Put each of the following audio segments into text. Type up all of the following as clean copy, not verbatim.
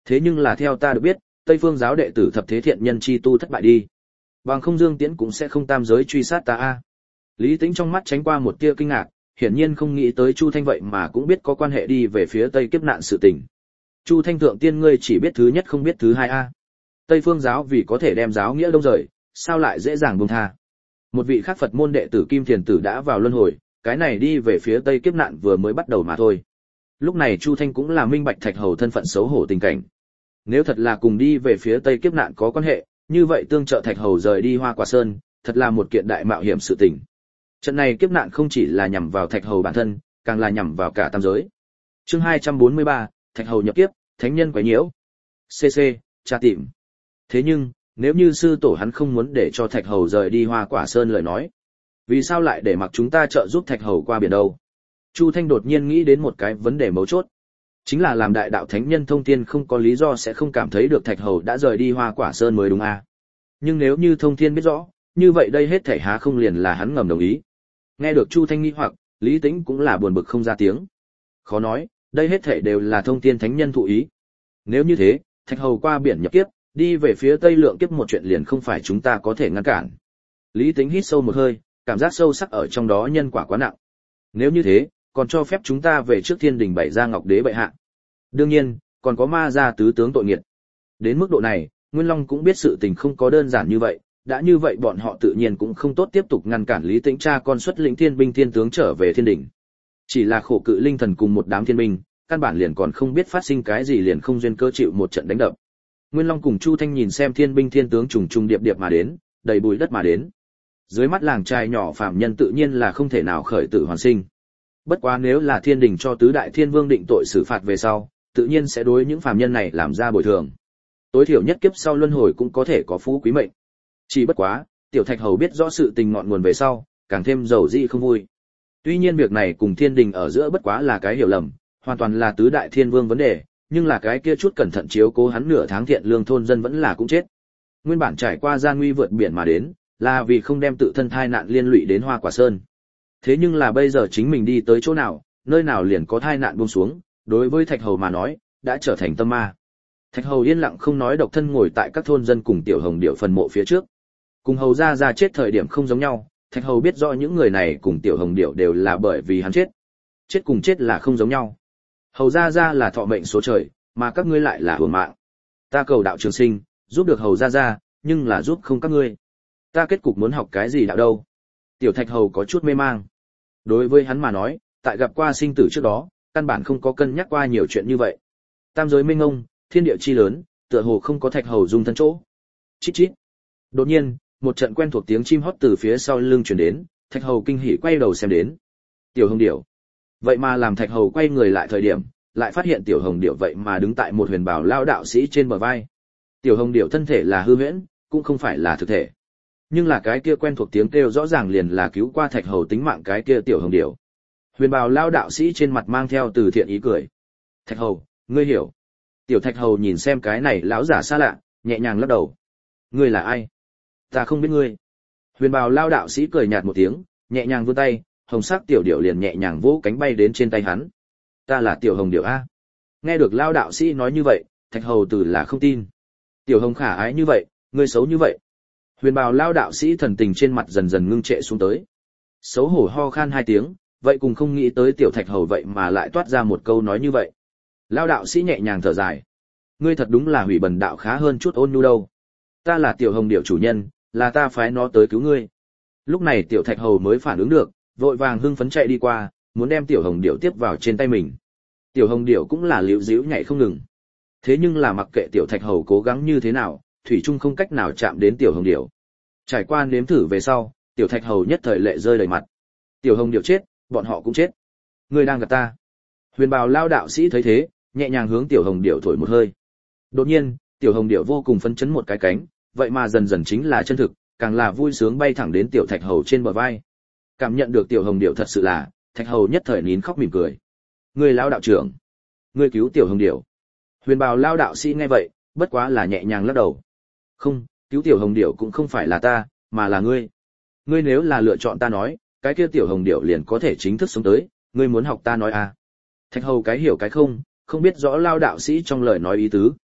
Thế nhưng là theo ta được biết, Tây Phương giáo đệ tử thập thế thiện nhân chi tu thất bại đi. Bằng không Dương Tiễn cũng sẽ không tam giới truy sát ta a. Lý Tĩnh trong mắt tránh qua một tia kinh ngạc, hiển nhiên không nghĩ tới Chu Thanh vậy mà cũng biết có quan hệ đi về phía Tây kiếp nạn sự tình. Chu Thanh thượng tiên ngươi chỉ biết thứ nhất không biết thứ hai a. Tây Phương giáo vì có thể đem giáo nghĩa đông rời, sao lại dễ dàng buông tha. Một vị khác Phật môn đệ tử Kim Thiền Tử đã vào luân hồi, cái này đi về phía Tây kiếp nạn vừa mới bắt đầu mà thôi. Lúc này Chu Thanh cũng là minh bạch Thạch Hầu thân phận xấu hổ tình cảnh. Nếu thật là cùng đi về phía Tây kiếp nạn có quan hệ, như vậy tương trợ Thạch Hầu rời đi Hoa Quả Sơn, thật là một kiện đại mạo hiểm sự tình. Trận này kiếp nạn không chỉ là nhằm vào Thạch Hầu bản thân, càng là nhằm vào cả tam giới. Chương 243, Thạch Hầu nhập kiếp, thánh nhân quấy nhiễu. CC, tra tìm. Thế nhưng, nếu như sư tổ hắn không muốn để cho Thạch Hầu rời đi Hoa Quả Sơn lời nói, vì sao lại để mặc chúng ta trợ giúp Thạch Hầu qua biển đâu? Chu Thanh đột nhiên nghĩ đến một cái vấn đề mấu chốt. Chính là làm đại đạo thánh nhân thông thiên không có lý do sẽ không cảm thấy được Thạch Hầu đã rời đi Hoa Quả Sơn mới đúng à. Nhưng nếu như thông thiên biết rõ, như vậy đây hết thảy há không liền là hắn ngầm đồng ý. Nghe được Chu Thanh nghi hoặc, Lý Tĩnh cũng là buồn bực không ra tiếng. Khó nói, đây hết thảy đều là thông thiên thánh nhân thụ ý. Nếu như thế, Thạch Hầu qua biển nhập kiếp, đi về phía Tây lượng kiếp một chuyện liền không phải chúng ta có thể ngăn cản. Lý Tĩnh hít sâu một hơi, cảm giác sâu sắc ở trong đó nhân quả quá nặng. Nếu như thế, còn cho phép chúng ta về trước Thiên Đình bày ra Ngọc Đế bệ hạ. Đương nhiên, còn có ma gia tứ tướng tội nghiệt. Đến mức độ này, Nguyên Long cũng biết sự tình không có đơn giản như vậy, đã như vậy bọn họ tự nhiên cũng không tốt tiếp tục ngăn cản Lý Tĩnh cha con xuất lĩnh thiên binh thiên tướng trở về Thiên Đình. Chỉ là khổ cự linh thần cùng một đám thiên binh, căn bản liền còn không biết phát sinh cái gì liền không duyên cơ chịu một trận đánh đập. Nguyên Long cùng Chu Thanh nhìn xem thiên binh thiên tướng trùng trùng điệp điệp mà đến, đầy bụi đất mà đến. Dưới mắt làng trai nhỏ phạm nhân tự nhiên là không thể nào khởi tử hoàn sinh. Bất quá nếu là Thiên Đình cho tứ đại thiên vương định tội xử phạt về sau, tự nhiên sẽ đối những phàm nhân này làm ra bồi thường. Tối thiểu nhất kiếp sau luân hồi cũng có thể có phú quý mệnh. Chỉ bất quá, Tiểu Thạch Hầu biết rõ sự tình ngọn nguồn về sau, càng thêm dầu dị không vui. Tuy nhiên việc này cùng Thiên Đình ở giữa bất quá là cái hiểu lầm, hoàn toàn là tứ đại thiên vương vấn đề, nhưng là cái kia chút cẩn thận chiếu cố hắn nửa tháng thiện lương thôn dân vẫn là cũng chết. Nguyên bản trải qua gian nguy vượt biển mà đến, là vì không đem tự thân thai nạn liên lụy đến Hoa Quả Sơn. Thế nhưng là bây giờ chính mình đi tới chỗ nào, nơi nào liền có thai nạn buông xuống, đối với Thạch Hầu mà nói, đã trở thành tâm ma. Thạch Hầu yên lặng không nói, độc thân ngồi tại các thôn dân cùng Tiểu Hồng Điệu phần mộ phía trước. Cùng Hầu ra chết thời điểm không giống nhau, Thạch Hầu biết rõ những người này cùng Tiểu Hồng Điệu đều là bởi vì hắn chết. Chết cùng chết là không giống nhau. Hầu ra là thọ mệnh số trời, mà các ngươi lại là hưởng mạng. Ta cầu đạo trường sinh, giúp được Hầu ra, nhưng là giúp không các ngươi. Ta kết cục muốn học cái gì đạo đâu? Tiểu Thạch Hầu có chút mê mang. Đối với hắn mà nói, tại gặp qua sinh tử trước đó, căn bản không có cân nhắc qua nhiều chuyện như vậy. Tam giới mênh mông, thiên địa chi lớn, tựa hồ không có Thạch Hầu dung thân chỗ. Chít chít. Đột nhiên, một trận quen thuộc tiếng chim hót từ phía sau lưng truyền đến, Thạch Hầu kinh hỉ quay đầu xem đến. Tiểu Hồng Điểu. Vậy mà làm Thạch Hầu quay người lại thời điểm, lại phát hiện Tiểu Hồng Điểu vậy mà đứng tại một huyền bào lao đạo sĩ trên bờ vai. Tiểu Hồng Điểu thân thể là hư huyễn, cũng không phải là thực thể. Nhưng là cái kia quen thuộc tiếng kêu rõ ràng liền là cứu qua Thạch Hầu tính mạng cái kia Tiểu Hồng Điểu. Huyền bào lao đạo sĩ trên mặt mang theo từ thiện ý cười. Thạch Hầu, ngươi hiểu. Tiểu Thạch Hầu nhìn xem cái này lão giả xa lạ, nhẹ nhàng lắc đầu. Ngươi là ai? Ta không biết ngươi. Huyền bào lao đạo sĩ cười nhạt một tiếng, nhẹ nhàng vươn tay, hồng sắc tiểu điểu liền nhẹ nhàng vỗ cánh bay đến trên tay hắn. Ta là Tiểu Hồng Điểu a. Nghe được lao đạo sĩ nói như vậy, Thạch Hầu từ là không tin. Tiểu Hồng khả ái như vậy, ngươi xấu như vậy. Huyền bào lao đạo sĩ thần tình trên mặt dần dần ngưng trệ xuống tới. Xấu hổ ho khan hai tiếng, vậy cùng không nghĩ tới Tiểu Thạch Hầu vậy mà lại toát ra một câu nói như vậy. Lao đạo sĩ nhẹ nhàng thở dài. Ngươi thật đúng là hủy bần đạo khá hơn chút ôn nhu đâu. Ta là Tiểu Hồng Điểu chủ nhân, là ta phái nó tới cứu ngươi. Lúc này Tiểu Thạch Hầu mới phản ứng được, vội vàng hưng phấn chạy đi qua, muốn đem Tiểu Hồng Điểu tiếp vào trên tay mình. Tiểu Hồng Điểu cũng là liễu díu nhảy không ngừng. Thế nhưng là mặc kệ Tiểu Thạch Hầu cố gắng như thế nào, thủy chung không cách nào chạm đến Tiểu Hồng Điểu. Trải qua nếm thử về sau, Tiểu Thạch Hầu nhất thời lệ rơi đầy mặt. Tiểu Hồng Điểu chết, bọn họ cũng chết. Ngươi đang gạt ta. Huyền bào lao đạo sĩ thấy thế, nhẹ nhàng hướng Tiểu Hồng Điểu thổi một hơi. Đột nhiên, Tiểu Hồng Điểu vô cùng phấn chấn một cái cánh, vậy mà dần dần chính là chân thực, càng là vui sướng bay thẳng đến Tiểu Thạch Hầu trên bờ vai. Cảm nhận được Tiểu Hồng Điểu thật sự là, Thạch Hầu nhất thời nín khóc mỉm cười. Ngươi lao đạo trưởng, ngươi cứu Tiểu Hồng Điểu. Huyền bào lao đạo sĩ nghe vậy, bất quá là nhẹ nhàng lắc đầu. Không, cứu Tiểu Hồng Điểu cũng không phải là ta, mà là ngươi. Ngươi nếu là lựa chọn ta nói, cái kia Tiểu Hồng Điểu liền có thể chính thức sống tới, ngươi muốn học ta nói à? Thạch Hầu cái hiểu cái không biết rõ lao đạo sĩ trong lời nói ý tứ.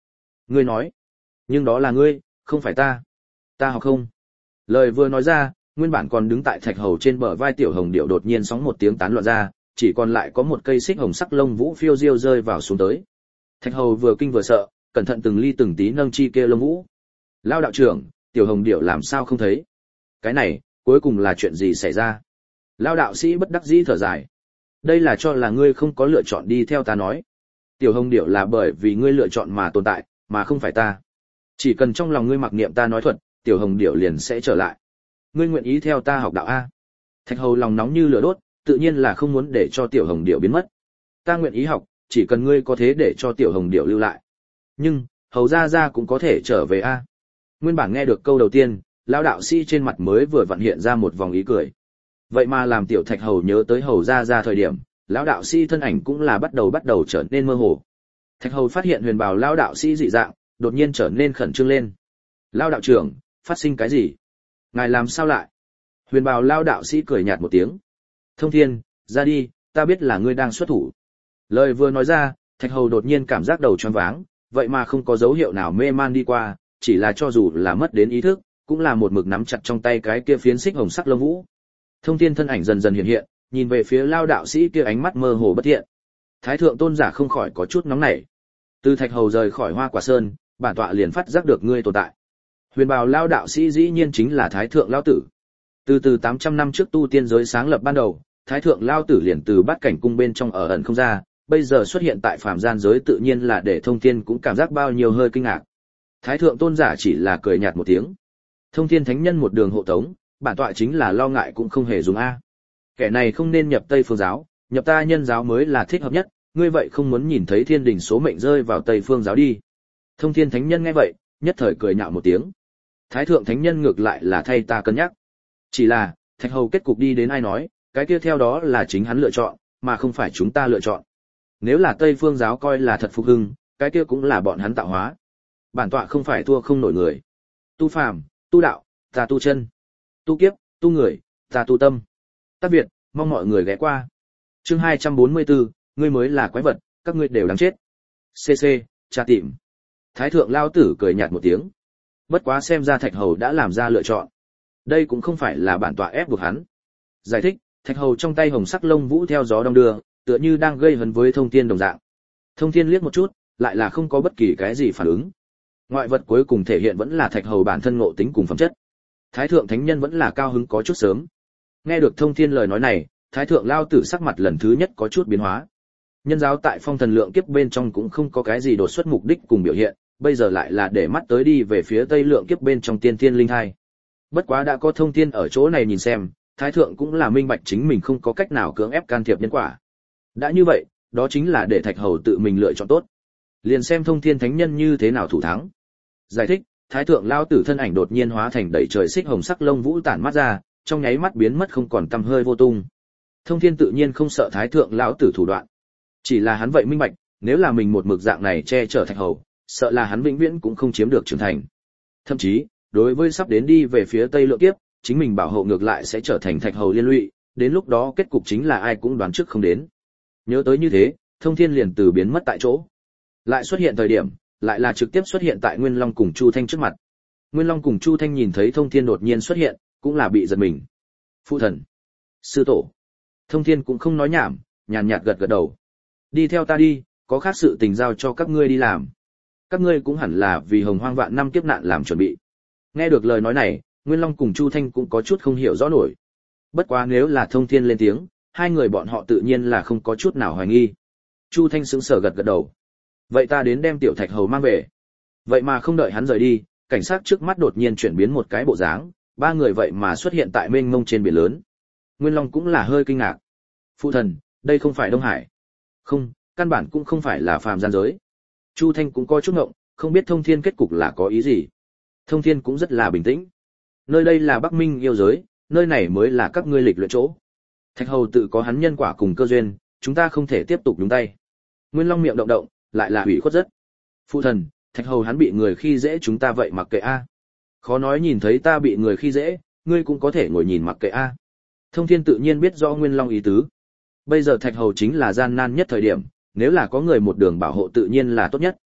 Ngươi nói, nhưng đó là ngươi, không phải ta. Ta học không. Lời vừa nói ra, nguyên bản còn đứng tại thạch hầu trên bờ vai tiểu hồng điệu đột nhiên sóng một tiếng tán loạn ra, chỉ còn lại có một cây xích hồng sắc lông vũ phiêu diêu rơi vào xuống tới. Thạch hầu vừa kinh vừa sợ, cẩn thận từng ly từng tí nâng chi kia lông vũ. Lao đạo trưởng, tiểu hồng điệu làm sao không thấy? Cái này, cuối cùng là chuyện gì xảy ra? Lao đạo sĩ bất đắc dĩ thở dài. Đây là cho là ngươi không có lựa chọn đi theo ta nói. Tiểu hồng điệu là bởi vì ngươi lựa chọn mà tồn tại, mà không phải ta. Chỉ cần trong lòng ngươi mặc niệm ta nói thuật, tiểu hồng điệu liền sẽ trở lại. Ngươi nguyện ý theo ta học đạo a? Thạch hầu lòng nóng như lửa đốt, tự nhiên là không muốn để cho tiểu hồng điệu biến mất. Ta nguyện ý học, chỉ cần ngươi có thế để cho tiểu hồng điệu lưu lại. Nhưng, hầu ra cũng có thể trở về a. Nguyên bản nghe được câu đầu tiên, lão đạo sĩ trên mặt mới vừa vặn hiện ra một vòng ý cười. Vậy mà làm tiểu thạch hầu nhớ tới hầu ra thời điểm, lão đạo sĩ thân ảnh cũng là bắt đầu trở nên mơ hồ. Thạch hầu phát hiện huyền bào lão đạo sĩ dị dạng, đột nhiên trở nên khẩn trương lên. Lão đạo trưởng, phát sinh cái gì? Ngài làm sao lại? Huyền bào lão đạo sĩ cười nhạt một tiếng. Thông Thiên, ra đi, ta biết là ngươi đang xuất thủ. Lời vừa nói ra, thạch hầu đột nhiên cảm giác đầu choáng váng, vậy mà không có dấu hiệu nào mê man đi qua, chỉ là cho dù là mất đến ý thức, cũng là một mực nắm chặt trong tay cái kia phiến xích hồng sắc lông vũ. Thông Thiên thân ảnh dần dần hiện hiện, nhìn về phía lao đạo sĩ kia ánh mắt mơ hồ bất thiện. Thái thượng tôn giả không khỏi có chút nóng nảy. Từ thạch hầu rời khỏi Hoa Quả Sơn, bản tọa liền phát giác được ngươi tồn tại. Huyền bào lao đạo sĩ dĩ nhiên chính là Thái thượng lao tử. Từ 800 năm trước tu tiên giới sáng lập ban đầu, Thái thượng lao tử liền từ bát cảnh cung bên trong ở ẩn không ra, bây giờ xuất hiện tại phàm gian giới tự nhiên là để Thông Thiên cũng cảm giác bao nhiêu hơi kinh ngạc. Thái thượng tôn giả chỉ là cười nhạt một tiếng. Thông Thiên thánh nhân một đường hộ tống, bản tọa chính là lo ngại cũng không hề dùng a. Kẻ này không nên nhập Tây Phương giáo, nhập ta Nhân giáo mới là thích hợp nhất, ngươi vậy không muốn nhìn thấy thiên đình số mệnh rơi vào Tây Phương giáo đi. Thông Thiên thánh nhân nghe vậy, nhất thời cười nhạo một tiếng. Thái thượng thánh nhân ngược lại là thay ta cân nhắc. Chỉ là, thạch hầu kết cục đi đến ai nói, cái kia theo đó là chính hắn lựa chọn, mà không phải chúng ta lựa chọn. Nếu là Tây Phương giáo coi là thật phục hưng, cái kia cũng là bọn hắn tạo hóa. Bản tọa không phải thua không nổi người. Tu phàm, tu đạo, ta tu chân. Tu kiếp, tu người, ta tu tâm. Tác Việt, mong mọi người ghé qua. Chương 244, ngươi mới là quái vật, các ngươi đều đáng chết. CC, tra tìm. Thái thượng lao tử cười nhạt một tiếng. Bất quá xem ra thạch hầu đã làm ra lựa chọn. Đây cũng không phải là bản tọa ép buộc hắn. Giải thích, thạch hầu trong tay hồng sắc lông vũ theo gió đong đưa, tựa như đang gây hấn với Thông Thiên đồng dạng. Thông Thiên liếc một chút, lại là không có bất kỳ cái gì phản ứng. Ngoại vật cuối cùng thể hiện vẫn là thạch hầu bản thân ngộ tính cùng phẩm chất. Thái thượng thánh nhân vẫn là cao hứng có chút sớm. Nghe được Thông Thiên lời nói này, Thái thượng lao tử sắc mặt lần thứ nhất có chút biến hóa. Nhân giáo tại phong thần lượng kiếp bên trong cũng không có cái gì đột xuất mục đích cùng biểu hiện, bây giờ lại là để mắt tới đi về phía tây lượng kiếp bên trong tiên thiên linh thai. Bất quá đã có Thông Thiên ở chỗ này nhìn xem, Thái thượng cũng là minh bạch chính mình không có cách nào cưỡng ép can thiệp nhân quả. Đã như vậy, đó chính là để thạch hầu tự mình lựa chọn tốt. Liền xem Thông Thiên thánh nhân như thế nào thủ thắng. Giải thích, Thái thượng lao tử thân ảnh đột nhiên hóa thành đầy trời xích hồng sắc lông vũ tản mắt ra, trong nháy mắt biến mất không còn tăm hơi vô tung. Thông Thiên tự nhiên không sợ Thái thượng lão tử thủ đoạn, chỉ là hắn vậy minh bạch, nếu là mình một mực dạng này che chở thạch hầu, sợ là hắn vĩnh viễn cũng không chiếm được trưởng thành. Thậm chí, đối với sắp đến đi về phía tây lượng kiếp, chính mình bảo hộ ngược lại sẽ trở thành thạch hầu liên lụy, đến lúc đó kết cục chính là ai cũng đoán trước không đến. Nhớ tới như thế, Thông Thiên liền từ biến mất tại chỗ, lại xuất hiện thời điểm, lại là trực tiếp xuất hiện tại Nguyên Long cùng Chu Thanh trước mặt. Nguyên Long cùng Chu Thanh nhìn thấy Thông Thiên đột nhiên xuất hiện, cũng là bị giật mình. Phụ thần, sư tổ. Thông Thiên cũng không nói nhảm, nhàn nhạt gật gật đầu. Đi theo ta đi, có khác sự tình giao cho các ngươi đi làm. Các ngươi cũng hẳn là vì hồng hoang vạn năm kiếp nạn làm chuẩn bị. Nghe được lời nói này, Nguyên Long cùng Chu Thanh cũng có chút không hiểu rõ nổi. Bất quá nếu là Thông Thiên lên tiếng, hai người bọn họ tự nhiên là không có chút nào hoài nghi. Chu Thanh sững sờ gật gật đầu. Vậy ta đến đem tiểu thạch hầu mang về. Vậy mà không đợi hắn rời đi, cảnh sát trước mắt đột nhiên chuyển biến một cái bộ dáng, ba người vậy mà xuất hiện tại mênh mông trên biển lớn. Nguyên Long cũng là hơi kinh ngạc. Phụ thần, đây không phải Đông Hải. Không, căn bản cũng không phải là phàm gian giới. Chu Thanh cũng có chút ngộng, không biết Thông Thiên kết cục là có ý gì. Thông Thiên cũng rất là bình tĩnh. Nơi đây là Bắc Minh yêu giới, nơi này mới là các ngươi lịch luyện chỗ. Thạch hầu tự có hắn nhân quả cùng cơ duyên, chúng ta không thể tiếp tục nhúng tay. Nguyên Long miệng động động, lại là ủy khuất rất. Phụ thần, thạch hầu hắn bị người khi dễ chúng ta vậy mặc kệ a. Khó nói nhìn thấy ta bị người khi dễ, ngươi cũng có thể ngồi nhìn mặc kệ a. Thông Thiên tự nhiên biết rõ Nguyên Long ý tứ. Bây giờ thạch hầu chính là gian nan nhất thời điểm, nếu là có người một đường bảo hộ tự nhiên là tốt nhất.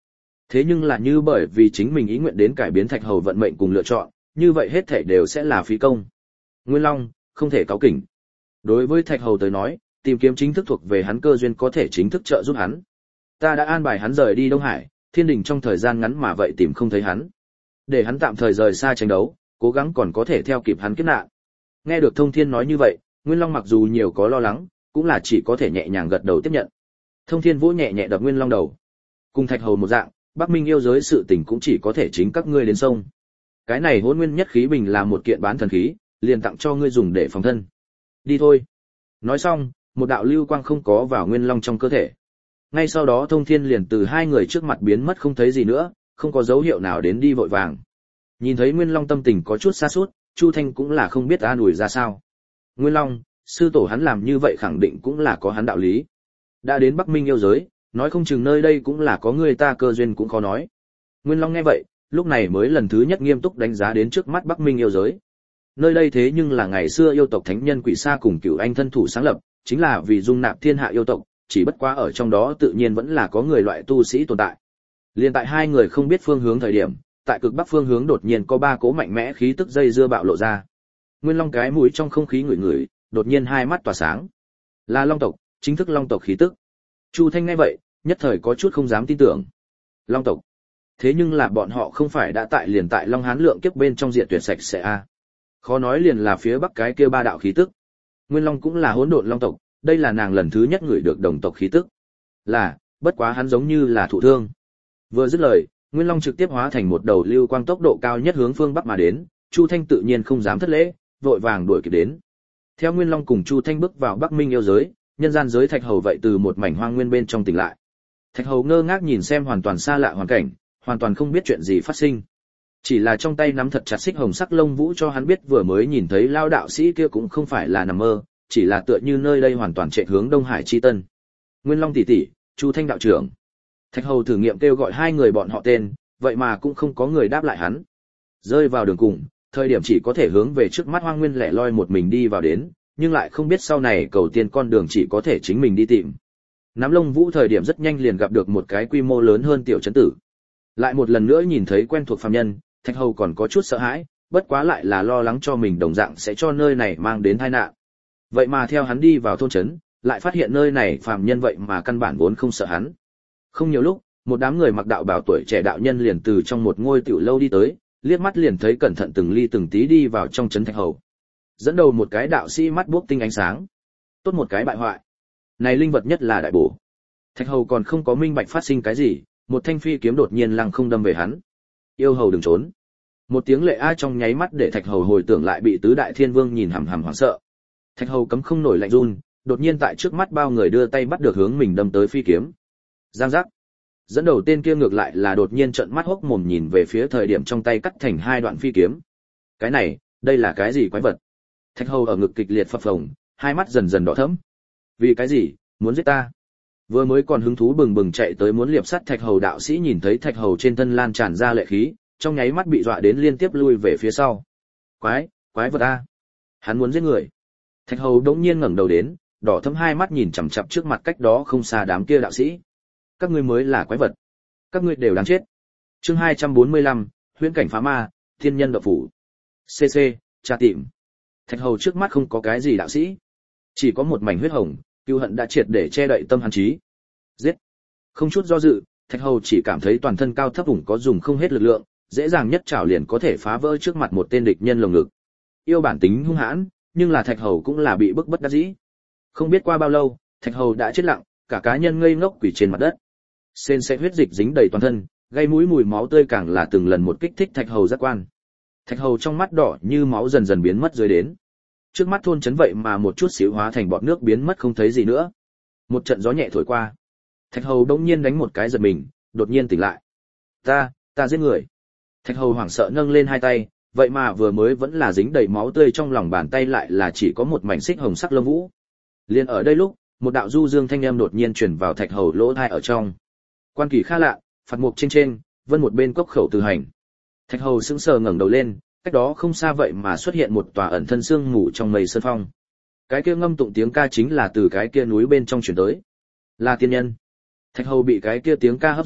Thế nhưng là như bởi vì chính mình ý nguyện đến cải biến Thạch Hầu vận mệnh cùng lựa chọn, như vậy hết thảy đều sẽ là phí công. Nguyên Long, không thể cáu kỉnh. Đối với Thạch Hầu tới nói, tìm kiếm chính thức thuộc về hắn cơ duyên có thể chính thức trợ giúp hắn. Ta đã an bài hắn rời đi Đông Hải, Thiên Đình trong thời gian ngắn mà vậy tìm không thấy hắn. Để hắn tạm thời rời xa tranh đấu, cố gắng còn có thể theo kịp hắn kiếp nạn. Nghe được Thông Thiên nói như vậy, Nguyên Long mặc dù nhiều có lo lắng, cũng là chỉ có thể nhẹ nhàng gật đầu tiếp nhận. Thông Thiên vỗ nhẹ nhẹ đập Nguyên Long đầu. Cùng Thạch Hầu một dạng, Bắc Minh yêu giới sự tình cũng chỉ có thể chính các ngươi đến sông. Cái này Hỗn Nguyên Nhất Khí Bình là một kiện bán thần khí, liền tặng cho ngươi dùng để phòng thân. Đi thôi. Nói xong, một đạo lưu quang không có vào Nguyên Long trong cơ thể. Ngay sau đó Thông Thiên liền từ hai người trước mặt biến mất không thấy gì nữa, không có dấu hiệu nào đến đi vội vàng. Nhìn thấy Nguyên Long tâm tình có chút sa sút, Chu Thanh cũng là không biết an ủi ra sao. Nguyên Long, sư tổ hắn làm như vậy khẳng định cũng là có hắn đạo lý. Đã đến Bắc Minh yêu giới, nói không chừng nơi đây cũng là có người ta cơ duyên cũng khó nói. Nguyên Long nghe vậy, lúc này mới lần thứ nhất nghiêm túc đánh giá đến trước mắt Bắc Minh yêu giới. Nơi đây thế nhưng là ngày xưa yêu tộc thánh nhân Quỷ Sa cùng Cửu Anh thân thủ sáng lập, chính là vì dung nạp thiên hạ yêu tộc, chỉ bất quá ở trong đó tự nhiên vẫn là có người loại tu sĩ tồn tại. Liên tại hai người không biết phương hướng thời điểm, tại cực bắc phương hướng đột nhiên có ba cỗ mạnh mẽ khí tức dây dưa bạo lộ ra. Nguyên Long cái mũi trong không khí ngửi ngửi, đột nhiên hai mắt tỏa sáng. Là Long tộc, chính thức Long tộc khí tức. Chu Thanh nghe vậy, nhất thời có chút không dám tin tưởng. Long tộc? Thế nhưng là bọn họ không phải đã liền tại Long Hán lượng kiếp bên trong diệt tuyệt sạch sẽ a? Khó nói liền là phía bắc cái kia ba đạo khí tức. Nguyên Long cũng là hỗn độn Long tộc, đây là nàng lần thứ nhất ngửi được đồng tộc khí tức. Là, bất quá hắn giống như là thụ thương. Vừa dứt lời, Nguyên Long trực tiếp hóa thành một đầu lưu quang tốc độ cao nhất hướng phương bắc mà đến, Chu Thanh tự nhiên không dám thất lễ, vội vàng đuổi kịp đến. Theo Nguyên Long cùng Chu Thanh bước vào Bắc Minh yêu giới, nhân gian giới Thạch Hầu vậy từ một mảnh hoang nguyên bên trong tỉnh lại. Thạch Hầu ngơ ngác nhìn xem hoàn toàn xa lạ hoàn cảnh, hoàn toàn không biết chuyện gì phát sinh. Chỉ là trong tay nắm thật chặt xích hồng sắc lông vũ cho hắn biết vừa mới nhìn thấy lao đạo sĩ kia cũng không phải là nằm mơ, chỉ là tựa như nơi đây hoàn toàn chạy hướng Đông Hải chi tân. Nguyên Long tỷ tỷ, Chu Thanh đạo trưởng. Thạch Hầu thử nghiệm kêu gọi hai người bọn họ tên, vậy mà cũng không có người đáp lại hắn. Rơi vào đường cùng, thời điểm chỉ có thể hướng về trước mắt hoang nguyên lẻ loi một mình đi vào đến, nhưng lại không biết sau này cầu tiên con đường chỉ có thể chính mình đi tìm. Nắm lông vũ thời điểm rất nhanh liền gặp được một cái quy mô lớn hơn tiểu trấn tử. Lại một lần nữa nhìn thấy quen thuộc phàm nhân, Thạch Hầu còn có chút sợ hãi, bất quá lại là lo lắng cho mình đồng dạng sẽ cho nơi này mang đến tai nạn. Vậy mà theo hắn đi vào thôn trấn, lại phát hiện nơi này phàm nhân vậy mà căn bản vốn không sợ hắn. Không nhiều lúc, một đám người mặc đạo bào tuổi trẻ đạo nhân liền từ trong một ngôi tiểu lâu đi tới, liếc mắt liền thấy cẩn thận từng ly từng tí đi vào trong trấn Thạch Hầu. Dẫn đầu một cái đạo sĩ mắt buốc tinh ánh sáng. Tốt một cái bại hoại. Này linh vật nhất là đại bổ. Thạch Hầu còn không có minh bạch phát sinh cái gì, một thanh phi kiếm đột nhiên lăng không đâm về hắn. Yêu Hầu đừng trốn. Một tiếng lệ a trong nháy mắt để Thạch Hầu hồi tưởng lại bị tứ đại thiên vương nhìn hằm hằm hoảng sợ. Thạch Hầu cấm không nổi lạnh run, đột nhiên tại trước mắt bao người đưa tay bắt được hướng mình đâm tới phi kiếm. Giang giác. Dẫn đầu tên kia ngược lại là đột nhiên trợn mắt hốc mồm nhìn về phía thời điểm trong tay cắt thành hai đoạn phi kiếm. Cái này, đây là cái gì quái vật? Thạch Hầu ở ngực kịch liệt phập phồng, hai mắt dần dần đỏ thẫm. Vì cái gì, muốn giết ta? Vừa mới còn hứng thú bừng bừng chạy tới muốn liệp sắt Thạch Hầu đạo sĩ nhìn thấy Thạch Hầu trên thân lan tràn ra lệ khí, trong nháy mắt bị dọa đến liên tiếp lui về phía sau. Quái vật a! Hắn muốn giết người. Thạch Hầu đống nhiên ngẩng đầu đến, đỏ thẫm hai mắt nhìn chằm chằm trước mặt cách đó không xa đám kia đạo sĩ. Các ngươi mới là quái vật. Các ngươi đều đáng chết. Chương 245, huyễn cảnh phá ma, thiên nhân động phủ. CC, tra tìm. Thạch Hầu trước mắt không có cái gì đạo sĩ, chỉ có một mảnh huyết hồng, cừu hận đã triệt để che đậy tâm hắn trí. Giết. Không chút do dự, Thạch Hầu chỉ cảm thấy toàn thân cao thấp vùng có dùng không hết lực lượng, dễ dàng nhất chảo liền có thể phá vỡ trước mặt một tên địch nhân lồng ngực. Yêu bản tính hung hãn, nhưng là Thạch Hầu cũng là bị bức bất đắc dĩ. Không biết qua bao lâu, Thạch Hầu đã chết lặng, cả cá nhân ngây ngốc quỳ trên mặt đất. Sền sệt huyết dịch dính đầy toàn thân, gây mũi mùi máu tươi càng là từng lần một kích thích Thạch Hầu giác quan. Thạch Hầu trong mắt đỏ như máu dần dần biến mất dưới đến. Trước mắt thôn trấn vậy mà một chút xíu hóa thành bọt nước biến mất không thấy gì nữa. Một trận gió nhẹ thổi qua. Thạch Hầu đống nhiên đánh một cái giật mình, đột nhiên tỉnh lại. Ta giết người. Thạch Hầu hoảng sợ nâng lên hai tay, vậy mà vừa mới vẫn là dính đầy máu tươi trong lòng bàn tay lại là chỉ có một mảnh xích hồng sắc lông vũ. Liên ở đây lúc, một đạo du dương thanh âm đột nhiên truyền vào Thạch Hầu lỗ tai ở trong. Quan kỳ khá lạ, phạt mục trên, vân một bên cốc khẩu từ hành. Thạch Hầu sững sờ ngẩng đầu lên, cách đó không xa vậy mà xuất hiện một tòa ẩn thân sương mù trong mây sơn phong. Cái kia ngâm tụng tiếng ca chính là từ cái kia núi bên trong truyền tới. Là tiên nhân. Thạch Hầu bị cái kia tiếng ca hấp dẫn,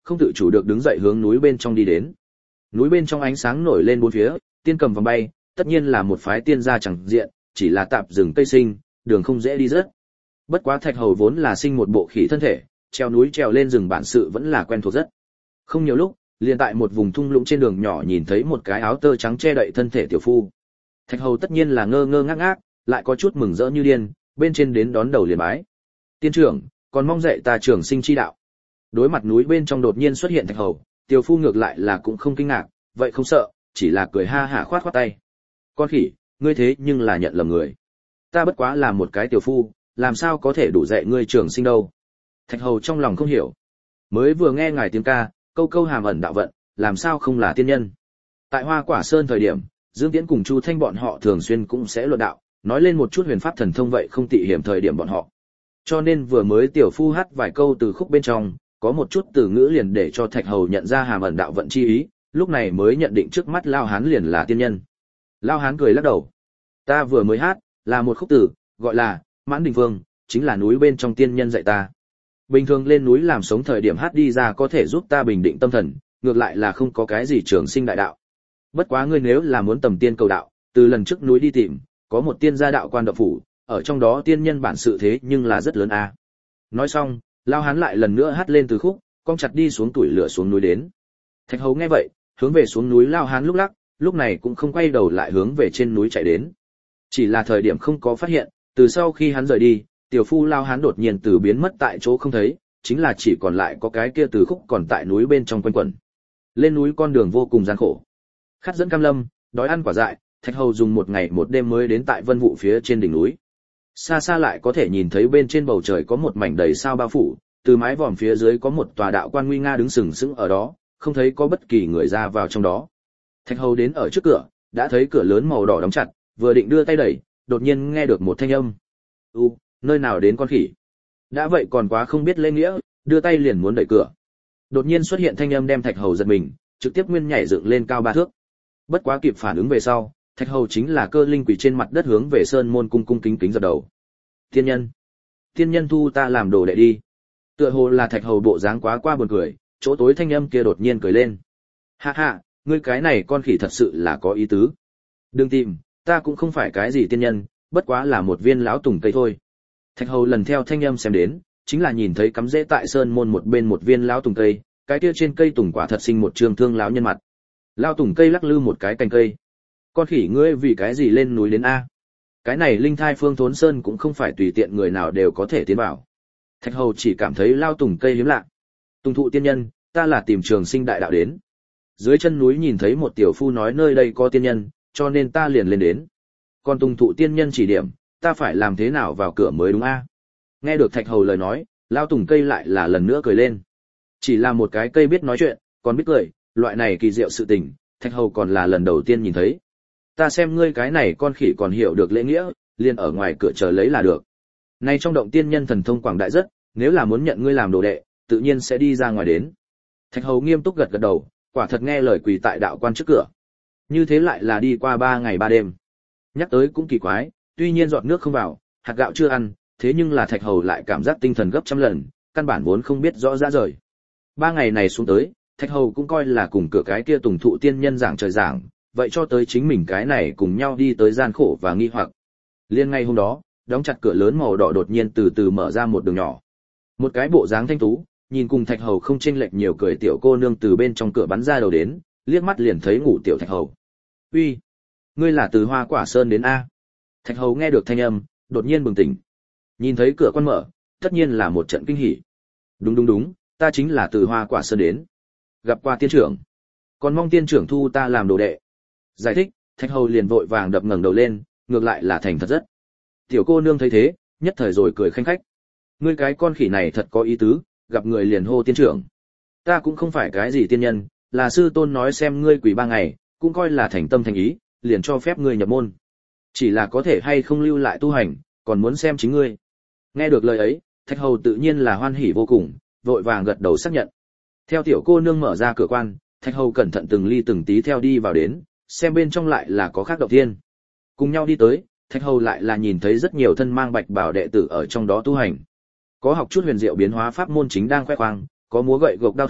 không tự chủ được đứng dậy hướng núi bên trong đi đến. Núi bên trong ánh sáng nổi lên bốn phía, tiên cầm vòng bay, tất nhiên là một phái tiên gia chẳng diện, chỉ là tạp rừng cây sinh, đường không dễ đi rất. Bất quá Thạch Hầu vốn là sinh một bộ khỉ thân thể, treo núi trèo lên rừng bản sự vẫn là quen thuộc rất. Không nhiều lúc, liền tại một vùng thung lũng trên đường nhỏ nhìn thấy một cái áo tơ trắng che đậy thân thể tiểu phu. Thạch Hầu tất nhiên là ngơ ngơ ngác ngác, lại có chút mừng rỡ như điên, bên trên đến đón đầu liền bái. Tiên trưởng, còn mong dạy ta trường sinh chi đạo. Đối mặt núi bên trong đột nhiên xuất hiện Thạch Hầu, tiểu phu ngược lại là cũng không kinh ngạc, vậy không sợ, chỉ là cười ha hả khoát khoát tay. Con khỉ, ngươi thế nhưng là nhận lầm người. Ta bất quá là một cái tiểu phu, làm sao có thể đủ dạy ngươi trường sinh đâu. Thạch Hầu trong lòng không hiểu. Mới vừa nghe ngài tiếng ca, câu câu hàm ẩn đạo vận, làm sao không là tiên nhân. Tại Hoa Quả Sơn thời điểm, Dương Tiễn cùng Chu Thanh bọn họ thường xuyên cũng sẽ luận đạo, nói lên một chút huyền pháp thần thông vậy không tị hiểm thời điểm bọn họ. Cho nên vừa mới tiểu phu hát vài câu từ khúc bên trong, có một chút từ ngữ liền để cho Thạch Hầu nhận ra hàm ẩn đạo vận chi ý, lúc này mới nhận định trước mắt Lao Hán liền là tiên nhân. Lao Hán cười lắc đầu. Ta vừa mới hát, là một khúc từ, gọi là Mãn Đình Vương, chính là núi bên trong tiên nhân dạy ta. Bình thường lên núi làm sống thời điểm hát đi ra có thể giúp ta bình định tâm thần, ngược lại là không có cái gì trường sinh đại đạo. Bất quá ngươi nếu là muốn tầm tiên cầu đạo, từ lần trước núi đi tìm, có một tiên gia đạo quan đạo phủ, ở trong đó tiên nhân bản sự thế nhưng là rất lớn a. Nói xong, Lao Hán lại lần nữa hát lên từ khúc, cong chặt đi xuống tuổi lửa xuống núi đến. Thạch Hầu nghe vậy, hướng về xuống núi Lao Hán lúc lắc, lúc này cũng không quay đầu lại hướng về trên núi chạy đến. Chỉ là thời điểm không có phát hiện, từ sau khi hắn rời đi, tiểu phu Lao Hán đột nhiên từ biến mất tại chỗ không thấy, chính là chỉ còn lại có cái kia từ khúc còn tại núi bên trong quanh quẩn. Lên núi con đường vô cùng gian khổ. Khát dẫn cam lâm, đói ăn quả dại, Thạch Hầu dùng một ngày một đêm mới đến tại Vân Vũ phía trên đỉnh núi. Xa xa lại có thể nhìn thấy bên trên bầu trời có một mảnh đầy sao bao phủ, từ mái vòm phía dưới có một tòa đạo quan nguy nga đứng sừng sững ở đó, không thấy có bất kỳ người ra vào trong đó. Thạch Hầu đến ở trước cửa, đã thấy cửa lớn màu đỏ đóng chặt, vừa định đưa tay đẩy, đột nhiên nghe được một thanh âm. Nơi nào đến con khỉ? Đã vậy còn quá không biết lễ nghĩa, đưa tay liền muốn đẩy cửa. Đột nhiên xuất hiện thanh âm đem Thạch Hầu giật mình, trực tiếp nguyên nhảy dựng lên cao 3 thước. Bất quá kịp phản ứng về sau, Thạch Hầu chính là cơ linh quỳ trên mặt đất hướng về sơn môn cung cung kính kính dập đầu. Tiên nhân thu ta làm đồ đệ đi. Tựa hồ là Thạch Hầu bộ dáng quá qua buồn cười, chỗ tối thanh âm kia đột nhiên cười lên. Ha ha, ngươi cái này con khỉ thật sự là có ý tứ. Đừng tìm, ta cũng không phải cái gì tiên nhân, bất quá là một viên lão tùng cây thôi. Thạch Hầu lần theo thanh âm xem đến, chính là nhìn thấy cắm rễ tại sơn môn một bên một viên lão tùng cây, cái kia trên cây tùng quả thật sinh một trường thương lão nhân mặt. Lão tùng cây lắc lư một cái cành cây. Con khỉ ngươi vì cái gì lên núi đến a? Cái này linh thai phương thốn sơn cũng không phải tùy tiện người nào đều có thể tiến vào. Thạch Hầu chỉ cảm thấy lão tùng cây hiếm lạ. Tùng thụ tiên nhân, ta là tìm trường sinh đại đạo đến. Dưới chân núi nhìn thấy một tiểu phu nói nơi đây có tiên nhân, cho nên ta liền lên đến. Còn tùng thụ tiên nhân chỉ điểm, ta phải làm thế nào vào cửa mới đúng a? Nghe được Thạch Hầu lời nói, lão tùng cây lại là lần nữa cười lên. Chỉ là một cái cây biết nói chuyện, còn biết cười, loại này kỳ diệu sự tình, Thạch Hầu còn là lần đầu tiên nhìn thấy. Ta xem ngươi cái này con khỉ còn hiểu được lễ nghĩa, liền ở ngoài cửa chờ lấy là được. Nay trong động tiên nhân thần thông quảng đại rất, nếu là muốn nhận ngươi làm đồ đệ, tự nhiên sẽ đi ra ngoài đến. Thạch Hầu nghiêm túc gật gật đầu, quả thật nghe lời quỳ tại đạo quan trước cửa. Như thế lại là đi qua 3 ngày 3 đêm. Nhắc tới cũng kỳ quái, tuy nhiên giọt nước không vào, hạt gạo chưa ăn, thế nhưng là Thạch Hầu lại cảm giác tinh thần gấp trăm lần, căn bản vốn không biết rõ ra rời. 3 ngày này xuống tới, Thạch Hầu cũng coi là cùng cửa cái kia tùng thụ tiên nhân giảng trời giảng, vậy cho tới chính mình cái này cùng nhau đi tới gian khổ và nghi hoặc. Liên ngay hôm đó, đóng chặt cửa lớn màu đỏ đột nhiên từ từ mở ra một đường nhỏ. Một cái bộ dáng thanh tú, nhìn cùng Thạch Hầu không chênh lệch nhiều cười tiểu cô nương từ bên trong cửa bắn ra đầu đến, liếc mắt liền thấy ngủ tiểu Thạch Hầu. "Uy, ngươi là từ Hoa Quả Sơn đến a?" Thạch Hầu nghe được thanh âm, đột nhiên bừng tỉnh. Nhìn thấy cửa quan mở, tất nhiên là một trận kinh hỉ. Đúng, ta chính là từ Hoa Quả Sơn đến. Gặp qua tiên trưởng. Còn mong tiên trưởng thu ta làm đồ đệ. Giải thích, Thạch Hầu liền vội vàng đập ngẩng đầu lên, ngược lại là thành thật rất. Tiểu cô nương thấy thế, nhất thời rồi cười khanh khách. Ngươi cái con khỉ này thật có ý tứ, gặp người liền hô tiên trưởng. Ta cũng không phải cái gì tiên nhân, là sư tôn nói xem ngươi quỷ 3 ngày, cũng coi là thành tâm thành ý, liền cho phép ngươi nhập môn. Chỉ là có thể hay không lưu lại tu hành, còn muốn xem chính ngươi. Nghe được lời ấy, Thạch Hầu tự nhiên là hoan hỉ vô cùng, vội vàng gật đầu xác nhận. Theo tiểu cô nương mở ra cửa quan, Thạch Hầu cẩn thận từng ly từng tí theo đi vào đến, xem bên trong lại là có khác động thiên. Cùng nhau đi tới, Thạch Hầu lại là nhìn thấy rất nhiều thân mang bạch bào đệ tử ở trong đó tu hành. Có học chút huyền diệu biến hóa pháp môn chính đang khoe khoang, có múa gậy gộc đao thương,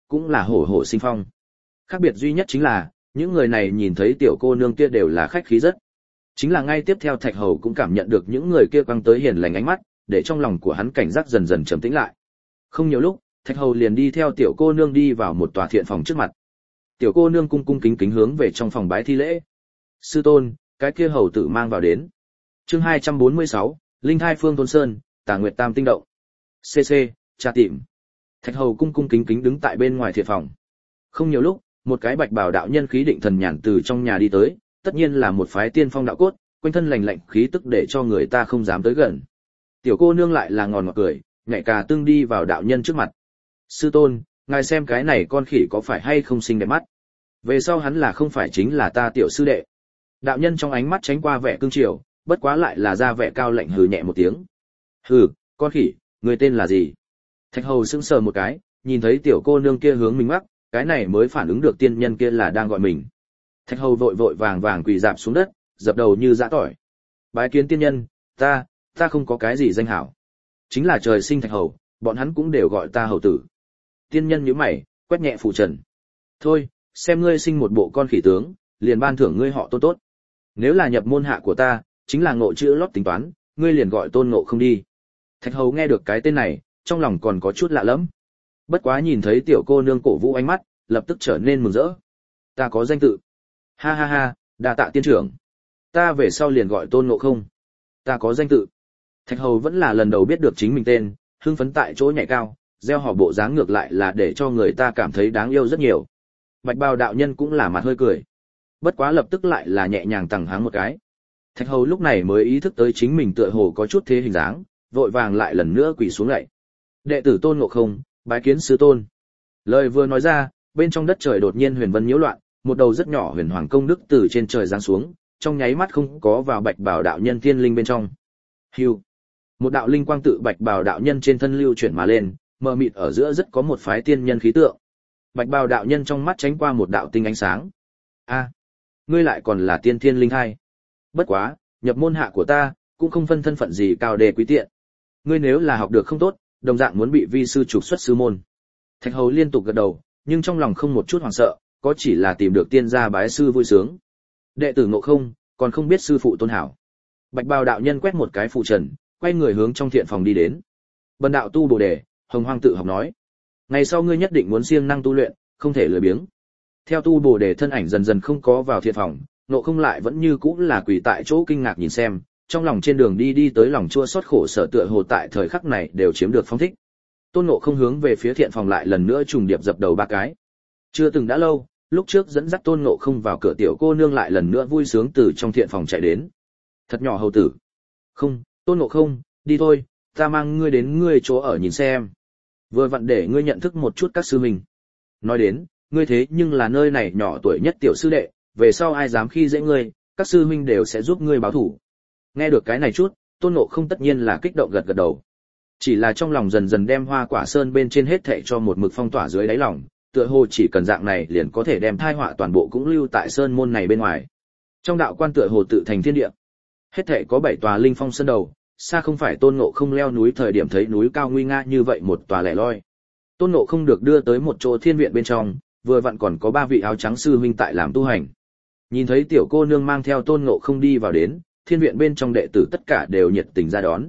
cũng là hổ hổ sinh phong. Khác biệt duy nhất chính là, những người này nhìn thấy tiểu cô nương kia đều là khách khí rất. Chính là ngay tiếp theo Thạch Hầu cũng cảm nhận được những người kia quăng tới hiền lành ánh mắt, để trong lòng của hắn cảnh giác dần dần trầm tĩnh lại. Không nhiều lúc, Thạch Hầu liền đi theo tiểu cô nương đi vào một tòa thiện phòng trước mặt. Tiểu cô nương cung cung kính kính hướng về trong phòng bái thi lễ. Sư tôn, cái kia hầu tử mang vào đến. Chương 246, Linh Thai Phương Thôn Sơn, Tà Nguyệt Tam Tinh Động. CC, tra tìm. Thạch Hầu cung cung kính kính đứng tại bên ngoài thiện phòng. Không nhiều lúc, một cái bạch bào đạo nhân khí định thần nhàn từ trong nhà đi tới, tất nhiên là một phái tiên phong đạo cốt, quanh thân lành lạnh khí tức để cho người ta không dám tới gần. Tiểu cô nương lại là ngòn ngọt cười, nhảy cà tương đi vào đạo nhân trước mặt. Sư tôn, ngài xem cái này con khỉ có phải hay không xinh đẹp mắt? Về sau hắn là không phải chính là ta tiểu sư đệ. Đạo nhân trong ánh mắt tránh qua vẻ cương triều, bất quá lại là ra vẻ cao lạnh hừ nhẹ một tiếng. Hừ, con khỉ, người tên là gì? Thạch Hầu sững sờ một cái, nhìn thấy tiểu cô nương kia hướng mình mắc, cái này mới phản ứng được tiên nhân kia là đang gọi mình. Thạch Hầu vội vội vàng vàng quỳ rạp xuống đất, dập đầu như dã tỏi. Bái kiến tiên nhân, ta không có cái gì danh hảo. Chính là trời sinh Thạch Hầu, bọn hắn cũng đều gọi ta hầu tử. Tiên nhân nhíu mày, quét nhẹ phù trần. Thôi, xem ngươi sinh một bộ con khỉ tướng, liền ban thưởng ngươi họ Tôn tốt. Nếu là nhập môn hạ của ta, chính là ngộ chữ lót tính toán, ngươi liền gọi Tôn Ngộ Không đi. Thạch Hầu nghe được cái tên này, trong lòng còn có chút lạ lẫm. Bất quá nhìn thấy tiểu cô nương cổ vũ ánh mắt, lập tức trở nên mừng rỡ. Ta có danh tự. Ha ha ha, đa tạ tiên trưởng. Ta về sau liền gọi Tôn Ngộ Không. Ta có danh tự. Thạch Hầu vẫn là lần đầu biết được chính mình tên, hưng phấn tại chỗ nhảy cao, gieo họ bộ dáng ngược lại là để cho người ta cảm thấy đáng yêu rất nhiều. Bạch bào đạo nhân cũng là mặt hơi cười. Bất quá lập tức lại là nhẹ nhàng tằng háng một cái. Thạch Hầu lúc này mới ý thức tới chính mình tựa hồ có chút thế hình dáng, vội vàng lại lần nữa quỳ xuống lạy. Đệ tử Tôn Ngộ Không, bái kiến sư tôn. Lời vừa nói ra, bên trong đất trời đột nhiên huyền vân nhiễu loạn, một đầu rất nhỏ huyền hoàng công đức từ trên trời giáng xuống, trong nháy mắt không có vào bạch bào đạo nhân thiên linh bên trong. Hưu, một đạo linh quang tự bạch bào đạo nhân trên thân lưu chuyển mà lên, mờ mịt ở giữa rất có một phái tiên nhân khí tượng. Bạch bào đạo nhân trong mắt tránh qua một đạo tinh ánh sáng. A, ngươi lại còn là tiên thiên linh hai. Bất quá, nhập môn hạ của ta, cũng không phân thân phận gì cao đề quý tiện. Ngươi nếu là học được không tốt, đồng dạng muốn bị vi sư trục xuất sư môn. Thạch Hầu liên tục gật đầu, nhưng trong lòng không một chút hoảng sợ, có chỉ là tìm được tiên gia bái sư vui sướng. Đệ tử Ngộ Không, còn không biết sư phụ tôn hảo. Bạch bào đạo nhân quét một cái phụ trần, quay người hướng trong thiện phòng đi đến. Bần đạo tu Bồ Đề, Hồng Hoang tự học nói. Ngày sau ngươi nhất định muốn siêng năng tu luyện, không thể lười biếng. Theo tu Bồ Đề thân ảnh dần dần không có vào thiện phòng, Ngộ Không lại vẫn như cũ là quỳ tại chỗ kinh ngạc nhìn xem, trong lòng trên đường đi tới lòng chua xót khổ sở tựa hồ tại thời khắc này đều chiếm được phong thích. Tôn Ngộ Không hướng về phía thiện phòng lại lần nữa trùng điệp dập đầu ba cái. Chưa từng đã lâu, lúc trước dẫn dắt Tôn Ngộ Không vào cửa tiểu cô nương lại lần nữa vui sướng từ trong thiện phòng chạy đến. Thật nhỏ hầu tử. Không, Tôn Ngộ Không, đi thôi, ta mang ngươi đến ngươi chỗ ở nhìn xem. Vừa vặn để ngươi nhận thức một chút các sư huynh. Nói đến, ngươi thế nhưng là nơi này nhỏ tuổi nhất tiểu sư đệ, về sau ai dám khi dễ ngươi, các sư huynh đều sẽ giúp ngươi báo thủ. Nghe được cái này chút, Tôn Ngộ Không tất nhiên là kích động gật gật đầu. Chỉ là trong lòng dần dần đem Hoa Quả Sơn bên trên hết thảy cho một mực phong tỏa dưới đáy lòng, tựa hồ chỉ cần dạng này liền có thể đem tai họa toàn bộ cũng lưu tại sơn môn này bên ngoài. Trong đạo quan tựa hồ tự thành thiên địa. Hết thảy có 7 tòa linh phong sơn đầu, xa không phải Tôn Ngộ Không leo núi thời điểm thấy núi cao nguy nga như vậy một tòa lẻ loi. Tôn Ngộ Không được đưa tới một chỗ thiên viện bên trong, vừa vặn còn có 3 vị áo trắng sư huynh tại làm tu hành. Nhìn thấy tiểu cô nương mang theo Tôn Ngộ Không đi vào đến, thiên viện bên trong đệ tử tất cả đều nhiệt tình ra đón.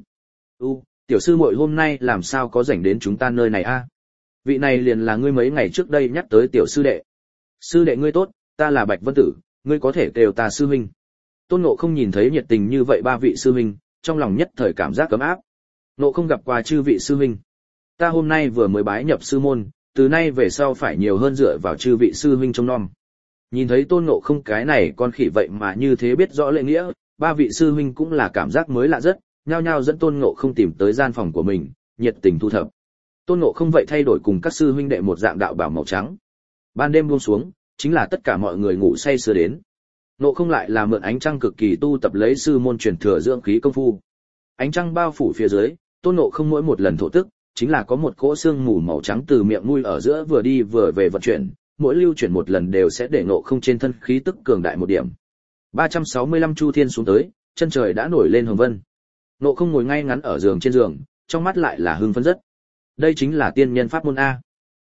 Tiểu sư muội hôm nay làm sao có rảnh đến chúng ta nơi này a? Vị này liền là ngươi mấy ngày trước đây nhắc tới tiểu sư đệ. Sư đệ ngươi tốt, ta là Bạch Vân Tử, ngươi có thể kêu ta sư huynh. Tôn Ngộ Không nhìn thấy nhiệt tình như vậy 3 vị sư huynh, trong lòng nhất thời cảm giác ấm áp. Ngộ Không gặp qua chư vị sư huynh. Ta hôm nay vừa mới bái nhập sư môn, từ nay về sau phải nhiều hơn dựa vào chư vị sư huynh trông nom. Nhìn thấy Tôn Ngộ Không cái này con khỉ vậy mà như thế biết rõ lễ nghĩa, 3 vị sư huynh cũng là cảm giác mới lạ rất, nhao nhao dẫn Tôn Ngộ Không tìm tới gian phòng của mình, nhiệt tình thu thập. Tôn Ngộ Không vậy thay đổi cùng các sư huynh đệ một dạng đạo bào màu trắng. Ban đêm buông xuống, chính là tất cả mọi người ngủ say sưa đến. Ngộ Không lại là mượn ánh trăng cực kỳ tu tập lấy sư môn truyền thừa dưỡng khí công phu. Ánh trăng bao phủ phía dưới, Tôn Ngộ Không mỗi một lần thổ tức, chính là có một cỗ xương mù màu trắng từ miệng mũi ở giữa vừa đi vừa về vận chuyển, mỗi lưu chuyển một lần đều sẽ để Ngộ Không trên thân khí tức cường đại một điểm. 365 chu thiên xuống tới, chân trời đã nổi lên hồng vân. Ngộ Không ngồi ngay ngắn ở giường trên giường, trong mắt lại là hưng phấn rất. Đây chính là tiên nhân pháp môn a.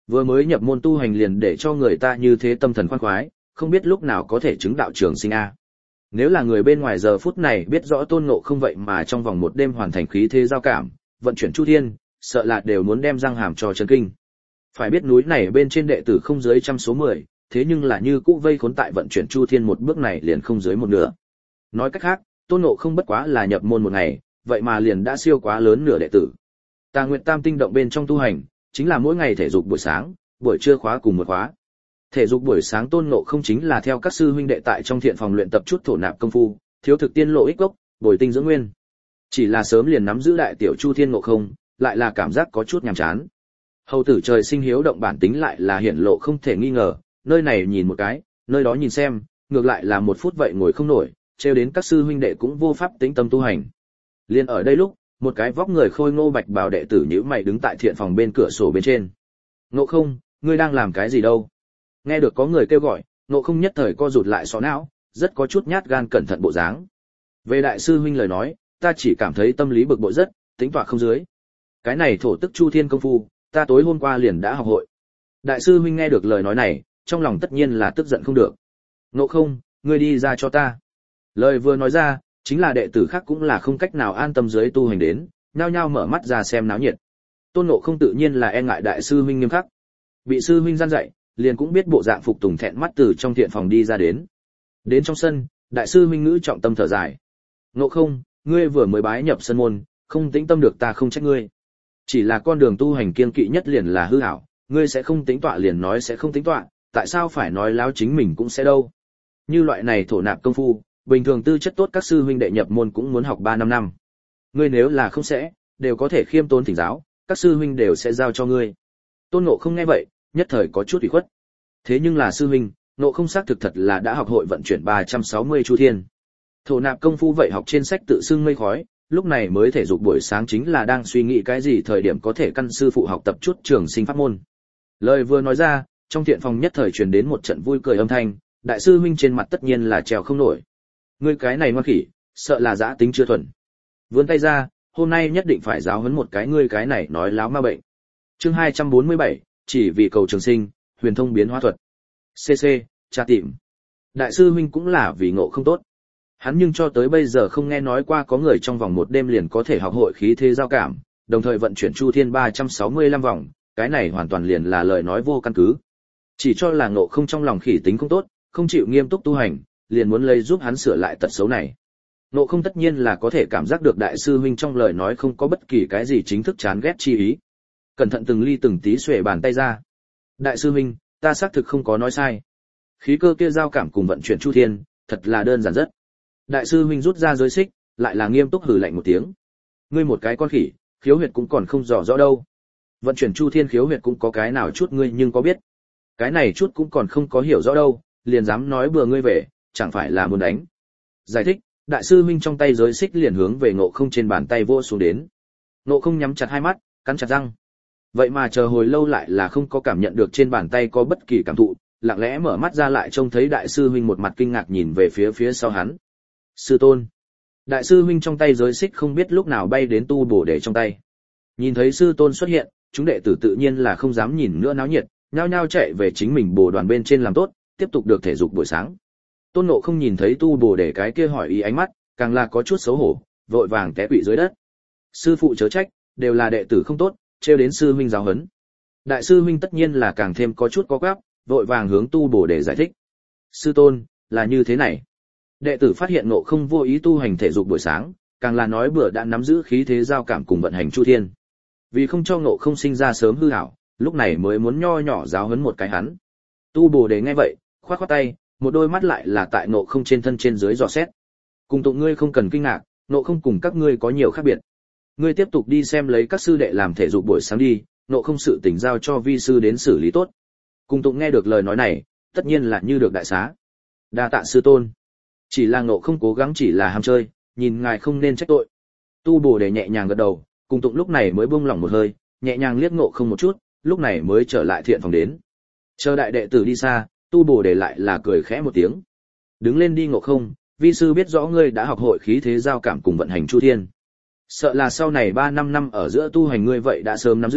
Vừa mới nhập môn tu hành liền để cho người ta như thế tâm thần khoan khoái, không biết lúc nào có thể chứng đạo trường sinh a. Nếu là người bên ngoài giờ phút này biết rõ Tôn Ngộ Không vậy mà trong vòng một đêm hoàn thành khí thế giao cảm, vận chuyển chu thiên, sợ là đều muốn đem răng hàm cho chấn kinh. Phải biết núi này bên trên đệ tử không dưới trăm số 10, thế nhưng là như cũ vây khốn tại vận chuyển chu thiên một bước này liền không dưới một nửa. Nói cách khác, Tôn Ngộ Không bất quá là nhập môn một ngày, vậy mà liền đã siêu quá lớn nửa đệ tử. Tà Nguyệt Tam Tinh động bên trong tu hành, chính là mỗi ngày thể dục buổi sáng, buổi trưa khóa cùng một khóa. Thể dục buổi sáng Tôn Ngộ Không chính là theo các sư huynh đệ tại trong thiện phòng luyện tập chút thổ nạp công phu, thiếu thực tiên lộ ích gốc, bồi tinh dưỡng nguyên. Chỉ là sớm liền nắm giữ đại tiểu chu thiên Ngộ Không, lại là cảm giác có chút nhàm chán. Hầu tử trời sinh hiếu động bản tính lại là hiển lộ không thể nghi ngờ, nơi này nhìn một cái, nơi đó nhìn xem, ngược lại là một phút vậy ngồi không nổi, trêu đến các sư huynh đệ cũng vô pháp tĩnh tâm tu hành. Liên ở đây lúc, một cái vóc người khôi ngô bạch bào đệ tử nhíu mày đứng tại thiện phòng bên cửa sổ bên trên. Ngộ Không, ngươi đang làm cái gì đâu? Nghe được có người kêu gọi, Ngộ Không nhất thời co rụt lại xó não, rất có chút nhát gan cẩn thận bộ dáng. Về đại sư huynh lời nói, ta chỉ cảm thấy tâm lý bực bội rất, tính tọa không dưới. Cái này thổ tức chu thiên công phu, ta tối hôm qua liền đã học hội. Đại sư huynh nghe được lời nói này, trong lòng tất nhiên là tức giận không được. Ngộ Không, ngươi đi ra cho ta. Lời vừa nói ra, chính là đệ tử khác cũng là không cách nào an tâm dưới tu hành đến, nhao nhao mở mắt ra xem náo nhiệt. Tôn Ngộ Không tự nhiên là e ngại đại sư huynh nghiêm khắc. Bị sư huynh gian dạy, liền cũng biết bộ dạng phục tùng thẹn mắt từ trong thiện phòng đi ra đến. Đến trong sân, đại sư huynh ngữ trọng tâm thở dài. Ngộ Không, ngươi vừa mới bái nhập sân môn, không tĩnh tâm được ta không trách ngươi. Chỉ là con đường tu hành kiêng kỵ nhất liền là hư ảo, ngươi sẽ không tính tọa liền nói sẽ không tính tọa, tại sao phải nói láo chính mình cũng sẽ đâu. Như loại này thổ nạp công phu, bình thường tư chất tốt các sư huynh đệ nhập môn cũng muốn học 3-5 năm. Ngươi nếu là không sẽ, đều có thể khiêm tốn thỉnh giáo, các sư huynh đều sẽ giao cho ngươi. Tôn Ngộ Không nghe vậy, nhất thời có chút ủy khuất. Thế nhưng là sư huynh, Ngộ Không xác thực thật là đã học hội vận chuyển 360 chu thiên. Thổ nạp công phu vậy học trên sách tự xưng mây khói, lúc này mới thể dục buổi sáng chính là đang suy nghĩ cái gì thời điểm có thể căn sư phụ học tập chút trường sinh pháp môn. Lời vừa nói ra, trong thiện phòng nhất thời truyền đến một trận vui cười âm thanh, đại sư huynh trên mặt tất nhiên là trèo không nổi. Ngươi cái này ngoan khỉ, sợ là dã tính chưa thuần. Vươn tay ra, hôm nay nhất định phải giáo huấn một cái ngươi cái này nói láo ma bệnh. Chương 247, chỉ vì cầu trường sinh, huyền thông biến hóa thuật. CC, tra tìm. Đại sư huynh cũng là vì Ngộ Không tốt. Hắn nhưng cho tới bây giờ không nghe nói qua có người trong vòng một đêm liền có thể học hội khí thế giao cảm, đồng thời vận chuyển chu thiên 365 vòng, cái này hoàn toàn liền là lời nói vô căn cứ. Chỉ cho là Ngộ Không trong lòng khỉ tính không tốt, không chịu nghiêm túc tu hành, liền muốn lấy giúp hắn sửa lại tật xấu này. Ngộ Không tất nhiên là có thể cảm giác được đại sư huynh trong lời nói không có bất kỳ cái gì chính thức chán ghét chi ý. Cẩn thận từng ly từng tí xuề bàn tay ra. Đại sư huynh, ta xác thực không có nói sai. Khí cơ kia giao cảm cùng vận chuyển chu thiên, thật là đơn giản rất. Đại sư huynh rút ra giới xích, lại là nghiêm túc hừ lạnh một tiếng. Ngươi một cái con khỉ, khiếu huyệt cũng còn không rõ rõ đâu. Vận chuyển chu thiên khiếu huyệt cũng có cái nào chút ngươi nhưng có biết. Cái này chút cũng còn không có hiểu rõ đâu, liền dám nói bừa ngươi về, chẳng phải là muốn đánh. Giải thích, đại sư huynh trong tay giới xích liền hướng về Ngộ Không trên bàn tay vô xuống đến. Ngộ Không nhắm chặt hai mắt, cắn chặt răng. Vậy mà chờ hồi lâu lại là không có cảm nhận được trên bàn tay có bất kỳ cảm thụ, lặng lẽ mở mắt ra lại trông thấy đại sư huynh một mặt kinh ngạc nhìn về phía sau hắn. Sư tôn. Đại sư huynh trong tay giới xích không biết lúc nào bay đến tu bổ để trong tay. Nhìn thấy sư tôn xuất hiện, chúng đệ tử tự nhiên là không dám nhìn nữa náo nhiệt, nhao nhao chạy về chính mình bổ đoàn bên trên làm tốt, tiếp tục được thể dục buổi sáng. Tôn Ngộ Không nhìn thấy tu bổ để cái kia hỏi ý ánh mắt, càng là có chút xấu hổ, vội vàng té quỵ dưới đất. Sư phụ chớ trách, đều là đệ tử không tốt, trêu đến sư huynh giáo huấn. Đại sư huynh tất nhiên là càng thêm có chút có quáp, vội vàng hướng tu bổ để giải thích. Sư tôn, là như thế này. Đệ tử phát hiện Ngộ Không vô ý tu hành thể dục buổi sáng, càng là nói bữa đã nắm giữ khí thế giao cảm cùng vận hành chu thiên. Vì không cho Ngộ Không sinh ra sớm hư ảo, lúc này mới muốn nho nhỏ giáo huấn một cái hắn. Tu bổ để nghe vậy, khoát khoát tay, một đôi mắt lại là tại Ngộ Không trên thân trên dưới dò xét. Cùng tụng ngươi không cần kinh ngạc, Ngộ Không cùng các ngươi có nhiều khác biệt. Ngươi tiếp tục đi xem lấy các sư đệ làm thể dục buổi sáng đi, Ngộ Không sự tình giao cho vi sư đến xử lý tốt. Cùng tụng nghe được lời nói này, tất nhiên là như được đại xá. Đa tạ sư tôn. Chỉ là Ngộ Không cố gắng chỉ là ham chơi, nhìn ngài không nên trách tội. Tu bổ để nhẹ nhàng gật đầu, cùng tụng lúc này mới buông lỏng một hơi, nhẹ nhàng liếc Ngộ Không một chút, lúc này mới trở lại thiện phòng đến. Chờ đại đệ tử đi xa, tu bổ để lại là cười khẽ một tiếng. Đứng lên đi Ngộ Không, vi sư biết rõ ngươi đã học hội khí thế giao cảm cùng vận hành chu thiên. Sợ là sau này 3-5 năm ở giữa tu hành ngươi vậy đã sớm nắm giữ,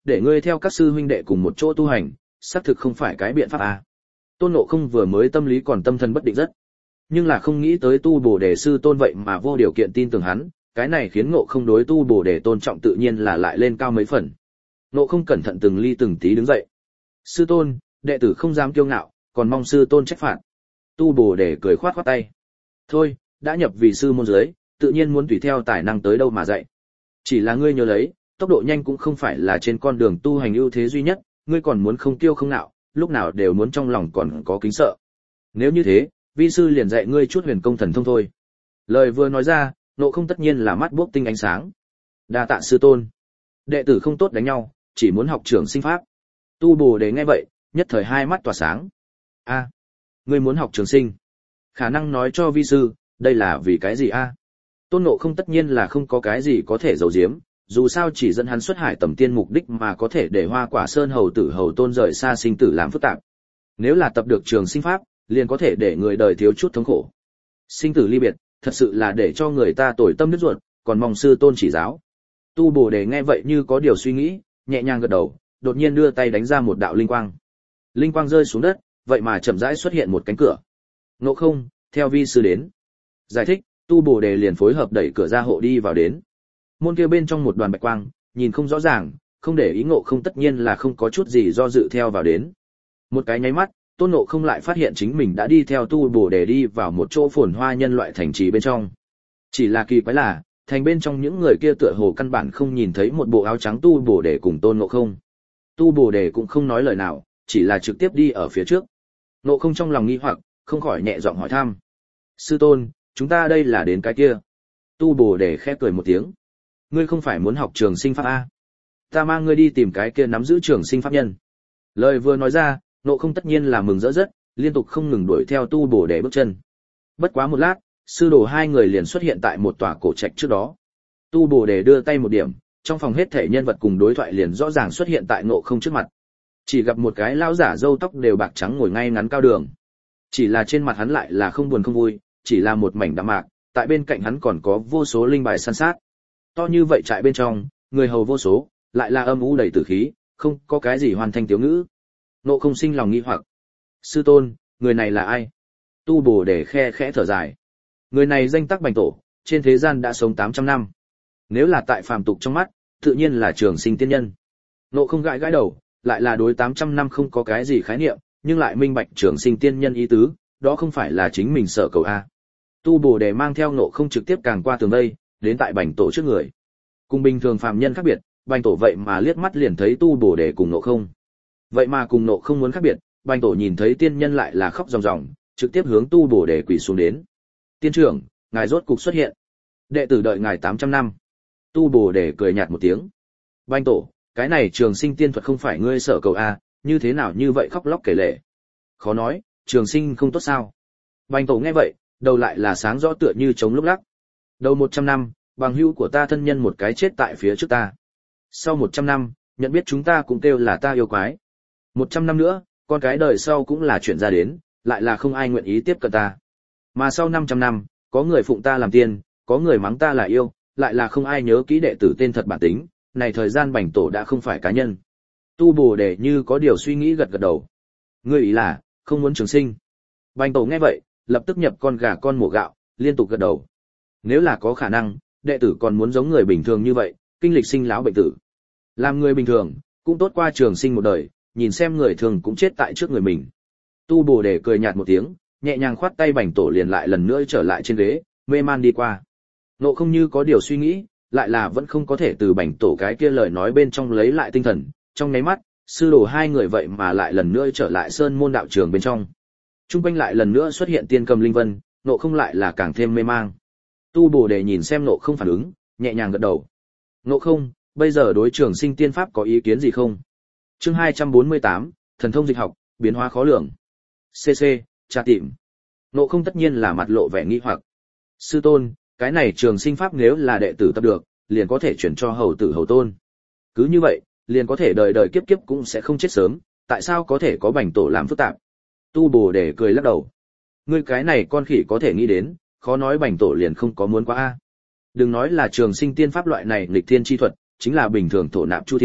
để ngươi theo các sư huynh đệ cùng một chỗ tu hành, xác thực không phải cái biện pháp a. Tôn Ngộ Không vừa mới tâm lý còn tâm thần bất định rất, nhưng là không nghĩ tới tu Bồ Đề sư tôn vậy mà vô điều kiện tin tưởng hắn, cái này khiến Ngộ Không đối tu Bồ Đề tôn trọng tự nhiên là lại lên cao mấy phần. Ngộ Không cẩn thận từng ly từng tí đứng dậy. Sư tôn, đệ tử không dám kiêu ngạo, còn mong sư tôn trách phạt. Tu Bồ Đề cười khoát khoát tay. Thôi, đã nhập vì sư môn dưới, tự nhiên muốn tùy theo tài năng tới đâu mà dạy. Chỉ là ngươi nhớ lấy, tốc độ nhanh cũng không phải là trên con đường tu hành ưu thế duy nhất, ngươi còn muốn không kiêu không ngạo, lúc nào đều muốn trong lòng còn có kính sợ. Nếu như thế, vi sư liền dạy ngươi chút huyền công thần thông thôi. Lời vừa nói ra, Ngộ Không tất nhiên là mắt buốc tinh ánh sáng. Đa tạ sư tôn. Đệ tử không tốt đánh nhau, chỉ muốn học trường sinh pháp. Tu Bồ Đề nghe vậy, nhất thời hai mắt tỏa sáng. A, ngươi muốn học trường sinh? Khả năng nói cho vi sư, đây là vì cái gì a? Tôn Ngộ Không tất nhiên là không có cái gì có thể giấu giếm, dù sao chỉ dẫn hắn xuất hải tầm tiên mục đích mà có thể để Hoa Quả Sơn hầu tử hầu tôn rời xa sinh tử làm phức tạp. Nếu là tập được trường sinh pháp, liền có thể để người đời thiếu chút thống khổ. Sinh tử ly biệt, thật sự là để cho người ta tủi tâm nứt ruột, còn mong sư tôn chỉ giáo. Tu Bồ Đề nghe vậy như có điều suy nghĩ, nhẹ nhàng gật đầu, đột nhiên đưa tay đánh ra một đạo linh quang. Linh quang rơi xuống đất, vậy mà chậm rãi xuất hiện một cánh cửa. Ngộ Không, theo vi sư đến. Giải thích, Tu Bồ Đề liền phối hợp đẩy cửa ra hộ đi vào đến. Môn kia bên trong một đoàn bạch quang, nhìn không rõ ràng, không để ý Ngộ Không tất nhiên là không có chút gì do dự theo vào đến. Một cái nháy mắt, Tôn Ngộ Không lại phát hiện chính mình đã đi theo Tu Bồ Đề đi vào một chỗ phồn hoa nhân loại thành trì bên trong. Chỉ là kỳ quái là, thành bên trong những người kia tựa hồ căn bản không nhìn thấy một bộ áo trắng Tu Bồ Đề cùng Tôn Ngộ Không. Tu Bồ Đề cũng không nói lời nào, chỉ là trực tiếp đi ở phía trước. Ngộ Không trong lòng nghi hoặc, không khỏi nhẹ giọng hỏi thăm. Sư tôn, chúng ta đây là đến cái kia. Tu Bồ Đề khẽ cười một tiếng. Ngươi không phải muốn học trường sinh pháp a? Ta mang ngươi đi tìm cái kia nắm giữ trường sinh pháp nhân. Lời vừa nói ra, Ngộ Không tất nhiên là mừng rỡ rất, liên tục không ngừng đuổi theo Tu Bồ Đề bước chân. Bất quá một lát, sư đồ hai người liền xuất hiện tại một tòa cổ trạch trước đó. Tu Bồ Đề đưa tay một điểm, trong phòng hết thể nhân vật cùng đối thoại liền rõ ràng xuất hiện tại Ngộ Không trước mặt. Chỉ gặp một cái lão giả râu tóc đều bạc trắng ngồi ngay ngắn cao đường. Chỉ là trên mặt hắn lại là không buồn không vui, chỉ là một mảnh đạm mạc, tại bên cạnh hắn còn có vô số linh bài san sát. To như vậy trại bên trong, người hầu vô số, lại là âm u đầy tử khí, không có cái gì hoàn thành tiểu ngữ. Ngộ Không sinh lòng nghi hoặc. Sư tôn, người này là ai? Tu Bồ Đề khe khẽ thở dài. Người này danh tắc Bành Tổ, trên thế gian đã sống 800 năm. Nếu là tại phàm tục trong mắt, tự nhiên là trường sinh tiên nhân. Ngộ Không gãi gãi đầu, lại là đối 800 năm không có cái gì khái niệm, nhưng lại minh bạch trường sinh tiên nhân ý tứ, đó không phải là chính mình sợ cầu a. Tu Bồ Đề mang theo Ngộ Không trực tiếp càng qua tường vây, đến tại Bành Tổ trước người. Cùng bình thường phàm nhân khác biệt, Bành Tổ vậy mà liếc mắt liền thấy Tu Bồ Đề cùng Ngộ Không. Vậy mà cùng Ngộ Không muốn khác biệt, Bành Tổ nhìn thấy tiên nhân lại là khóc ròng ròng, trực tiếp hướng Tu Bồ Đề quỳ xuống đến. Tiên trưởng, ngài rốt cục xuất hiện. Đệ tử đợi ngài 800 năm. Tu Bồ Đề cười nhạt một tiếng. Bành Tổ, cái này trường sinh tiên thuật không phải ngươi sở cầu a, như thế nào như vậy khóc lóc kể lể. Khó nói, trường sinh không tốt sao? Bành Tổ nghe vậy, đầu lại là sáng rõ tựa như trống lúc lắc. Đầu 100 năm, bằng hữu của ta thân nhân một cái chết tại phía trước ta. Sau 100 năm, nhận biết chúng ta cũng kêu là ta yêu quái. 100 năm nữa, con cái đời sau cũng là chuyện ra đến, lại là không ai nguyện ý tiếp cận ta. Mà sau 500 năm, có người phụng ta làm tiên, có người mắng ta là yêu, lại là không ai nhớ kỹ đệ tử tên thật bản tính, này thời gian Bành Tổ đã không phải cá nhân. Tu Bồ Đề như có điều suy nghĩ gật gật đầu. Ngươi ý là, không muốn trường sinh. Bành Tổ nghe vậy, lập tức nhập con gà con mổ gạo, liên tục gật đầu. Nếu là có khả năng, đệ tử còn muốn giống người bình thường như vậy, kinh lịch sinh lão bệnh tử. Làm người bình thường, cũng tốt qua trường sinh một đời, nhìn xem người thường cũng chết tại trước người mình. Tu Bồ Đề cười nhạt một tiếng, nhẹ nhàng khoát tay Bành Tổ liền lại lần nữa trở lại trên ghế, mê man đi qua. Ngộ Không như có điều suy nghĩ, lại là vẫn không có thể từ Bành Tổ cái kia lời nói bên trong lấy lại tinh thần, trong nháy mắt, sư đồ hai người vậy mà lại lần nữa trở lại sơn môn đạo trường bên trong. Trung quanh lại lần nữa xuất hiện tiên cầm linh vân, Ngộ Không lại là càng thêm mê mang. Tu Bồ Đề nhìn xem Ngộ Không phản ứng, nhẹ nhàng gật đầu. Ngộ Không, bây giờ đối trường sinh tiên pháp có ý kiến gì không? Chương 248, thần thông dịch học, biến hóa khó lường. CC, tra tìm. Ngộ Không tất nhiên là mặt lộ vẻ nghi hoặc. Sư tôn, cái này trường sinh pháp nếu là đệ tử tập được, liền có thể chuyển cho hầu tử hầu tôn. Cứ như vậy, liền có thể đời đời kiếp kiếp cũng sẽ không chết sớm, tại sao có thể có Bành Tổ làm phức tạp? Tu Bồ Đề cười lắc đầu. Ngươi cái này con khỉ có thể nghĩ đến, khó nói Bành Tổ liền không có muốn quá a. Đừng nói là trường sinh tiên pháp loại này nghịch thiên chi thuật, chính là bình thường thổ nạp chu thiên,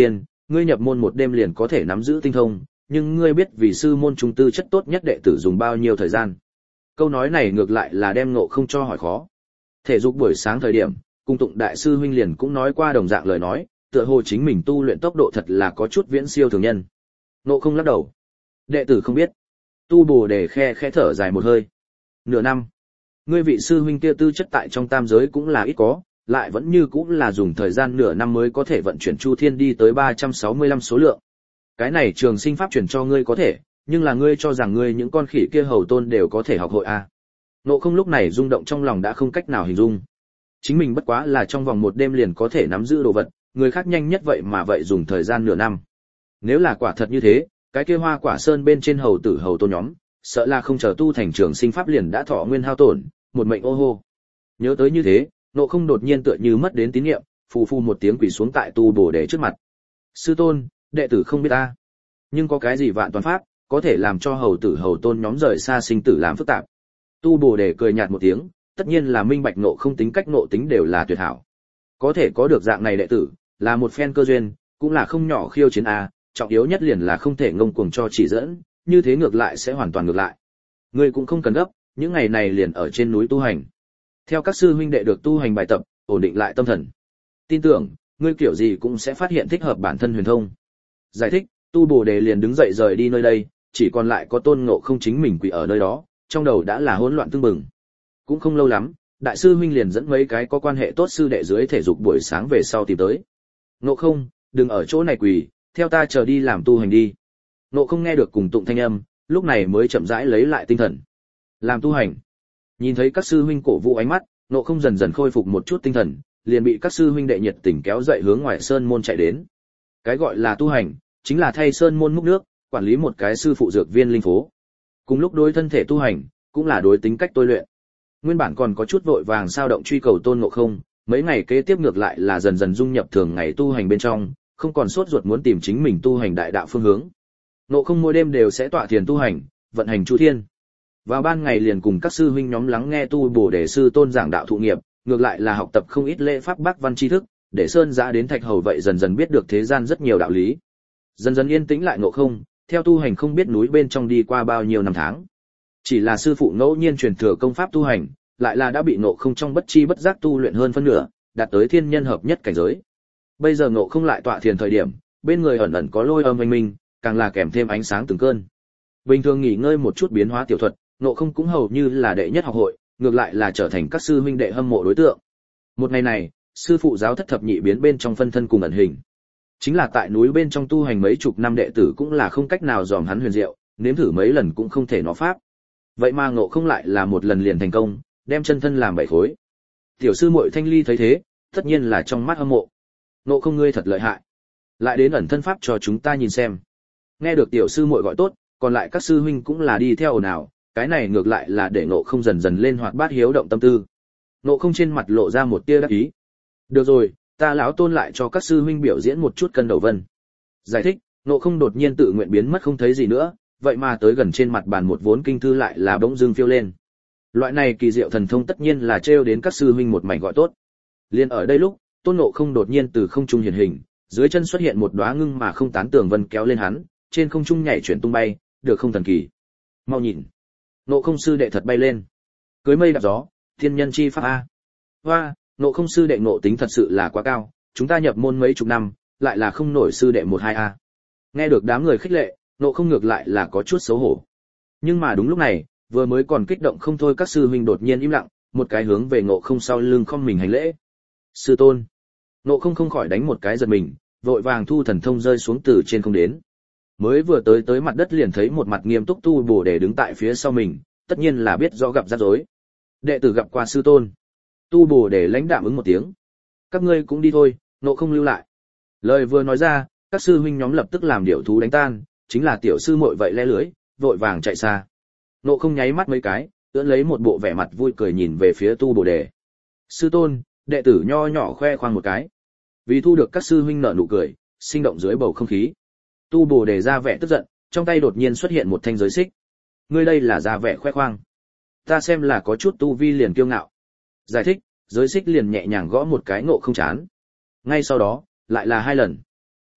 ngươi nhập môn một đêm liền có thể nắm giữ tinh thông, nhưng ngươi biết vì sư môn trung tư chất tốt nhất đệ tử dùng bao nhiêu thời gian. Câu nói này ngược lại là đem Ngộ Không cho hỏi khó. Thể dục buổi sáng thời điểm, Cung Tụng đại sư huynh liền cũng nói qua đồng dạng lời nói, tựa hồ chính mình tu luyện tốc độ thật là có chút viễn siêu thường nhân. Ngộ Không lắc đầu. Đệ tử không biết. Tu Bồ Đề khe thở dài một hơi. Nửa năm. Ngươi vị sư huynh kia tư chất tại trong tam giới cũng là ít có, lại vẫn như cũng là dùng thời gian nửa năm mới có thể vận chuyển Chu Thiên đi tới 365 số lượng. Cái này trường sinh pháp truyền cho ngươi có thể, nhưng là ngươi cho rằng ngươi những con khỉ kia hầu tôn đều có thể học hội à. Ngộ Không lúc này rung động trong lòng đã không cách nào hình dung. Chính mình bất quá là trong vòng một đêm liền có thể nắm giữ đồ vật, người khác nhanh nhất vậy mà vậy dùng thời gian nửa năm. Nếu là quả thật như thế, cái kia Hoa Quả Sơn bên trên hầu tử hầu tôn nhóm, sợ là không chờ tu thành trường sinh pháp liền đã thọ nguyên hao tổn, một mệnh ô hô. Nhớ tới như thế, Ngộ Không đột nhiên tựa như mất đến tín niệm, phù phù một tiếng quỳ xuống tại Tu Bồ Đề trước mặt. Sư tôn, đệ tử không biết ta, nhưng có cái gì vạn toàn pháp có thể làm cho hầu tử hầu tôn nhóm rời xa sinh tử làm phức tạp. Tu Bồ Đề cười nhạt một tiếng, tất nhiên là minh bạch Ngộ Không tính cách ngộ tính đều là tuyệt hảo. Có thể có được dạng này đệ tử, là một phen cơ duyên, cũng là không nhỏ khiêu chiến a, trọng yếu nhất liền là không thể ngông cuồng cho chỉ dẫn, như thế ngược lại sẽ hoàn toàn ngược lại. Ngươi cũng không cần gấp, những ngày này liền ở trên núi tu hành. Theo các sư huynh đệ được tu hành bài tập, ổn định lại tâm thần. Tin tưởng, ngươi kiểu gì cũng sẽ phát hiện thích hợp bản thân huyền thông. Giải thích, Tu Bồ Đề liền đứng dậy rời đi nơi đây, chỉ còn lại có Tôn Ngộ Không chính mình quỳ ở nơi đó, trong đầu đã là hỗn loạn tương bừng. Cũng không lâu lắm, đại sư huynh liền dẫn mấy cái có quan hệ tốt sư đệ dưới thể dục buổi sáng về sau tìm tới. Ngộ Không, đừng ở chỗ này quỳ, theo ta chờ đi làm tu hành đi. Ngộ Không nghe được cùng tụng thanh âm, lúc này mới chậm rãi lấy lại tinh thần. Làm tu hành. Nhìn thấy các sư huynh cổ vũ ánh mắt, Ngộ Không dần dần khôi phục một chút tinh thần, liền bị các sư huynh đệ nhiệt tình kéo dậy hướng ngoài sơn môn chạy đến. Cái gọi là tu hành, chính là thay sơn môn múc nước, quản lý một cái sư phụ dược viên linh phố. Cùng lúc đối thân thể tu hành, cũng là đối tính cách tôi luyện. Nguyên bản còn có chút vội vàng sao động truy cầu Tôn Ngộ Không, mấy ngày kế tiếp ngược lại là dần dần dung nhập thường ngày tu hành bên trong, không còn sốt ruột muốn tìm chính mình tu hành đại đạo phương hướng. Ngộ Không mỗi đêm đều sẽ tọa thiền tu hành, vận hành Chu Thiên. Vào ban ngày liền cùng các sư huynh nhóm lắng nghe Tu Bồ Đề sư tôn giảng đạo thụ nghiệp, ngược lại là học tập không ít lễ pháp bác văn tri thức, để sơn giã đến thạch hầu vậy dần dần biết được thế gian rất nhiều đạo lý. Dần dần yên tĩnh lại Ngộ Không, theo tu hành không biết núi bên trong đi qua bao nhiêu năm tháng. Chỉ là sư phụ ngẫu nhiên truyền thừa công pháp tu hành, lại là đã bị Ngộ Không trong bất chi bất giác tu luyện hơn phân nửa, đạt tới thiên nhân hợp nhất cảnh giới. Bây giờ Ngộ Không lại tọa thiền thời điểm, bên người ẩn ẩn có lôi âm oanh minh, càng là kèm thêm ánh sáng từng cơn. Bình thường nghỉ ngơi một chút biến hóa tiểu thuật, Ngộ Không cũng hầu như là đệ nhất học hội, ngược lại là trở thành các sư huynh đệ hâm mộ đối tượng. Một ngày này, sư phụ giáo thất thập nhị biến bên trong phân thân cùng ẩn hình. Chính là tại núi bên trong tu hành mấy chục năm đệ tử cũng là không cách nào dòm hắn huyền diệu, nếm thử mấy lần cũng không thể nó pháp. Vậy mà Ngộ Không lại là một lần liền thành công, đem chân thân làm 7 khối. Tiểu sư muội Thanh Ly thấy thế, tất nhiên là trong mắt hâm mộ. Ngộ Không ngươi thật lợi hại. Lại đến ẩn thân pháp cho chúng ta nhìn xem. Nghe được tiểu sư muội gọi tốt, còn lại các sư huynh cũng là đi theo ồn ào, cái này ngược lại là để Ngộ Không dần dần lên hoạt bát hiếu động tâm tư. Ngộ Không trên mặt lộ ra một tia đắc ý. Được rồi, ta lão Tôn lại cho các sư huynh biểu diễn một chút cân đầu vân. Giải thích, Ngộ Không đột nhiên tự nguyện biến mất không thấy gì nữa, vậy mà tới gần trên mặt bàn một vốn kinh thư lại là bỗng dưng phiêu lên. Loại này kỳ diệu thần thông tất nhiên là trêu đến các sư huynh một mảnh gọi tốt. Liên ở đây lúc, Tôn Ngộ Không đột nhiên từ không trung hiện hình, dưới chân xuất hiện một đóa ngưng mà không tán tường vân kéo lên hắn, trên không trung nhảy chuyển tung bay, được không thần kỳ. Mau nhìn, Ngộ Không sư đệ thật bay lên. Cưới mây đạp gió, thiên nhân chi pháp a. Hoa, Ngộ Không sư đệ ngộ tính thật sự là quá cao, chúng ta nhập môn mấy chục năm, lại là không nổi sư đệ 1-2 a. Nghe được đám người khích lệ, Ngộ Không ngược lại là có chút xấu hổ. Nhưng mà đúng lúc này, vừa mới còn kích động không thôi các sư huynh đột nhiên im lặng, một cái hướng về Ngộ Không sau lưng không mình hành lễ. Sư tôn. Ngộ Không không khỏi đánh một cái giật mình, vội vàng thu thần thông rơi xuống từ trên không đến. Mới vừa tới mặt đất liền thấy một mặt nghiêm túc Tu Bồ Đề đứng tại phía sau mình, tất nhiên là biết rõ gặp rắc rối. Đệ tử gặp qua sư tôn. Tu Bồ Đề lãnh đạm ứng một tiếng. Các ngươi cũng đi thôi, Ngộ Không lưu lại. Lời vừa nói ra, các sư huynh nhóm lập tức làm điểu thú đánh tan, chính là tiểu sư muội vậy le lưới, vội vàng chạy xa. Ngộ Không nháy mắt mấy cái, ưỡn lấy một bộ vẻ mặt vui cười nhìn về phía Tu Bồ Đề. Sư tôn, đệ tử nho nhỏ khoe khoang một cái. Vì thu được các sư huynh nở nụ cười, sinh động dưới bầu không khí. Tu Bồ Đề ra vẻ tức giận, trong tay đột nhiên xuất hiện một thanh giới xích. Ngươi đây là ra vẻ khoe khoang. Ta xem là có chút tu vi liền kiêu ngạo. Giải thích, giới xích liền nhẹ nhàng gõ một cái Ngộ Không chán. Ngay sau đó, lại là 2 lần.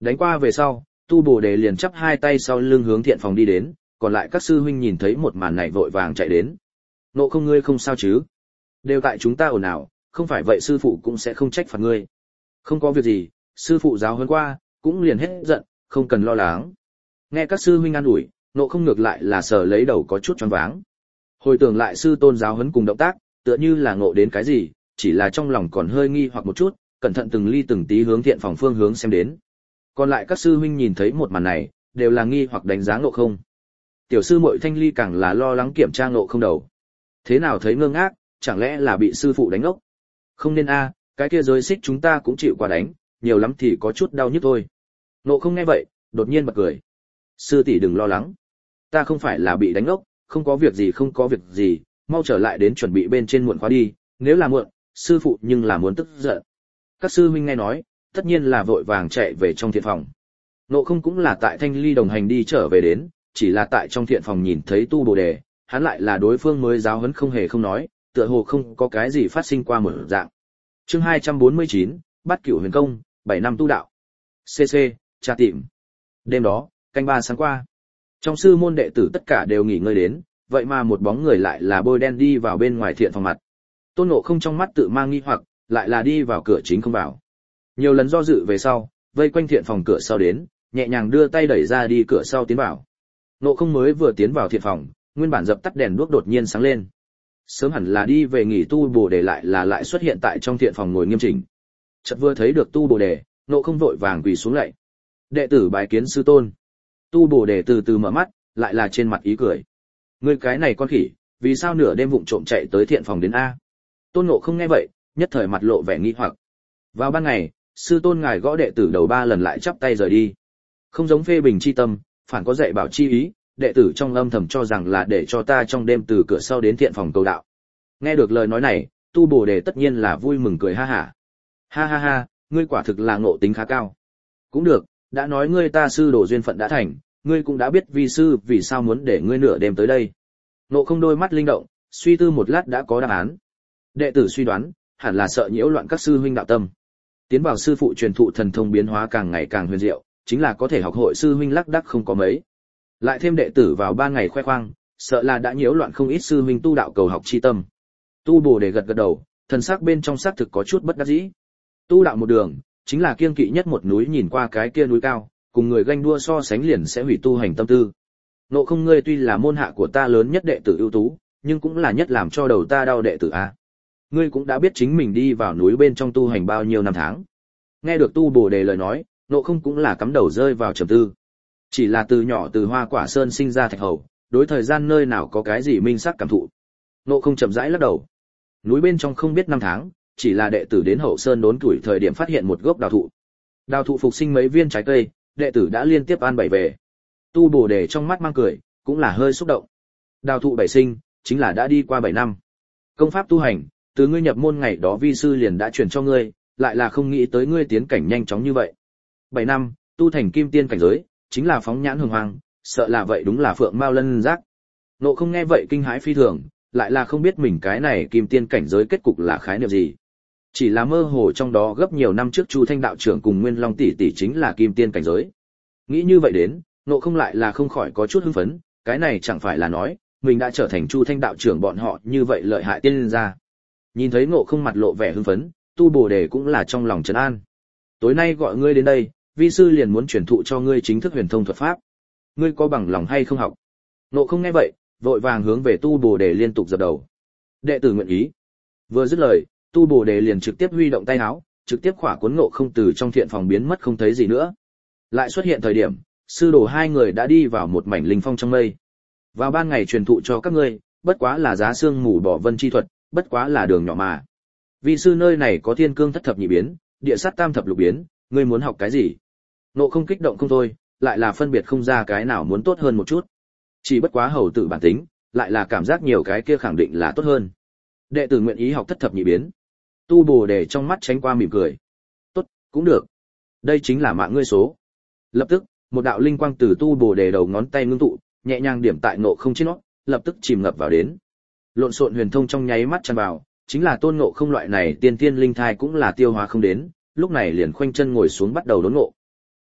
Đánh qua về sau, Tu Bồ Đề liền chắp hai tay sau lưng hướng thiện phòng đi đến, còn lại các sư huynh nhìn thấy một màn này vội vàng chạy đến. Nộ không, ngươi không sao chứ? Đều tại chúng ta ồn ào, không phải vậy sư phụ cũng sẽ không trách phạt ngươi. Không có việc gì, sư phụ giáo huấn qua, cũng liền hết giận, không cần lo lắng. Nghe các sư huynh an ủi, Nộ không ngược lại là sờ lấy đầu có chút choáng váng. Hồi tưởng lại sư tôn giáo huấn cùng động tác, tựa như là ngộ đến cái gì, chỉ là trong lòng còn hơi nghi hoặc một chút, cẩn thận từng ly từng tí hướng thiện phòng phương hướng xem đến. Còn lại các sư huynh nhìn thấy một màn này, đều là nghi hoặc đánh giá Ngộ không. Tiểu sư muội Thanh Ly càng là lo lắng kiểm tra Ngộ không đầu. Thế nào thấy ngơ ngác, chẳng lẽ là bị sư phụ đánh ốc? Không nên a, cái kia giới xích chúng ta cũng chịu quả đánh, nhiều lắm thì có chút đau nhức thôi. Ngộ không nghe vậy, đột nhiên bật cười. Sư tỷ đừng lo lắng, ta không phải là bị đánh ốc, không có việc gì không có việc gì, mau trở lại đến chuẩn bị bên trên muộn khóa đi, nếu là muộn, sư phụ nhưng là muốn tức giận. Các sư huynh nghe nói, tất nhiên là vội vàng chạy về trong thiện phòng. Ngộ không cũng là tại Thanh Ly đồng hành đi trở về đến, chỉ là tại trong thiện phòng nhìn thấy Tu Bồ Đề, hắn lại là đối phương mới giáo huấn không hề không nói, tựa hồ không có cái gì phát sinh qua một dạng. Chương 249, Bát Cửu Huyền Công, 7 năm tu đạo. CC, tra tìm. Đêm đó, canh ba sáng qua. Trong sư môn đệ tử tất cả đều nghỉ ngơi đến, vậy mà một bóng người lại là bôi đen đi vào bên ngoài thiện phòng mặt. Tôn Ngộ không trong mắt tự mang nghi hoặc, lại là đi vào cửa chính không vào. Nhiều lần do dự về sau, vây quanh thiện phòng cửa sau đến, nhẹ nhàng đưa tay đẩy ra đi cửa sau tiến vào. Ngộ không mới vừa tiến vào thiện phòng, nguyên bản dập tắt đèn đuốc đột nhiên sáng lên. Sớm hẳn là đi về nghỉ Tu Bồ Đề lại xuất hiện tại trong thiện phòng ngồi nghiêm chỉnh. Chợt vừa thấy được Tu Bồ Đề, Ngộ không vội vàng quỳ xuống lạy. Đệ tử bái kiến sư tôn. Tu Bồ Đề từ từ mở mắt, lại là trên mặt ý cười. Ngươi cái này con khỉ, vì sao nửa đêm vụng trộm chạy tới thiện phòng đến a? Tôn Ngộ không nghe vậy, nhất thời mặt lộ vẻ nghi hoặc. Vào ban ngày, sư tôn ngài gõ đệ tử đầu 3 lần lại chắp tay rời đi. Không giống phê bình chi tâm, phản có dạy bảo chi ý, đệ tử trong âm thầm cho rằng là để cho ta trong đêm từ cửa sau đến thiện phòng cầu đạo. Nghe được lời nói này, Tu Bồ Đề tất nhiên là vui mừng cười ha hả. Ha ha ha, ngươi quả thực là ngộ tính khá cao. Cũng được, đã nói ngươi ta sư đồ duyên phận đã thành, ngươi cũng đã biết vi sư vì sao muốn để ngươi nửa đêm tới đây. Ngộ không đôi mắt linh động, suy tư một lát đã có đáp án. Đệ tử suy đoán, hẳn là sợ nhiễu loạn các sư huynh đạo tâm. Tiến vào sư phụ truyền thụ thần thông biến hóa càng ngày càng huyền diệu, chính là có thể học hội sư huynh lắc đắc không có mấy. Lại thêm đệ tử vào 3 ngày khoe khoang, sợ là đã nhiễu loạn không ít sư huynh tu đạo cầu học chi tâm. Tu Bồ Đề gật gật đầu, thần sắc bên trong xác thực có chút bất đắc dĩ. Tu đạo một đường, chính là kiêng kỵ nhất một núi nhìn qua cái kia núi cao, cùng người ganh đua so sánh liền sẽ hủy tu hành tâm tư. Ngộ không, ngươi tuy là môn hạ của ta lớn nhất đệ tử ưu tú, nhưng cũng là nhất làm cho đầu ta đau đệ tử a. Ngươi cũng đã biết chính mình đi vào núi bên trong tu hành bao nhiêu năm tháng. Nghe được Tu Bồ Đề lời nói, Ngộ không cũng là cắm đầu rơi vào trầm tư. Chỉ là từ nhỏ từ Hoa Quả Sơn sinh ra thạch hầu, đối thời gian nơi nào có cái gì minh xác cảm thụ. Ngộ không chậm rãi lắc đầu. Núi bên trong không biết năm tháng, chỉ là đệ tử đến Hậu Sơn đốn tuổi thời điểm phát hiện một gốc đào thụ. Đào thụ phục sinh mấy viên trái cây, đệ tử đã liên tiếp an bảy về. Tu Bồ Đề trong mắt mang cười, cũng là hơi xúc động. Đào thụ bảy sinh, chính là đã đi qua 7 năm. Công pháp tu hành, từ ngươi nhập môn ngày đó vi sư liền đã truyền cho ngươi, lại là không nghĩ tới ngươi tiến cảnh nhanh chóng như vậy. 7 năm, tu thành kim tiên cảnh giới, chính là phóng nhãn hồng hoang, sợ là vậy đúng là phượng mao lân giác. Ngộ không nghe vậy kinh hãi phi thường, lại là không biết mình cái này kim tiên cảnh giới kết cục là khái niệm gì. Chỉ là mơ hồ trong đó gấp nhiều năm trước Chu Thanh đạo trưởng cùng Nguyên Long tỷ tỷ chính là kim tiên cảnh giới. Nghĩ như vậy đến, Ngộ không lại là không khỏi có chút hưng phấn, cái này chẳng phải là nói, mình đã trở thành Chu Thanh đạo trưởng bọn họ như vậy lợi hại tiên gia. Nhìn thấy Ngộ không mặt lộ vẻ hưng phấn, Tu Bồ Đề cũng là trong lòng trấn an. Tối nay gọi ngươi đến đây, vi sư liền muốn truyền thụ cho ngươi chính thức huyền thông thuật pháp. Ngươi có bằng lòng hay không học? Ngộ không nghe vậy, vội vàng hướng về Tu Bồ Đề liên tục dập đầu. Đệ tử nguyện ý. Vừa dứt lời, Tu Bồ Đề liền trực tiếp huy động tay áo, trực tiếp khỏa cuốn Ngộ không từ trong thiện phòng biến mất không thấy gì nữa. Lại xuất hiện thời điểm, sư đồ hai người đã đi vào một mảnh linh phong trong mây. Vào ban ngày truyền thụ cho các ngươi, bất quá là giá xương mù bỏ vân chi thuật, bất quá là đường nhỏ mà. Vi sư nơi này có thiên cương thất thập nhị biến, địa sát tam thập lục biến, ngươi muốn học cái gì? Ngộ không kích động không thôi, lại là phân biệt không ra cái nào muốn tốt hơn một chút. Chỉ bất quá hầu tử bản tính, lại là cảm giác nhiều cái kia khẳng định là tốt hơn. Đệ tử nguyện ý học thất thập nhị biến. Tu Bồ Đề trong mắt tránh qua mỉm cười. Tốt, cũng được. Đây chính là mạng ngươi số. Lập tức, một đạo linh quang từ Tu Bồ Đề đầu ngón tay ngưng tụ, nhẹ nhàng điểm tại Ngộ không trên nó, lập tức chìm ngập vào đến. Lộn xộn huyền thông trong nháy mắt tràn vào, chính là Tôn Ngộ không loại này tiên tiên linh thai cũng là tiêu hóa không đến, lúc này liền khoanh chân ngồi xuống bắt đầu đốn ngộ.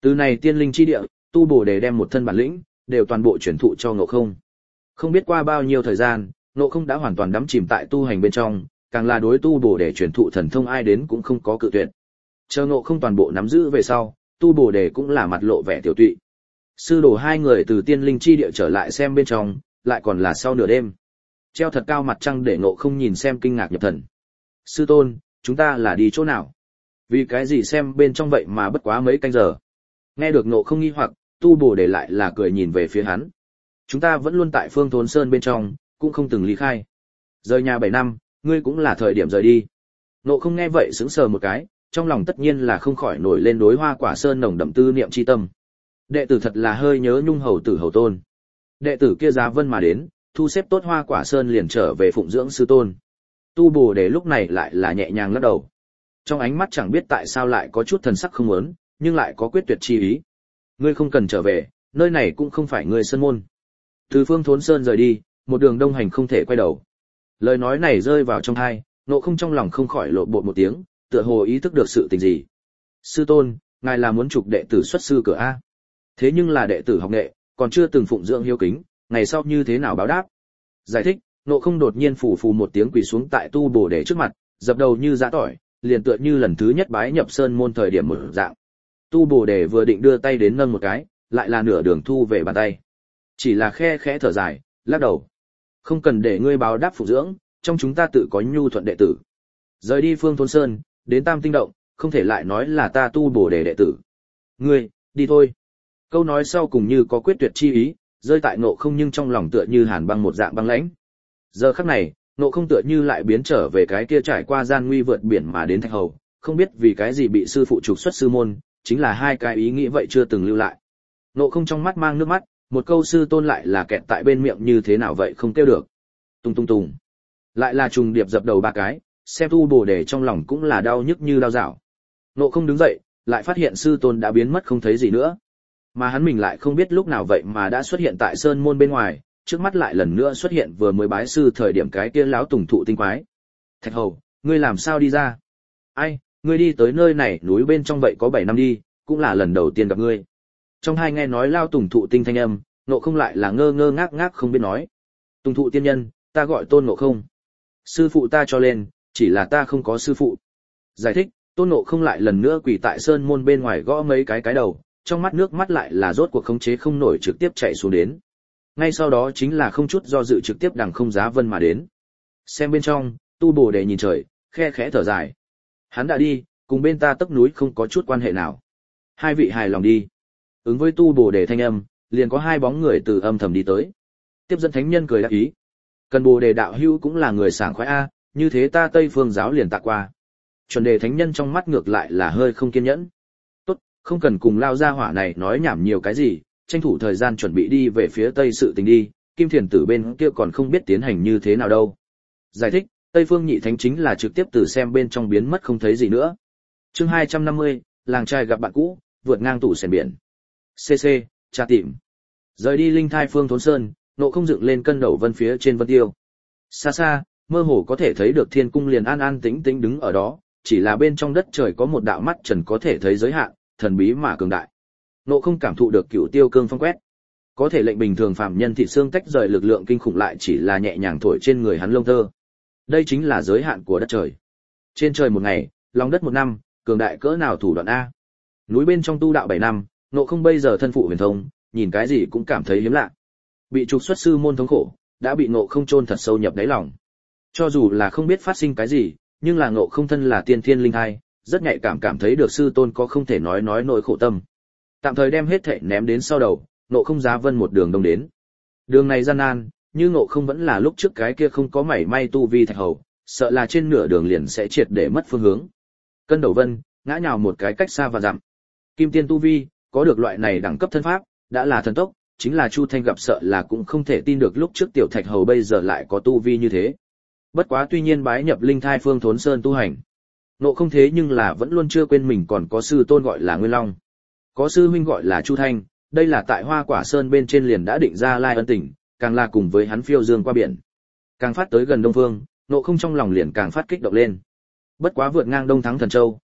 Từ này tiên linh chi địa, tu Bồ Đề đem một thân bản lĩnh đều toàn bộ truyền thụ cho Ngộ Không. Không biết qua bao nhiêu thời gian, Ngộ Không đã hoàn toàn đắm chìm tại tu hành bên trong, càng là đối tu Bồ Đề truyền thụ thần thông ai đến cũng không có cự tuyệt. Chờ Ngộ Không toàn bộ nắm giữ về sau, tu Bồ Đề cũng là mặt lộ vẻ tiểu tụy. Sư đồ hai người từ tiên linh chi địa trở lại xem bên trong, lại còn là sau nửa đêm. Treo thật cao mặt trăng để Ngộ Không nhìn xem kinh ngạc nhập thần. Sư tôn, chúng ta là đi chỗ nào? Vì cái gì xem bên trong vậy mà bất quá mấy canh giờ? Nghe được Ngộ Không nghi hoặc, tu Bồ Đề lại là cười nhìn về phía hắn. Chúng ta vẫn luôn tại Phương Thốn Sơn bên trong, cũng không từng ly khai. Rời nhà 7 năm, ngươi cũng là thời điểm rời đi. Ngộ Không nghe vậy sững sờ một cái, trong lòng tất nhiên là không khỏi nổi lên đối Hoa Quả Sơn nồng đậm tư niệm chi tâm. Đệ tử thật là hơi nhớ Nhung hầu tử hầu tôn. Đệ tử kia giá vân mà đến, thu xếp tốt Hoa Quả Sơn liền trở về phụng dưỡng sư tôn. Tu Bồ Đề lúc này lại là nhẹ nhàng lắc đầu. Trong ánh mắt chẳng biết tại sao lại có chút thần sắc không muốn, nhưng lại có quyết tuyệt chi ý. Ngươi không cần trở về, nơi này cũng không phải ngươi sơn môn. Từ Phương Thốn Sơn rời đi, một đường đông hành không thể quay đầu. Lời nói này rơi vào trong tai, Ngộ Không trong lòng không khỏi lộn bột một tiếng, tựa hồ ý thức được sự tình gì. Sư tôn, ngài là muốn trục đệ tử xuất sư cửa a? Thế nhưng là đệ tử học nghệ, còn chưa từng phụng dưỡng hiếu kính, ngày sau như thế nào báo đáp? Giải thích, Ngộ Không đột nhiên phù phù một tiếng quỳ xuống tại tu Bồ Đề trước mặt, dập đầu như giã tỏi, liền tựa như lần thứ nhất bái nhập sơn môn thời điểm mở dạng. Tu Bồ Đề vừa định đưa tay đến nâng một cái, lại là nửa đường thu về bàn tay. Chỉ là khe khẽ thở dài, lắc đầu. Không cần để ngươi báo đáp phụ dưỡng, trong chúng ta tự có nhu thuận đệ tử. Rời đi Phương Thốn Sơn, đến Tam Tinh Động, không thể lại nói là ta tu Bồ Đề đệ tử. Ngươi, đi thôi. Câu nói sau cùng như có quyết tuyệt chi ý, rơi tại Ngộ Không nhưng trong lòng tựa như hàn băng một dạng băng lãnh. Giờ khắc này, Ngộ Không tựa như lại biến trở về cái kia trải qua gian nguy vượt biển mà đến Thạch Hầu, không biết vì cái gì bị sư phụ trục xuất sư môn, chính là hai cái ý nghĩ vậy chưa từng lưu lại. Ngộ Không trong mắt mang nước mắt, một câu sư tôn lại là kẹt tại bên miệng như thế nào vậy không kêu được. Tung tung tung. Lại là trùng điệp dập đầu ba cái, xem tu Bồ Đề trong lòng cũng là đau nhức như đau dạo. Ngộ Không đứng dậy, lại phát hiện sư tôn đã biến mất không thấy gì nữa. Mà hắn mình lại không biết lúc nào vậy mà đã xuất hiện tại sơn môn bên ngoài, trước mắt lại lần nữa xuất hiện vừa mới bái sư thời điểm cái kia láo tùng thụ tinh quái. Thạch Hầu, ngươi làm sao đi ra? Ai, ngươi đi tới nơi này núi bên trong vậy có 7 năm đi, cũng là lần đầu tiên gặp ngươi. Trong hai nghe nói lao tùng thụ tinh thanh âm, Ngộ Không lại là ngơ ngơ ngác ngác không biết nói. Tùng thụ tiên nhân, ta gọi Tôn Ngộ Không. Sư phụ ta cho lên, chỉ là ta không có sư phụ. Giải thích, Tôn Ngộ Không lại lần nữa quỳ tại sơn môn bên ngoài gõ mấy cái đầu, trong mắt nước mắt lại là rốt cuộc khống chế không nổi trực tiếp chạy xuống đến. Ngay sau đó chính là không chút do dự trực tiếp đằng không giá vân mà đến. Xem bên trong, tu Bồ Đề nhìn trời, khe khẽ thở dài. Hắn đã đi, cùng bên ta tấc núi không có chút quan hệ nào. Hai vị hài lòng đi. Ứng với tu Bồ Đề thanh âm, liền có hai bóng người từ âm thầm đi tới. Tiếp dẫn thánh nhân cười đáp ý. Cần Bồ Đề đạo hữu cũng là người sảng khoái a, như thế ta Tây Phương giáo liền tạ qua. Chuẩn Đề thánh nhân trong mắt ngược lại là hơi không kiên nhẫn. Tốt, không cần cùng lao ra hỏa này nói nhảm nhiều cái gì, tranh thủ thời gian chuẩn bị đi về phía Tây sự tình đi, Kim Thiền tử bên kia còn không biết tiến hành như thế nào đâu. Giải thích, Tây Phương nhị thánh chính là trực tiếp từ xem bên trong biến mất không thấy gì nữa. Chương 250, làng trai gặp bạn cũ, vượt ngang tủ sèn biển. CC, tra tìm. Rời đi linh thai Phương Thốn Sơn, Ngộ Không dựng lên cân đầu vân phía trên vân tiêu. Xa xa, mơ hồ có thể thấy được thiên cung liền an an tĩnh tĩnh đứng ở đó, chỉ là bên trong đất trời có một đạo mắt trần có thể thấy giới hạn, thần bí mà cường đại. Ngộ Không cảm thụ được cửu tiêu cương phong quét, có thể lệnh bình thường phàm nhân thịt xương tách rời lực lượng kinh khủng lại chỉ là nhẹ nhàng thổi trên người hắn lông tơ. Đây chính là giới hạn của đất trời. Trên trời một ngày, lòng đất một năm, cường đại cỡ nào thủ đoạn a. Núi bên trong tu đạo 7 năm, Ngộ Không bây giờ thân phụ huyền thông, nhìn cái gì cũng cảm thấy hiếm lạ. Bị trục xuất sư môn thống khổ, đã bị Ngộ Không chôn thật sâu nhập đáy lòng. Cho dù là không biết phát sinh cái gì, nhưng là Ngộ Không thân là tiên thiên linh thai, rất nhạy cảm thấy được sư tôn có không thể nói nỗi khổ tâm. Tạm thời đem hết thảy ném đến sau đầu, Ngộ Không giá vân một đường đông đến. Đường này gian nan, như Ngộ Không vẫn là lúc trước cái kia không có mảy may tu vi Thạch Hầu, sợ là trên nửa đường liền sẽ triệt để mất phương hướng. Cân đầu vân, ngã nhào một cái cách xa và dặm. Kim tiên tu vi, có được loại này đẳng cấp thân pháp, đã là thần tốc, chính là Chu Thanh gặp sợ là cũng không thể tin được lúc trước tiểu Thạch Hầu bây giờ lại có tu vi như thế. Bất quá tuy nhiên bái nhập linh thai Phương Thốn Sơn tu hành, Ngộ Không thế nhưng là vẫn luôn chưa quên mình còn có sư tôn gọi là Nguyên Long, có sư huynh gọi là Chu Thanh, đây là tại Hoa Quả Sơn bên trên liền đã định ra lai ân tình, càng là cùng với hắn phiêu dương qua biển. Càng phát tới gần Đông Phương, Ngộ Không trong lòng liền càng phát kích động lên. Bất quá vượt ngang Đông thắng Thần Châu,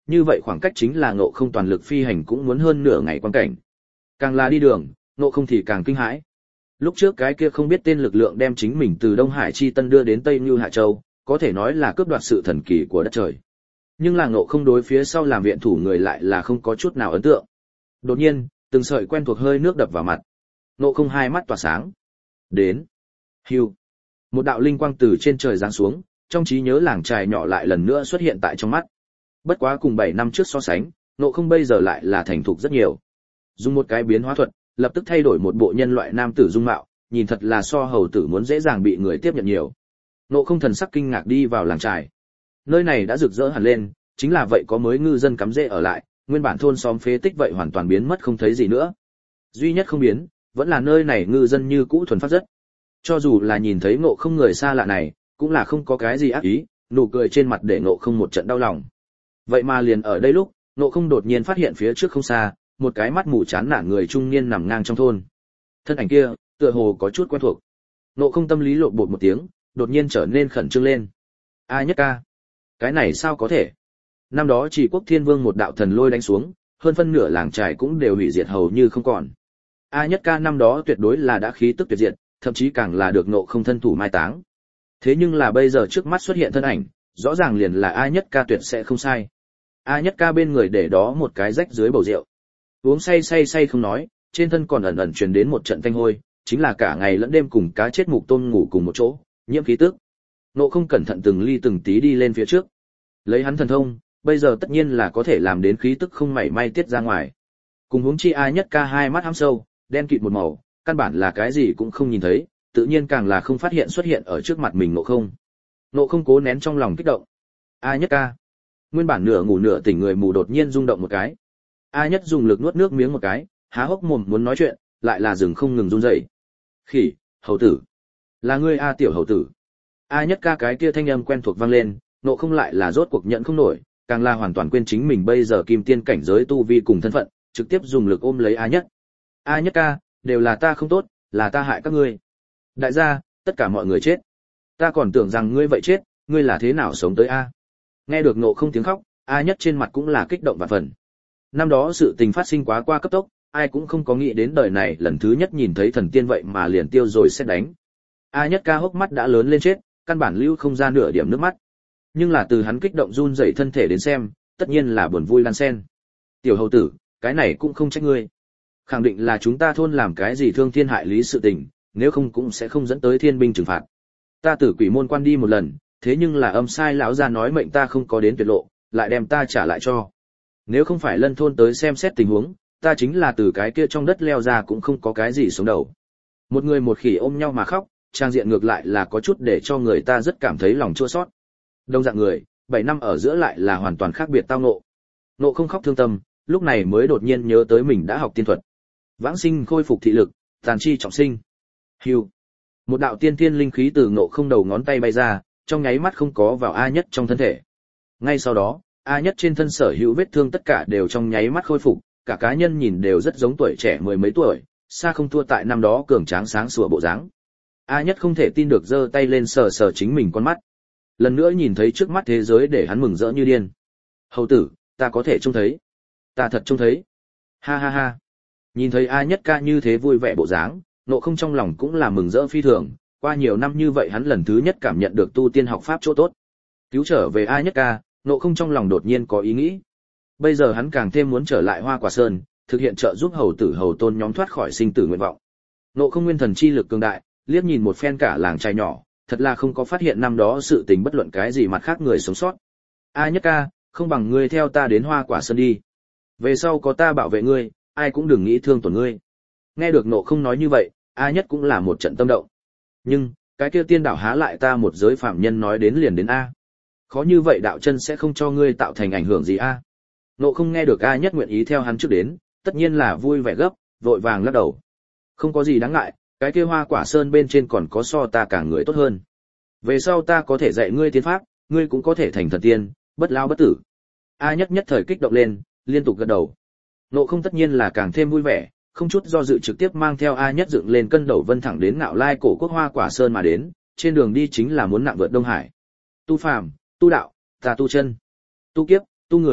như vậy khoảng cách chính là Ngộ Không toàn lực phi hành cũng muốn hơn nửa ngày quan cảnh. Càng là đi đường, Ngộ Không thì càng kinh hãi. Lúc trước cái kia không biết tên lực lượng đem chính mình từ Đông Hải chi tân đưa đến Tây Như Hạ Châu, có thể nói là cướp đoạt sự thần kỳ của đất trời. Nhưng là Ngộ Không đối phía sau làm viện thủ người lại là không có chút nào ấn tượng. Đột nhiên, từng sợi quen thuộc hơi nước đập vào mặt. Ngộ Không hai mắt tỏa sáng. Đến. Hưu. Một đạo linh quang từ trên trời giáng xuống, trong trí nhớ làng trài nhỏ lại lần nữa xuất hiện tại trong mắt. Bất quá cùng 7 năm trước so sánh, Ngộ Không bây giờ lại là thành thục rất nhiều. Dùng một cái biến hóa thuật, lập tức thay đổi một bộ nhân loại nam tử dung mạo, nhìn thật là so hầu tử muốn dễ dàng bị người tiếp nhận nhiều. Ngộ Không thần sắc kinh ngạc đi vào làng trài. Nơi này đã rực rỡ hẳn lên, chính là vậy có mới ngư dân cắm rễ ở lại, nguyên bản thôn xóm phế tích vậy hoàn toàn biến mất không thấy gì nữa. Duy nhất không biến, vẫn là nơi này ngư dân như cũ thuần phát rất. Cho dù là nhìn thấy Ngộ Không người xa lạ này, cũng là không có cái gì ác ý, nụ cười trên mặt để Ngộ Không một trận đau lòng. Vậy mà liền ở đây lúc, Ngộ Không đột nhiên phát hiện phía trước không xa, một cái mắt mù chán nản người trung niên nằm ngang trong thôn. Thân ảnh kia, tựa hồ có chút quen thuộc. Ngộ Không tâm lý lộn bột một tiếng, đột nhiên trở nên khẩn trương lên. A Nhất ca, cái này sao có thể? Năm đó Chỉ Quốc Thiên Vương một đạo thần lôi đánh xuống, hơn phân nửa làng trài cũng đều hủy diệt hầu như không còn. A Nhất ca năm đó tuyệt đối là đã khí tức tuyệt diệt, thậm chí càng là được Ngộ Không thân thủ mai táng. Thế nhưng là bây giờ trước mắt xuất hiện thân ảnh, rõ ràng liền là A Nhất ca tuyệt sẽ không sai. A Nhất ca bên người để đó một cái rách dưới bầu rượu. Uống say không nói, trên thân còn ẩn ẩn truyền đến một trận tanh hôi, chính là cả ngày lẫn đêm cùng cá chết mục tôm ngủ cùng một chỗ, nhiễm khí tức. Ngộ Không cẩn thận từng ly từng tí đi lên phía trước. Lấy hắn thần thông, bây giờ tất nhiên là có thể làm đến khí tức không mảy may tiết ra ngoài. Cùng huống chi A Nhất ca hai mắt hăm sâu, đen kịt một màu, căn bản là cái gì cũng không nhìn thấy, tự nhiên càng là không phát hiện xuất hiện ở trước mặt mình Ngộ Không. Ngộ Không cố nén trong lòng kích động. A Nhất ca. Nguyên bản nửa ngủ nửa tỉnh người mù đột nhiên rung động một cái. A Nhất dùng lực nuốt nước miếng một cái, há hốc mồm muốn nói chuyện, lại là dừng không ngừng run rẩy. Khỉ, hầu tử. Là ngươi A tiểu hầu tử. A Nhất ca cái kia thanh âm quen thuộc vang lên, Ngộ Không lại là rốt cuộc nhận không nổi, càng là hoàn toàn quên chính mình bây giờ kim tiên cảnh giới tu vi cùng thân phận, trực tiếp dùng lực ôm lấy A Nhất. A Nhất ca, đều là ta không tốt, là ta hại các ngươi. Đại gia, tất cả mọi người chết. Ta còn tưởng rằng ngươi vậy chết, ngươi là thế nào sống tới A? Nghe được Ngộ Không tiếng khóc, A Nhất trên mặt cũng là kích động vạn phần. Năm đó sự tình phát sinh quá qua cấp tốc, ai cũng không có nghĩ đến đời này lần thứ nhất nhìn thấy thần tiên vậy mà liền tiêu rồi sẽ đánh. A Nhất ca hốc mắt đã lớn lên chết, căn bản lưu không ra nửa điểm nước mắt. Nhưng là từ hắn kích động run rẩy thân thể đến xem, tất nhiên là buồn vui đan sen. Tiểu hầu tử, cái này cũng không trách ngươi. Khẳng định là chúng ta thôn làm cái gì thương thiên hại lý sự tình, nếu không cũng sẽ không dẫn tới thiên binh trừng phạt. Ta Tử Quỷ môn quan đi một lần, thế nhưng là âm sai lão gia nói mệnh ta không có đến tuyệt lộ, lại đem ta trả lại cho. Nếu không phải Lân thôn tới xem xét tình huống, ta chính là từ cái kia trong đất leo ra cũng không có cái gì sống đầu. Một người một khỉ ôm nhau mà khóc, trang diện ngược lại là có chút để cho người ta rất cảm thấy lòng chua xót. Đông dạng người, 7 năm ở giữa lại là hoàn toàn khác biệt tao ngộ. Ngộ Không khóc thương tâm, lúc này mới đột nhiên nhớ tới mình đã học tiên thuật. Vãng sinh khôi phục thị lực, tàn chi trọng sinh. Hưu. Một đạo tiên thiên linh khí từ Ngộ Không đầu ngón tay bay ra, trong nháy mắt không có vào A Nhất trong thân thể. Ngay sau đó, A Nhất trên thân sở hữu vết thương tất cả đều trong nháy mắt khôi phục, cả cá nhân nhìn đều rất giống tuổi trẻ mười mấy tuổi, xa không thua tại năm đó cường tráng sáng sủa bộ dáng. A Nhất không thể tin được giơ tay lên sờ sờ chính mình con mắt. Lần nữa nhìn thấy trước mắt thế giới để hắn mừng rỡ như điên. Hầu tử, ta có thể trông thấy. Ta thật trông thấy. Ha ha ha. Nhìn thấy A Nhất ca như thế vui vẻ bộ dáng, Ngộ Không trong lòng cũng là mừng rỡ phi thường, qua nhiều năm như vậy hắn lần thứ nhất cảm nhận được tu tiên học pháp chỗ tốt. Cứu trở về A Nhất ca, Ngộ Không trong lòng đột nhiên có ý nghĩ. Bây giờ hắn càng thêm muốn trở lại Hoa Quả Sơn, thực hiện trợ giúp hầu tử hầu tôn nhóm thoát khỏi sinh tử nguyện vọng. Ngộ Không nguyên thần chi lực cường đại, liếc nhìn một phen cả làng trai nhỏ, thật là không có phát hiện năm đó sự tình bất luận cái gì mặt khác người sống sót. A Nhất ca, không bằng ngươi theo ta đến Hoa Quả Sơn đi. Về sau có ta bảo vệ ngươi, ai cũng đừng nghĩ thương tổn ngươi. Nghe được Ngộ Không nói như vậy, A Nhất cũng là một trận tâm động. Nhưng, cái kia tiên đạo há lại ta một giới phạm nhân nói đến liền đến A. Khó như vậy đạo chân sẽ không cho ngươi tạo thành ảnh hưởng gì A. Ngộ Không nghe được A Nhất nguyện ý theo hắn trước đến, tất nhiên là vui vẻ gấp, vội vàng lắc đầu. Không có gì đáng ngại, cái kia Hoa Quả Sơn bên trên còn có so ta cả người tốt hơn. Về sau ta có thể dạy ngươi tiên pháp, ngươi cũng có thể thành thần tiên, bất lao bất tử. A Nhất nhất thời kích động lên, liên tục gật đầu. Ngộ Không tất nhiên là càng thêm vui vẻ, không chút do dự trực tiếp mang theo A Nhất dựng lên cân đầu vân thẳng đến Ngạo Lai cổ quốc Hoa Quả Sơn mà đến, trên đường đi chính là muốn nặng vượt Đông Hải. Tu phàm, tu đạo, ta tu chân. Tu kiếp, tu người,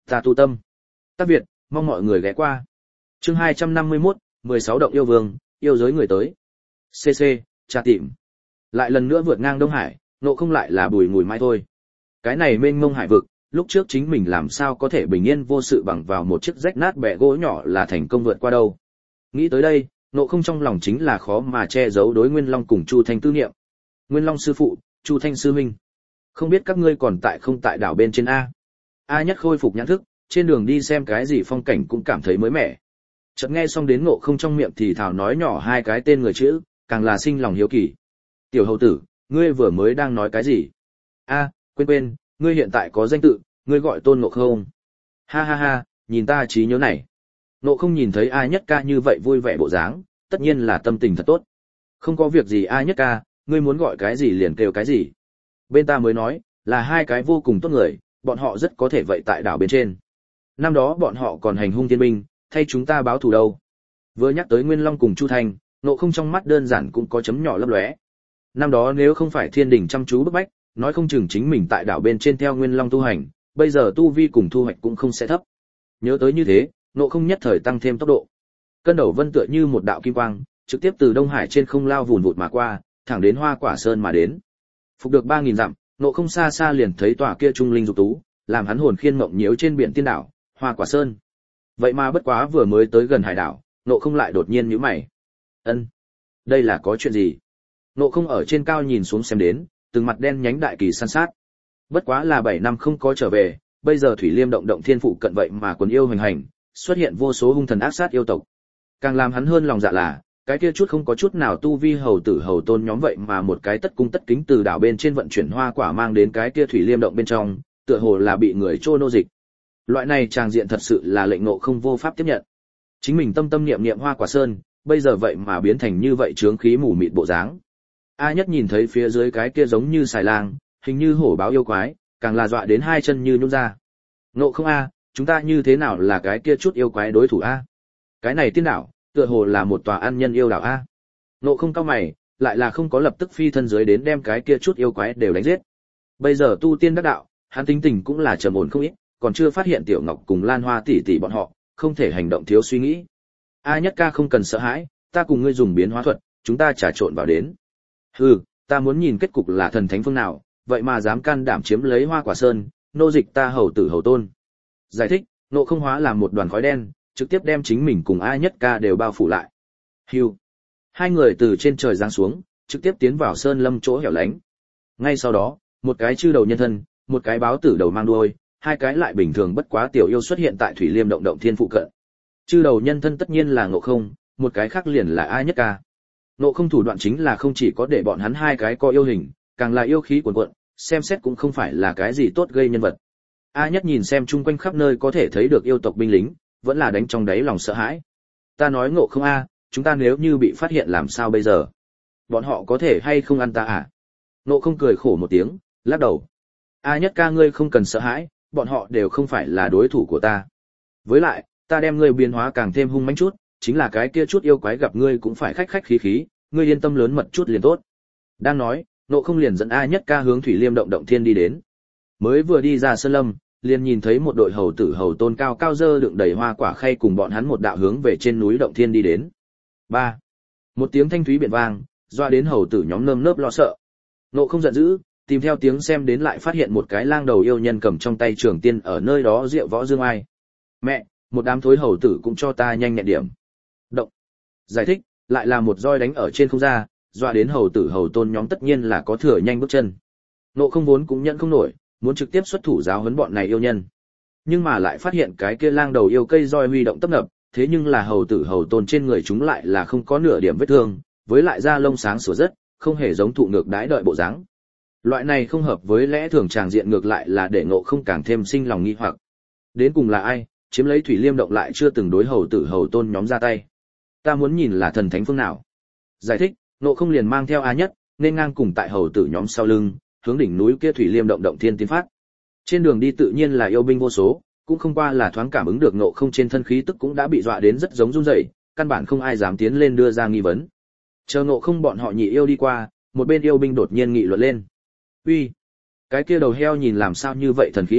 Ta tu tâm. Tác Việt, mong mọi người ghé qua. Chương 251, 16 động yêu vương, yêu giới người tới. CC, tra tìm. Lại lần nữa vượt ngang Đông Hải, Ngộ Không lại là bùi ngùi mãi thôi. Cái này mênh mông hải vực, lúc trước chính mình làm sao có thể bình yên vô sự bằng vào một chiếc rách nát bẹ gỗ nhỏ là thành công vượt qua đâu. Nghĩ tới đây, Ngộ Không trong lòng chính là khó mà che giấu đối Nguyên Long cùng Chu Thanh tư niệm. Nguyên Long sư phụ, Chu Thanh sư huynh, không biết các ngươi còn tại không tại đảo bên trên a? A Nhất khôi phục nhãn thức, trên đường đi xem cái gì phong cảnh cũng cảm thấy mới mẻ. Chợt nghe xong đến Ngộ Không trong miệng thì thào nói nhỏ hai cái tên người chữ, càng là sinh lòng hiếu kỳ. Tiểu hầu tử, ngươi vừa mới đang nói cái gì? A, quên, ngươi hiện tại có danh tự, ngươi gọi Tôn Ngộ Không. Ha ha ha, nhìn ta trí nhớ này. Ngộ Không nhìn thấy A Nhất ca như vậy vui vẻ bộ dáng, tất nhiên là tâm tình thật tốt. Không có việc gì A Nhất ca, ngươi muốn gọi cái gì liền kêu cái gì. Bên ta mới nói, là hai cái vô cùng tốt người, bọn họ rất có thể vậy tại đảo bên trên. Năm đó bọn họ còn hành hung thiên binh, thay chúng ta báo thù đâu. Vừa nhắc tới Nguyên Long cùng Chu Thanh, Ngộ Không trong mắt đơn giản cũng có chấm nhỏ lấp lóe. Năm đó nếu không phải thiên đình chăm chú bức bách, nói không chừng chính mình tại đảo bên trên theo Nguyên Long tu hành, bây giờ tu vi cùng thu hoạch cũng không sẽ thấp. Nhớ tới như thế, Ngộ Không nhất thời tăng thêm tốc độ. Cân đầu vân tựa như một đạo kim quang, trực tiếp từ Đông Hải trên không lao vùn vụt mà qua, thẳng đến Hoa Quả Sơn mà đến. Phục được 3000 dặm, Ngộ Không xa xa liền thấy tòa kia trung linh dục tú, làm hắn hồn khiên mộng nhiễu trên biển tiên đảo, Hoa Quả Sơn. Vậy mà bất quá vừa mới tới gần hải đảo, Ngộ Không lại đột nhiên nhíu mày. Ân, đây là có chuyện gì? Ngộ Không ở trên cao nhìn xuống xem đến, từng mặt đen nhánh đại kỳ san sát. Bất quá là 7 năm không có trở về, bây giờ Thủy Liêm động động thiên phụ cận vậy mà quần yêu hoành hành, xuất hiện vô số hung thần ác sát yêu tộc. Càng làm hắn hơn lòng dạ là, cái kia chút không có chút nào tu vi hầu tử hầu tôn nhóm vậy mà một cái tất cung tất kính từ đảo bên trên vận chuyển hoa quả mang đến cái kia Thủy Liêm động bên trong, tựa hồ là bị người trô nô dịch. Loại này tràng diện thật sự là lệnh Ngộ Không vô pháp tiếp nhận. Chính mình tâm tâm niệm niệm Hoa Quả Sơn, bây giờ vậy mà biến thành như vậy chướng khí mù mịt bộ dáng. A Nhất nhìn thấy phía dưới cái kia giống như xài lang, hình như hổ báo yêu quái, càng là dọa đến hai chân như nhũn ra. Ngộ Không a, chúng ta như thế nào là cái kia chút yêu quái đối thủ a? Cái này tiên đảo, tựa hồ là một tòa ăn nhân yêu đảo a. Ngộ Không cao mày, lại là không có lập tức phi thân dưới đến đem cái kia chút yêu quái đều đánh giết. Bây giờ tu tiên đắc đạo, hắn tính tình cũng là trầm ổn không ít, còn chưa phát hiện Tiểu Ngọc cùng Lan Hoa tỷ tỷ bọn họ, không thể hành động thiếu suy nghĩ. A Nhất ca không cần sợ hãi, ta cùng ngươi dùng biến hóa thuật, chúng ta trà trộn vào đến. Hừ, ta muốn nhìn kết cục là thần thánh phương nào, vậy mà dám can đảm chiếm lấy Hoa Quả Sơn, nô dịch ta hầu tử hầu tôn. Giải thích, Ngộ Không hóa làm một đoàn khói đen, trực tiếp đem chính mình cùng A Nhất ca đều bao phủ lại. Hưu. Hai người từ trên trời giáng xuống, trực tiếp tiến vào sơn lâm chỗ hẻo lánh. Ngay sau đó, một cái chư đầu nhân thân, một cái báo tử đầu mang đuôi, hai cái lại bình thường bất quá tiểu yêu xuất hiện tại Thủy Liêm động động thiên phụ cận. Chư đầu nhân thân tất nhiên là Ngộ Không, một cái khác liền là A Nhất ca. Ngộ Không thủ đoạn chính là không chỉ có để bọn hắn hai cái có yêu hình, càng là yêu khí cuồn cuộn, xem xét cũng không phải là cái gì tốt gây nhân vật. A Nhất nhìn xem chung quanh khắp nơi có thể thấy được yêu tộc binh lính, vẫn là đánh trong đáy lòng sợ hãi. Ta nói Ngộ Không a, chúng ta nếu như bị phát hiện làm sao bây giờ? Bọn họ có thể hay không ăn ta à? Ngộ Không cười khổ một tiếng, lắc đầu. A Nhất ca ngươi không cần sợ hãi, bọn họ đều không phải là đối thủ của ta. Với lại, ta đem ngươi biến hóa càng thêm hung mãnh chút, chính là cái kia chút yêu quái gặp ngươi cũng phải khách khách khí khí, ngươi yên tâm lớn mật chút liền tốt. Đang nói, Ngộ Không liền dẫn A Nhất ca hướng Thủy Liêm động động thiên đi đến. Mới vừa đi ra sơn lâm, liền nhìn thấy một đội hầu tử hầu tôn cao cao dơ đựng đầy hoa quả khay cùng bọn hắn một đạo hướng về trên núi động thiên đi đến. 3. Một tiếng thanh thúy biển vang, doa đến hầu tử nhóm nơm nớp lo sợ. Ngộ Không giận dữ, tìm theo tiếng xem đến lại phát hiện một cái lang đầu yêu nhân cầm trong tay trường tiên ở nơi đó diệu võ dương ai. Mẹ, một đám thối hầu tử cũng cho ta nhanh nhẹn điểm. Động. Giải thích, lại là một roi đánh ở trên không ra, doa đến hầu tử hầu tôn nhóm tất nhiên là có thừa nhanh bước chân. Ngộ Không vốn cũng nhận không nổi, muốn trực tiếp xuất thủ giáo huấn bọn này yêu nhân. Nhưng mà lại phát hiện cái kia lang đầu yêu cây roi huy động tấp nập, thế nhưng là hầu tử hầu tôn trên người chúng lại là không có nửa điểm vết thương, với lại da lông sáng sủa rất, không hề giống thụ ngược đái đợi bộ dáng. Loại này không hợp với lẽ thường tràng diện ngược lại là để Ngộ Không càng thêm sinh lòng nghi hoặc. Đến cùng là ai, chiếm lấy Thủy Liêm động lại chưa từng đối hầu tử hầu tôn nhóm ra tay. Ta muốn nhìn là thần thánh phương nào. Giải thích, Ngộ Không liền mang theo A Nhất, nên ngang cùng tại hầu tử nhóm sau lưng, hướng đỉnh núi kia Thủy Liêm động động thiên tiến phát. Trên đường đi tự nhiên là yêu binh vô số, cũng không qua là thoáng cảm ứng được Ngộ Không trên thân khí tức cũng đã bị dọa đến rất giống run rẩy, căn bản không ai dám tiến lên đưa ra nghi vấn. Chờ Ngộ Không bọn họ nhị yêu đi qua, một bên yêu binh đột nhiên nghị luận lên. Uy, cái kia đầu heo nhìn làm sao như vậy thần khí a,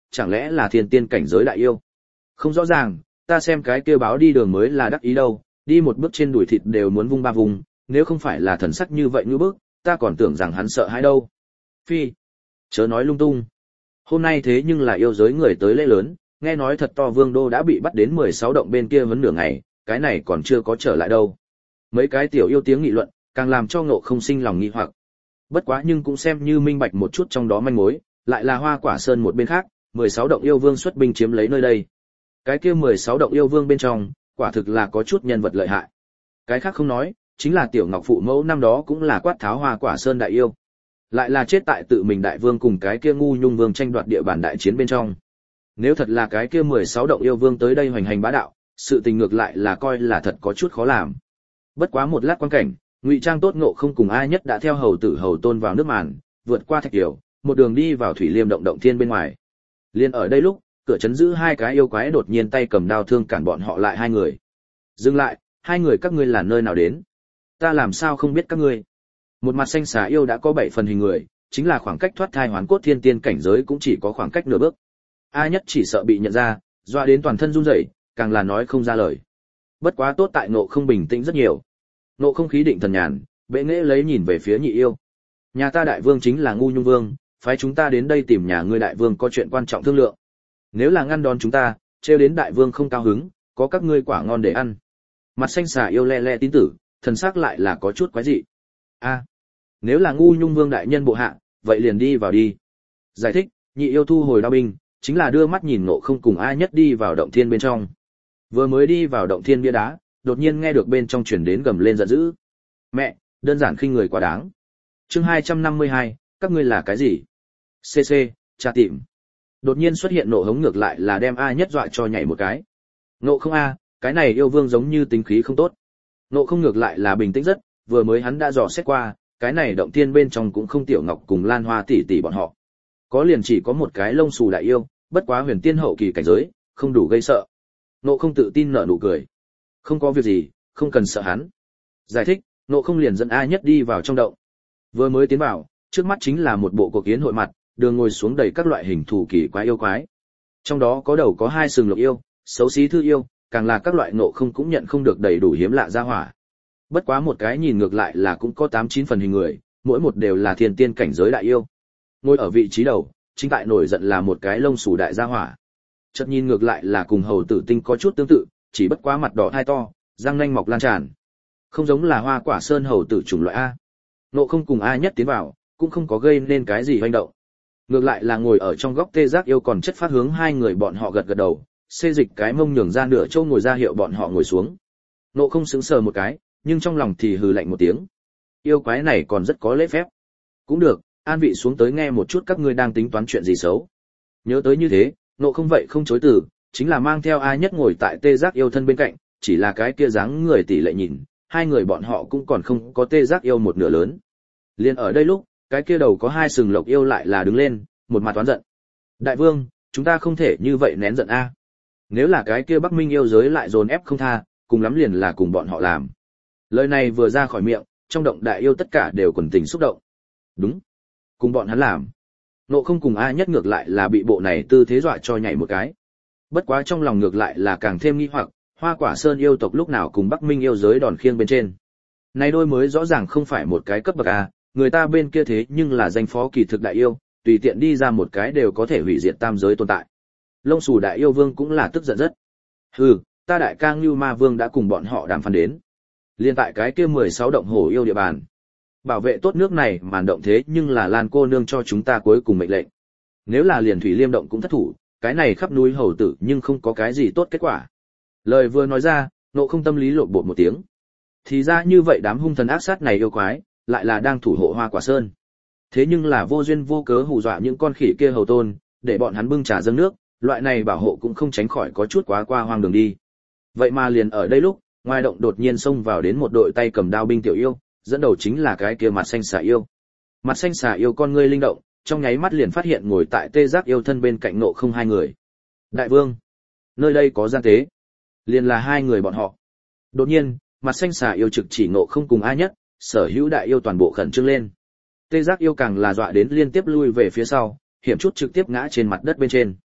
chẳng lẽ là thiên tiên cảnh giới đại yêu? Không rõ ràng, ta xem cái kia báo đi đường mới là đắc ý đâu, đi một bước trên đùi thịt đều muốn vung ba vùng, nếu không phải là thần sắc như vậy như bước, ta còn tưởng rằng hắn sợ hãi đâu. Phi, chớ nói lung tung. Hôm nay thế nhưng là yêu giới người tới lễ lớn, nghe nói thật to Vương Đô đã bị bắt đến 16 động bên kia vấn nửa ngày, cái này còn chưa có trở lại đâu. Mấy cái tiểu yêu tiếng nghị luận, càng làm cho Ngộ Không sinh lòng nghi hoặc. Bất quá nhưng cũng xem như minh bạch một chút trong đó manh mối, lại là Hoa Quả Sơn một bên khác, 16 động yêu vương xuất binh chiếm lấy nơi đây. Cái kia 16 động yêu vương bên trong, quả thực là có chút nhân vật lợi hại. Cái khác không nói, chính là Tiểu Ngọc phụ mẫu năm đó cũng là quát tháo Hoa Quả Sơn đại yêu. Lại là chết tại tự mình đại vương cùng cái kia ngu nhung vương tranh đoạt địa bàn đại chiến bên trong. Nếu thật là cái kia 16 động yêu vương tới đây hoành hành bá đạo, sự tình ngược lại là coi là thật có chút khó làm. Bất quá một lát quan cảnh, ngụy trang tốt Ngộ Không cùng ai nhất đã theo hầu tử hầu tôn vào nước màn, vượt qua thạch kiều, một đường đi vào thủy liêm động động thiên bên ngoài. Liên ở đây lúc, cửa trấn giữ hai cái yêu quái đột nhiên tay cầm đao thương cản bọn họ lại hai người. Dừng lại, hai người các ngươi là nơi nào đến? Ta làm sao không biết các ngươi? Một mặt xanh xà yêu đã có 7 phần hình người, chính là khoảng cách thoát thai hoán cốt thiên tiên cảnh giới cũng chỉ có khoảng cách nửa bước. A nhất chỉ sợ bị nhận ra, doa đến toàn thân run rẩy, càng là nói không ra lời. Bất quá tốt tại Ngộ Không bình tĩnh rất nhiều. Ngộ Không khí định thần nhàn, bệ nghệ lấy nhìn về phía nhị yêu. Nhà ta đại vương chính là ngu nhung vương, phái chúng ta đến đây tìm nhà ngươi đại vương có chuyện quan trọng thương lượng. Nếu là ngăn đón chúng ta, trêu đến đại vương không cao hứng, có các ngươi quả ngon để ăn. Mặt xanh xà yêu le le tín tử, thần sắc lại là có chút quái dị. A, nếu là ngu nhung vương đại nhân bộ hạ, vậy liền đi vào đi. Giải thích, nhị yêu thu hồi đao binh, chính là đưa mắt nhìn Ngộ Không cùng ai nhất đi vào động thiên bên trong. Vừa mới đi vào động thiên bia đá, đột nhiên nghe được bên trong truyền đến gầm lên giận dữ. Mẹ, đơn giản khinh người quá đáng. Chương 252, các ngươi là cái gì? CC, tra tìm. Đột nhiên xuất hiện nộ hống ngược lại là đem ai nhất dọa cho nhảy một cái. Ngộ Không a, cái này yêu vương giống như tính khí không tốt. Ngộ Không ngược lại là bình tĩnh rất, vừa mới hắn đã dò xét qua, cái này động thiên bên trong cũng không Tiểu Ngọc cùng Lan Hoa tỷ tỷ bọn họ. Có liền chỉ có một cái lông xù đại yêu, bất quá huyền tiên hậu kỳ cảnh giới, không đủ gây sợ. Ngộ Không tự tin nở nụ cười. Không có việc gì, không cần sợ hắn. Giải thích, Ngộ Không liền dẫn ai nhất đi vào trong động. Vừa mới tiến vào, trước mắt chính là một bộ cuộc yến hội mặt, đường ngồi xuống đầy các loại hình thù kỳ quái yêu quái. Trong đó có đầu có 2 sừng lộc yêu, xấu xí thư yêu, càng là các loại Ngộ Không cũng nhận không được đầy đủ hiếm lạ gia hỏa. Bất quá một cái nhìn ngược lại là cũng có 8-9 phần hình người, mỗi một đều là thiên tiên cảnh giới đại yêu. Ngồi ở vị trí đầu, chính tại nổi giận là một cái lông xù đại gia hỏa. Chợt nhìn ngược lại là cùng hầu tử tinh có chút tương tự, chỉ bất quá mặt đỏ thai to, răng nanh mọc lan tràn. Không giống là Hoa Quả Sơn hầu tử chủng loại A. Ngộ Không cùng ai nhất tiến vào, cũng không có gây nên cái gì hoành động. Ngược lại là ngồi ở trong góc tê giác yêu còn chất phát hướng hai người bọn họ gật gật đầu, xê dịch cái mông nhường ra nửa châu ngồi ra hiệu bọn họ ngồi xuống. Ngộ Không sững sờ một cái, nhưng trong lòng thì hừ lạnh một tiếng. Yêu quái này còn rất có lễ phép. Cũng được, an vị xuống tới nghe một chút các ngươi đang tính toán chuyện gì xấu. Nhớ tới như thế, Ngộ Không vậy không chối từ, chính là mang theo ai nhất ngồi tại tê giác yêu thân bên cạnh, chỉ là cái kia dáng người tỷ lệ nhìn, hai người bọn họ cũng còn không có tê giác yêu một nửa lớn. Liên ở đây lúc, cái kia đầu có 2 sừng lộc yêu lại là đứng lên, một mặt toán giận. Đại vương, chúng ta không thể như vậy nén giận a. Nếu là cái kia Bắc Minh yêu giới lại dồn ép không tha, cùng lắm liền là cùng bọn họ làm. Lời này vừa ra khỏi miệng, trong động đại yêu tất cả đều quần tình xúc động. Đúng, cùng bọn hắn làm. Ngộ Không cùng ai nhất ngược lại là bị bộ này tư thế dọa cho nhảy một cái. Bất quá trong lòng ngược lại là càng thêm nghi hoặc, Hoa Quả Sơn yêu tộc lúc nào cùng Bắc Minh yêu giới đòn khiêng bên trên. Này đôi mới rõ ràng không phải một cái cấp bậc a, người ta bên kia thế nhưng là danh phó kỳ thực đại yêu, tùy tiện đi ra một cái đều có thể hủy diệt tam giới tồn tại. Lông xù đại yêu vương cũng là tức giận rất. Hừ, ta đại ca Ngưu Ma Vương đã cùng bọn họ đàm phán đến. Liên tại cái kia 16 động hổ yêu địa bàn. Bảo vệ tốt nước này màn động thế nhưng là Lan cô nương cho chúng ta cuối cùng mệnh lệnh. Nếu là liền thủy liêm động cũng thất thủ, cái này khắp núi hầu tử nhưng không có cái gì tốt kết quả. Lời vừa nói ra, Ngộ Không tâm lý lộn bột một tiếng. Thì ra như vậy đám hung thần ác sát này yêu quái, lại là đang thủ hộ Hoa Quả Sơn. Thế nhưng là vô duyên vô cớ hù dọa những con khỉ kia hầu tôn, để bọn hắn bưng trà dâng nước, loại này bảo hộ cũng không tránh khỏi có chút quá qua hoang đường đi. Vậy mà liền ở đây lúc, ngoài động đột nhiên xông vào đến một đội tay cầm đao binh tiểu yêu, dẫn đầu chính là cái kia mặt xanh xà yêu. Mặt xanh xà yêu con ngươi linh động, trong nháy mắt liền phát hiện ngồi tại tê giác yêu thân bên cạnh Ngộ Không hai người. Đại vương, nơi đây có gian tế. Liền là hai người bọn họ. Đột nhiên, mặt xanh xà yêu trực chỉ Ngộ Không cùng ai nhất, sở hữu đại yêu toàn bộ khẩn trương lên. Tê giác yêu càng là dọa đến liên tiếp lui về phía sau, hiểm chút trực tiếp ngã trên mặt đất bên trên.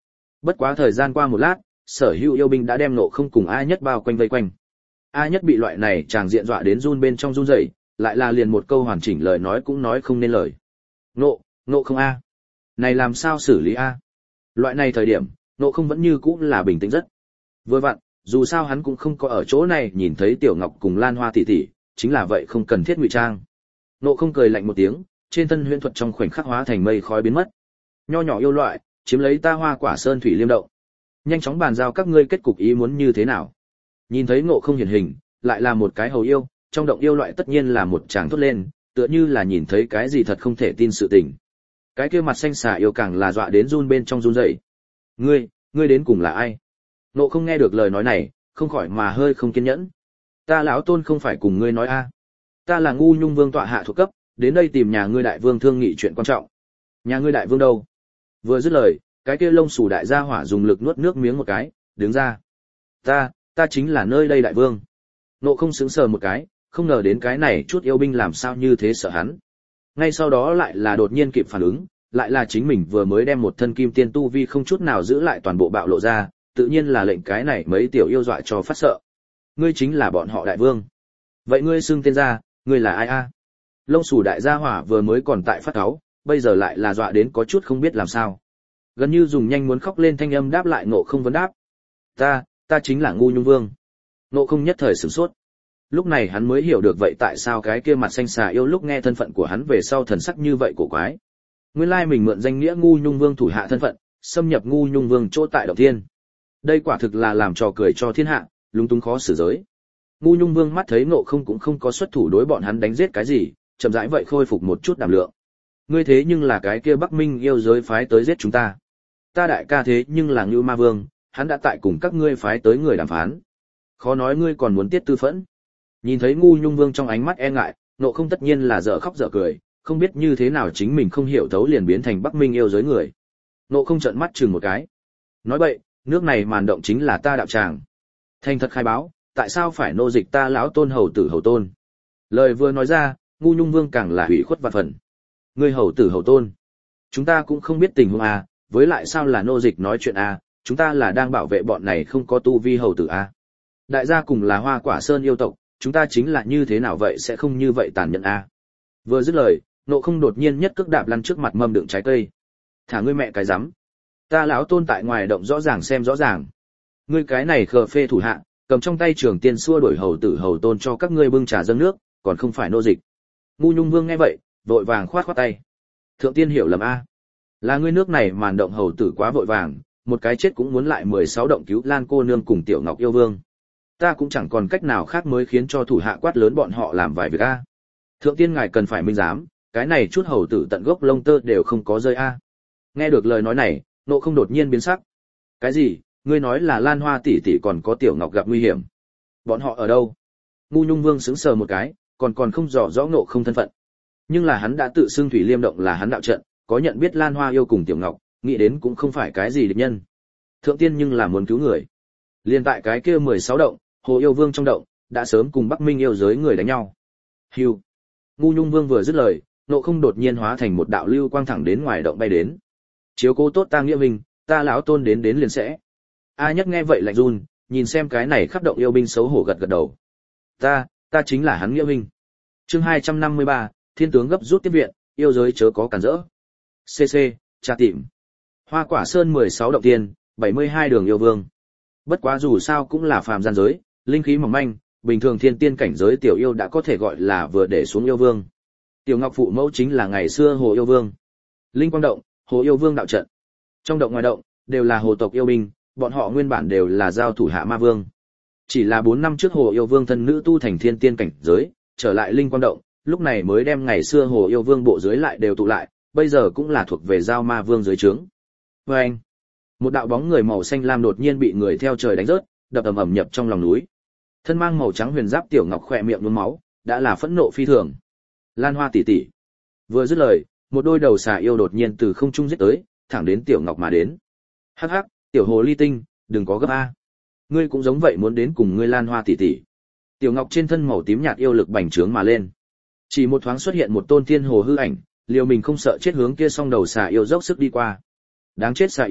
Bất quá thời gian qua một lát, sở hữu yêu binh đã đem Ngộ Không cùng A Nhất bao quanh vây quanh. A Nhất bị loại này chàng diện dọa đến run bên trong run rẩy, lại là liền một câu hoàn chỉnh lời nói cũng nói không nên lời. Ngộ Không a, này làm sao xử lý a? Loại này thời điểm, Ngộ Không vẫn như cũ là bình tĩnh rất. Vừa vặn, dù sao hắn cũng không có ở chỗ này nhìn thấy Tiểu Ngọc cùng Lan Hoa tỷ tỷ, chính là vậy không cần thiết ngụy trang. Ngộ Không cười lạnh một tiếng, trên thân huyễn thuật trong khoảnh khắc hóa thành mây khói biến mất. Nho nhỏ yêu loại, chiếm lấy ta Hoa Quả Sơn thủy liêm động. Nhanh chóng bàn giao các ngươi kết cục ý muốn như thế nào. Nhìn thấy Ngộ Không hiển hình, lại là một cái hầu yêu, trong động yêu loại tất nhiên là một tràng thốt lên, tựa như là nhìn thấy cái gì thật không thể tin sự tình. Cái kia mặt xanh xà yêu càng là dọa đến run bên trong run rẩy. Ngươi đến cùng là ai? Ngộ Không nghe được lời nói này, không khỏi mà hơi không kiên nhẫn. Ta lão tôn không phải cùng ngươi nói a, ta là Ngu Nhung Vương tọa hạ thuộc cấp, đến đây tìm nhà ngươi đại vương thương nghị chuyện quan trọng. Nhà ngươi đại vương đâu? Vừa dứt lời, cái kia lông xù đại gia hỏa dùng lực nuốt nước miếng một cái, đứng ra. Ta chính là nơi đây đại vương. Ngộ Không sững sờ một cái, không ngờ đến cái này chút yêu binh làm sao như thế sợ hắn. Ngay sau đó lại là đột nhiên kịp phản ứng, lại là chính mình vừa mới đem một thân kim tiên tu vi không chút nào giữ lại toàn bộ bạo lộ ra, tự nhiên là lệnh cái này mấy tiểu yêu dọa cho phát sợ. Ngươi chính là bọn họ đại vương. Vậy ngươi xưng tên ra, ngươi là ai a? Lông xù đại gia hỏa vừa mới còn tại phát cáu, bây giờ lại là dọa đến có chút không biết làm sao. Gần như dùng nhanh muốn khóc lên thanh âm đáp lại Ngộ Không vấn đáp. Ta chính là Ngu Nhung Vương. Ngộ Không nhất thời sửng sốt. Lúc này hắn mới hiểu được vậy tại sao cái kia mặt xanh xà yêu lúc nghe thân phận của hắn về sau thần sắc như vậy cổ quái. Nguyên lai mình mượn danh nghĩa Ngu Nhung Vương thủ hạ thân phận, xâm nhập Ngu Nhung Vương chỗ tại động thiên. Đây quả thực là làm trò cười cho thiên hạ, lúng túng khó xử giới. Ngu Nhung Vương mắt thấy Ngộ Không cũng không có xuất thủ đối bọn hắn đánh giết cái gì, chậm rãi vậy khôi phục một chút đảm lượng. Ngươi thế nhưng là cái kia Bắc Minh yêu giới phái tới giết chúng ta. Ta đại ca thế nhưng là Ngưu Ma Vương, hắn đã tại cùng các ngươi phái tới người đàm phán. Khó nói ngươi còn muốn tiết tư phẫn. Nhìn thấy Ngu Nhung Vương trong ánh mắt e ngại, Ngộ Không tất nhiên là dở khóc dở cười, không biết như thế nào chính mình không hiểu thấu liền biến thành Bắc Minh yêu giới người. Ngộ Không trợn mắt chừng một cái. Nói bậy, nước này màn động chính là ta đạo tràng. Thành thật khai báo, tại sao phải nô dịch ta lão tôn hầu tử hầu tôn? Lời vừa nói ra, Ngu Nhung Vương càng là hủy khuất vạn phần. Ngươi hầu tử hầu tôn, chúng ta cũng không biết tình huống a, với lại sao là nô dịch nói chuyện a, chúng ta là đang bảo vệ bọn này không có tu vi hầu tử a. Đại gia cùng là Hoa Quả Sơn yêu tộc, chúng ta chính là như thế nào vậy sẽ không như vậy tàn nhẫn a. Vừa dứt lời, Ngộ Không đột nhiên nhất cước đạp lăn trước mặt mâm đựng trái cây. Thả ngươi mẹ cái rắm. Ta lão tôn tại ngoài động rõ ràng xem rõ ràng. Ngươi cái này khờ phê thủ hạ, cầm trong tay trường tiên xua đuổi hầu tử hầu tôn cho các ngươi bưng trà dâng nước, còn không phải nô dịch. Ngu Nhung Vương nghe vậy, vội vàng khoát khoát tay. Thượng tiên hiểu lầm a, là ngươi nước này màn động hầu tử quá vội vàng, một cái chết cũng muốn lại 16 động cứu Lan cô nương cùng Tiểu Ngọc yêu vương. Ta cũng chẳng còn cách nào khác mới khiến cho thủ hạ quát lớn bọn họ làm vài việc a. Thượng tiên ngài cần phải minh giám, cái này chút hầu tử tận gốc lông tơ đều không có rơi a. Nghe được lời nói này, Ngộ Không đột nhiên biến sắc. Cái gì? Ngươi nói là Lan Hoa tỷ tỷ còn có Tiểu Ngọc gặp nguy hiểm? Bọn họ ở đâu? Ngu Nhung Vương sững sờ một cái, còn không rõ rõ Ngộ Không thân phận. Nhưng là hắn đã tự xưng Thủy Liêm động là hắn đạo trận, có nhận biết Lan Hoa yêu cùng Tiểu Ngọc, nghĩ đến cũng không phải cái gì địch nhân. Thượng tiên nhưng là muốn cứu người. Liên tại cái kia 16 động, Hồ Yêu Vương trong động, đã sớm cùng Bắc Minh yêu giới người đánh nhau. Hưu. Ngu Nhung Vương vừa dứt lời, Ngộ Không đột nhiên hóa thành một đạo lưu quang thẳng đến ngoài động bay đến. Chiếu cố tốt ta nghĩa minh, ta lão tôn đến liền sẽ. A Nhất nghe vậy lạnh run, nhìn xem cái này khắp động yêu binh xấu hổ gật gật đầu. Ta chính là hắn nghĩa minh. Chương 253, Thiên tướng gấp rút tiếp viện, yêu giới chớ có cản rỡ. CC, tra tìm. Hoa Quả Sơn 16 động tiên, 72 đường yêu vương. Bất quá dù sao cũng là phàm gian giới, linh khí mỏng manh, bình thường thiên tiên cảnh giới tiểu yêu đã có thể gọi là vừa để xuống yêu vương. Tiểu Ngọc phụ mẫu chính là ngày xưa Hồ Yêu Vương. Linh Quang động, Hồ Yêu Vương đạo trận. Trong động ngoài động đều là hồ tộc yêu binh, bọn họ nguyên bản đều là giao thủ hạ ma vương. Chỉ là 4 năm trước Hồ Yêu Vương thân nữ tu thành thiên tiên cảnh giới, trở lại Linh Quang động, lúc này mới đem ngày xưa Hồ Yêu Vương bộ dưới lại đều tụ lại, bây giờ cũng là thuộc về giao ma vương dưới trướng. Oeng! Một đạo bóng người màu xanh lam đột nhiên bị người theo trời đánh rớt, đập ầm ầm nhập trong lòng núi. Thân mang màu trắng huyền giáp Tiểu Ngọc khỏe miệng nhuốm máu, đã là phẫn nộ phi thường. Lan Hoa tỷ tỷ. Vừa dứt lời, một đôi đầu xà yêu đột nhiên từ không trung giết tới, thẳng đến Tiểu Ngọc mà đến. Hắc hắc, tiểu hồ ly tinh, đừng có gấp a. Ngươi cũng giống vậy muốn đến cùng ngươi Lan Hoa tỷ tỷ. Tiểu Ngọc trên thân màu tím nhạt yêu lực bành trướng mà lên. Chỉ một thoáng xuất hiện một tôn thiên hồ hư ảnh, liều mình không sợ chết hướng kia song đầu xà yêu dốc sức đi qua. Đáng chết xà yêu,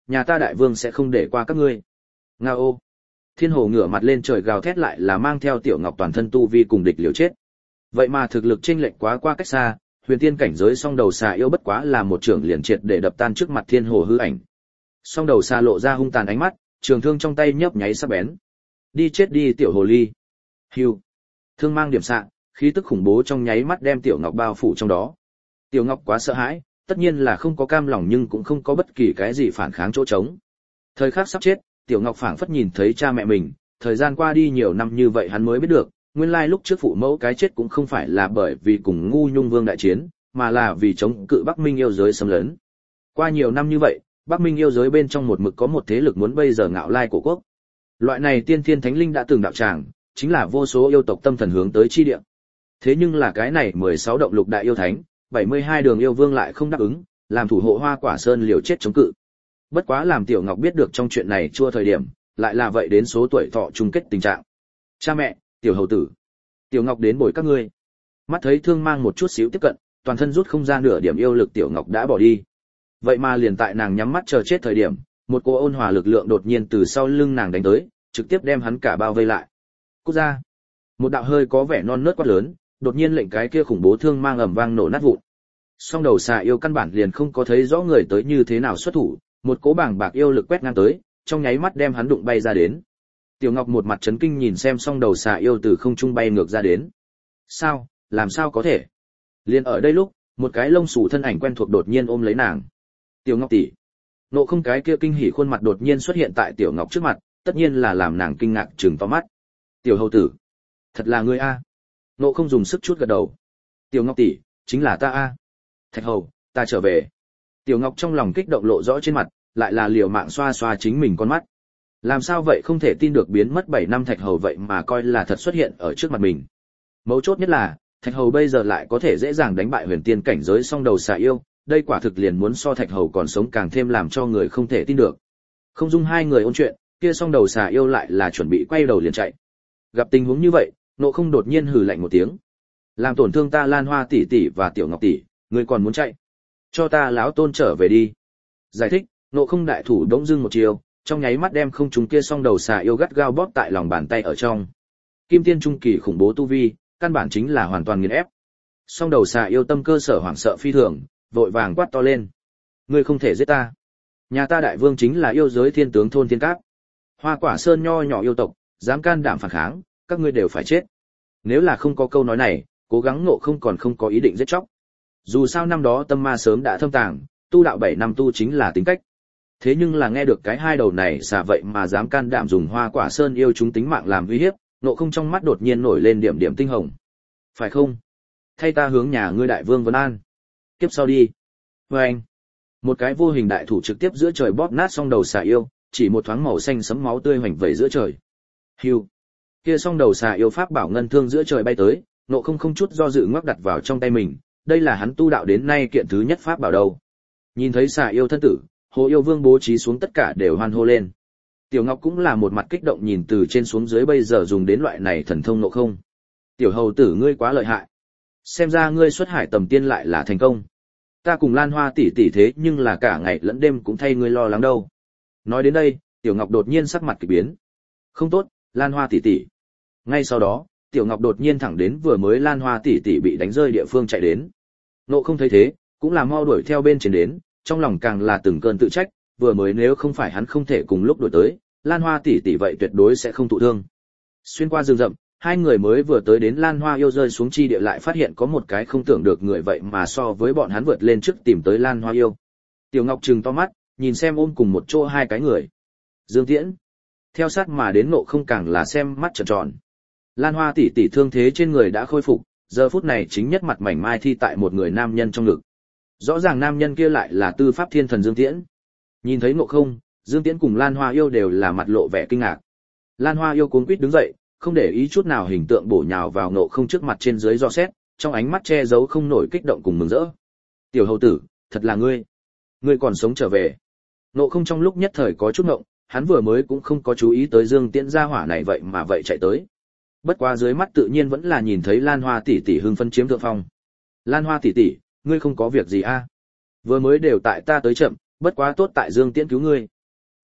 nhà ta đại vương sẽ không để qua các ngươi. Ngao. Thiên hồ ngửa mặt lên trời gào thét lại là mang theo Tiểu Ngọc toàn thân tu vi cùng địch liều chết. Vậy mà thực lực chênh lệch quá qua cách xa, huyền tiên cảnh giới song đầu xà yêu bất quá là một trưởng liền triệt để đập tan trước mặt thiên hồ hư ảnh. Song đầu xà lộ ra hung tàn ánh mắt, trường thương trong tay nhấp nháy sắc bén. Đi chết đi tiểu hồ ly. Hưu. Thương mang điểm xạ, khí tức khủng bố trong nháy mắt đem Tiểu Ngọc bao phủ trong đó. Tiểu Ngọc quá sợ hãi, tất nhiên là không có cam lòng nhưng cũng không có bất kỳ cái gì phản kháng chỗ trống. Thời khắc sắp chết, Tiểu Ngọc phảng phất nhìn thấy cha mẹ mình, thời gian qua đi nhiều năm như vậy hắn mới biết được, nguyên lai lúc trước phụ mẫu cái chết cũng không phải là bởi vì cùng Ngu Nhung Vương đại chiến, mà là vì chống cự Bắc Minh yêu giới xâm lấn. Qua nhiều năm như vậy, Bắc Minh yêu giới bên trong một mực có một thế lực muốn bây giờ ngạo lai cổ quốc. Loại này tiên thiên thánh linh đã từng đạo tràng, chính là vô số yêu tộc tâm thần hướng tới chi địa. Thế nhưng là cái này 16 động lục đại yêu thánh, 72 đường yêu vương lại không đáp ứng, làm thủ hộ Hoa Quả Sơn liều chết chống cự. Bất quá làm Tiểu Ngọc biết được trong chuyện này chua thời điểm, lại là vậy đến số tuổi thọ chung kết tình trạng. Cha mẹ, tiểu hầu tử. Tiểu Ngọc đến bồi các ngươi. Mắt thấy thương mang một chút xíu tiếp cận, toàn thân rút không ra nửa điểm yêu lực Tiểu Ngọc đã bỏ đi. Vậy mà liền tại nàng nhắm mắt chờ chết thời điểm, một cô ôn hòa lực lượng đột nhiên từ sau lưng nàng đánh tới, trực tiếp đem hắn cả bao vây lại. Cút ra. Một đạo hơi có vẻ non nớt quát lớn, đột nhiên lệnh cái kia khủng bố thương mang ầm vang nổ nát vụn. Song đầu xà yêu căn bản liền không có thấy rõ người tới như thế nào xuất thủ, một cỗ bảng bạc yêu lực quét ngang tới, trong nháy mắt đem hắn đụng bay ra đến. Tiểu Ngọc một mặt chấn kinh nhìn xem song đầu xà yêu từ không trung bay ngược ra đến. Sao, làm sao có thể? Liền ở đây lúc, một cái lông xù thân ảnh quen thuộc đột nhiên ôm lấy nàng. Tiểu Ngọc tỷ. Nộ không cái kia kinh hỉ khuôn mặt đột nhiên xuất hiện tại Tiểu Ngọc trước mặt, tất nhiên là làm nàng kinh ngạc trừng to mắt. Tiểu hầu tử, thật là ngươi a? Nộ không dùng sức chút gật đầu. Tiểu Ngọc tỷ, chính là ta a. Thạch hầu, ta trở về. Tiểu Ngọc trong lòng kích động lộ rõ trên mặt, lại là liều mạng xoa xoa chính mình con mắt. Làm sao vậy không thể tin được biến mất 7 năm Thạch hầu vậy mà coi là thật xuất hiện ở trước mặt mình. Mấu chốt nhất là, Thạch hầu bây giờ lại có thể dễ dàng đánh bại huyền tiên cảnh giới song đầu xà yêu, đây quả thực liền muốn so Thạch hầu còn sống càng thêm làm cho người không thể tin được. Không dung hai người ôn chuyện, kia song đầu xà yêu lại là chuẩn bị quay đầu liền chạy. Gặp tình huống như vậy, Nộ không đột nhiên hừ lạnh một tiếng. Làm tổn thương ta Lan Hoa tỷ tỷ và Tiểu Ngọc tỷ, ngươi còn muốn chạy? Cho ta lão tôn trở về đi. Giải thích, Nộ không đại thủ đống dưng một chiều, trong nháy mắt đem không trúng kia song đầu xà yêu gắt gao bóp tại lòng bàn tay ở trong. Kim tiên trung kỳ khủng bố tu vi, căn bản chính là hoàn toàn nghiền ép. Song đầu xà yêu tâm cơ sở hoảng sợ phi thường, vội vàng quát to lên. Ngươi không thể giết ta. Nhà ta đại vương chính là yêu giới thiên tướng thôn thiên cáp. Hoa Quả Sơn nho nhỏ yêu tộc, dám can đảm phản kháng, các ngươi đều phải chết. Nếu là không có câu nói này, cố gắng Nộ không còn không có ý định giết chóc. Dù sao năm đó tâm ma sớm đã thâm tàng, tu đạo 7 năm tu chính là tính cách. Thế nhưng là nghe được cái hai đầu này xả vậy mà dám can đảm dùng Hoa Quả Sơn yêu chúng tính mạng làm uy hiếp, Nộ không trong mắt đột nhiên nổi lên điểm điểm tinh hồng. Phải không? Thay ta hướng nhà ngươi đại vương vấn an. Tiếp sau đi. Và anh. Một cái vô hình đại thủ trực tiếp giữa trời bóp nát song đầu xà yêu, chỉ một thoáng màu xanh sẫm máu tươi hoành vẩy giữa trời. Hưu. Kia song đầu xà yêu pháp bảo ngân thương giữa trời bay tới, Nộ không không chút do dự ngoắc đặt vào trong tay mình, đây là hắn tu đạo đến nay kiện thứ nhất pháp bảo đâu. Nhìn thấy xà yêu thân tử, Hồ Yêu Vương bố trí xuống tất cả đều hoan hô lên. Tiểu Ngọc cũng là một mặt kích động nhìn từ trên xuống dưới bây giờ dùng đến loại này thần thông Nộ không. Tiểu hầu tử ngươi quá lợi hại. Xem ra ngươi xuất hải tầm tiên lại là thành công. Ta cùng Lan Hoa tỷ tỷ thế nhưng là cả ngày lẫn đêm cũng thay ngươi lo lắng đâu. Nói đến đây, Tiểu Ngọc đột nhiên sắc mặt kỳ biến. Không tốt, Lan Hoa tỷ tỷ. Ngay sau đó, Tiểu Ngọc đột nhiên thẳng đến vừa mới Lan Hoa tỷ tỷ bị đánh rơi địa phương chạy đến. Nộ không thấy thế, cũng là mau đuổi theo bên trên đến, trong lòng càng là từng cơn tự trách, vừa mới nếu không phải hắn không thể cùng lúc đuổi tới, Lan Hoa tỷ tỷ vậy tuyệt đối sẽ không thụ thương. Xuyên qua rừng rậm, hai người mới vừa tới đến Lan Hoa yêu rơi xuống chi địa lại phát hiện có một cái không tưởng được người vậy mà so với bọn hắn vượt lên trước tìm tới Lan Hoa yêu. Tiểu Ngọc trừng to mắt, nhìn xem ôm cùng một chỗ hai cái người. Dương Tiễn. Theo sát mà đến Nộ không càng là xem mắt tròn tròn. Lan Hoa tỷ tỷ thương thế trên người đã khôi phục, giờ phút này chính nhất mặt mảnh mai thi tại một người nam nhân trong ngực. Rõ ràng nam nhân kia lại là Tư Pháp Thiên Thần Dương Tiễn. Nhìn thấy Ngộ không, Dương Tiễn cùng Lan Hoa yêu đều là mặt lộ vẻ kinh ngạc. Lan Hoa yêu cuống quýt đứng dậy, không để ý chút nào hình tượng bổ nhào vào Ngộ không trước mặt trên dưới dò xét, trong ánh mắt che giấu không nổi kích động cùng mừng rỡ. Tiểu hầu tử, thật là ngươi còn sống trở về. Ngộ không trong lúc nhất thời có chút ngộng, hắn vừa mới cũng không có chú ý tới Dương Tiễn gia hỏa này vậy mà vậy chạy tới. Bất quá dưới mắt tự nhiên vẫn là nhìn thấy Lan Hoa tỷ tỷ hưng phấn chiếm thượng phong. Lan Hoa tỷ tỷ, ngươi không có việc gì a? Vừa mới đều tại ta tới chậm, bất quá tốt tại Dương Tiễn cứu ngươi.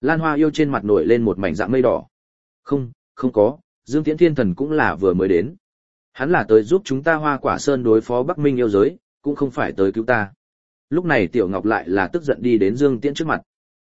Lan Hoa yêu trên mặt nổi lên một mảnh dạng mây đỏ. Không, không có, Dương Tiễn Thiên Thần cũng là vừa mới đến. Hắn là tới giúp chúng ta Hoa Quả Sơn đối phó Bắc Minh yêu giới, cũng không phải tới cứu ta. Lúc này Tiểu Ngọc lại là tức giận đi đến Dương Tiễn trước mặt.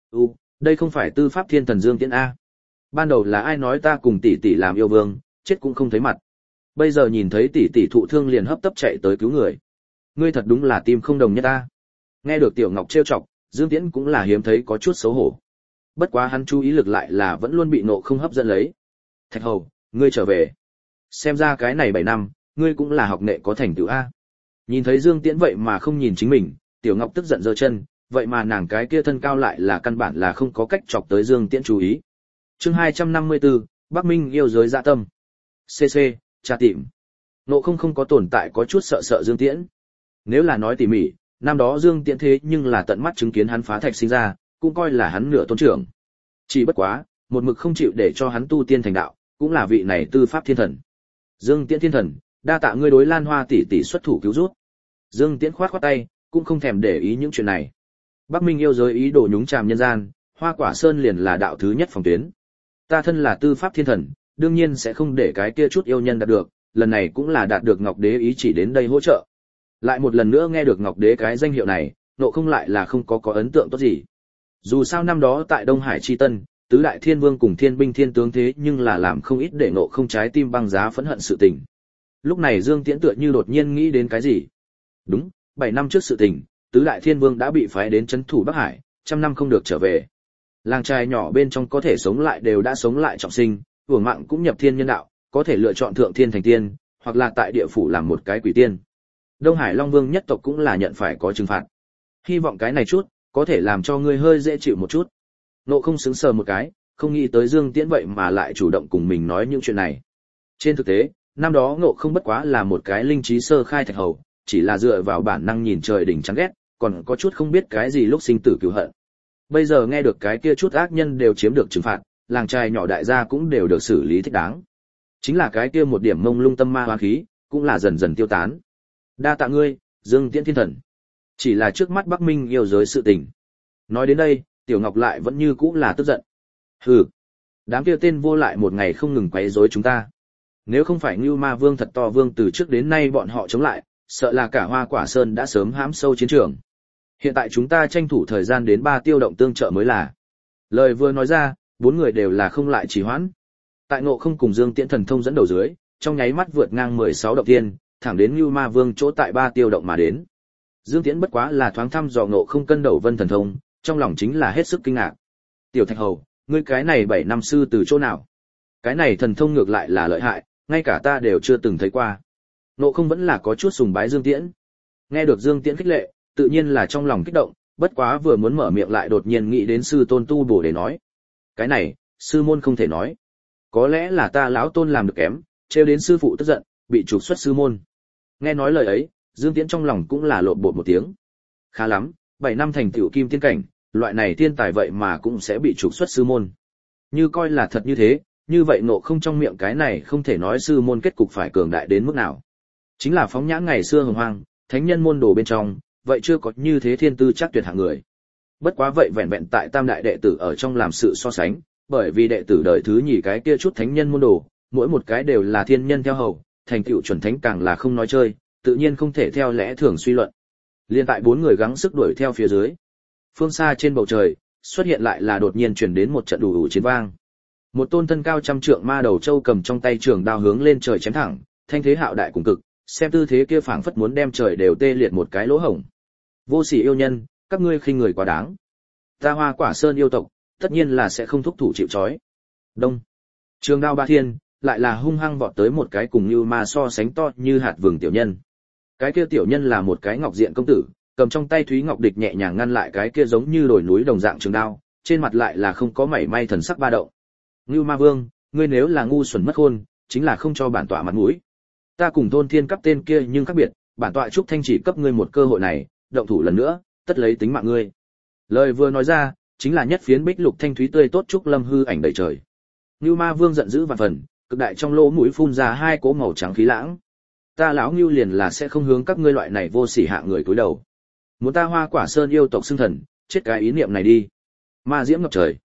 Đây không phải Tư Pháp Thiên Thần Dương Tiễn a. Ban đầu là ai nói ta cùng tỷ tỷ làm yêu vương, chết cũng không thấy mặt. Bây giờ nhìn thấy tỷ tỷ thụ thương liền hấp tấp chạy tới cứu người. Ngươi thật đúng là tim không đồng nhất ta. Nghe được Tiểu Ngọc trêu chọc, Dương Tiễn cũng là hiếm thấy có chút xấu hổ. Bất quá hắn chú ý lực lại là vẫn luôn bị Nộ Không hấp dẫn lấy. Thạch Hầu, ngươi trở về. Xem ra cái này 7 năm, ngươi cũng là học nghệ có thành tựu a. Nhìn thấy Dương Tiễn vậy mà không nhìn chính mình, Tiểu Ngọc tức giận giơ chân, vậy mà nàng cái kia thân cao lại là căn bản là không có cách chọc tới Dương Tiễn chú ý. Chương 254, Bắc Minh yêu giới dạ tâm. CC, tra tìm. Nộ Không không có tồn tại có chút sợ sợ Dương Tiễn. Nếu là nói tỉ mỉ, năm đó Dương Tiễn thế nhưng là tận mắt chứng kiến hắn phá thạch sinh ra, cũng coi là hắn nửa tôn trưởng. Chỉ bất quá, một mực không chịu để cho hắn tu tiên thành đạo, cũng là vị này Tư Pháp Thiên Thần. Dương Tiễn Thiên Thần, đa tạ ngươi đối Lan Hoa tỷ tỷ xuất thủ cứu giúp. Dương Tiễn khoát khoát tay, cũng không thèm để ý những chuyện này. Bắc Minh yêu giới ý đồ nhúng chàm nhân gian, Hoa Quả Sơn liền là đạo thứ nhất phòng tuyến. Ta thân là Tư Pháp Thiên Thần, đương nhiên sẽ không để cái kia chút yêu nhân đạt được, lần này cũng là đạt được Ngọc Đế ý chỉ đến đây hỗ trợ. Lại một lần nữa nghe được Ngọc Đế cái danh hiệu này, Nộ Không lại là không có ấn tượng tốt gì. Dù sao năm đó tại Đông Hải Chi Tân, tứ đại thiên vương cùng thiên binh thiên tướng thế nhưng là làm không ít để Nộ Không trái tim băng giá phẫn hận sự tình. Lúc này Dương Tiễn tựa như đột nhiên nghĩ đến cái gì. Đúng, 7 năm trước sự tình, tứ đại thiên vương đã bị phái đến trấn thủ Bắc Hải, trăm năm không được trở về. Làng trai nhỏ bên trong có thể sống lại đều đã sống lại trọng sinh, hưởng mạng cũng nhập thiên nhân đạo, có thể lựa chọn thượng thiên thành tiên, hoặc là tại địa phủ làm một cái quỷ tiên. Đông Hải Long Vương nhất tộc cũng là nhận phải có trừng phạt. Hy vọng cái này chút, có thể làm cho ngươi hơi dễ chịu một chút. Nộ Không sững sờ một cái, không nghĩ tới Dương Tiễn vậy mà lại chủ động cùng mình nói những chuyện này. Trên thực tế, năm đó Nộ Không bất quá là một cái linh trí sơ khai thạch hầu, chỉ là dựa vào bản năng nhìn trời đỉnh chán ghét, còn có chút không biết cái gì lúc sinh tử cứu hận. Bây giờ nghe được cái kia chút ác nhân đều chiếm được trừng phạt, làng trai nhỏ đại gia cũng đều được xử lý thích đáng. Chính là cái kia một điểm mông lung tâm ma hoang khí, cũng là dần dần tiêu tán. Đa tạ ngươi, Dương Tiễn Thiên Thần. Chỉ là trước mắt Bắc Minh yêu giới sự tình. Nói đến đây, Tiểu Ngọc lại vẫn như cũ là tức giận. Hừ, đám kia tên vô lại một ngày không ngừng quấy rối chúng ta. Nếu không phải Ngưu Ma Vương thật to vương từ trước đến nay bọn họ chống lại, sợ là cả Hoa Quả Sơn đã sớm hãm sâu chiến trường. Hiện tại chúng ta tranh thủ thời gian đến 3 tiêu động tương trợ mới là. Lời vừa nói ra, 4 người đều là không lại trì hoãn. Tại Ngộ Không cùng Dương Tiễn thần thông dẫn đầu dưới, trong nháy mắt vượt ngang 16 động tiên, thẳng đến Ngưu Ma Vương chỗ tại 3 tiêu động mà đến. Dương Tiễn bất quá là thoáng thăm dò Ngộ Không cân đầu vân thần thông, trong lòng chính là hết sức kinh ngạc. Tiểu Thạch Hầu, ngươi cái này 7 năm sư từ chỗ nào? Cái này thần thông ngược lại là lợi hại, ngay cả ta đều chưa từng thấy qua. Ngộ Không vẫn là có chút sùng bái Dương Tiễn. Nghe được Dương Tiễn khích lệ, tự nhiên là trong lòng kích động, bất quá vừa muốn mở miệng lại đột nhiên nghĩ đến sư tôn tu bổ để nói. Cái này, sư môn không thể nói. Có lẽ là ta lão tôn làm được kém, trêu đến sư phụ tức giận, bị trục xuất sư môn. Nghe nói lời ấy, Dương Tiễn trong lòng cũng là lộn bột một tiếng. Khá lắm, 7 năm thành tựu kim tiên cảnh, loại này thiên tài vậy mà cũng sẽ bị trục xuất sư môn. Như coi là thật như thế, như vậy Ngộ Không trong miệng cái này không thể nói sư môn kết cục phải cường đại đến mức nào. Chính là phóng nhãn ngày xưa hồng hoang, thánh nhân môn đồ bên trong, vậy chưa có như thế thiên tư chắc tuyệt hạng người. Bất quá vậy vẹn vẹn tại tam đại đệ tử ở trong làm sự so sánh, bởi vì đệ tử đời thứ nhì cái kia chút thánh nhân môn đồ, mỗi một cái đều là thiên nhân theo hầu, thành tựu chuẩn thánh càng là không nói chơi, tự nhiên không thể theo lẽ thường suy luận. Liên tại 4 người gắng sức đuổi theo phía dưới. Phương xa trên bầu trời, xuất hiện lại là đột nhiên truyền đến một trận đủ chiến vang. Một tôn thân cao trăm trượng ma đầu châu cầm trong tay trường đao hướng lên trời chém thẳng, thanh thế hạo đại cùng cực, xem tư thế kia phảng phất muốn đem trời đều tê liệt một cái lỗ hổng. Vô sỉ yêu nhân, các ngươi khinh người quá đáng. Ta Hoa Quả Sơn yêu tộc, tất nhiên là sẽ không thúc thủ chịu trói. Đông. Trường đao ba thiên, lại là hung hăng vọt tới một cái cùng như ma so sánh to như hạt vừng tiểu nhân. Cái kia tiểu nhân là một cái ngọc diện công tử, cầm trong tay thúy ngọc địch nhẹ nhàng ngăn lại cái kia giống như đồi núi đồng dạng trường đao, trên mặt lại là không có mảy may thần sắc ba động. Ngưu Ma Vương, ngươi nếu là ngu xuẩn mất khôn, chính là không cho bản tọa mặt mũi. Ta cùng Thôn Thiên cấp tên kia nhưng khác biệt, bản tọa Trúc Thanh chỉ cấp ngươi một cơ hội này, động thủ lần nữa, tất lấy tính mạng ngươi. Lời vừa nói ra, chính là nhất phiến bích lục thanh thúy tươi tốt trúc lâm hư ảnh đầy trời. Ngưu Ma Vương giận dữ vạn phần, cực đại trong lỗ mũi phun ra 2 cỗ màu trắng khí lãng. Ta lão Ngưu liền là sẽ không hướng các ngươi loại này vô sỉ hạ người cúi đầu. Muốn ta Hoa Quả Sơn yêu tộc xưng thần, chết cái ý niệm này đi. Ma diễm ngập trời.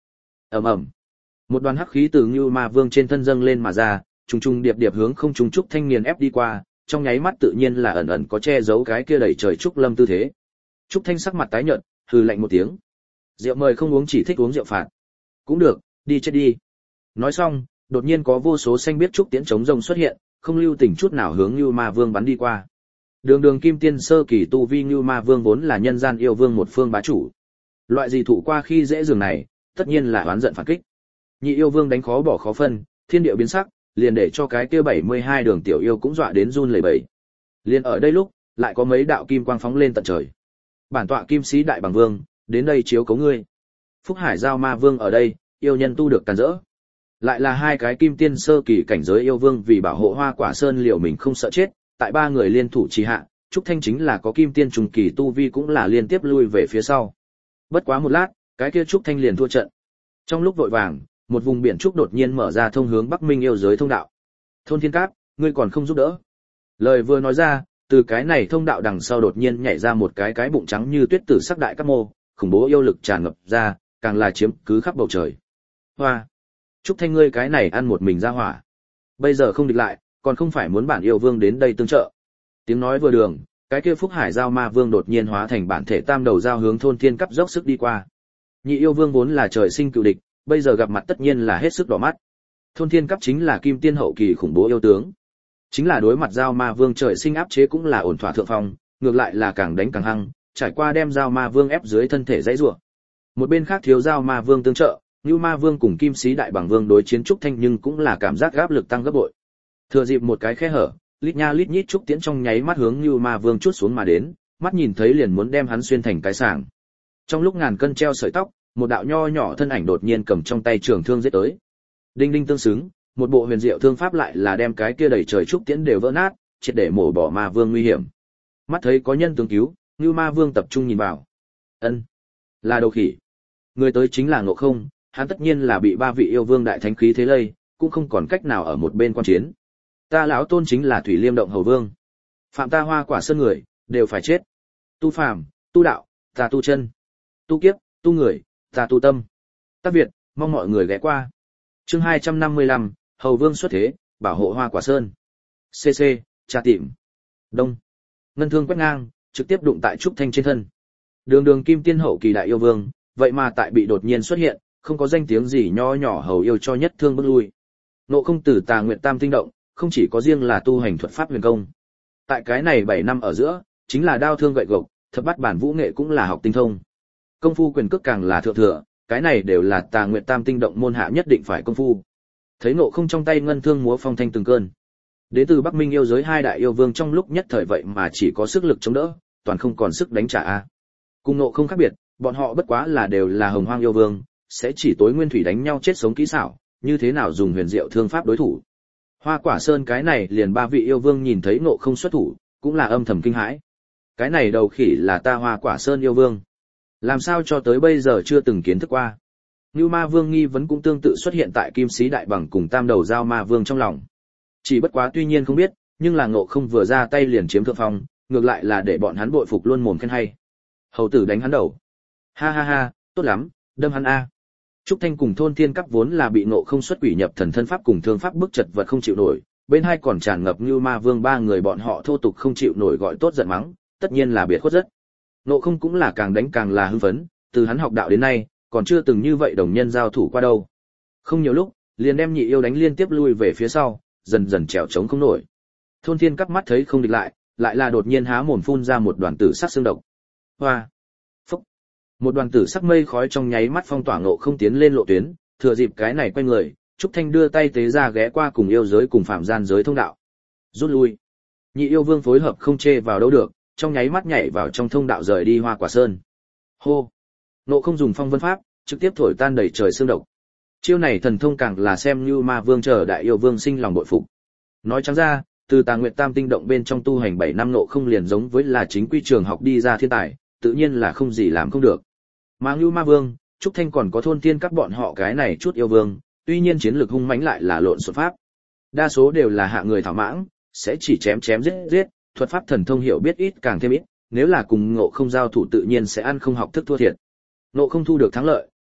Ầm ầm. Một đoàn hắc khí từ Ngưu Ma Vương trên thân dâng lên mà ra, trùng trùng điệp điệp hướng không trung trúc thanh nghiền ép đi qua, trong nháy mắt tự nhiên là ẩn ẩn có che giấu cái kia đẩy trời trúc lâm tư thế. Trúc Thanh sắc mặt tái nhợt, hừ lạnh một tiếng. Rượu mời không uống, chỉ thích uống rượu phạt. Cũng được, đi chết đi. Nói xong, đột nhiên có vô số xanh biết trúc tiễn chống rồng xuất hiện, không lưu tình chút nào hướng Ngưu Ma Vương bắn đi qua. Đường đường kim tiên sơ kỳ tu vi Ngưu Ma Vương vốn là nhân gian yêu vương một phương bá chủ. Loại gì thụ qua khi dễ dường này, tất nhiên là oán giận phản kích. Nhị yêu vương đánh khó bỏ khó phân, thiên địa biến sắc, liền để cho cái kia 72 đường tiểu yêu cũng dọa đến run lẩy bẩy. Liền ở đây lúc, lại có mấy đạo kim quang phóng lên tận trời. Bản tọa Kim Sĩ Đại Bằng Vương, đến đây chiếu cố ngươi. Phúc Hải Giao Ma Vương ở đây, yêu nhân tu được càn rỡ. Lại là hai cái kim tiên sơ kỳ cảnh giới yêu vương vì bảo hộ Hoa Quả Sơn liệu mình không sợ chết, tại ba người liên thủ trì hạ, Trúc Thanh chính là có kim tiên trùng kỳ tu vi cũng là liên tiếp lui về phía sau. Bất quá một lát, cái kia Trúc Thanh liền thua trận. Trong lúc vội vàng, một vùng biển trúc đột nhiên mở ra thông hướng Bắc Minh yêu giới thông đạo. Thôn Thiên Cáp, ngươi còn không giúp đỡ. Lời vừa nói ra, từ cái này thông đạo đằng sau đột nhiên nhảy ra một cái bụng trắng như tuyết tử sắc đại các mô, khủng bố yêu lực tràn ngập ra, càng là chiếm cứ khắp bầu trời. Hoa, Trúc Thanh ngươi cái này ăn một mình ra hỏa. Bây giờ không địch lại, còn không phải muốn bản yêu vương đến đây tương trợ. Tiếng nói vừa đường, cái kia Phúc Hải Giao Ma Vương đột nhiên hóa thành bản thể tam đầu giao hướng Thôn Thiên Cáp dốc sức đi qua. Nhị yêu vương vốn là trời sinh cựu địch, bây giờ gặp mặt tất nhiên là hết sức đỏ mắt. Thôn Thiên Cáp chính là kim tiên hậu kỳ khủng bố yêu tướng. Chính là đối mặt Giao Ma Vương trời sinh áp chế cũng là ổn thỏa thượng phong, ngược lại là càng đánh càng hăng, trải qua đem Giao Ma Vương ép dưới thân thể dãy rủa. Một bên khác thiếu Giao Ma Vương tương trợ, Nưu Ma Vương cùng Kim Sĩ Đại Bằng Vương đối chiến Trúc Thanh nhưng cũng là cảm giác áp lực tăng gấp bội. Thừa dịp một cái khe hở, lít nha lít nhít trúc tiễn trong nháy mắt hướng Nưu Ma Vương chuốt xuống mà đến, mắt nhìn thấy liền muốn đem hắn xuyên thành cái sàng. Trong lúc ngàn cân treo sợi tóc, một đạo nho nhỏ thân ảnh đột nhiên cầm trong tay trường thương giết tới. Đinh đinh tương xứng, một bộ huyền diệu thương pháp lại là đem cái kia đầy trời trúc tiễn đều vỡ nát, triệt để mổ bỏ Ma Vương nguy hiểm. Mắt thấy có nhân tướng cứu, Nưu Ma Vương tập trung nhìn vào. Ân, là đầu khỉ. Người tới chính là Ngộ Không, hắn tất nhiên là bị ba vị yêu vương đại thánh khí thế lây, cũng không còn cách nào ở một bên quan chiến. Ta lão tôn chính là Thủy Liêm Động Hầu Vương. Phạm ta Hoa Quả Sơn người, đều phải chết. Tu phàm, tu đạo, ta tu chân. Tu kiếp, tu người, ta tu tâm. Tác Việt, mong mọi người ghé qua. Chương 255, Hầu Vương xuất thế, bảo hộ Hoa Quả Sơn. CC, tra tìm. Đông. Ngân thương quét ngang, trực tiếp đụng tại Trúc Thanh trên thân. Đường đường kim tiên hậu kỳ đại yêu vương, vậy mà tại bị đột nhiên xuất hiện, không có danh tiếng gì nho nhỏ hầu yêu cho nhất thương bước lui. Nộ Không từ Tà Nguyệt Tam tinh động, không chỉ có riêng là tu hành thuật pháp huyền công. Tại cái này 7 năm ở giữa, chính là đao thương gậy gộc, thập bát bản vũ nghệ cũng là học tinh thông. Công phu quyền cước càng là thượng thừa, cái này đều là Tà Nguyệt Tam tinh động môn hạ nhất định phải công phu. Thấy Nộ Không trong tay ngân thương múa phong thanh từng cơn. Đến từ Bắc Minh yêu giới hai đại yêu vương trong lúc nhất thời vậy mà chỉ có sức lực chống đỡ, toàn không còn sức đánh trả a. Cùng Nộ Không khác biệt, bọn họ bất quá là đều là hồng hoang yêu vương, sẽ chỉ tối nguyên thủy đánh nhau chết sống kỹ xảo, như thế nào dùng huyền diệu thương pháp đối thủ. Hoa Quả Sơn cái này liền ba vị yêu vương nhìn thấy Ngộ Không xuất thủ, cũng là âm thầm kinh hãi. Cái này đầu khỉ là ta Hoa Quả Sơn yêu vương, làm sao cho tới bây giờ chưa từng kiến thức qua. Nưu Ma Vương nghi vấn cũng tương tự xuất hiện tại Kim Sĩ Đại Bằng cùng Tam Đầu Giao Ma Vương trong lòng. Chỉ bất quá tuy nhiên không biết, nhưng là Ngộ Không vừa ra tay liền chiếm thượng phong, ngược lại là để bọn hắn bội phục luôn mồm khen hay. Hầu tử đánh hắn đầu. Ha ha ha, tốt lắm, đâm hắn a. Trúc Thanh cùng Thôn Thiên Cáp vốn là bị Ngộ Không xuất quỷ nhập thần thân pháp cùng thương pháp bức chật vật không chịu nổi, bên hai còn tràn ngập Nưu Ma Vương ba người bọn họ thô tục không chịu nổi gọi tốt giận mắng, tất nhiên là biệt khuất rất. Ngộ Không cũng là càng đánh càng là hưng phấn, từ hắn học đạo đến nay, còn chưa từng như vậy đồng nhân giao thủ qua đâu. Không nhiều lúc, liền đem nhị yêu đánh liên tiếp lui về phía sau, dần dần trèo trống không nổi. Thôn Thiên Cáp mắt thấy không địch lại là đột nhiên há mồm phun ra một đoàn tử sắc xương độc. Hoa! Phúc! Một đoàn tử sắc mây khói trong nháy mắt phong tỏa Ngộ Không tiến lên lộ tuyến, thừa dịp cái này quay người, Trúc Thanh đưa tay tế ra ghé qua cùng yêu giới cùng phạm gian giới thông đạo. Rút lui. Nhị yêu vương phối hợp không chê vào đâu được, trong nháy mắt nhảy vào trong thông đạo rời đi Hoa Quả Sơn. Hô. Ngộ Không dùng phong vân pháp, trực tiếp thổi tan đầy trời xương độc. Chiêu này thần thông càng là xem như Ma Vương chờ đại yêu vương sinh lòng bội phục. Nói trắng ra, từ Tà Nguyệt Tam tinh động bên trong tu hành 7 năm Ngộ Không liền giống với là chính quy trường học đi ra thiên tài, tự nhiên là không gì làm không được. Mà Ngưu Ma Vương, Trúc Thanh còn có Thôn Thiên Các bọn họ cái này chút yêu vương, tuy nhiên chiến lược hung mãnh lại là lộn xộn pháp. Đa số đều là hạ người thảo mãng, sẽ chỉ chém giết, thuật pháp thần thông hiểu biết ít càng thêm ít, nếu là cùng Ngộ Không giao thủ tự nhiên sẽ ăn không học thức thua thiệt. Ngộ Không thu được thắng lợi,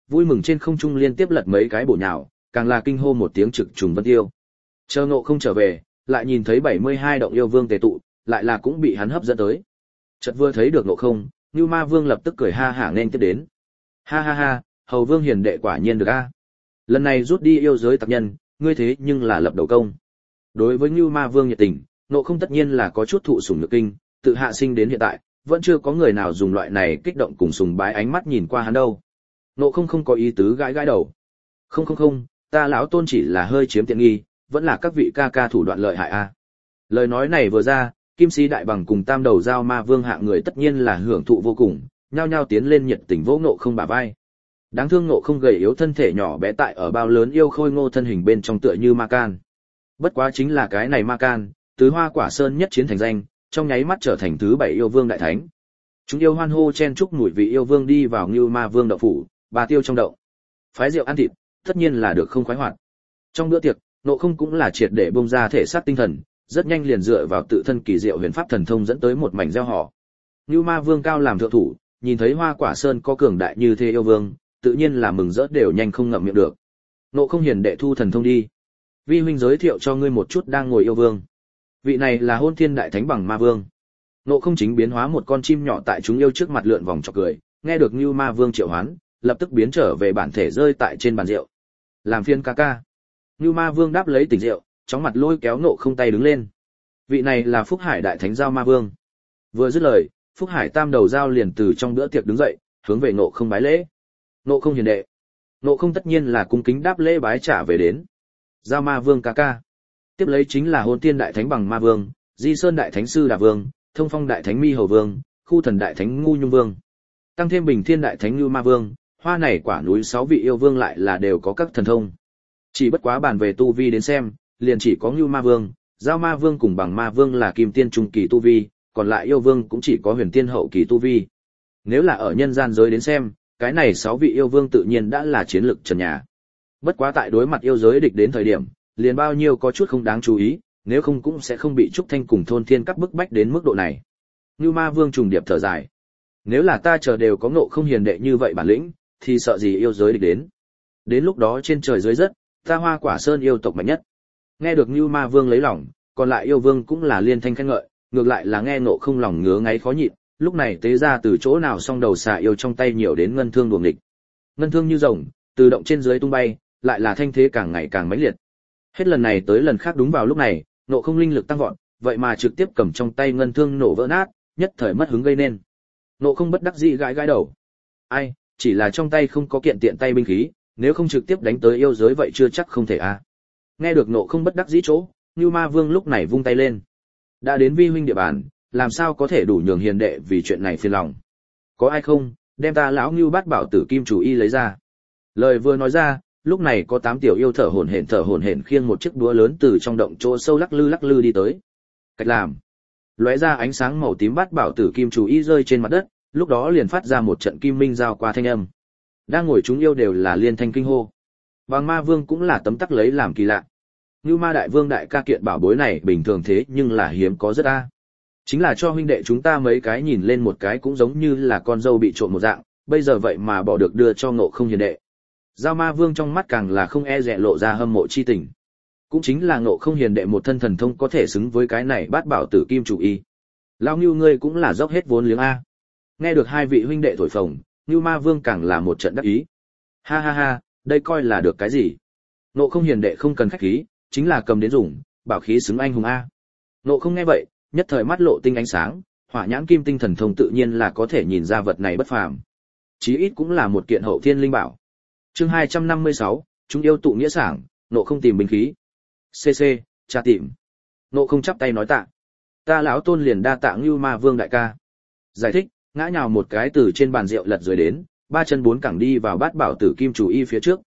vui mừng trên không trung liên tiếp lật mấy cái bổ nhào, càng là kinh hô một tiếng trực trùng vân tiêu. Chờ Ngộ Không trở về, lại nhìn thấy 72 động yêu vương tề tụ, lại là cũng bị hắn hấp dẫn tới. Chợt vừa thấy được Ngộ Không, Nưu Ma Vương lập tức cười ha hả nên tiếp đến. Ha ha ha, hầu vương hiền đệ quả nhiên được a. Lần này rút đi yêu giới tạp nhân, ngươi thế nhưng là lập đầu công. Đối với Nưu Ma Vương nhiệt tình, Ngộ Không tất nhiên là có chút thụ sủng nhược kinh, tự hạ sinh đến hiện tại, vẫn chưa có người nào dùng loại này kích động cùng sùng bái ánh mắt nhìn qua hắn đâu. Ngộ Không không có ý tứ gãi gãi đầu. Không, ta lão tôn chỉ là hơi chiếm tiện nghi, vẫn là các vị ca ca thủ đoạn lợi hại a. Lời nói này vừa ra, Kim Sĩ Đại Bằng cùng Tam Đầu Giao Ma Vương hạng người tất nhiên là hưởng thụ vô cùng, nhao nhao tiến lên nhiệt tình vỗ Ngộ Không bả vai. Đáng thương Ngộ Không gầy yếu thân thể nhỏ bé tại ở bao lớn yêu khôi ngô thân hình bên trong tựa như ma can. Bất quá chính là cái này ma can, từ Hoa Quả Sơn nhất chiến thành danh, trong nháy mắt trở thành thứ 7 yêu vương đại thánh. Chúng yêu hoan hô chen chúc mùi vị yêu vương đi vào Ngưu Ma Vương động phủ, bà tiêu trong động. Phái rượu ăn thịt, tất nhiên là được không khoái hoạt. Trong bữa tiệc, Ngộ Không cũng là triệt để bông ra thể xác tinh thần, rất nhanh liền dựa vào tự thân kỳ diệu huyền pháp thần thông dẫn tới một mảnh gieo họ. Ngưu Ma Vương cao làm thượng thủ, nhìn thấy Hoa Quả Sơn có cường đại như thế yêu vương, tự nhiên là mừng rỡ đều nhanh không ngậm miệng được. Ngộ Không hiền đệ thu thần thông đi. Vi huynh giới thiệu cho ngươi một chút đang ngồi yêu vương. Vị này là Hôn Thiên Đại Thánh Bằng Ma Vương. Ngộ Không chính biến hóa một con chim nhỏ tại chúng yêu trước mặt lượn vòng chọc cười, nghe được Ngưu Ma Vương triệu hoán, lập tức biến trở về bản thể rơi tại trên bàn rượu. Làm phiên ca ca. Ngưu Ma Vương đáp lấy tỉnh rượu, chóng mặt lôi kéo Ngộ Không tay đứng lên. Vị này là Phúc Hải Đại Thánh Giao Ma Vương. Vừa dứt lời, Phúc Hải Tam Đầu Giao liền từ trong bữa tiệc đứng dậy, hướng về Ngộ Không bái lễ. Ngộ Không hiền đệ. Ngộ Không tất nhiên là cung kính đáp lễ bái trả về đến. Giao Ma Vương ca ca. Tiếp lấy chính là Hôn Thiên Đại Thánh Bằng Ma Vương, Di Sơn Đại Thánh Sư Đà Vương, Thông Phong Đại Thánh Mi Hầu Vương, Khu Thần Đại Thánh Ngu Nhung Vương. Tăng thêm Bình Thiên Đại Thánh Nưu Ma Vương, hoa này quả núi 6 vị yêu vương lại là đều có các thần thông. Chỉ bất quá bàn về tu vi đến xem, liền chỉ có Nưu Ma Vương, Giao Ma Vương cùng Bằng Ma Vương là kim tiên trung kỳ tu vi, còn lại yêu vương cũng chỉ có huyền tiên hậu kỳ tu vi. Nếu là ở nhân gian giới đến xem, cái này 6 vị yêu vương tự nhiên đã là chiến lực trần nhà. Bất quá tại đối mặt yêu giới địch đến thời điểm, liền bao nhiêu có chút không đáng chú ý, nếu không cũng sẽ không bị Trúc Thanh cùng Thôn Thiên các bức bách đến mức độ này. Nưu Ma Vương trùng điệp thở dài. Nếu là ta chờ đều có Ngộ Không hiền đệ như vậy bản lĩnh, thì sợ gì yêu giới địch đến. Đến lúc đó trên trời dưới đất, ta Hoa Quả Sơn yêu tộc mạnh nhất. Nghe được Nưu Ma Vương lấy lòng, còn lại yêu vương cũng là liên thanh khen ngợi, ngược lại là nghe Ngộ Không lòng ngứa ngáy khó nhịn, lúc này tế ra từ chỗ nào song đầu xà yêu trong tay nhiều đến ngân thương đuồng địch. Ngân thương như rồng, từ động trên dưới tung bay, lại là thanh thế càng ngày càng mãnh liệt. Hết lần này tới lần khác đúng vào lúc này, Ngộ Không linh lực tăng vọt, vậy mà trực tiếp cầm trong tay ngân thương nổ vỡ nát, nhất thời mất hứng gây nên. Ngộ Không bất đắc dĩ gãi gãi đầu. Ai, chỉ là trong tay không có kiện tiện tay binh khí, nếu không trực tiếp đánh tới yêu giới vậy chưa chắc không thể a. Nghe được Ngộ Không bất đắc dĩ chỗ, Nưu Ma Vương lúc này vung tay lên. Đã đến vi huynh địa bàn, làm sao có thể đủ nhường hiền đệ vì chuyện này phiền lòng. Có ai không, đem ta lão Nưu Bát Bảo Tử Kim Chủ Y lấy ra. Lời vừa nói ra, lúc này có 8 tiểu yêu thở hổn hển khiêng một chiếc đũa lớn từ trong động chỗ sâu lắc lư đi tới. Cách làm. Lóe ra ánh sáng màu tím Bát Bảo Tử Kim Chủ Y rơi trên mặt đất, lúc đó liền phát ra một trận kim minh giao qua thanh âm. Đang ngồi chúng yêu đều là liên thanh kinh hô. Bằng Ma Vương cũng là tấm tắc lấy làm kỳ lạ. Nưu Ma Đại Vương đại ca kiện bảo bối này bình thường thế nhưng là hiếm có rất a. Chính là cho huynh đệ chúng ta mấy cái nhìn lên một cái cũng giống như là con dâu bị trộm một dạng, bây giờ vậy mà bỏ được đưa cho Ngộ Không hiền đệ. Giao Ma Vương trong mắt càng là không e dè lộ ra hâm mộ chi tình. Cũng chính là Ngộ Không hiền đệ một thân thần thông có thể xứng với cái này Bát Bảo Tử Kim Chủ Y. Lão Nưu ngươi cũng là dốc hết vốn liếng a. Nghe được hai vị huynh đệ thổi phồng, Nưu Ma Vương càng là một trận đắc ý. Ha ha ha, đây coi là được cái gì? Ngộ Không hiền đệ không cần khách khí, chính là cầm đến dùng, bảo khí xứng anh hùng a. Ngộ Không nghe vậy, nhất thời mắt lộ tinh ánh sáng, hỏa nhãn kim tinh thần thông tự nhiên là có thể nhìn ra vật này bất phàm. Chí ít cũng là một kiện hậu thiên linh bảo. Chương 256, chúng yêu tụ nghĩa sảng, Ngộ Không tìm binh khí. CC, cha tìm. Ngộ Không chắp tay nói tạ. Ta lão tôn liền đa tạ Nưu Ma Vương đại ca. Giải thích, ngã nhào một cái từ trên bàn rượu lật dưới đến, 3 chân 4 cẳng đi vào Bát Bảo Tử Kim Chủ Y phía trước.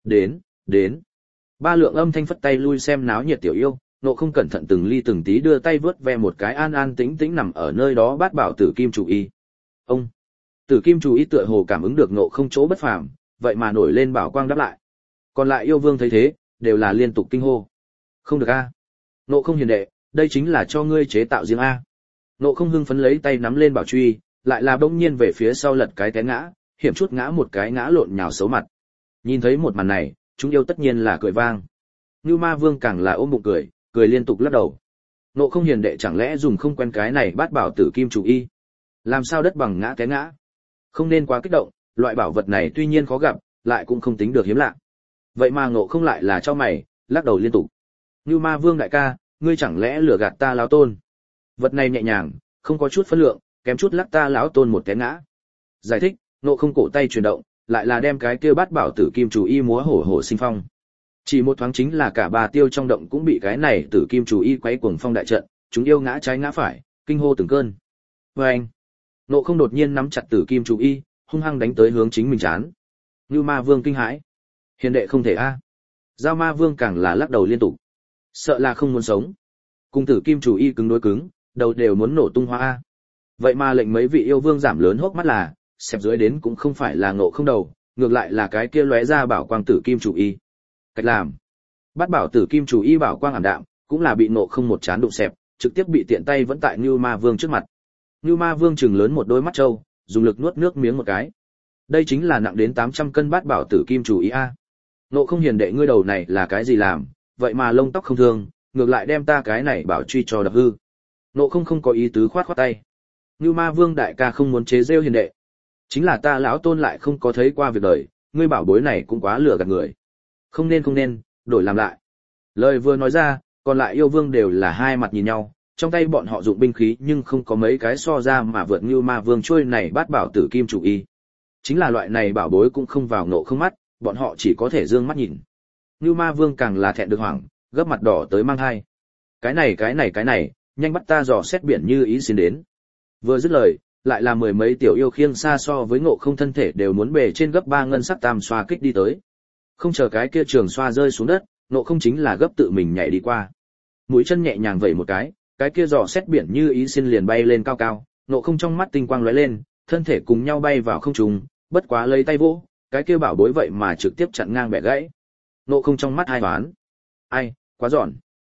Đến. Ba lượng âm thanh phất tay lui xem náo nhiệt tiểu yêu, Ngộ Không cẩn thận từng ly từng tí đưa tay vớt ve một cái an an tĩnh tĩnh nằm ở nơi đó Bát Bảo Tử Kim Chủ Y. Ông Tử Kim Chủ Y tựa hồ cảm ứng được Ngộ Không chỗ bất phàm, vậy mà nổi lên bảo quang đáp lại. Còn lại yêu vương thấy thế, đều là liên tục kinh hô. Không được a. Ngộ Không hiền đệ, đây chính là cho ngươi chế tạo riêng a. Ngộ Không hưng phấn lấy tay nắm lên bảo truy, lại là bỗng nhiên về phía sau lật cái té ngã, hiểm chút ngã một cái ngã lộn nhào xấu mặt. Nhìn thấy một màn này, chúng yêu tất nhiên là cười vang. Ngưu Ma Vương càng là ôm bụng cười, cười liên tục lắc đầu. Ngộ Không hiền đệ chẳng lẽ dùng không quen cái này bát bảo tử kim chủ y? Làm sao đất bằng ngã té ngã? Không nên quá kích động, loại bảo vật này tuy nhiên khó gặp, lại cũng không tính được hiếm lạ. Vậy mà Ngộ Không lại là cho mày, lắc đầu liên tục. Ngưu Ma Vương đại ca, ngươi chẳng lẽ lừa gạt ta lão tôn? Vật này nhẹ nhàng, không có chút phân lượng, kém chút lắc ta lão tôn một té ngã. Giải thích, Ngộ Không cổ tay chuyển động, lại là đem cái kia bát bảo tử kim chủ y múa hổ hổ sinh phong. Chỉ một thoáng chính là cả bà tiêu trong động cũng bị cái này tử kim chủ y quấy cuồng phong đại trận, chúng yêu ngã trái ngã phải, kinh hô từng cơn. Oeng! Ngộ Không đột nhiên nắm chặt tử kim chủ y, hung hăng đánh tới hướng chính mình chán. Ngưu Ma Vương kinh hãi. Hiền đệ không thể a. Giao Ma Vương càng là lắc đầu liên tục. Sợ là không muốn sống. Cung tử kim chủ y cứng đối cứng, đầu đều muốn nổ tung hoa a. Vậy mà lệnh mấy vị yêu vương giảm lớn hốc mắt là, xẹp dưới đến cũng không phải là Ngộ Không đầu, ngược lại là cái kia lóe ra bảo quang tử kim chủ y. Cách làm. Bát bảo tử kim chủ y bảo quang ảm đạm, cũng là bị Ngộ Không một chán đụng xẹp, trực tiếp bị tiện tay vẫn tại Ngưu Ma Vương trước mặt. Ngưu Ma Vương trừng lớn một đôi mắt trâu, dùng lực nuốt nước miếng một cái. Đây chính là nặng đến 800 cân bát bảo tử kim chủ y a. Ngộ Không hiền đệ ngươi đầu này là cái gì làm, vậy mà lông tóc không thương, ngược lại đem ta cái này bảo truy cho đập hư. Ngộ Không không có ý tứ khoát khoát tay. Ngưu Ma Vương đại ca không muốn chế giễu hiền đệ. Chính là ta lão tôn lại không có thấy qua việc đời, ngươi bảo bối này cũng quá lừa gạt người. Không nên, đổi làm lại. Lời vừa nói ra, còn lại yêu vương đều là hai mặt nhìn nhau, trong tay bọn họ dụng binh khí nhưng không có mấy cái so ra mà vượt Ngưu Ma Vương trôi này bát bảo tử kim chủ y. Chính là loại này bảo bối cũng không vào Ngộ Không mắt, bọn họ chỉ có thể dương mắt nhìn. Ngưu Ma Vương càng là thẹn được hoảng, gấp mặt đỏ tới mang hai. Cái này, nhanh bắt ta dò xét biển như ý xin đến. Vừa dứt lời, lại là mười mấy tiểu yêu khiêng xa so với Ngộ Không thân thể đều muốn bề trên gấp 3 ngân sắc tam xoa kích đi tới. Không chờ cái kia trường xoa rơi xuống đất, Ngộ Không chính là gấp tự mình nhảy đi qua. Mũi chân nhẹ nhàng vẩy một cái kia dò xét biển như ý xin liền bay lên cao cao, Ngộ Không trong mắt tinh quang lóe lên, thân thể cùng nhau bay vào không trung, bất quá lấy tay vỗ, cái kia bảo bối vậy mà trực tiếp chặn ngang bẻ gãy. Ngộ Không trong mắt hai đoán. Ai, quá giòn.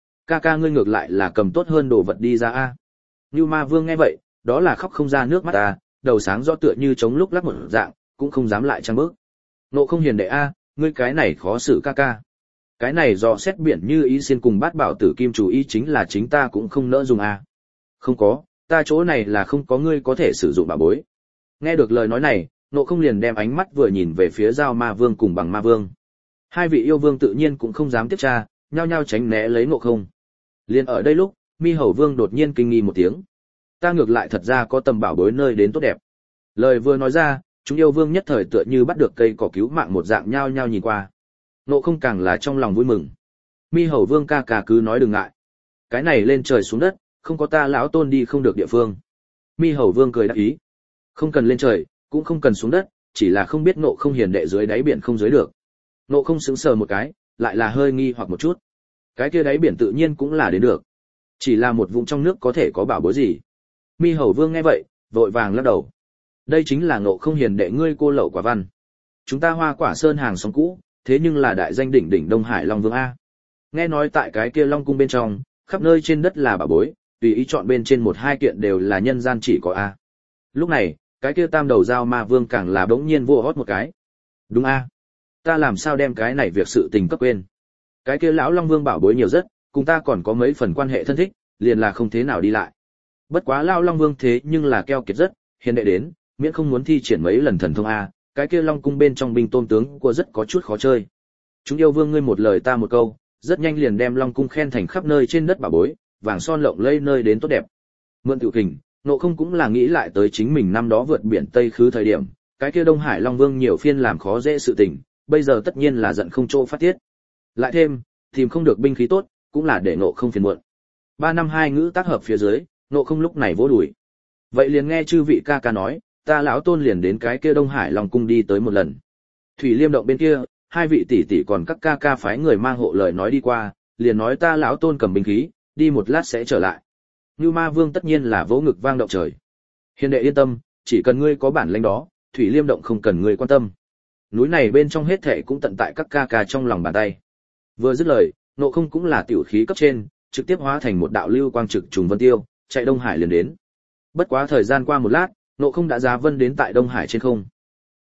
Ca ngươi ngược lại là cầm tốt hơn đồ vật đi ra a. Ngưu Ma Vương nghe vậy, đó là khóc không ra nước mắt ta, đầu sáng rõ tựa như chống lúc lắc một dạng, cũng không dám lại trăng bước. Ngộ Không hiền đệ a, ngươi cái này khó xử ca. Cái này dò xét biển như ý xin cùng bát bảo tử kim chủ ý chính là chính ta cũng không nỡ dùng a. Không có, ta chỗ này là không có ngươi có thể sử dụng bảo bối. Nghe được lời nói này, Ngộ Không liền đem ánh mắt vừa nhìn về phía Giao Ma Vương cùng Bằng Ma Vương. Hai vị yêu vương tự nhiên cũng không dám tiếp tra, nhao nhao tránh né lấy Ngộ Không. Liền ở đây lúc, Mi Hầu Vương đột nhiên kinh nghi một tiếng. Ta ngược lại thật ra có tầm bảo bối nơi đến tốt đẹp. Lời vừa nói ra, chúng yêu vương nhất thời tựa như bắt được cây cỏ cứu mạng một dạng nhao nhao nhìn qua. Ngộ Không càng là trong lòng vui mừng. Mi Hầu Vương ca cứ nói đừng ngại. Cái này lên trời xuống đất, không có ta lão tôn đi không được địa phương. Mi Hầu Vương cười đáp ý. Không cần lên trời, cũng không cần xuống đất, chỉ là không biết Ngộ Không hiền đệ dưới đáy biển không dưới được. Ngộ Không sững sờ một cái, lại là hơi nghi hoặc một chút. Cái kia đáy biển tự nhiên cũng là đến được. Chỉ là một vùng trong nước có thể có bảo bối gì. Mi Hầu Vương nghe vậy, vội vàng lắc đầu. Đây chính là Ngộ Không hiền đệ ngươi cô lậu quả văn. Chúng ta Hoa Quả Sơn hàng xóm cũ, thế nhưng là đại danh đỉnh đỉnh Đông Hải Long Vương a. Nghe nói tại cái kia Long cung bên trong, khắp nơi trên đất là bảo bối, tùy ý chọn bên trên một hai kiện đều là nhân gian chỉ có a. Lúc này, cái kia tam đầu Giao Ma Vương càng là bỗng nhiên vua hót một cái. Đúng a. Ta làm sao đem cái này việc sự tình cấp quên. Cái kia lão Long Vương bảo bối nhiều rất, cùng ta còn có mấy phần quan hệ thân thích, liền là không thế nào đi lại. Bất quá lão Long Vương thế nhưng là keo kiệt rất, hiền đệ đến, miễn không muốn thi triển mấy lần thần thông a, cái kia Long cung bên trong binh tôm tướng của rất có chút khó chơi. Chúng yêu vương ngươi một lời ta một câu, rất nhanh liền đem Long cung khen thành khắp nơi trên đất bảo bối, vàng son lộng lẫy nơi đến tốt đẹp. Mượn tiểu kình, Ngộ Không cũng là nghĩ lại tới chính mình năm đó vượt biển Tây khứ thời điểm, cái kia Đông Hải Long Vương nhiều phiên làm khó dễ sự tình, bây giờ tất nhiên là giận không chỗ phát tiết. Lại thêm, tìm không được binh khí tốt, cũng là để Ngộ Không phiền muộn. 3 năm 2 ngữ tác hợp phía dưới, Ngộ Không lúc này vỗ đùi. Vậy liền nghe chư vị ca nói, ta lão tôn liền đến cái kia Đông Hải Long cung đi tới một lần. Thủy Liêm động bên kia, hai vị tỷ tỷ còn các ca phái người mang hộ lời nói đi qua, liền nói ta lão tôn cầm binh khí, đi một lát sẽ trở lại. Ngưu Ma Vương tất nhiên là vỗ ngực vang động trời. Hiền đệ yên tâm, chỉ cần ngươi có bản lĩnh đó, Thủy Liêm động không cần ngươi quan tâm. Núi này bên trong hết thảy cũng tận tại các ca trong lòng bàn tay. Vừa dứt lời, Ngộ Không cũng là tiểu khí cấp trên, trực tiếp hóa thành một đạo lưu quang trực trùng vân tiêu, chạy Đông Hải liền đến. Bất quá thời gian qua một lát, Ngộ Không đã giá vân đến tại Đông Hải trên không.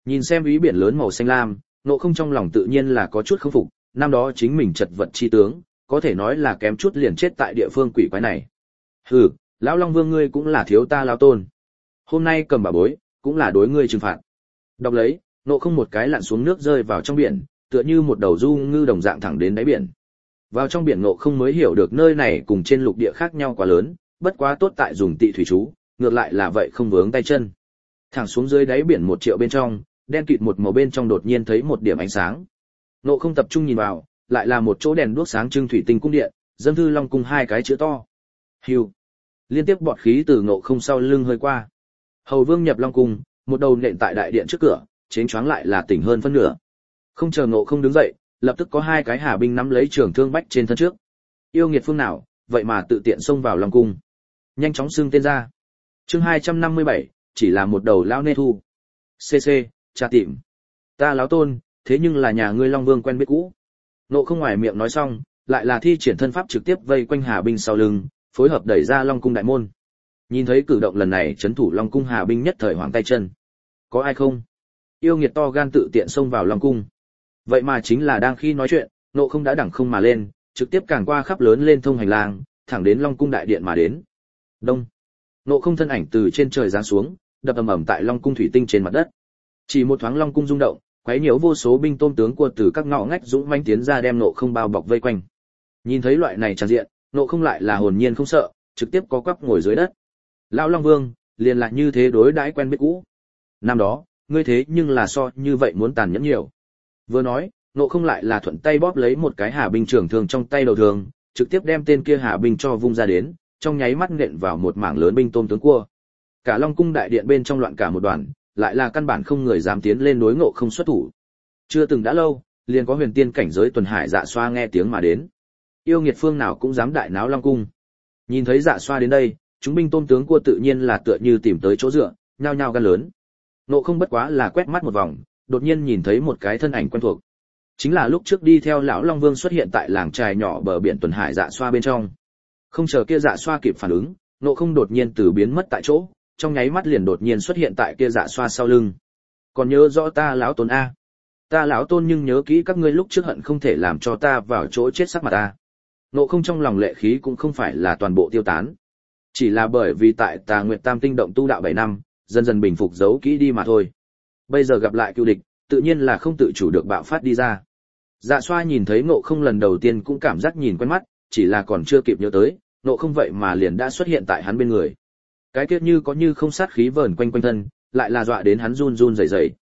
Nhìn xem ý biển lớn màu xanh lam, Ngộ Không trong lòng tự nhiên là có chút không phục, năm đó chính mình chật vật chi tướng, có thể nói là kém chút liền chết tại địa phương quỷ quái này. Hừ, lão Long Vương ngươi cũng là thiếu ta lão tôn. Hôm nay cầm bảo bối, cũng là đối ngươi trừng phạt. Đọc lấy, Ngộ Không một cái lặn xuống nước rơi vào trong biển, tựa như một đầu du ngư đồng dạng thẳng đến đáy biển. Vào trong biển Ngộ Không mới hiểu được nơi này cùng trên lục địa khác nhau quá lớn, bất quá tốt tại dùng tị thủy chú, ngược lại là vậy không vướng tay chân. Thẳng xuống dưới đáy biển 1 triệu bên trong, đen kịt một màu bên trong đột nhiên thấy một điểm ánh sáng. Ngộ Không tập trung nhìn vào, lại là một chỗ đèn đuốc sáng trưng thủy tinh cung điện, dâng thư long cung 2 cái chữ to. Hưu. Liên tiếp bọt khí từ Ngộ Không sau lưng hơi qua. Hầu Vương nhập long cung, một đầu nện tại đại điện trước cửa, chến choáng lại là tỉnh hơn phân nửa. Không chờ Ngộ Không đứng dậy, lập tức có 2 cái hà binh nắm lấy trường thương bách trên thân trước. Yêu nghiệt phương nào, vậy mà tự tiện xông vào long cung. Nhanh chóng xưng tên ra. Chương 257, chỉ là một đầu lão nê thu. CC, tra tìm. Ta lão tôn, thế nhưng là nhà ngươi Long Vương quen biết cũ. Ngộ Không ngoài miệng nói xong, lại là thi triển thân pháp trực tiếp vây quanh hà binh sau lưng, phối hợp đẩy ra Long cung đại môn. Nhìn thấy cử động lần này, trấn thủ Long cung hà binh nhất thời hoảng tay chân. Có ai không? Yêu nghiệt to gan tự tiện xông vào Long cung. Vậy mà chính là đang khi nói chuyện, Ngộ Không đã đẳng không mà lên, trực tiếp càng qua khắp lớn lên thông hành lang, thẳng đến Long cung đại điện mà đến. Đông. Ngộ Không thân ảnh từ trên trời giáng xuống, đập ầm ầm tại Long cung thủy tinh trên mặt đất. Chỉ một thoáng Long cung rung động, quấy nhiễu vô số binh tôm tướng cua từ các ngõ ngách dũng mãnh tiến ra đem Ngộ Không bao bọc vây quanh. Nhìn thấy loại này tràn diện, Ngộ Không lại là hồn nhiên không sợ, trực tiếp có quắp ngồi dưới đất. Lão Long Vương, liền lại như thế đối đãi quen biết cũ. Năm đó, ngươi thế nhưng là so như vậy muốn tàn nhẫn nhiều. Vừa nói, Ngộ Không lại là thuận tay bóp lấy một cái hà binh trưởng thường trong tay đầu thường, trực tiếp đem tên kia hà binh cho vung ra đến, trong nháy mắt nện vào một mảng lớn binh tôm tướng cua. Cả Long cung đại điện bên trong loạn cả một đoàn, lại là căn bản không người dám tiến lên đối Ngộ Không xuất thủ. Chưa từng đã lâu, liền có huyền tiên cảnh giới tuần hải Dạ Xoa nghe tiếng mà đến. Yêu nghiệt phương nào cũng dám đại náo Long cung. Nhìn thấy Dạ Xoa đến đây, chúng binh tôm tướng cua tự nhiên là tựa như tìm tới chỗ dựa, nhao nhao gan lớn. Ngộ Không bất quá là quét mắt một vòng, đột nhiên nhìn thấy một cái thân ảnh quen thuộc. Chính là lúc trước đi theo lão Long Vương xuất hiện tại làng trài nhỏ bờ biển tuần hải Dạ Xoa bên trong. Không chờ kia Dạ Xoa kịp phản ứng, Ngộ Không đột nhiên từ biến mất tại chỗ, trong nháy mắt liền đột nhiên xuất hiện tại kia Dạ Xoa sau lưng. Còn nhớ rõ ta lão tôn a? Ta lão tôn nhưng nhớ kỹ các ngươi lúc trước hận không thể làm cho ta vào chỗ chết sắc mặt ta. Ngộ Không trong lòng lệ khí cũng không phải là toàn bộ tiêu tán, chỉ là bởi vì tại Tà Nguyệt Tam Tinh động tu đạo 7 năm, dần dần bình phục giấu kỹ đi mà thôi. Bây giờ gặp lại cựu địch, tự nhiên là không tự chủ được bạo phát đi ra. Dạ Xoa nhìn thấy Ngộ Không lần đầu tiên cũng cảm giác nhìn quen mắt, chỉ là còn chưa kịp nhớ tới, Ngộ Không vậy mà liền đã xuất hiện tại hắn bên người. Cái kiết như có như không sát khí vờn quanh quanh thân, lại là dọa đến hắn run run rẩy rẩy.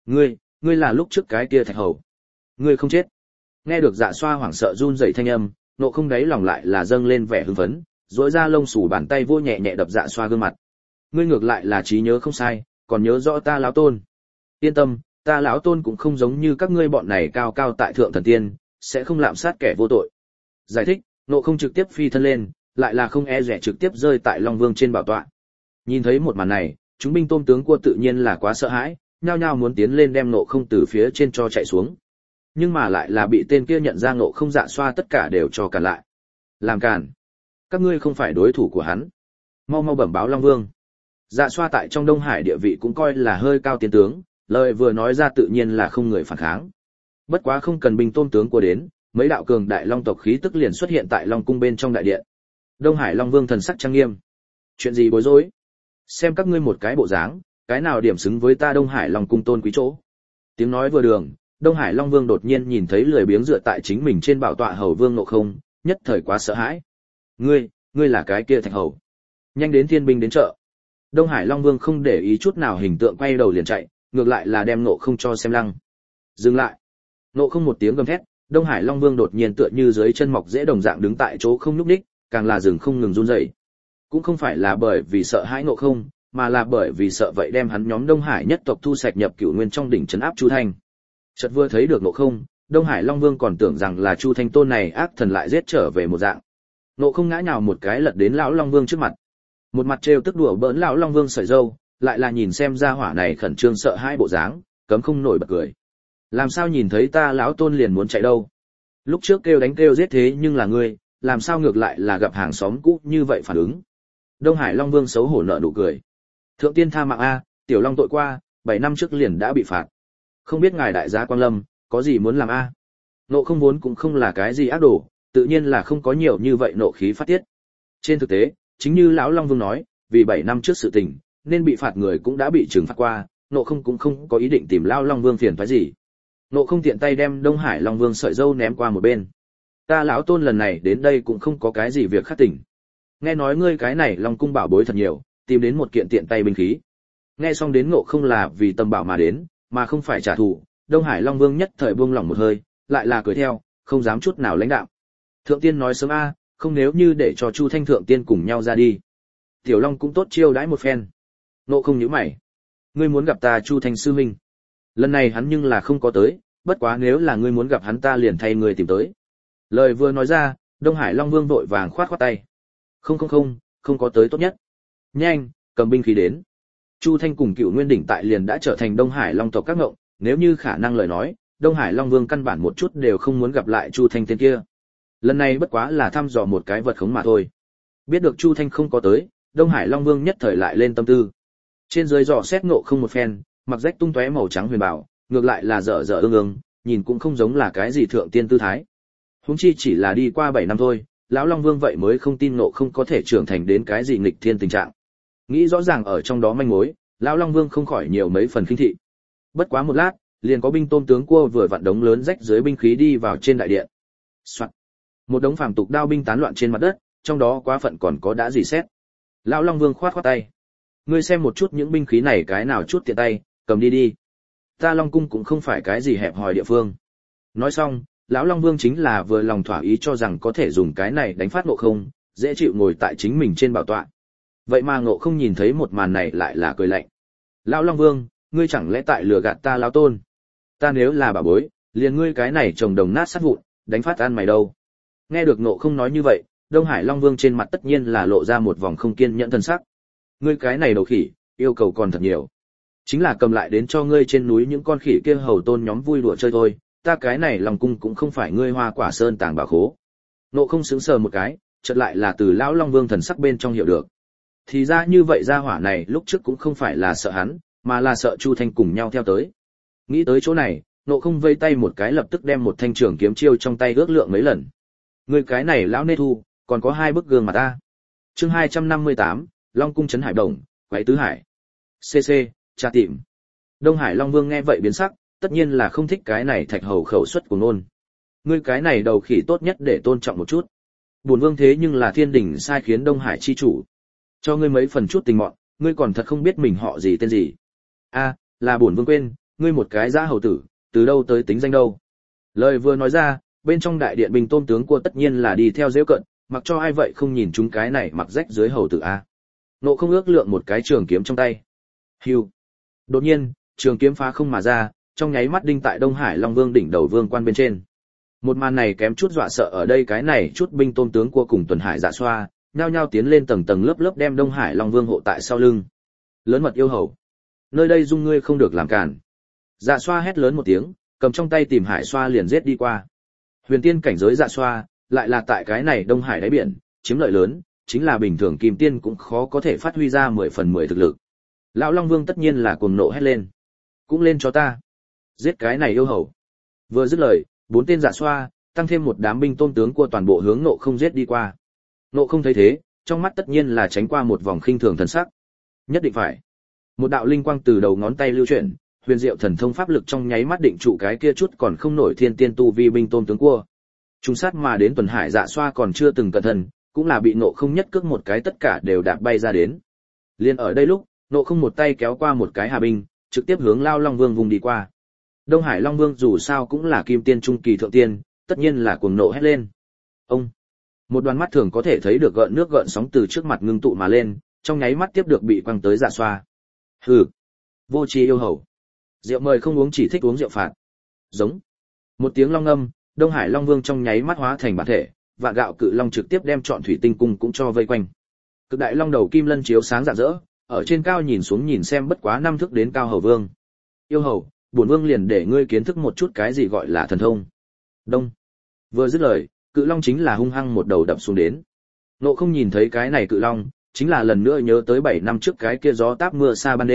Ngươi là lúc trước cái kia Thạch Hầu. Ngươi không chết. Nghe được Dạ Xoa hoảng sợ run rẩy thanh âm, Ngộ Không đáy lòng lại là dâng lên vẻ hưng phấn, duỗi ra lông xù bàn tay vô nhẹ nhẹ đập Dạ Xoa gương mặt. Ngươi ngược lại là trí nhớ không sai, còn nhớ rõ ta lão tôn. Yên tâm, ta lão tôn cũng không giống như các ngươi bọn này cao cao tại thượng thần tiên, sẽ không lạm sát kẻ vô tội. Giải thích, Ngộ Không trực tiếp phi thân lên, lại là không e dè trực tiếp rơi tại Long Vương trên bảo tọa. Nhìn thấy một màn này, chúng binh tôm tướng cua tự nhiên là quá sợ hãi, nhao nhao muốn tiến lên đem Ngộ Không từ phía trên cho chạy xuống. Nhưng mà lại là bị tên kia nhận ra Ngộ Không Dạ Xoa tất cả đều cho cản lại. Làm cản? Các ngươi không phải đối thủ của hắn. Mau mau bẩm báo Long Vương. Dạ Xoa tại trong Đông Hải địa vị cũng coi là hơi cao tiến tướng, lời vừa nói ra tự nhiên là không người phản kháng. Bất quá không cần binh tôm tướng của đến, mấy đạo cường đại long tộc khí tức liền xuất hiện tại Long cung bên trong đại điện. Đông Hải Long Vương thần sắc trang nghiêm. Chuyện gì bối rối? Xem các ngươi một cái bộ dáng, cái nào điểm xứng với ta Đông Hải Long cung tôn quý chỗ. Tiếng nói vừa đường, Đông Hải Long Vương đột nhiên nhìn thấy lười biếng dựa tại chính mình trên bảo tọa Hầu Vương Ngộ Không, nhất thời quá sợ hãi. Ngươi là cái kia Thạch Hầu. Nhanh đến thiên binh đến trợ. Đông Hải Long Vương không để ý chút nào hình tượng quay đầu liền chạy, ngược lại là đem Ngộ Không cho xem lăng. Dừng lại. Ngộ Không một tiếng gầm thét, Đông Hải Long Vương đột nhiên tựa như dưới chân mọc rễ đồng dạng đứng tại chỗ không nhúc nhích, càng là dừng không ngừng run rẩy. Cũng không phải là bởi vì sợ hãi Ngộ Không, mà là bởi vì sợ vậy đem hắn nhóm Đông Hải nhất tộc thu sạch nhập Cửu Nguyên trong đỉnh trấn áp Chu Thanh. Chợt vừa thấy được Ngộ Không, Đông Hải Long Vương còn tưởng rằng là Chu Thanh tôn này ác thần lại giết trở về một dạng. Ngộ Không ngã nhào một cái lật đến lão Long Vương trước mặt. Một mặt trêu tức đùa bỡn lão Long Vương sợi râu, lại là nhìn xem ra hỏa này khẩn trương sợ hãi bộ dáng, cấm không nổi bật cười. Làm sao nhìn thấy ta lão tôn liền muốn chạy đâu? Lúc trước kêu đánh kêu giết thế nhưng là ngươi, làm sao ngược lại là gặp hàng xóm cũ như vậy phản ứng? Đông Hải Long Vương xấu hổ nở nụ cười. Thượng tiên tha mạng a, tiểu long tội qua, 7 năm trước liền đã bị phạt. Không biết ngài đại gia Quang Lâm, có gì muốn làm a? Nộ không vốn cũng không là cái gì ác đồ, tự nhiên là không có nhiều như vậy nộ khí phát tiết. Trên thực tế, chính như lão Long Vương nói, vì 7 năm trước sự tình, nên bị phạt người cũng đã bị trừng phạt qua, nộ không cũng không có ý định tìm lão Long Vương phiền phức gì. Nộ không tiện tay đem Đông Hải Long Vương sợi dâu ném qua một bên. Ta lão Tôn lần này đến đây cũng không có cái gì việc khác tỉnh. Nghe nói ngươi cái này Long cung bảo bối thật nhiều, tìm đến một kiện tiện tay binh khí. Nghe xong đến Ngộ không là vì tâm bảo mà đến, mà không phải trả thù, Đông Hải Long Vương nhất thời buông lỏng một hơi, lại là cười theo, không dám chút nào lãnh đạm. Thượng tiên nói sớm a, không nếu như để cho Chu Thanh thượng tiên cùng nhau ra đi. Tiểu Long cũng tốt chiêu đãi một phen. Ngộ không nhíu mày. Ngươi muốn gặp ta Chu Thanh sư huynh. Lần này hắn nhưng là không có tới, bất quá nếu là ngươi muốn gặp hắn ta liền thay người tìm tới. Lời vừa nói ra, Đông Hải Long Vương vội vàng khoát khoát tay. Không có tới tốt nhất. Nhanh, cầm binh khí đến. Chu Thanh cùng Cựu Nguyên đỉnh tại liền đã trở thành Đông Hải Long tộc các ngộng, nếu như khả năng lời nói, Đông Hải Long Vương căn bản một chút đều không muốn gặp lại Chu Thanh tên kia. Lần này bất quá là thăm dò một cái vật khống mà thôi. Biết được Chu Thanh không có tới, Đông Hải Long Vương nhất thời lại lên tâm tư. Trên dưới dò xét Ngộ không một phen, mặc rách tung tóe màu trắng huyền bảo, ngược lại là dở dở ương ương, nhìn cũng không giống là cái gì thượng tiên tư thái. Huống chi chỉ là đi qua 7 năm thôi, lão Long Vương vậy mới không tin Ngộ không có thể trưởng thành đến cái gì nghịch thiên tình trạng. Nghĩ rõ ràng ở trong đó manh mối, lão Long Vương không khỏi nhiều mấy phần khinh thị. Bất quá một lát, liền có binh tôm tướng cua vừa vặn đống lớn rách dưới binh khí đi vào trên đại điện. Soạt. Một đống phàm tục đao binh tán loạn trên mặt đất, trong đó quá phận còn có đã gì xét. Lão Long Vương khoát khoát tay. Ngươi xem một chút những binh khí này cái nào chút tiện tay, cầm đi đi. Ta Long cung cũng không phải cái gì hẹp hòi địa phương. Nói xong, lão Long Vương chính là vừa lòng thỏa ý cho rằng có thể dùng cái này đánh phát Ngộ không, dễ chịu ngồi tại chính mình trên bảo tọa. Vậy mà Ngộ không nhìn thấy một màn này lại là cười lạnh. Lão Long Vương, ngươi chẳng lẽ tại lừa gạt ta lão Tôn? Ta nếu là bà bối, liền ngươi cái này trồng đồng nát sát vụn, đánh phát ăn mày đâu? Nghe được Ngộ không nói như vậy, Đông Hải Long Vương trên mặt tất nhiên là lộ ra một vòng không kiên nhẫn thân sắc. Ngươi cái này đầu khỉ, yêu cầu còn thật nhiều. Chính là cầm lại đến cho ngươi trên núi những con khỉ kia hầu tôn nhóm vui đùa chơi thôi, ta cái này Long cung cũng không phải ngươi Hoa Quả Sơn tàng bảo khố. Ngộ không sững sờ một cái, chợt lại là từ lão Long Vương thần sắc bên trong hiểu được. Thì ra như vậy gia hỏa này lúc trước cũng không phải là sợ hắn, mà là sợ Chu Thanh cùng nhau theo tới. Nghĩ tới chỗ này, Ngộ không vây tay một cái lập tức đem một thanh trường kiếm chiêu trong tay ước lượng mấy lần. Ngươi cái này lão nê thu, còn có 2 bức gương mặt ta. Chương 258, Long cung trấn hải đồng, quái tứ hải. CC, tra tìm. Đông Hải Long Vương nghe vậy biến sắc, tất nhiên là không thích cái này thạch hầu khẩu xuất của nôn. Ngươi cái này đầu khỉ tốt nhất để tôn trọng một chút. Bổn vương thế nhưng là thiên đình sai khiến Đông Hải chi chủ. Cho ngươi mấy phần chút tình mọn, ngươi còn thật không biết mình họ gì tên gì. A, là bổn vương quên, ngươi một cái dã hầu tử, từ đâu tới tính danh đâu. Lời vừa nói ra, bên trong đại điện binh tôm tướng cua tất nhiên là đi theo giễu cận, mặc cho ai vậy không nhìn chúng cái này mặc rách dưới hầu tử a. Nộ không ước lượng một cái trường kiếm trong tay. Hưu. Đột nhiên, trường kiếm phá không mà ra, trong nháy mắt đinh tại Đông Hải Long Vương đỉnh đầu vương quan bên trên. Một màn này kém chút dọa sợ ở đây cái này chút binh tôm tướng cua cùng tuần hải dạ xoa, nhao nhao tiến lên tầng tầng lớp lớp đem Đông Hải Long Vương hộ tại sau lưng. Lớn mật yêu hầu, nơi đây dung ngươi không được làm cản. Dạ xoa hét lớn một tiếng, cầm trong tay tìm hải xoa liền giết đi qua. Huyền tiên cảnh giới dạ xoa, lại là tại cái này Đông Hải đáy biển, chiếm lợi lớn, chính là bình thường kim tiên cũng khó có thể phát huy ra 10 phần 10 thực lực. Lão Long Vương tất nhiên là cuồng nộ hét lên. Cũng lên cho ta. Giết cái này yêu hầu. Vừa dứt lời, 4 tên dạ xoa, tăng thêm một đám binh tôm tướng của toàn bộ hướng Nộ không giết đi qua. Nộ không thấy thế, trong mắt tất nhiên là tránh qua một vòng khinh thường thần sắc. Nhất định phải. Một đạo linh quang từ đầu ngón tay lưu chuyển, huyền diệu thần thông pháp lực trong nháy mắt định trụ cái kia chút còn không nổi thiên tiên tu vi binh tôm tướng cua. Trung sát mà đến tuần hải dạ xoa còn chưa từng cẩn thận, cũng là bị Nộ không nhất cước một cái tất cả đều đạp bay ra đến. Liên ở đây lúc, Nộ không một tay kéo qua một cái hà binh, trực tiếp hướng Lao Long Vương vùng đi qua. Đông Hải Long Vương dù sao cũng là kim tiên trung kỳ thượng tiên, tất nhiên là cuồng nộ hét lên. Ông, một đoàn mắt thường có thể thấy được gợn nước gợn sóng từ trước mặt ngưng tụ mà lên, trong nháy mắt tiếp được bị quăng tới dạ xoa. Hừ, vô tri yêu hầu. Rượu mời không uống chỉ thích uống rượu phạt. Giống. Một tiếng long âm, Đông Hải Long Vương trong nháy mắt hóa thành bản thể, vạn gạo cự long trực tiếp đem trọn thủy tinh cung cũng cho vây quanh. Cực đại long đầu kim lân chiếu sáng rạng rỡ, ở trên cao nhìn xuống nhìn xem bất quá 5 thước đến cao hầu vương. Yêu hầu, bổn vương liền để ngươi kiến thức một chút cái gì gọi là thần thông. Đông. Vừa dứt lời, cự long chính là hung hăng một đầu đập xuống đến. Nộ không nhìn thấy cái này cự long, chính là lần nữa nhớ tới 7 năm trước cái kia gió táp mưa xa ban đêm,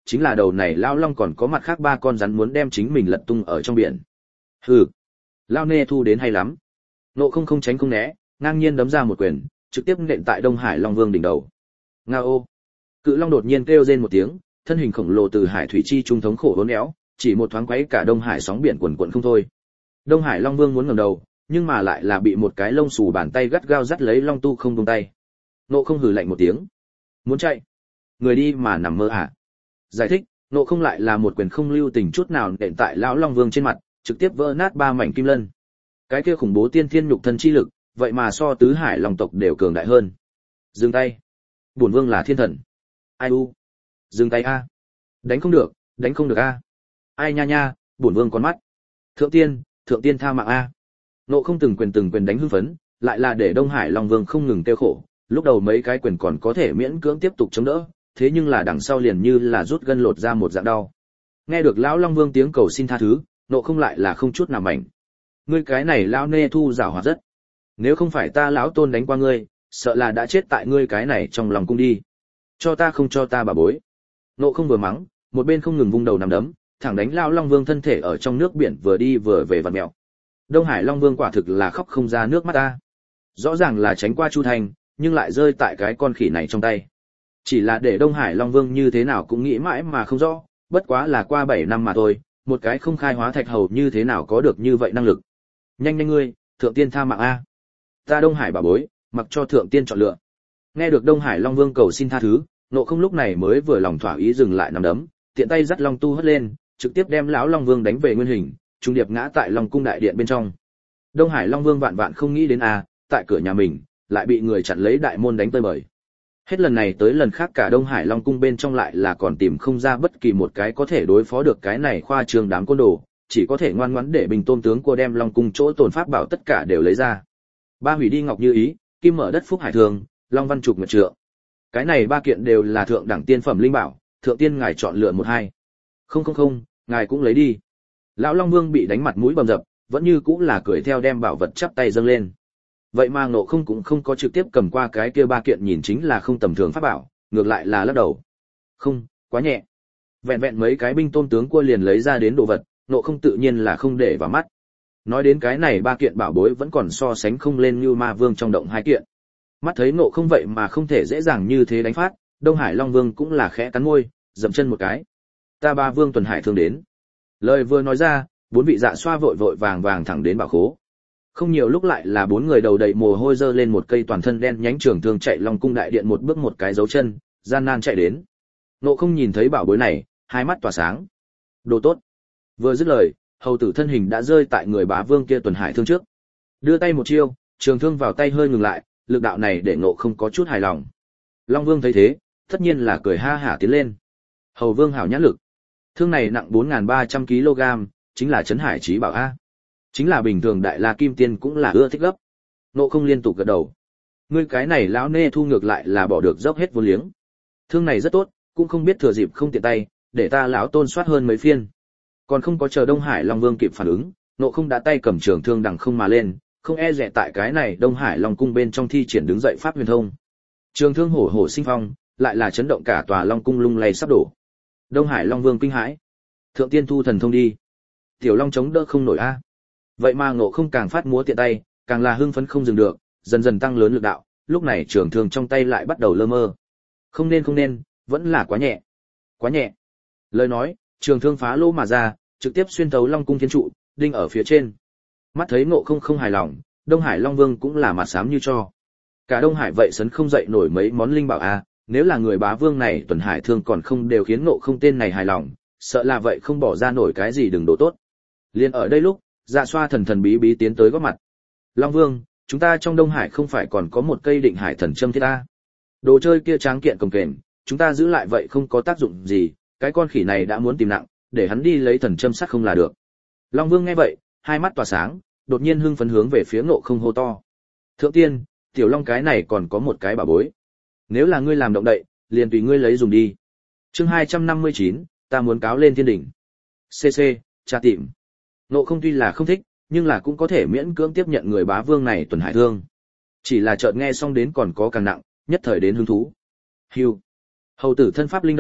chính là đầu này lão long còn có mặt khác 3 con rắn muốn đem chính mình lật tung ở trong biển. Hừ, Lao Nê Thu đến hay lắm. Nộ không không tránh không né, ngang nhiên đấm ra một quyền, trực tiếp nện tại Đông Hải Long Vương đỉnh đầu. Ngao! Cự long đột nhiên kêu rên một tiếng, thân hình khổng lồ từ hải thủy chi trung thống khổ uốn éo, chỉ một thoáng quấy cả Đông Hải sóng biển cuồn cuộn không thôi. Đông Hải Long Vương muốn ngẩng đầu, nhưng mà lại là bị một cái lông xù bàn tay gắt gao dắt lấy Long Tu không buông tay. Nộ không hừ lạnh một tiếng, muốn chạy, người đi mà nằm mơ à? Giải thích, nộ không lại là một quyền không lưu tình chút nào nện tại lão Long Vương trên mặt, trực tiếp vỡ nát 3 mảnh kim lân. Cái kia khủng bố tiên thiên nhục thân chi lực, vậy mà so tứ hải long tộc đều cường đại hơn. Dừng tay, bổn vương là thiên thần. Ai u? Dừng tay a. Đánh không được a. Ai nha nha, bổn vương con mắt. Thượng tiên tha mạng a. Nộ không từng quyền đánh hưng phấn, lại là để Đông Hải Long Vương không ngừng tiêu khổ, lúc đầu mấy cái quyền còn có thể miễn cưỡng tiếp tục chống đỡ, thế nhưng là đằng sau liền như là rút gân lột ra một dạng đau. Nghe được lão Long Vương tiếng cầu xin tha thứ, nộ không lại là không chút nào mảnh. Ngươi cái này lão Nê Thu giảo hoạt rất. Nếu không phải ta lão tôn đánh qua ngươi, sợ là đã chết tại ngươi cái này trong lòng cung đi. Cho ta không cho ta bà bối. Nộ không vừa mắng, một bên không ngừng vung đầu nằm đấm, thẳng đánh lão Long Vương thân thể ở trong nước biển vừa đi vừa về vặn mèo. Đông Hải Long Vương quả thực là khóc không ra nước mắt ta. Rõ ràng là tránh qua Chu Thành, nhưng lại rơi tại cái con khỉ này trong tay. Chỉ là để Đông Hải Long Vương như thế nào cũng nghĩ mãi mà không rõ, bất quá là qua 7 năm mà thôi, một cái không khai hóa thạch hầu như thế nào có được như vậy năng lực. Nhanh ngươi, thượng tiên tha mạng a. Ta Đông Hải bà bối, mặc cho thượng tiên chọn lựa. Nghe được Đông Hải Long Vương cầu xin tha thứ, nộ không lúc này mới vừa lòng thỏa ý dừng lại nằm đấm, tiện tay dắt Long Tu hất lên, trực tiếp đem lão Long Vương đánh về nguyên hình, trung điệp ngã tại Long cung đại điện bên trong. Đông Hải Long Vương vạn vạn không nghĩ đến tại cửa nhà mình lại bị người chặn lấy đại môn đánh tơi bời. Hết lần này tới lần khác cả Đông Hải Long cung bên trong lại là còn tìm không ra bất kỳ một cái có thể đối phó được cái này khoa trương đám côn đồ, chỉ có thể ngoan ngoãn để Bình Tôn tướng của đem Long cung chỗ tồn pháp bảo tất cả đều lấy ra. Ba hủy đi ngọc như ý, kim mở đất phúc hải thường, Long văn trục nguyệt trượng. Cái này 3 kiện đều là thượng đẳng tiên phẩm linh bảo, thượng tiên ngài chọn lựa một hai. Không, ngài cũng lấy đi. Lão Long Vương bị đánh mặt mũi bầm dập, vẫn như cũng là cười theo đem bảo vật chắp tay dâng lên. Vậy mà Ngộ Không cũng không có trực tiếp cầm qua cái kia 3 kiện nhìn chính là không tầm thường pháp bảo, ngược lại là lắc đầu. Không, quá nhẹ. Vẹn vẹn mấy cái binh tôn tướng cua liền lấy ra đến đồ vật, Ngộ Không tự nhiên là không để vào mắt. Nói đến cái này 3 kiện bảo bối vẫn còn so sánh không lên như Ma Vương trong động 2 kiện. Mắt thấy Ngộ Không vậy mà không thể dễ dàng như thế đánh phát, Đông Hải Long Vương cũng là khẽ cắn môi, dậm chân một cái. Ta Ba Vương Tuần Hải thường đến. Lời vừa nói ra, 4 vị dạ xoa vội vàng thẳng đến bảo khố. Không nhiều lúc lại là 4 người đầu đầy mồ hôi dơ lên một cây toàn thân đen nhánh trường thương chạy Long cung đại điện một bước một cái dấu chân, gian nan chạy đến. Ngộ Không nhìn thấy bảo bối này, hai mắt tỏa sáng. Đồ tốt. Vừa dứt lời, hầu tử thân hình đã rơi tại người Bá Vương kia Tuần Hải thương trước. Đưa tay một chiêu, trường thương vào tay hơi ngừng lại, lực đạo này để Ngộ Không có chút hài lòng. Long Vương thấy thế, tất nhiên là cười ha hả tiến lên. Hầu Vương hảo nhãn lực. Thương này nặng 4.300 kg, chính là trấn hải chí bảo a. Chính là bình thường đại la kim tiên cũng là ưa thích gấp. Ngộ Không liên tục gật đầu. Ngươi cái này lão Nê Thu ngược lại là bỏ được dốc hết vốn liếng. Thương này rất tốt, cũng không biết thừa dịp không tiện tay, để ta lão tôn soát hơn mấy phiên. Còn không có chờ Đông Hải Long Vương kịp phản ứng, Ngộ Không đã tay cầm trường thương đằng không mà lên, không e dè tại cái này Đông Hải Long cung bên trong thi triển đứng dậy pháp huyền thông. Trường thương hổ hổ sinh phong, lại là chấn động cả tòa Long cung lung lay sắp đổ. Đông Hải Long Vương kinh hãi. Thượng tiên thu thần thông đi. Tiểu Long chống đỡ không nổi a. Vậy mà Ngộ Không càng phát múa tiện tay, càng là hưng phấn không dừng được, dần dần tăng lớn lực đạo, lúc này trường thương trong tay lại bắt đầu lơ mơ. Không nên, vẫn là quá nhẹ. Quá nhẹ. Lời nói, trường thương phá lỗ mà ra, trực tiếp xuyên thấu Long cung thiên trụ, đinh ở phía trên. Mắt thấy Ngộ Không không hài lòng, Đông Hải Long Vương cũng là mặt xám như cho. Cả Đông Hải vậy sấn không dậy nổi mấy món linh bảo a, nếu là người Bá Vương này Tuần Hải thương còn không đều khiến Ngộ Không tên này hài lòng, sợ là vậy không bỏ ra nổi cái gì đừng đổ tốt. Liên ở đây lúc, Dạ Xoa thần bí bí tiến tới góp mặt. Long Vương, chúng ta trong Đông Hải không phải còn có một cây Định Hải thần châm thiết ta? Đồ chơi kia tráng kiện cồng kềnh, chúng ta giữ lại vậy không có tác dụng gì, cái con khỉ này đã muốn tìm nặng, để hắn đi lấy thần châm sắt không là được. Long Vương nghe vậy, hai mắt tỏa sáng, đột nhiên hưng phấn hướng về phía Ngộ Không hô to. Thượng tiên, tiểu Long cái này còn có một cái bảo bối. Nếu là ngươi làm động đậy, liền tùy ngươi lấy dùng đi. Chương 259, ta muốn cáo lên thiên đỉnh. CC, tra tìm. Ngộ Không tuy là không thích, nhưng là cũng có thể miễn cưỡng tiếp nhận người Bá Vương này Tuần Hải thương. Chỉ là chợt nghe xong đến còn có càng nặng, nhất thời đến hứng thú. Hưu. Hầu tử thân pháp linh động,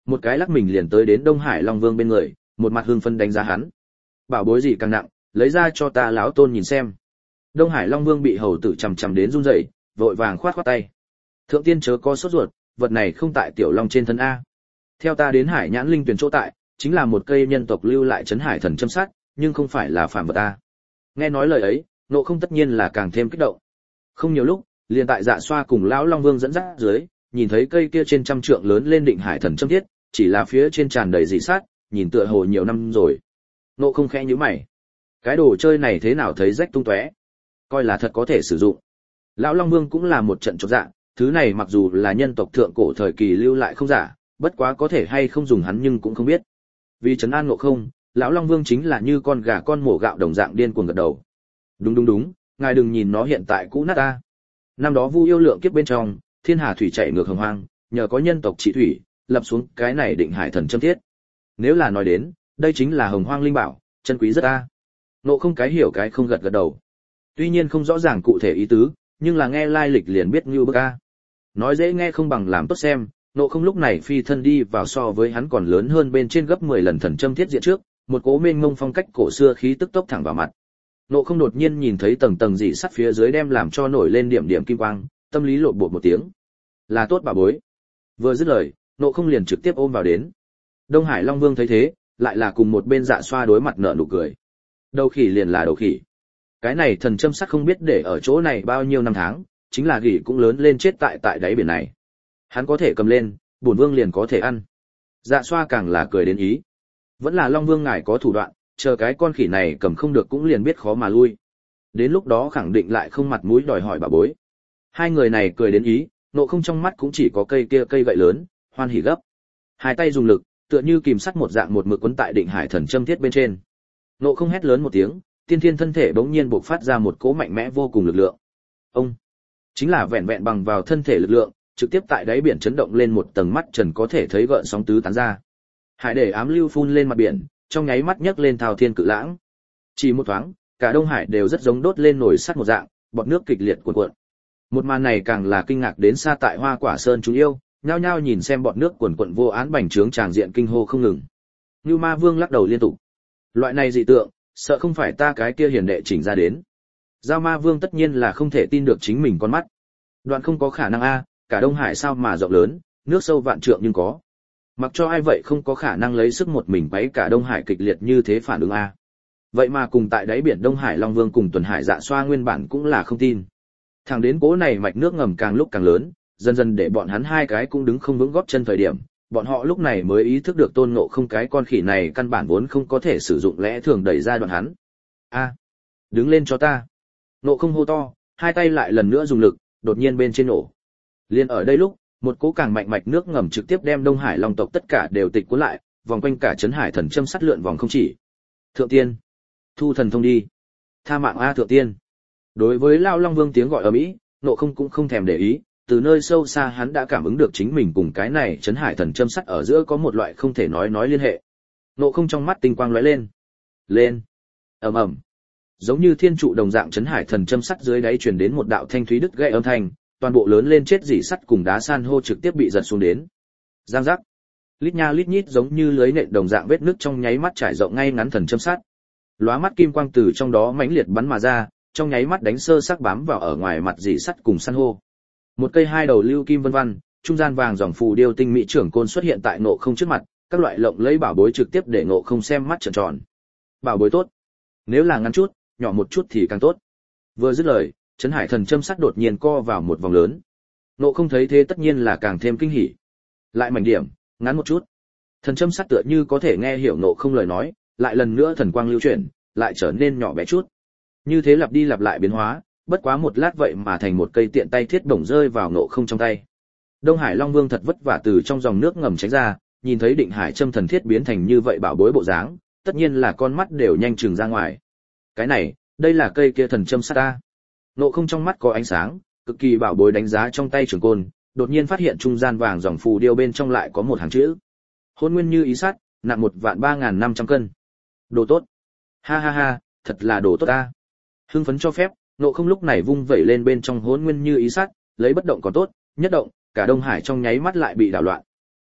một cái lắc mình liền tới đến Đông Hải Long Vương bên người, một mặt hưng phấn đánh giá hắn. Bảo bối gì càng nặng, lấy ra cho ta lão tôn nhìn xem. Đông Hải Long Vương bị hầu tử chằm chằm đến run rẩy, vội vàng khoát khoát tay. Thượng tiên chớ có sốt ruột, vật này không tại tiểu long trên thân a. Theo ta đến Hải Nhãn Linh Tuyển chỗ tại, chính là một cây nhân tộc lưu lại trấn hải thần châm sát, nhưng không phải là phàm vật a. Nghe nói lời ấy, Nộ Không tất nhiên là càng thêm kích động. Không nhiều lúc, liền tại Dạ Xoa cùng lão Long Vương dẫn dắt dưới, nhìn thấy cây kia trên trăm trượng lớn lên định hải thần châm thiết, chỉ là phía trên tràn đầy dị sát, nhìn tựa hồ nhiều năm rồi. Nộ Không khẽ nhíu mày. Cái đồ chơi này thế nào thấy rách tung tóe, coi là thật có thể sử dụng. Lão Long Vương cũng là một trận chột dạ, thứ này mặc dù là nhân tộc thượng cổ thời kỳ lưu lại không giả, bất quá có thể hay không dùng hắn nhưng cũng không biết. Vì trấn an Ngộ Không, lão Long Vương chính là như con gà con mổ gạo đồng dạng điên cuồng gật đầu. Đúng, ngài đừng nhìn nó hiện tại cũ nát ta. Năm đó Vu Yêu lượng kiếp bên trong, thiên hà thủy chảy ngược hồng hoang, nhờ có nhân tộc trị thủy, lập xuống cái này định hải thần châm thiết. Nếu là nói đến, đây chính là hồng hoang linh bảo, chân quý rất a. Ngộ Không cái hiểu cái không gật gật đầu. Tuy nhiên không rõ ràng cụ thể ý tứ, nhưng là nghe lai lịch liền biết như bức a. Nói dễ nghe không bằng làm tốt xem. Nộ Không lúc này phi thân đi vào so với hắn còn lớn hơn bên trên gấp 10 lần thần châm thiết diện trước, một cố mênh mông phong cách cổ xưa khí tức tốc thẳng vào mặt. Nộ Không đột nhiên nhìn thấy tầng tầng dị sắt phía dưới đem làm cho nổi lên điểm điểm kim quang, tâm lý lộn bột một tiếng. Là tốt bà bối. Vừa dứt lời, Nộ Không liền trực tiếp ôm vào đến. Đông Hải Long Vương thấy thế, lại là cùng một bên Dạ Xoa đối mặt nở nụ cười. Đầu khỉ liền là đầu khỉ. Cái này thần châm sắt không biết để ở chỗ này bao nhiêu năm tháng, chính là gỉ cũng lớn lên chết tại đáy biển này. Hắn có thể cầm lên, bổn vương liền có thể ăn. Dạ Xoa càng là cười đến ý. Vẫn là Long Vương ngài có thủ đoạn, chờ cái con khỉ này cầm không được cũng liền biết khó mà lui. Đến lúc đó khẳng định lại không mặt mũi đòi hỏi bà bối. Hai người này cười đến ý, Nộ Không trong mắt cũng chỉ có cây kia cây gậy lớn, hoan hỉ gấp. Hai tay dùng lực, tựa như kìm sắt một dạng một mực quấn tại định hải thần châm thiết bên trên. Nộ Không hét lớn một tiếng, tiên thiên thân thể bỗng nhiên bộc phát ra một cỗ mạnh mẽ vô cùng lực lượng. Ông chính là vẹn vẹn bằng vào thân thể lực lượng, trực tiếp tại đáy biển chấn động lên một tầng mắt trần có thể thấy gợn sóng tứ tán ra. Hải để ám lưu phun lên mặt biển, trong nháy mắt nhấc lên thao thiên cự lãng. Chỉ một thoáng, cả Đông Hải đều rất giống đốt lên nổi sắt một dạng, bọt nước kịch liệt cuộn cuộn. Một màn này càng là kinh ngạc đến xa tại Hoa Quả Sơn chúng yêu, nhao nhao nhìn xem bọt nước cuộn cuộn vô án bành trướng tràng diện kinh hô không ngừng. Như Ma Vương lắc đầu liên tục. Loại này dị tượng, sợ không phải ta cái kia hiền đệ chỉnh ra đến. Giao Ma Vương tất nhiên là không thể tin được chính mình con mắt. Đoạn không có khả năng a, cả Đông Hải sao mà rộng lớn, nước sâu vạn trượng nhưng có. Mặc cho ai vậy không có khả năng lấy sức một mình bấy cả Đông Hải kịch liệt như thế phản ứng a. Vậy mà cùng tại đáy biển Đông Hải Long Vương cùng Tuần Hải Dạ Xoa nguyên bản cũng là không tin. Thẳng đến cố này mạch nước ngầm càng lúc càng lớn, dần dần để bọn hắn hai cái cũng đứng không vững gót chân thời điểm, bọn họ lúc này mới ý thức được Tôn Ngộ Không cái con khỉ này căn bản vốn không có thể sử dụng lẽ thường đẩy ra đoạn hắn. A, đứng lên cho ta. Ngộ Không hô to, hai tay lại lần nữa dùng lực, đột nhiên bên trên nổ. Liên ở đây lúc, một cỗ càng mạnh mạch nước ngầm trực tiếp đem Đông Hải Long tộc tất cả đều tịch cuốn lại, vòng quanh cả trấn hải thần châm sắt lượn vòng không chỉ. Thượng tiên, thu thần thông đi. Tha mạng a thượng tiên. Đối với Lao Long Vương tiếng gọi ầm ĩ, Ngộ Không cũng không thèm để ý, từ nơi sâu xa hắn đã cảm ứng được chính mình cùng cái này trấn hải thần châm sắt ở giữa có một loại không thể nói liên hệ. Ngộ Không trong mắt tinh quang lóe lên. Lên. Ầm ầm. Giống như thiên trụ đồng dạng trấn hải thần châm sắt dưới đáy truyền đến một đạo thanh thúy đứt gãy âm thanh, toàn bộ lớn lên chết dỉ sắt cùng đá san hô trực tiếp bị giật xuống đến. Giang giác. Lít nha lít nhít giống như lưới nện đồng dạng vết nứt trong nháy mắt trải rộng ngay ngắn thần châm sắt. Lóa mắt kim quang từ trong đó mãnh liệt bắn mà ra, trong nháy mắt đánh sơ sắc bám vào ở ngoài mặt dỉ sắt cùng san hô. Một cây hai đầu lưu kim vân vân, trung gian vàng dòng phù điêu tinh mỹ trưởng côn xuất hiện tại Ngộ Không trước mặt, các loại lộng lẫy bảo bối trực tiếp để Ngộ Không xem mắt trợn tròn. Bảo bối tốt, nếu là ngắn chút, nhỏ một chút thì càng tốt. Vừa dứt lời, trấn hải thần châm sắt đột nhiên co vào một vòng lớn. Ngộ Không thấy thế tất nhiên là càng thêm kinh hỉ. Lại mảnh điểm, ngắn một chút. Thần châm sắt tựa như có thể nghe hiểu Ngộ Không lời nói, lại lần nữa thần quang lưu chuyển, lại trở nên nhỏ bé chút. Như thế lặp đi lặp lại biến hóa, bất quá một lát vậy mà thành một cây tiện tay thiết bổng rơi vào Ngộ Không trong tay. Đông Hải Long Vương thật vất vả từ trong dòng nước ngầm tránh ra, nhìn thấy định hải châm thần thiết biến thành như vậy bảo bối bộ dáng, tất nhiên là con mắt đều nhanh trừng ra ngoài. Cái này, đây là cây kia thần châm sắt ta. Ngộ Không trong mắt có ánh sáng, cực kỳ bảo bối đánh giá trong tay trường côn, đột nhiên phát hiện trung gian vàng dòng phù điêu bên trong lại có một hàng chữ. Hôn nguyên như ý sắt, nặng 1.3500 cân. Đồ tốt. Ha ha ha, thật là đồ tốt ta. Hưng phấn cho phép, Ngộ Không lúc này vung vẩy lên bên trong hôn nguyên như ý sắt, lấy bất động còn tốt, nhất động, cả Đông Hải trong nháy mắt lại bị đảo loạn.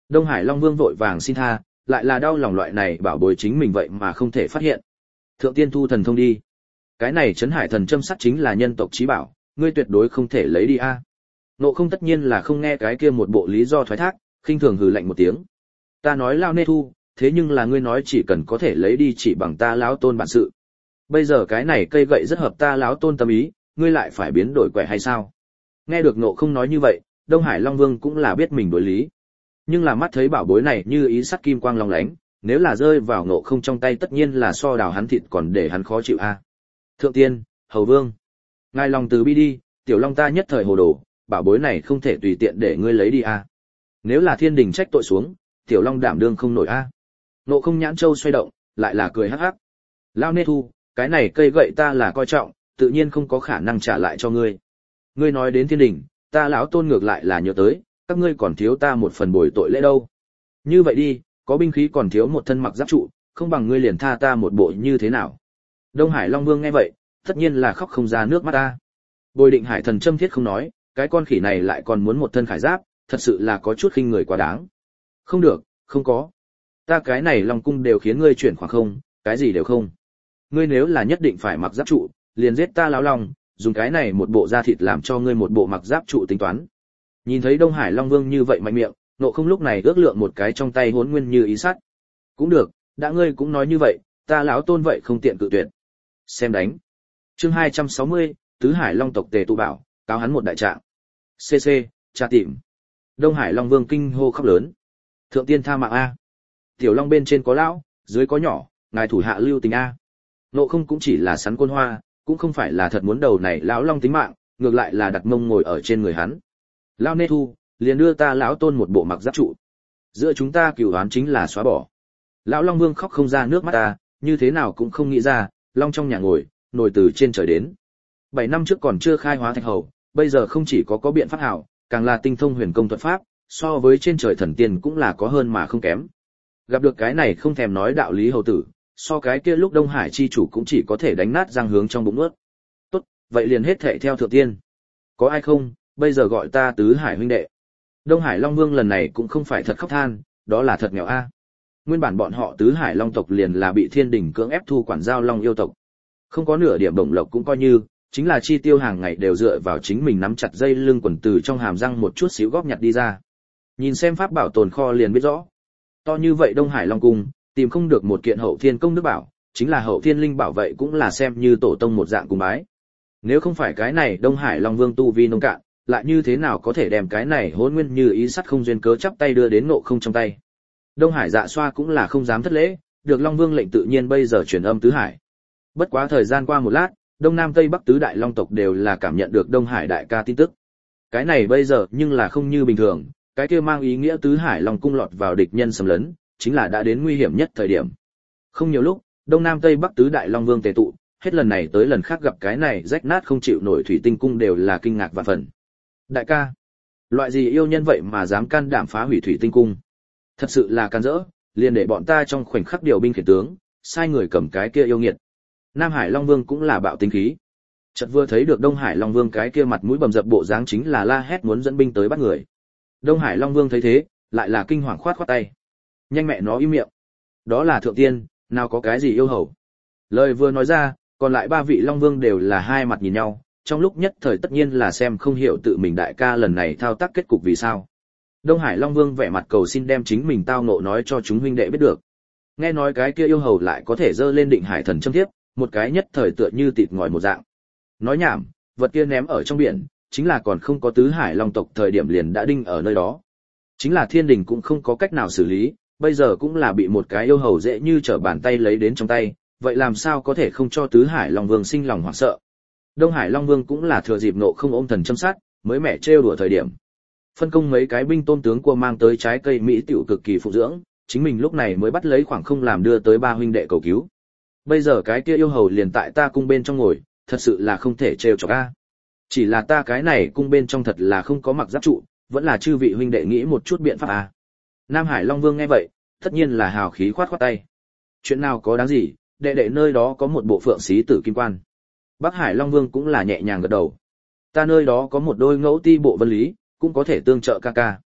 Đông Hải Long Vương vội vàng xin tha, lại là đau lòng loại này bảo bối chính mình vậy mà không thể phát hiện. Thượng tiên thu thần thông đi. Cái này Trấn Hải thần châm sắt chính là nhân tộc chí bảo, ngươi tuyệt đối không thể lấy đi a. Nộ Không tất nhiên là không nghe cái kia một bộ lý do thoái thác, khinh thường hừ lạnh một tiếng. Ta nói Lao Nê Thu, thế nhưng là ngươi nói chỉ cần có thể lấy đi chỉ bằng ta lão tôn bản sự. Bây giờ cái này cây gậy rất hợp ta lão tôn tâm ý, ngươi lại phải biến đổi quẻ hay sao? Nghe được Nộ Không nói như vậy, Đông Hải Long Vương cũng là biết mình đối lý. Nhưng là mắt thấy bảo bối này như ý sắt kim quang long lánh, nếu là rơi vào Nộ Không trong tay tất nhiên là so đào hắn thịt còn để hắn khó chịu a. Thượng tiên, hầu vương, ngài lòng từ bi đi, tiểu long ta nhất thời hồ đồ, bảo bối này không thể tùy tiện để ngươi lấy đi a. Nếu là thiên đình trách tội xuống, tiểu long đảm đương không nổi a. Nộ Không nhãn châu xoay động, lại là cười hắc hắc. Lao Nê Thu, cái này cây gậy ta là coi trọng, tự nhiên không có khả năng trả lại cho ngươi. Ngươi nói đến thiên đình, ta lão tôn ngược lại là nhớ tới, các ngươi còn thiếu ta một phần bồi tội lễ đâu. Như vậy đi, có binh khí còn thiếu một thân mặc giáp trụ, không bằng ngươi liền tha ta một bộ như thế nào. Đông Hải Long Vương nghe vậy, tất nhiên là khóc không ra nước mắt ta. Bồi Định Hải thần châm thiết không nói, cái con khỉ này lại còn muốn một thân khải giáp, thật sự là có chút khinh người quá đáng. Không được, không có. Ta cái này Long cung đều khiến ngươi chuyển khoảng không, cái gì đều không. Ngươi nếu là nhất định phải mặc giáp trụ, liền giết ta lão long, dùng cái này một bộ da thịt làm cho ngươi một bộ mặc giáp trụ tính toán. Nhìn thấy Đông Hải Long Vương như vậy mạnh miệng, Nộ Không lúc này ước lượng một cái trong tay hỗn nguyên như ý sắt. Cũng được, đã ngươi cũng nói như vậy, ta lão tôn vậy không tiện cự tuyệt. Xem đánh. Chương 260, Tứ Hải Long tộc tề tụ bảo, cáo hắn một đại trạng. CC, tra tìm. Đông Hải Long Vương kinh hô khóc lớn. Thượng tiên tha mạng a. Tiểu Long bên trên có lão, dưới có nhỏ, ngài thủ hạ lưu tình a. Nộ Không cũng chỉ là sắn côn hoa, cũng không phải là thật muốn đầu này lão long tính mạng, ngược lại là đặt mông ngồi ở trên người hắn. Lao Nê Thu, liền đưa ta lão tôn một bộ mặc giáp trụ. Giữa chúng ta cửu oán chính là xóa bỏ. Lão Long Vương khóc không ra nước mắt ta, như thế nào cũng không nghĩ ra, long trong nhà ngồi, nổi từ trên trời đến. 7 năm trước còn chưa khai hóa thạch hầu, bây giờ không chỉ có biện pháp hảo, càng là tinh thông huyền công thuật pháp, so với trên trời thần tiên cũng là có hơn mà không kém. Gặp được cái này không thèm nói đạo lý hầu tử, so cái kia lúc Đông Hải chi chủ cũng chỉ có thể đánh nát răng hướng trong bụng nuốt. Tốt, vậy liền hết thệ theo thượng tiên. Có ai không, bây giờ gọi ta Tứ Hải huynh đệ. Đông Hải Long Vương lần này cũng không phải thật khóc than, đó là thật nghèo a. Nguyên bản bọn họ Tứ Hải Long tộc liền là bị thiên đình cưỡng ép thu quản giao long yêu tộc. Không có nửa điểm bổng lộc cũng coi như, chính là chi tiêu hàng ngày đều dựa vào chính mình nắm chặt dây lưng quần từ trong hàm răng một chút xíu góp nhặt đi ra. Nhìn xem pháp bảo tồn kho liền biết rõ. To như vậy Đông Hải Long cung, tìm không được một kiện hậu thiên công đức bảo, chính là hậu thiên linh bảo vậy cũng là xem như tổ tông một dạng cùng bái. Nếu không phải cái này Đông Hải Long Vương tu vi nông cạn, lại như thế nào có thể đem cái này hỗn nguyên như ý sắt không duyên cớ chắp tay đưa đến Nộ Không trong tay. Đông Hải Dạ Xoa cũng là không dám thất lễ, được Long Vương lệnh tự nhiên bây giờ truyền âm Tứ Hải. Bất quá thời gian qua một lát, Đông Nam Tây Bắc tứ đại long tộc đều là cảm nhận được Đông Hải đại ca tin tức. Cái này bây giờ nhưng là không như bình thường, cái kia mang ý nghĩa Tứ Hải Long cung lọt vào địch nhân xâm lấn, chính là đã đến nguy hiểm nhất thời điểm. Không nhiều lúc, Đông Nam Tây Bắc tứ đại long vương tề tụ, hết lần này tới lần khác gặp cái này rách nát không chịu nổi thủy tinh cung đều là kinh ngạc vạn phần. Đại ca, loại gì yêu nhân vậy mà dám can đảm phá hủy thủy tinh cung? Thật sự là can dỡ, liền để bọn ta trong khoảnh khắc điều binh khiển tướng, sai người cầm cái kia yêu nghiệt. Nam Hải Long Vương cũng là bạo tính khí. Chợt vừa thấy được Đông Hải Long Vương cái kia mặt mũi bầm dập bộ dáng chính là la hét muốn dẫn binh tới bắt người. Đông Hải Long Vương thấy thế, lại là kinh hoàng khoát tay. Nhanh mẹ nó im miệng. Đó là thượng tiên, nào có cái gì yêu hầu. Lời vừa nói ra, còn lại 3 vị Long Vương đều là hai mặt nhìn nhau, trong lúc nhất thời tất nhiên là xem không hiểu tự mình đại ca lần này thao tác kết cục vì sao. Đông Hải Long Vương vẻ mặt cầu xin đem chính mình tao ngộ nói cho chúng huynh đệ biết được. Nghe nói cái kia yêu hầu lại có thể dơ lên Định Hải thần châm thiếp, một cái nhất thời tựa như tịt ngòi một dạng. Nói nhảm, vật kia ném ở trong biển, chính là còn không có Tứ Hải Long tộc thời điểm liền đã đinh ở nơi đó. Chính là thiên đình cũng không có cách nào xử lý, bây giờ cũng là bị một cái yêu hầu dễ như trở bàn tay lấy đến trong tay, vậy làm sao có thể không cho Tứ Hải Long Vương sinh lòng hoảng sợ. Đông Hải Long Vương cũng là thừa dịp Nộ Không ôm thần châm sát, mới mẻ trêu đùa thời điểm. Phân công mấy cái binh tôn tướng cua mang tới trái cây mỹ tiểu cực kỳ phụ dưỡng, chính mình lúc này mới bắt lấy khoảng không làm đưa tới 3 huynh đệ cầu cứu. Bây giờ cái kia yêu hầu liền tại ta cung bên trong ngồi, thật sự là không thể trêu chọc a. Chỉ là ta cái này cung bên trong thật là không có mặc giáp trụ, vẫn là chư vị huynh đệ nghĩ một chút biện pháp a. Nam Hải Long Vương nghe vậy, tất nhiên là hào khí khoát tay. Chuyện nào có đáng gì, đệ đệ nơi đó có một bộ phượng xí tử kim quan. Bắc Hải Long Vương cũng là nhẹ nhàng gật đầu. Ta nơi đó có một đôi ngẫu ti bộ vân lý, cũng có thể tương trợ ca ca.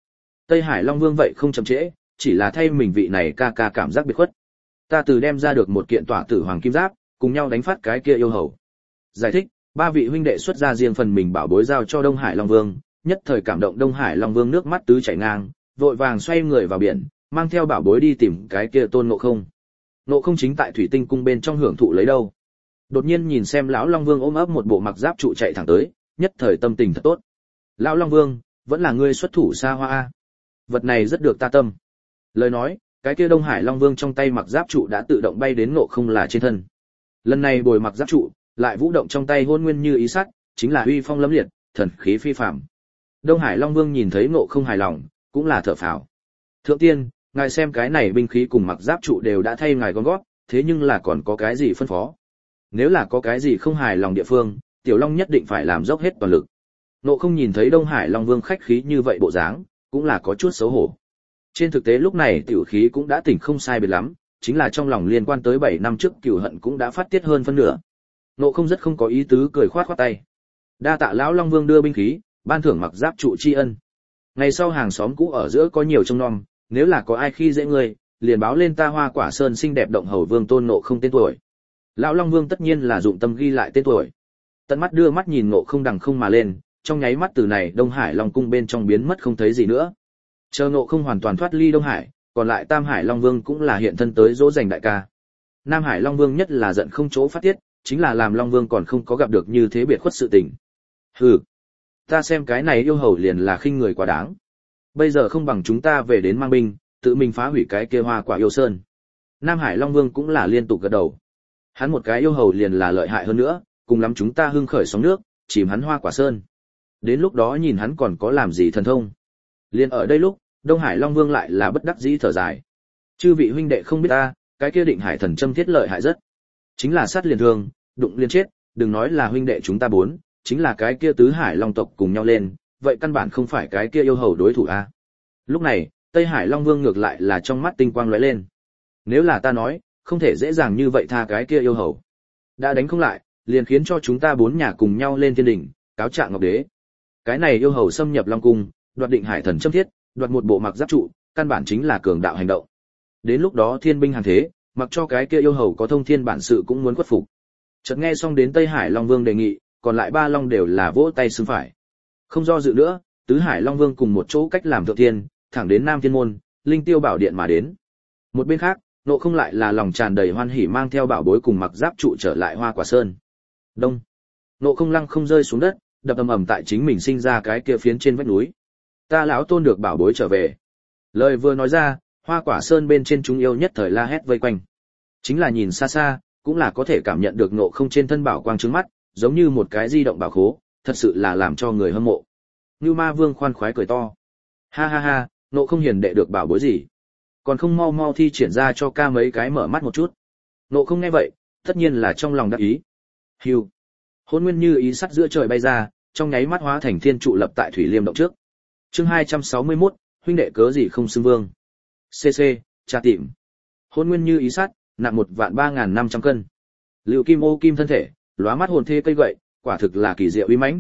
Tây Hải Long Vương vậy không chậm trễ, chỉ là thay mình vị này ca ca cảm giác biệt khuất. Ta từ đem ra được một kiện tỏa tử hoàng kim giáp, cùng nhau đánh phát cái kia yêu hầu. Giải thích, ba vị huynh đệ xuất ra riêng phần mình bảo bối giao cho Đông Hải Long Vương, nhất thời cảm động Đông Hải Long Vương nước mắt tứ chảy ngang, vội vàng xoay người vào biển, mang theo bảo bối đi tìm cái kia Tôn Ngộ Không. Ngộ Không chính tại Thủy Tinh cung bên trong hưởng thụ lấy đâu. Đột nhiên nhìn xem lão Long Vương ôm ấp một bộ mặc giáp trụ chạy thẳng tới, nhất thời tâm tình thật tốt. Lão Long Vương, vẫn là ngươi xuất thủ xa hoa a. Vật này rất được ta tâm. Lời nói, cái kia Đông Hải Long Vương trong tay mặc giáp trụ đã tự động bay đến Ngộ Không là trên thân. Lần này bồi mặc giáp trụ, lại vũ động trong tay hôn nguyên như ý sắt, chính là uy phong lẫm liệt, thần khí phi phàm. Đông Hải Long Vương nhìn thấy Ngộ Không hài lòng, cũng là thở phào. Thượng tiên, ngài xem cái này binh khí cùng mặc giáp trụ đều đã thay ngài gom gót, thế nhưng là còn có cái gì phân phó? Nếu là có cái gì không hài lòng địa phương, Tiểu Long nhất định phải làm dốc hết toàn lực. Ngộ Không nhìn thấy Đông Hải Long Vương khách khí như vậy bộ dáng, cũng là có chút xấu hổ. Trên thực tế lúc này tiểu khí cũng đã tỉnh không sai biệt lắm, chính là trong lòng liên quan tới 7 năm trước cừu hận cũng đã phát tiết hơn phân nửa. Ngộ Không rất không có ý tứ cười khoát khoát tay. Đa tạ lão Long Vương đưa binh khí, ban thưởng mặc giáp trụ tri ân. Ngày sau hàng xóm cũ ở giữa có nhiều trông nom, nếu là có ai khi dễ ngươi, liền báo lên ta Hoa Quả Sơn xinh đẹp động hầu vương Tôn Ngộ Không tên tuổi. Lão Long Vương tất nhiên là dụng tâm ghi lại tên tuổi. Tận mắt đưa mắt nhìn Ngộ Không đằng không mà lên, trong nháy mắt từ này Đông Hải Long cung bên trong biến mất không thấy gì nữa. Chờ Ngộ Không hoàn toàn thoát ly Đông Hải, còn lại Tam Hải Long Vương cũng là hiện thân tới dỗ dành đại ca. Nam Hải Long Vương nhất là giận không chỗ phát tiết, chính là làm Long Vương còn không có gặp được như thế biệt khuất sự tình. Hừ, ta xem cái này yêu hầu liền là khinh người quá đáng. Bây giờ không bằng chúng ta về đến mang binh, tự mình phá hủy cái kia Hoa Quả yêu sơn. Nam Hải Long Vương cũng là liên tục gật đầu. Hắn một cái yêu hầu liền là lợi hại hơn nữa, cùng lắm chúng ta hưng khởi sóng nước, chìm hắn Hoa Quả sơn. Đến lúc đó nhìn hắn còn có làm gì thần thông. Liên ở đây lúc, Đông Hải Long Vương lại là bất đắc dĩ thở dài. Chư vị huynh đệ không biết ta, cái kia Định Hải thần châm thiết lợi hại rất. Chính là sát liền thương, đụng liền chết, đừng nói là huynh đệ chúng ta bốn, chính là cái kia tứ hải long tộc cùng nhau lên, vậy căn bản không phải cái kia yêu hầu đối thủ a. Lúc này, Tây Hải Long Vương ngược lại là trong mắt tinh quang lóe lên. Nếu là ta nói, không thể dễ dàng như vậy tha cái kia yêu hầu. Đã đánh không lại, liền khiến cho chúng ta bốn nhà cùng nhau lên thiên đỉnh, cáo trạng Ngọc Đế. Cái này yêu hầu xâm nhập Long cung, đoạt Định Hải thần châm thiết, đoạt một bộ mặc giáp trụ, căn bản chính là cường đạo hành động. Đến lúc đó thiên binh hàng thế, mặc cho cái kia yêu hầu có thông thiên bản sự cũng muốn khuất phục. Chợt nghe xong đến Tây Hải Long Vương đề nghị, còn lại ba long đều là vỗ tay xứng phải. Không do dự nữa, tứ Hải Long Vương cùng một chỗ cách làm thượng thiên, thẳng đến Nam Thiên môn, Linh Tiêu Bảo Điện mà đến. Một bên khác, Ngộ Không lại là lòng tràn đầy hoan hỉ mang theo bảo bối cùng mặc giáp trụ trở lại Hoa Quả Sơn. Đông. Ngộ Không lăng không rơi xuống đất, đập ầm ầm tại chính mình sinh ra cái kia phiến trên vách núi. Ta lão Tôn được bảo bối trở về. Lời vừa nói ra, Hoa Quả Sơn bên trên chúng yêu nhất thời la hét vây quanh. Chính là nhìn xa xa, cũng là có thể cảm nhận được Ngộ Không trên thân bảo quang trướng mắt, giống như một cái di động bảo khố, thật sự là làm cho người hâm mộ. Như Ma Vương khoan khoái cười to. Ha ha ha, Ngộ Không hiền đệ được bảo bối gì? Còn không mau mau thi triển ra cho ca mấy cái mở mắt một chút. Ngộ Không nghe vậy, tất nhiên là trong lòng đắc ý. Hưu. Hôn nguyên như ý sắt giữa trời bay ra, trong nháy mắt hóa thành thiên trụ lập tại thủy liêm động trước. Chương 261, huynh đệ cớ gì không xưng vương. CC, tra tìm. Hôn nguyên như ý sắt, nặng 1.3500 cân. Lưu kim ô kim thân thể, lóa mắt hồn thê cây gậy, quả thực là kỳ diệu uy mãnh.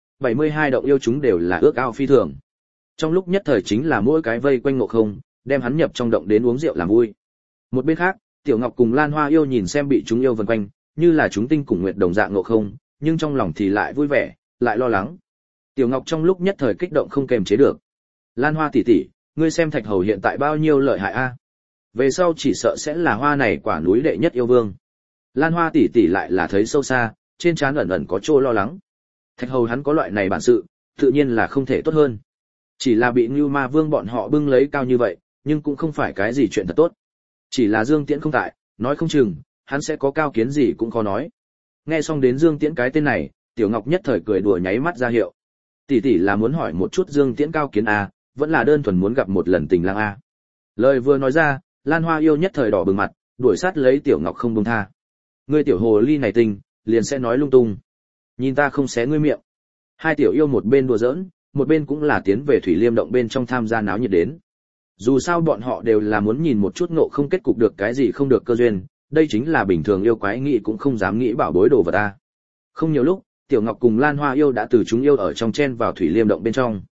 72 động yêu chúng đều là ước ao phi thường. Trong lúc nhất thời chính là mỗi cái vây quanh Ngộ Không, đem hắn nhập trong động đến uống rượu làm vui. Một bên khác, Tiểu Ngọc cùng Lan Hoa yêu nhìn xem bị chúng yêu vần quanh, như là chúng tinh cùng nguyệt đồng dạng Ngộ Không, nhưng trong lòng thì lại vui vẻ, lại lo lắng. Tiểu Ngọc trong lúc nhất thời kích động không kềm chế được. Lan Hoa tỷ tỷ, ngươi xem Thạch Hầu hiện tại bao nhiêu lợi hại a? Về sau chỉ sợ sẽ là Hoa này quả núi đệ nhất yêu vương. Lan Hoa tỷ tỷ lại là thấy sâu xa, trên trán ẩn ẩn có chỗ lo lắng. Thạch Hầu hắn có loại này bản sự, tự nhiên là không thể tốt hơn. Chỉ là bị Như Ma Vương bọn họ bưng lấy cao như vậy, nhưng cũng không phải cái gì chuyện thật tốt. Chỉ là Dương Tiễn không tại, nói không chừng, hắn sẽ có cao kiến gì cũng khó nói. Nghe xong đến Dương Tiễn cái tên này, Tiểu Ngọc nhất thời cười đùa nháy mắt ra hiệu. Tỷ tỷ là muốn hỏi một chút Dương Tiễn cao kiến a, vẫn là đơn thuần muốn gặp một lần tình lang a. Lời vừa nói ra, Lan Hoa yêu nhất thời đỏ bừng mặt, đuổi sát lấy Tiểu Ngọc không buông tha. Ngươi tiểu hồ ly này tình, liền sẽ nói lung tung. Nhìn ta không xé ngươi miệng. Hai tiểu yêu một bên đùa giỡn, một bên cũng là tiến về Thủy Liêm động bên trong tham gia náo nhiệt đến. Dù sao bọn họ đều là muốn nhìn một chút Ngộ Không kết cục được cái gì không được cơ duyên, đây chính là bình thường yêu quái nghĩ cũng không dám nghĩ bảo bối đồ vật ta. Không nhiều lúc, Tiểu Ngọc cùng Lan Hoa yêu đã từ chúng yêu ở trong chen vào Thủy Liêm động bên trong.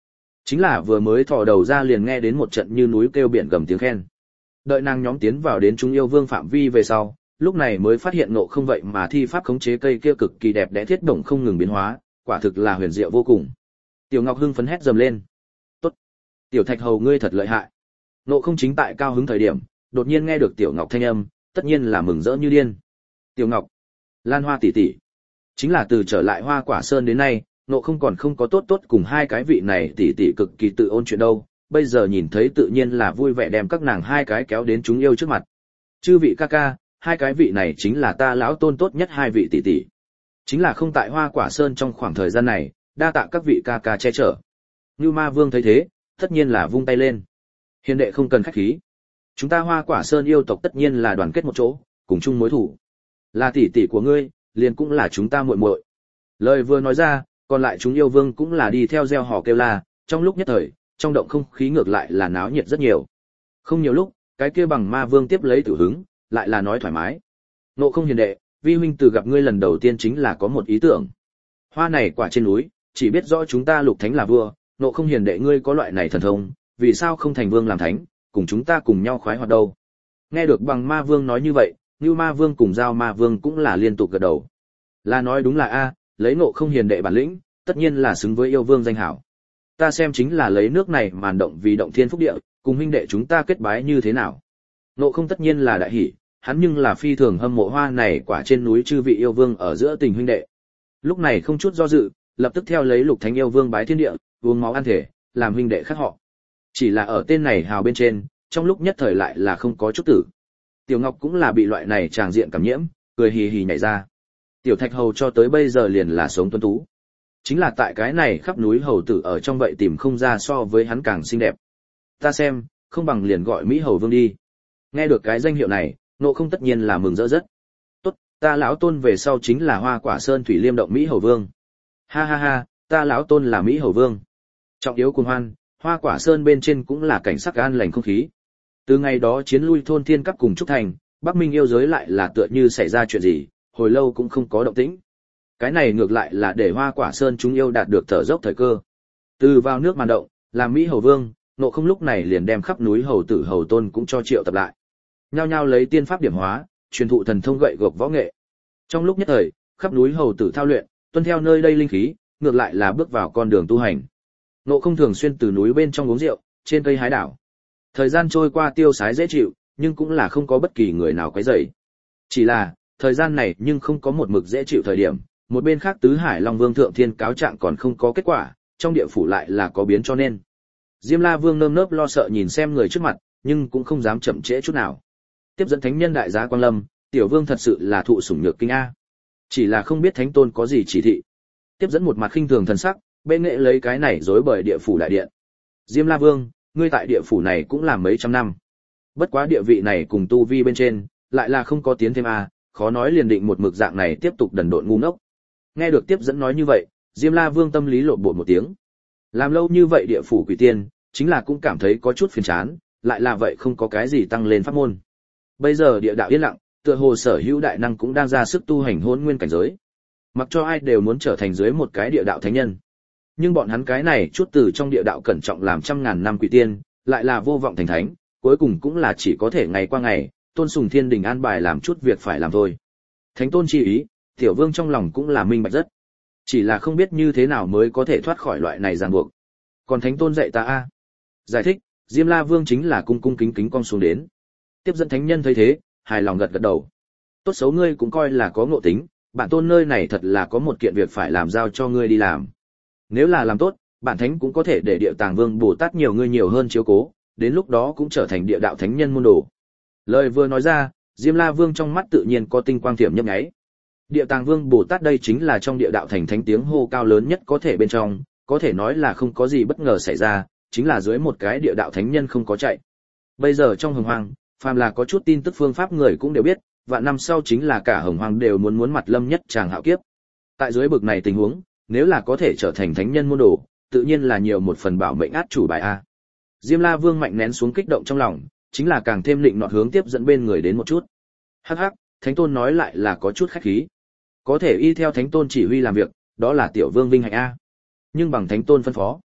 Chính là vừa mới thò đầu ra liền nghe đến một trận như núi kêu biển gầm tiếng khen. Đợi nàng nhóm tiến vào đến chúng yêu vương phạm vi về sau, lúc này mới phát hiện Ngộ Không vậy mà thi pháp khống chế cây kia cực kỳ đẹp đẽ thiết động không ngừng biến hóa, quả thực là huyền diệu vô cùng. Tiểu Ngọc hưng phấn hét dầm lên. Tốt, Tiểu Thạch hầu ngươi thật lợi hại. Ngộ Không chính tại cao hứng thời điểm, đột nhiên nghe được Tiểu Ngọc thanh âm, tất nhiên là mừng rỡ như điên. Tiểu Ngọc, Lan Hoa tỷ tỷ, chính là từ trở lại Hoa Quả Sơn đến nay, Ngộ Không còn không có tốt cùng hai cái vị này tỷ tỷ cực kỳ tự ôn chuyện đâu, bây giờ nhìn thấy tự nhiên là vui vẻ đem các nàng hai cái kéo đến chúng yêu trước mặt. Chư vị ca ca, hai cái vị này chính là ta lão tôn tốt nhất hai vị tỷ tỷ. Chính là không tại Hoa Quả Sơn trong khoảng thời gian này, đa tạ các vị ca ca che chở. Như Ma Vương thấy thế, tất nhiên là vung tay lên. Hiền đệ không cần khách khí. Chúng ta Hoa Quả Sơn yêu tộc tất nhiên là đoàn kết một chỗ, cùng chung mối thù. Là tỷ tỷ của ngươi, liền cũng là chúng ta muội muội. Lời vừa nói ra, còn lại chúng yêu vương cũng là đi theo reo hò kêu la, trong lúc nhất thời, trong động không khí ngược lại là náo nhiệt rất nhiều. Không nhiều lúc, cái kia bằng ma vương tiếp lấy tử hứng, lại là nói thoải mái. Ngộ Không hiền đệ, vi huynh từ gặp ngươi lần đầu tiên chính là có một ý tưởng. Hoa này quả trên núi, chỉ biết rõ chúng ta Lục Thánh là vua, Ngộ Không hiền đệ ngươi có loại này thần thông, vì sao không thành vương làm thánh, cùng chúng ta cùng nhau khoái hoạt đâu. Nghe được bằng ma vương nói như vậy, Như Ma Vương cùng Giao Ma Vương cũng là liên tục gật đầu. Là nói đúng là a, lấy Ngộ Không hiền đệ bản lĩnh, tất nhiên là xứng với yêu vương danh hảo. Ta xem chính là lấy nước này màn động vì động thiên phúc địa, cùng huynh đệ chúng ta kết bái như thế nào. Ngộ Không tất nhiên là đại hỉ, hắn nhưng là phi thường hâm mộ hoa này quả trên núi chư vị yêu vương ở giữa tình huynh đệ. Lúc này không chút do dự, lập tức theo lấy Lục Thánh yêu vương bái thiên địa, uống máu ăn thể, làm huynh đệ khác họ. Chỉ là ở tên này hào bên trên, trong lúc nhất thời lại là không có chút tử. Tiểu Ngọc cũng là bị loại này tràng diện cảm nhiễm, cười hì hì nhảy ra. Tiểu Thạch hầu cho tới bây giờ liền là sống tuấn tú. Chính là tại cái này khắp núi hầu tử ở trong vậy tìm không ra so với hắn càng xinh đẹp. Ta xem, không bằng liền gọi Mỹ hầu vương đi. Nghe được cái danh hiệu này, Ngộ Không tất nhiên là mừng rỡ rất. Tốt, ta lão tôn về sau chính là Hoa Quả Sơn Thủy Liêm động Mỹ hầu vương. Ha ha ha, ta lão tôn là Mỹ hầu vương. Trọng yếu cuồng hoan, Hoa Quả Sơn bên trên cũng là cảnh sắc an lành không khí. Từ ngày đó chiến lui thôn Thiên Các cùng Trúc Thành, Bắc Minh yêu giới lại là tựa như xảy ra chuyện gì, hồi lâu cũng không có động tĩnh. Cái này ngược lại là để Hoa Quả Sơn chúng yêu đạt được thở dốc thời cơ. Từ vào nước màn động, làm Mỹ hầu vương, Ngộ Không lúc này liền đem khắp núi hầu tử hầu tôn cũng cho triệu tập lại. Nhao nhao lấy tiên pháp điểm hóa, truyền thụ thần thông gậy gộc võ nghệ. Trong lúc nhất thời, khắp núi hầu tử thao luyện, tuân theo nơi đây linh khí, ngược lại là bước vào con đường tu hành. Ngộ Không thường xuyên từ núi bên trong uống rượu, trên cây hái đảo. Thời gian trôi qua tiêu sái dễ chịu, nhưng cũng là không có bất kỳ người nào quấy rầy. Chỉ là, thời gian này nhưng không có một mực dễ chịu thời điểm, một bên khác Tứ Hải Long Vương Thượng Thiên cáo trạng còn không có kết quả, trong địa phủ lại là có biến cho nên. Diêm La Vương nơm nớp lo sợ nhìn xem người trước mặt, nhưng cũng không dám chậm trễ chút nào. Tiếp dẫn thánh nhân đại giá Quang Lâm, tiểu vương thật sự là thụ sủng nhược kinh a. Chỉ là không biết thánh tôn có gì chỉ thị. Tiếp dẫn một mặt khinh thường thần sắc, bệ nghệ lấy cái này rối bời địa phủ đại điện. Diêm La Vương, ngươi tại địa phủ này cũng làm mấy trăm năm. Bất quá địa vị này cùng tu vi bên trên, lại là không có tiến thêm a, khó nói liền định một mực dạng này tiếp tục đần độn ngu ngốc. Nghe được tiếp dẫn nói như vậy, Diêm La Vương tâm lý lộn bột một tiếng. Làm lâu như vậy địa phủ quỷ tiên, chính là cũng cảm thấy có chút phiền chán, lại là vậy không có cái gì tăng lên pháp môn. Bây giờ địa đạo yên lặng, tựa hồ sở hữu đại năng cũng đang ra sức tu hành hôn nguyên cảnh giới. Mặc cho ai đều muốn trở thành dưới một cái địa đạo thánh nhân. Nhưng bọn hắn cái này chút từ trong địa đạo cẩn trọng làm trăm ngàn năm quỷ tiên, lại là vô vọng thành thánh, cuối cùng cũng là chỉ có thể ngày qua ngày, tôn sùng thiên đình an bài làm chút việc phải làm thôi. Thánh tôn chi ý, tiểu vương trong lòng cũng là minh bạch rất. Chỉ là không biết như thế nào mới có thể thoát khỏi loại này ràng buộc. Còn thánh tôn dạy ta a. Giải thích, Diêm La Vương chính là cung cung kính kính con xuống đến. Tiếp dẫn thánh nhân thấy thế, hài lòng gật gật đầu. Tốt xấu ngươi cũng coi là có ngộ tính, bản tôn nơi này thật là có một kiện việc phải làm giao cho ngươi đi làm. Nếu là làm tốt, bản thánh cũng có thể để Địa Tàng Vương Bồ Tát nhiều ngươi nhiều hơn chiếu cố, đến lúc đó cũng trở thành địa đạo thánh nhân môn đồ. Lời vừa nói ra, Diêm La Vương trong mắt tự nhiên có tinh quang thiểm nhấp nháy. Địa Tàng Vương Bồ Tát đây chính là trong địa đạo thành thánh tiếng hô cao lớn nhất có thể bên trong, có thể nói là không có gì bất ngờ xảy ra, chính là dưới một cái địa đạo thánh nhân không có chạy. Bây giờ trong hồng hoang, phàm là có chút tin tức phương pháp người cũng đều biết, vạn năm sau chính là cả hồng hoang đều muốn mặt lâm nhất tràng hạo kiếp. Tại dưới bực này tình huống, nếu là có thể trở thành thánh nhân môn đồ, tự nhiên là nhiều một phần bảo mệnh át chủ bài a. Diêm La Vương mạnh nén xuống kích động trong lòng, chính là càng thêm định nọt hướng tiếp dẫn bên người đến một chút. Hắc hắc, thánh tôn nói lại là có chút khách khí. Có thể y theo thánh tôn chỉ huy làm việc, đó là tiểu vương vinh hạnh a. Nhưng bằng thánh tôn phân phó,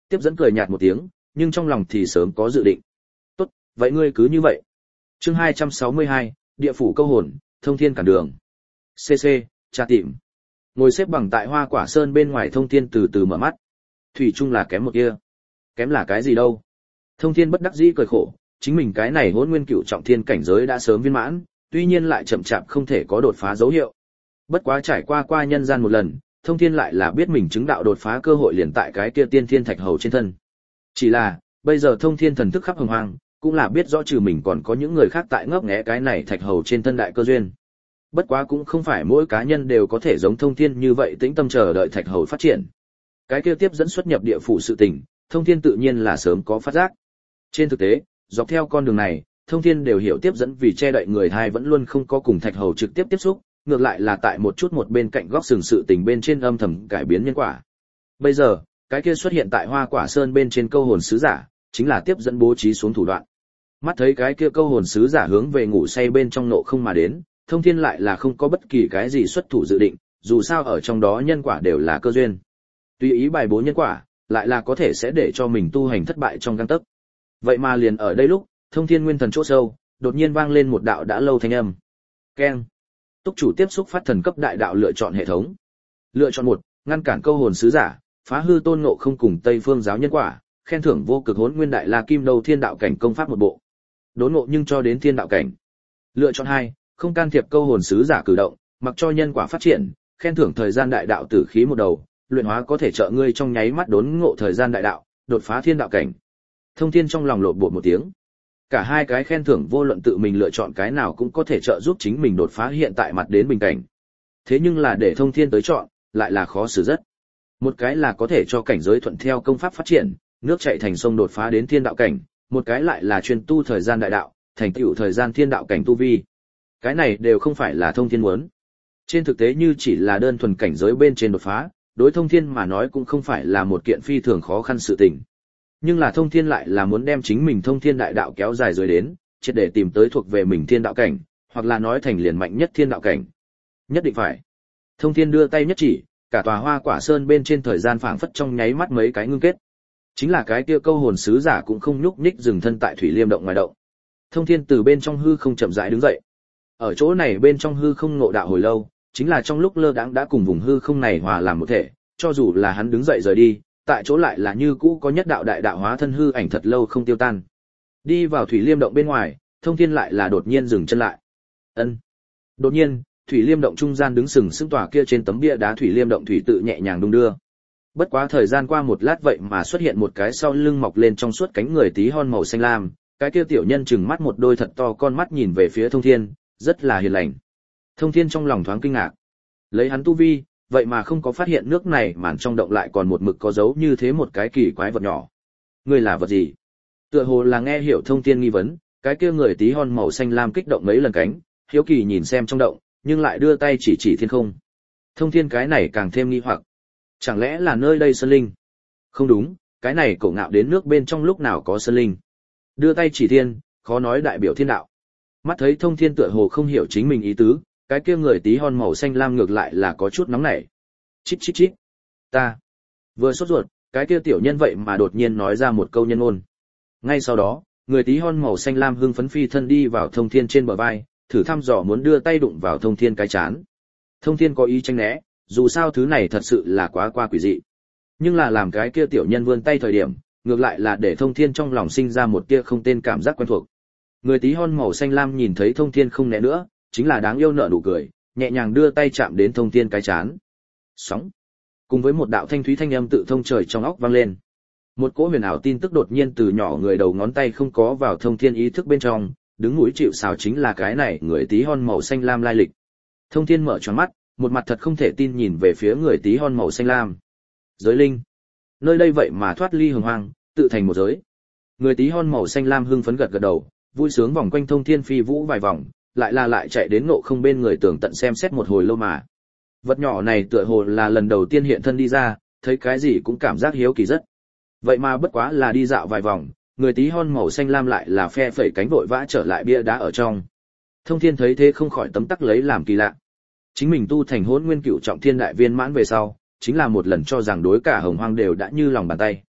Tiếp dẫn cười nhạt một tiếng, nhưng trong lòng thì sớm có dự định. Tốt, vậy ngươi cứ như vậy. Chương 262, địa phủ câu hồn, thông thiên cản đường. CC, tra tìm. Ngồi xếp bằng tại Hoa Quả Sơn bên ngoài Thông Thiên từ từ mở mắt. Thủy chung là kém một kia. Kém là cái gì đâu? Thông Thiên bất đắc dĩ cười khổ, chính mình cái này Hỗn Nguyên Cửu trọng thiên cảnh giới đã sớm viên mãn, tuy nhiên lại chậm chạp không thể có đột phá dấu hiệu. Bất quá trải qua nhân gian một lần, Thông Thiên lại là biết mình chứng đạo đột phá cơ hội liền tại cái kia Tiên Thiên Thạch Hầu trên thân. Chỉ là, bây giờ Thông Thiên thần thức khắp hồng hoang, cũng là biết rõ trừ mình còn có những người khác tại ngấp nghé cái này Thạch Hầu trên thân đại cơ duyên. Bất quá cũng không phải mỗi cá nhân đều có thể giống Thông Thiên như vậy tĩnh tâm chờ đợi Thạch Hầu phát triển. Cái kia tiếp dẫn xuất nhập địa phủ sự tình, Thông Thiên tự nhiên là sớm có phát giác. Trên thực tế, dọc theo con đường này, Thông Thiên đều hiểu tiếp dẫn vì che đậy người hai vẫn luôn không có cùng Thạch Hầu trực tiếp tiếp xúc, ngược lại là tại một chút một bên cạnh góc sừng sự tình bên trên âm thầm cải biến nhân quả. Bây giờ, cái kia xuất hiện tại Hoa Quả Sơn bên trên câu hồn sứ giả, chính là tiếp dẫn bố trí xuống thủ đoạn. Mắt thấy cái kia câu hồn sứ giả hướng về ngủ say bên trong nộ không mà đến, Thông Thiên lại là không có bất kỳ cái gì xuất thủ dự định, dù sao ở trong đó nhân quả đều là cơ duyên. Tùy ý bài bố nhân quả, lại là có thể sẽ để cho mình tu hành thất bại trong gang tấc. Vậy mà liền ở đây lúc, Thông Thiên nguyên thần chỗ sâu, đột nhiên vang lên một đạo đã lâu thanh âm. Keng. Túc chủ tiếp xúc phát thần cấp đại đạo lựa chọn hệ thống. Lựa chọn 1, ngăn cản câu hồn sứ giả, phá hư tôn ngộ không cùng Tây Phương giáo nhân quả, khen thưởng vô cực Hỗn Nguyên đại la kim đầu thiên đạo cảnh công pháp một bộ. Đốn ngộ nhưng cho đến thiên đạo cảnh. Lựa chọn 2, không can thiệp câu hồn sứ giả cử động, mặc cho nhân quả phát triển, khen thưởng thời gian đại đạo tử khí một đầu, luyện hóa có thể trợ ngươi trong nháy mắt đốn ngộ thời gian đại đạo, đột phá thiên đạo cảnh. Thông Thiên trong lòng lộn bột một tiếng. Cả hai cái khen thưởng vô luận tự mình lựa chọn cái nào cũng có thể trợ giúp chính mình đột phá hiện tại mặt đến bình cảnh. Thế nhưng là để Thông Thiên tới chọn, lại là khó xử rất. Một cái là có thể cho cảnh giới thuận theo công pháp phát triển, nước chảy thành sông đột phá đến thiên đạo cảnh, một cái lại là chuyên tu thời gian đại đạo, thành tựu thời gian thiên đạo cảnh tu vi. Cái này đều không phải là Thông Thiên muốn. Trên thực tế như chỉ là đơn thuần cảnh giới bên trên đột phá, đối Thông Thiên mà nói cũng không phải là một kiện phi thường khó khăn sự tình. Nhưng là Thông Thiên lại là muốn đem chính mình Thông Thiên đại đạo kéo dài rồi đến, triệt để tìm tới thuộc về mình thiên đạo cảnh, hoặc là nói thành liền mạnh nhất thiên đạo cảnh. Nhất định phải. Thông Thiên đưa tay nhất chỉ, cả tòa Hoa Quả Sơn bên trên thời gian phảng phất trong nháy mắt mấy cái ngưng kết. Chính là cái kia câu hồn sứ giả cũng không nhúc nhích dừng thân tại Thủy Liêm động ngoài động. Thông Thiên từ bên trong hư không chậm rãi đứng dậy. Ở chỗ này bên trong hư không ngộ đạo hồi lâu, chính là trong lúc lơ đãng đã cùng vùng hư không này hòa làm một thể, cho dù là hắn đứng dậy rời đi, tại chỗ lại là như cũ có nhất đạo đại đạo hóa thân hư ảnh thật lâu không tiêu tan. Đi vào Thủy Liêm động bên ngoài, Thông Thiên lại là đột nhiên dừng chân lại. Ân. Đột nhiên, Thủy Liêm động trung gian đứng sừng sững tòa kia trên tấm bia đá Thủy Liêm động thủy tự nhẹ nhàng đung đưa. Bất quá thời gian qua một lát vậy mà xuất hiện một cái sau lưng mọc lên trong suốt cánh người tí hon màu xanh lam, cái kia tiểu nhân chừng mắt một đôi thật to con mắt nhìn về phía Thông Thiên, rất là hiền lành. Thông Thiên trong lòng thoáng kinh ngạc. Lấy hắn tu vi, vậy mà không có phát hiện nước này màn trong động lại còn một mực có dấu như thế một cái kỳ quái vật nhỏ. Ngươi là vật gì? Tựa hồ là nghe hiểu Thông Thiên nghi vấn, cái kia người tí hon màu xanh lam kích động mấy lần cánh, hiếu kỳ nhìn xem trong động, nhưng lại đưa tay chỉ chỉ thiên không. Thông Thiên cái này càng thêm nghi hoặc. Chẳng lẽ là nơi đây sơn linh? Không đúng, cái này cổ ngạo đến nước bên trong lúc nào có sơn linh. Đưa tay chỉ thiên, khó nói đại biểu thiên đạo. Mắt thấy Thông Thiên tựa hồ không hiểu chính mình ý tứ, cái kia người tí hon màu xanh lam ngược lại là có chút nóng nảy. Chít chít chít. Ta. Vừa sốt ruột, cái kia tiểu nhân vậy mà đột nhiên nói ra một câu nhân ngôn. Ngay sau đó, người tí hon màu xanh lam hưng phấn phi thân đi vào Thông Thiên trên bờ vai, thử thăm dò muốn đưa tay đụng vào Thông Thiên cái chán. Thông Thiên có ý tránh né, dù sao thứ này thật sự là quá qua quỷ dị. Nhưng là làm cái kia tiểu nhân vươn tay thời điểm, ngược lại là để Thông Thiên trong lòng sinh ra một tia không tên cảm giác quen thuộc. Người tí hon màu xanh lam nhìn thấy Thông Thiên không né nữa, chính là đáng yêu nở nụ cười, nhẹ nhàng đưa tay chạm đến Thông Thiên cái chán. Sóng. Cùng với một đạo thanh thúy thanh âm tự thông trời trong óc vang lên. Một cỗ huyền ảo tin tức đột nhiên từ nhỏ người đầu ngón tay không có vào Thông Thiên ý thức bên trong, đứng mũi chịu sào chính là cái này người tí hon màu xanh lam lai lịch. Thông Thiên mở tròn mắt, một mặt thật không thể tin nhìn về phía người tí hon màu xanh lam. Giới linh. Nơi đây vậy mà thoát ly hồng hoang, tự thành một giới. Người tí hon màu xanh lam hưng phấn gật gật đầu, vui sướng vòng quanh Thông Thiên phi vũ vài vòng, lại chạy đến Ngộ Không bên người tường tận xem xét một hồi lâu mà. Vật nhỏ này tựa hồ là lần đầu tiên hiện thân đi ra, thấy cái gì cũng cảm giác hiếu kỳ rất. Vậy mà bất quá là đi dạo vài vòng, người tí hon màu xanh lam lại là phe phẩy cánh vội vã trở lại bia đá ở trong. Thông Thiên thấy thế không khỏi tấm tắc lấy làm kỳ lạ. Chính mình tu thành Hỗn Nguyên Cửu trọng thiên đại viên mãn về sau, chính là một lần cho rằng đối cả hồng hoang đều đã như lòng bàn tay.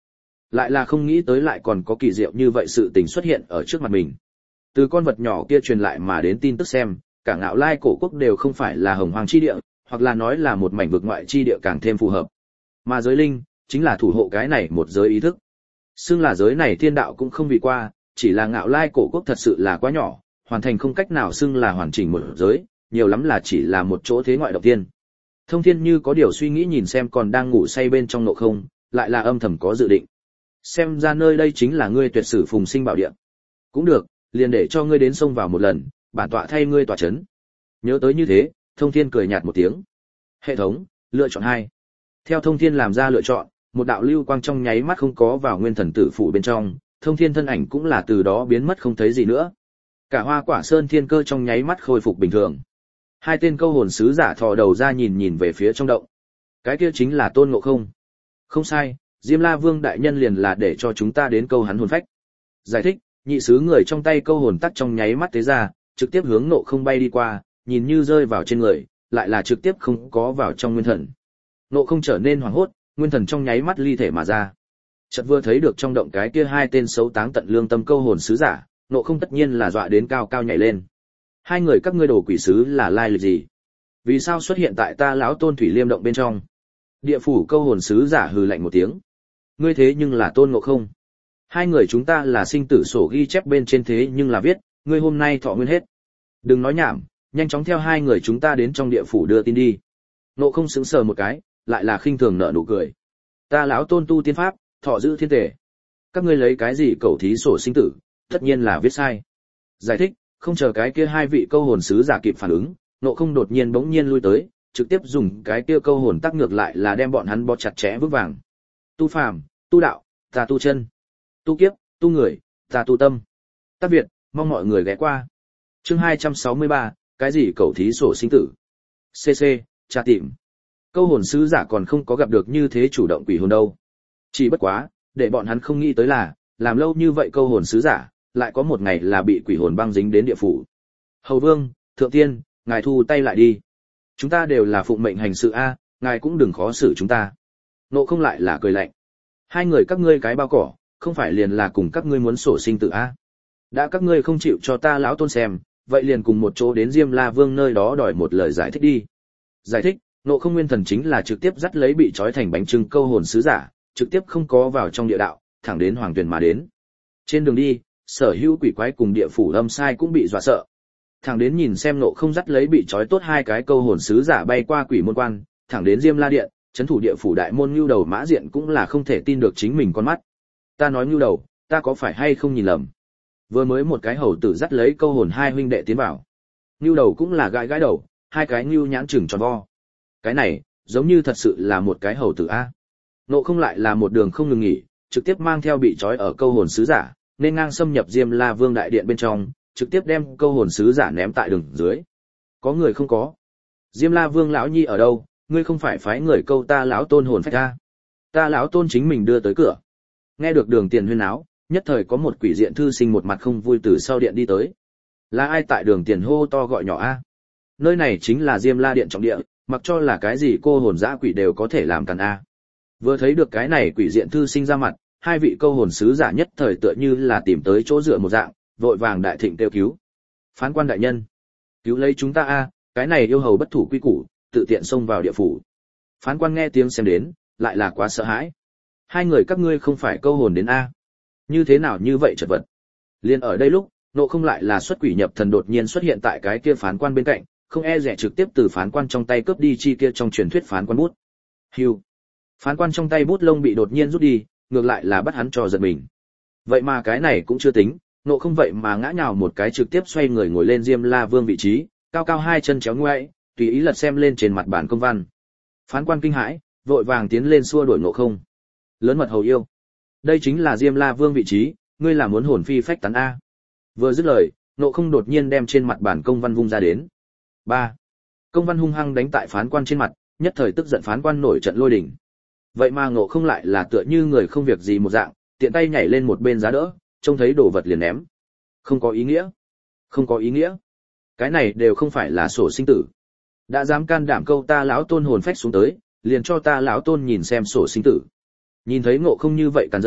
lại là không nghĩ tới lại còn có kỳ diệu như vậy sự tình xuất hiện ở trước mặt mình. Từ con vật nhỏ kia truyền lại mà đến tin tức xem, cả Ngạo Lai cổ quốc đều không phải là hồng hoang chi địa, hoặc là nói là một mảnh vực ngoại chi địa càng thêm phù hợp. Mà giới linh chính là thủ hộ cái này một giới ý thức. Xưng là giới này thiên đạo cũng không vì qua, chỉ là Ngạo Lai cổ quốc thật sự là quá nhỏ, hoàn thành không cách nào xưng là hoàn chỉnh một giới, nhiều lắm là chỉ là một chỗ thế ngoại động thiên. Thông Thiên như có điều suy nghĩ nhìn xem còn đang ngủ say bên trong Ngộ Không, lại là âm thầm có dự định. Xem ra nơi đây chính là ngươi tuyệt sử phùng sinh bảo địa. Cũng được, liền để cho ngươi đến xông vào một lần, bản tọa thay ngươi tọa chấn. Nhớ tới như thế, Thông Thiên cười nhạt một tiếng. Hệ thống, lựa chọn 2. Theo Thông Thiên làm ra lựa chọn, một đạo lưu quang trong nháy mắt không có vào Nguyên Thần Tử phủ bên trong, Thông Thiên thân ảnh cũng là từ đó biến mất không thấy gì nữa. Cả Hoa Quả Sơn thiên cơ trong nháy mắt khôi phục bình thường. Hai tên câu hồn sứ giả thò đầu ra nhìn về phía trong động. Cái kia chính là Tôn Ngộ Không. Không sai, Diêm La Vương đại nhân liền là để cho chúng ta đến câu hắn hồn phách. Giải thích, nhị sứ người trong tay câu hồn tắc trong nháy mắt thế ra, trực tiếp hướng Ngộ Không bay đi qua, nhìn như rơi vào trên người, lại là trực tiếp không có vào trong nguyên thần. Ngộ Không trở nên hoảng hốt, nguyên thần trong nháy mắt ly thể mà ra. Chợt vừa thấy được trong động cái kia hai tên xấu táng tận lương tâm câu hồn sứ giả, Ngộ Không tất nhiên là dọa đến cao cao nhảy lên. Hai người các ngươi đồ quỷ sứ là lai lịch gì? Vì sao xuất hiện tại ta lão Tôn Thủy Liêm động bên trong? Địa phủ câu hồn sứ giả hừ lạnh một tiếng. Ngươi thế nhưng là Tôn Ngộ Không. Hai người chúng ta là sinh tử sổ ghi chép bên trên thế nhưng là viết, ngươi hôm nay thọ nguyên hết. Đừng nói nhảm, nhanh chóng theo hai người chúng ta đến trong địa phủ đưa tin đi. Ngộ Không sững sờ một cái, lại là khinh thường nở nụ cười. Ta lão Tôn tu tiên pháp, thọ giữ thiên thể. Các ngươi lấy cái gì cẩu thí sổ sinh tử, tất nhiên là viết sai. Giải thích, không chờ cái kia hai vị câu hồn sứ giả kịp phản ứng, Ngộ Không đột nhiên bỗng nhiên lui tới, trực tiếp dùng cái kia câu hồn tác ngược lại là đem bọn hắn bó chặt chẽ vững vàng. Tu phàm, tu đạo, ta tu chân. Tu kiếp, tu người, ta tu tâm. Tác Việt, mong mọi người ghé qua. Chương 263, cái gì cẩu thí sổ sinh tử. CC, tra tìm. Câu hồn sứ giả còn không có gặp được như thế chủ động quỷ hồn đâu. Chỉ bất quá, để bọn hắn không nghĩ tới là, làm lâu như vậy câu hồn sứ giả, lại có một ngày là bị quỷ hồn băng dính đến địa phủ. Hầu Vương, Thượng Tiên, ngài thu tay lại đi. Chúng ta đều là phụng mệnh hành sự a, ngài cũng đừng khó xử chúng ta. Ngộ Không lại là cười lạnh. Hai người các ngươi cái bao cỏ, không phải liền là cùng các ngươi muốn sổ sinh tử a? Đã các ngươi không chịu cho ta lão Tôn xem, vậy liền cùng một chỗ đến Diêm La Vương nơi đó đòi một lời giải thích đi. Giải thích, Ngộ Không nguyên thần chính là trực tiếp dắt lấy bị trói thành bánh trưng câu hồn sứ giả, trực tiếp không có vào trong địa đạo, thẳng đến Hoàng Tuyền mà đến. Trên đường đi, sở hữu quỷ quái cùng địa phủ âm sai cũng bị dọa sợ. Thẳng đến nhìn xem Ngộ Không dắt lấy bị trói tốt hai cái câu hồn sứ giả bay qua quỷ môn quan, thẳng đến Diêm La điện, trấn thủ địa phủ đại môn Nưu Đầu Mã Diện cũng là không thể tin được chính mình con mắt. Ta nói Nưu Đầu, ta có phải hay không nhìn lầm? Vừa mới một cái hầu tử dắt lấy câu hồn hai huynh đệ tiến vào. Nưu Đầu cũng là gãi gãi đầu, hai cái nưu nhãn chừng tròn vo. Cái này, giống như thật sự là một cái hầu tử a. Ngộ Không lại là một đường không ngừng nghỉ, trực tiếp mang theo bị trói ở câu hồn sứ giả, nên ngang xâm nhập Diêm La Vương đại điện bên trong, trực tiếp đem câu hồn sứ giả ném tại đường dưới. Có người không có? Diêm La Vương lão nhi ở đâu? Ngươi không phải phái người câu ta lão Tôn hồn phách a? Ta lão Tôn chính mình đưa tới cửa. Nghe được Đường Tiền huyên náo, nhất thời có một quỷ diện thư sinh một mặt không vui từ sau điện đi tới. Là ai tại Đường Tiền hô to gọi nhỏ a? Nơi này chính là Diêm La điện trọng địa, mặc cho là cái gì cô hồn dã quỷ đều có thể làm càn a. Vừa thấy được cái này quỷ diện thư sinh ra mặt, hai vị câu hồn sứ giả nhất thời tựa như là tìm tới chỗ dựa một dạng, vội vàng đại thịnh kêu cứu. Phán quan đại nhân, cứu lấy chúng ta a, cái này yêu hầu bất thủ quy củ, tự tiện xông vào địa phủ. Phán quan nghe tiếng xem đến, lại là quá sợ hãi. Hai người các ngươi không phải câu hồn đến a? Như thế nào như vậy chật vật? Liên ở đây lúc, Ngộ Không lại là xuất quỷ nhập thần đột nhiên xuất hiện tại cái kia phán quan bên cạnh, không e dè trực tiếp từ phán quan trong tay cướp đi chi kia trong truyền thuyết phán quan bút. Hưu. Phán quan trong tay bút lông bị đột nhiên rút đi, ngược lại là bắt hắn cho giật mình. Vậy mà cái này cũng chưa tính, Ngộ Không vậy mà ngã nhào một cái trực tiếp xoay người ngồi lên Diêm La Vương vị trí, cao cao hai chân chéo ngoại, tùy ý lật xem lên trên mặt bản công văn. Phán quan kinh hãi, vội vàng tiến lên xua đuổi Ngộ Không. Lớn mật hầu yêu, đây chính là Diêm La Vương vị trí, ngươi là muốn hồn phi phách tán a? Vừa dứt lời, Ngộ Không đột nhiên đem trên mặt bản công văn vung ra đến. 3. Công văn hung hăng đánh tại phán quan trên mặt, nhất thời tức giận phán quan nổi trận lôi đình. Vậy mà Ngộ Không lại là tựa như người không việc gì một dạng, tiện tay nhảy lên một bên giá đỡ, trông thấy đồ vật liền ném. Không có ý nghĩa. Không có ý nghĩa. Cái này đều không phải là sổ sinh tử. Đã dám can đảm câu ta lão Tôn hồn phách xuống tới, liền cho ta lão Tôn nhìn xem sổ sinh tử. Nhìn thấy Ngộ Không như vậy càn rỡ,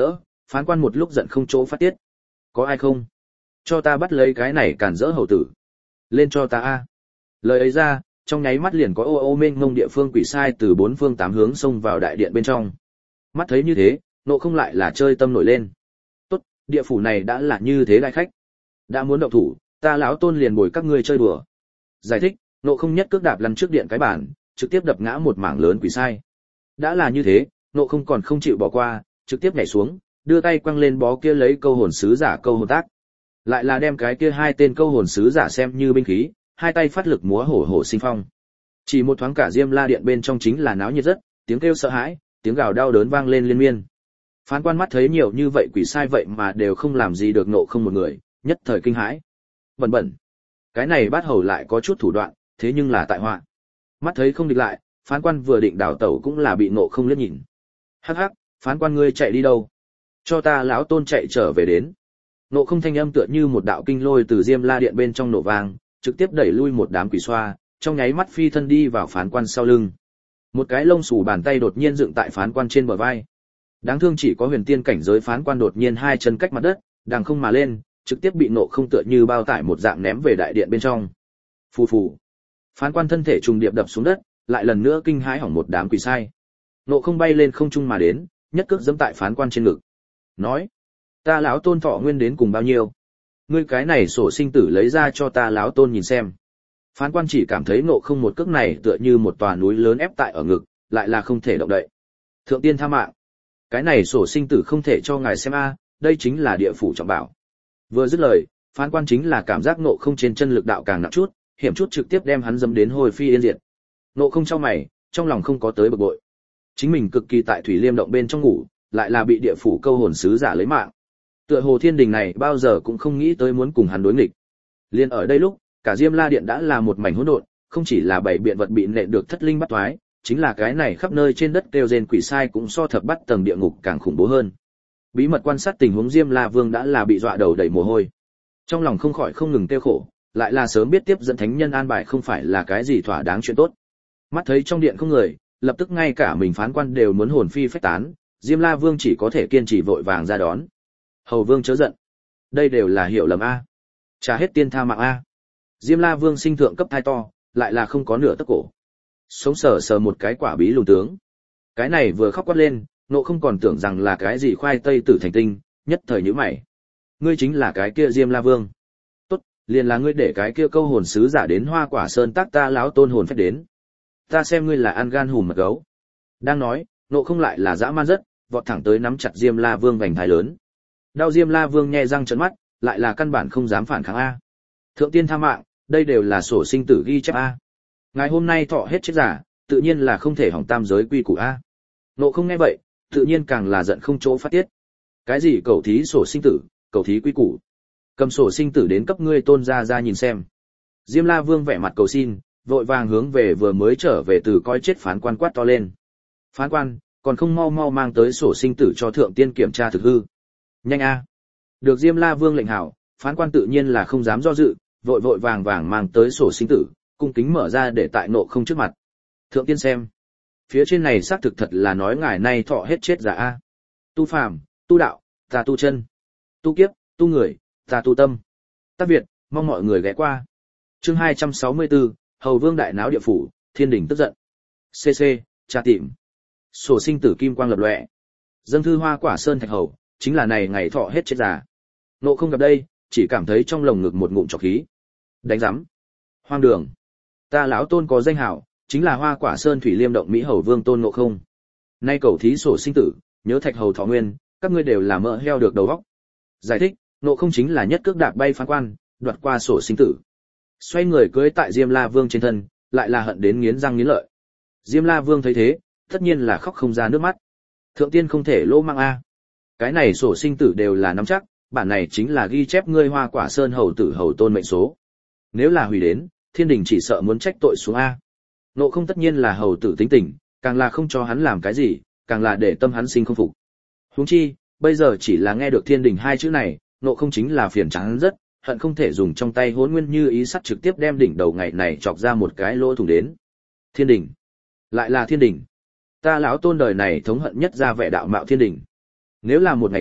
Phán quan một lúc giận không chỗ phát tiết. Có ai không? Cho ta bắt lấy cái này cản rỡ hầu tử. Lên cho ta a. Lời ấy ra, trong nháy mắt liền có ô ô mênh mông địa phương quỷ sai từ bốn phương tám hướng xông vào đại điện bên trong. Mắt thấy như thế, Nộ Không lại là chơi tâm nổi lên. Tốt, địa phủ này đã là như thế đại khách. Đã muốn động thủ, ta lão tôn liền bồi các ngươi chơi đùa. Giải thích, Nộ Không nhất cước đạp lăn trước điện cái bàn, trực tiếp đập ngã một mảng lớn quỷ sai. Đã là như thế, Nộ Không còn không chịu bỏ qua, trực tiếp nhảy xuống, đưa tay quăng lên bó kia lấy câu hồn sứ giả câu hồn tác. Lại là đem cái kia hai tên câu hồn sứ giả xem như binh khí, hai tay phát lực múa hổ hổ sinh phong. Chỉ một thoáng cả Diêm La điện bên trong chính là náo nhiệt rất, tiếng kêu sợ hãi, tiếng gào đau đớn vang lên liên miên. Phán quan mắt thấy nhiều như vậy quỷ sai vậy mà đều không làm gì được Nộ Không một người, nhất thời kinh hãi. Bẩn bẩn, cái này bát hầu lại có chút thủ đoạn, thế nhưng là tại họa. Mắt thấy không địch lại, phán quan vừa định đảo tẩu cũng là bị Nộ Không liếc nhìn. Hắc hắc, phán quan ngươi chạy đi đâu? Cho ta lão tôn chạy trở về đến. Nộ Không thanh âm tựa như một đạo kinh lôi từ Diêm La điện bên trong nổ vang, trực tiếp đẩy lui một đám quỷ xoa, trong nháy mắt phi thân đi vào phán quan sau lưng. Một cái lông xù bàn tay đột nhiên dựng tại phán quan trên bờ vai. Đáng thương chỉ có huyền tiên cảnh giới phán quan đột nhiên hai chân cách mặt đất, đằng không mà lên, trực tiếp bị Nộ Không tựa như bao tải một dạng ném về đại điện bên trong. Phù phù. Phán quan thân thể trùng điệp đập xuống đất, lại lần nữa kinh hãi hỏng một đám quỷ sai. Nộ Không bay lên không trung mà đến, nhất cước giẫm tại phán quan trên ngực. Nói: "Ta lão tôn thọ nguyên đến cùng bao nhiêu? Ngươi cái này sổ sinh tử lấy ra cho ta lão tôn nhìn xem." Phán quan chỉ cảm thấy Nộ Không một cước này tựa như một tòa núi lớn ép tại ở ngực, lại là không thể động đậy. Thượng tiên tha mạng. Cái này sổ sinh tử không thể cho ngài xem a, đây chính là địa phủ trọng bảo. Vừa dứt lời, phán quan chính là cảm giác Nộ Không trên chân lực đạo càng nặng chút, hiểm chút trực tiếp đem hắn dẫm đến hồi phi yên diệt. Nộ Không chau mày, trong lòng không có tới bực bội. Chính mình cực kỳ tại Thủy Liêm động bên trong ngủ, lại là bị địa phủ câu hồn sứ giả lấy mạng. Tựa hồ thiên đình này bao giờ cũng không nghĩ tới muốn cùng hắn đối nghịch. Liên ở đây lúc, cả Diêm La điện đã là một mảnh hỗn độn, không chỉ là bảy biện vật bị nện được thất linh bắt toái, chính là cái này khắp nơi trên đất kêu rên quỷ sai cũng so thập bắt tầng địa ngục càng khủng bố hơn. Bí mật quan sát tình huống Diêm La Vương đã là bị dọa đầu đầy mồ hôi. Trong lòng không khỏi không ngừng tiêu khổ, lại là sớm biết tiếp dẫn thánh nhân an bài không phải là cái gì thỏa đáng chuyện tốt. Mắt thấy trong điện không người, lập tức ngay cả mình phán quan đều muốn hồn phi phách tán, Diêm La Vương chỉ có thể kiên trì vội vàng ra đón. Hầu Vương chớ giận, đây đều là hiểu lầm a, trả hết tiên tha mạng a. Diêm La Vương sinh thượng cấp thai to, lại là không có nửa tấc cổ, sống sờ sờ một cái quả bí lùn tướng. Cái này vừa khóc quát lên, Nộ Không còn tưởng rằng là cái gì khoai tây tử thành tinh, nhất thời nhíu mày. Ngươi chính là cái kia Diêm La Vương? Tốt, liền là ngươi để cái kia câu hồn sứ giả đến Hoa Quả Sơn tác ta lão tôn hồn phách đến. Ta xem ngươi là ăn gan hùm mật gấu. Đang nói, Nộ Không lại là dã man rất, vọt thẳng tới nắm chặt Diêm La Vương vành thái lớn. Đau Diêm La Vương nhe răng trợn mắt, lại là căn bản không dám phản kháng a. Thượng tiên tha mạng, đây đều là sổ sinh tử ghi chép a. Ngày hôm nay thọ hết chết giả, tự nhiên là không thể hỏng tam giới quy củ a. Nộ Không nghe vậy, tự nhiên càng là giận không chỗ phát tiết. Cái gì cầu thí sổ sinh tử, cầu thí quy củ? Cầm sổ sinh tử đến cấp ngươi tôn ra nhìn xem. Diêm La Vương vẻ mặt cầu xin, vội vàng hướng về vừa mới trở về từ coi chết phán quan quát to lên. Phán quan, còn không mau mau mang tới sổ sinh tử cho thượng tiên kiểm tra thực hư. Nhanh a. Được Diêm La Vương lệnh hảo, phán quan tự nhiên là không dám do dự, vội vội vàng vàng mang tới sổ sinh tử, cung kính mở ra để tại Nộ Không trước mặt. Thượng tiên xem. Phía trên này xác thực thật là nói ngài nay thọ hết chết giả a. Tu phàm, tu đạo, ta tu chân. Tu kiếp, tu người, ta tu tâm. Tác Việt, mong mọi người ghé qua. Chương 264, Hầu Vương đại náo địa phủ, thiên đình tức giận. CC, tra tìm. Sổ sinh tử kim quang lập lòe. Dâng thư Hoa Quả Sơn thạch hầu, chính là này ngày thọ hết chết giả. Nộ Không gặp đây, chỉ cảm thấy trong lồng ngực một ngụm trọc khí. Đánh rắm. Hoang đường. Ta lão tôn có danh hảo, chính là Hoa Quả Sơn Thủy Liêm động Mỹ Hầu Vương Tôn Ngộ Không. Nay cầu thí sổ sinh tử, nhớ thạch hầu thọ nguyên, các ngươi đều là mỡ heo được đầu óc. Giải thích, Ngộ Không chính là nhất cước đạp bay phán quan, đoạt qua sổ sinh tử. Xoay người cưỡi tại Diêm La Vương trên thân, lại là hận đến nghiến răng nghiến lợi. Diêm La Vương thấy thế, tất nhiên là khóc không ra nước mắt. Thượng tiên không thể lỗ mang a. Cái này sổ sinh tử đều là nắm chắc, bản này chính là ghi chép ngươi Hoa Quả Sơn hầu tử hầu tôn mệnh số. Nếu là hủy đến, thiên đình chỉ sợ muốn trách tội xuống a. Nộ Không tất nhiên là hầu tử tính tình, càng là không cho hắn làm cái gì, càng là để tâm hắn sinh không phục. Huống chi, bây giờ chỉ là nghe được thiên đình hai chữ này, Nộ Không chính là phiền chán rất, hận không thể dùng trong tay Hỗn Nguyên Như Ý sắt trực tiếp đem đỉnh đầu ngày này chọc ra một cái lỗ thủng đến. Thiên đình, lại là thiên đình. Ta lão tôn đời này thống hận nhất ra vẻ đạo mạo thiên đình. Nếu là một ngày kia,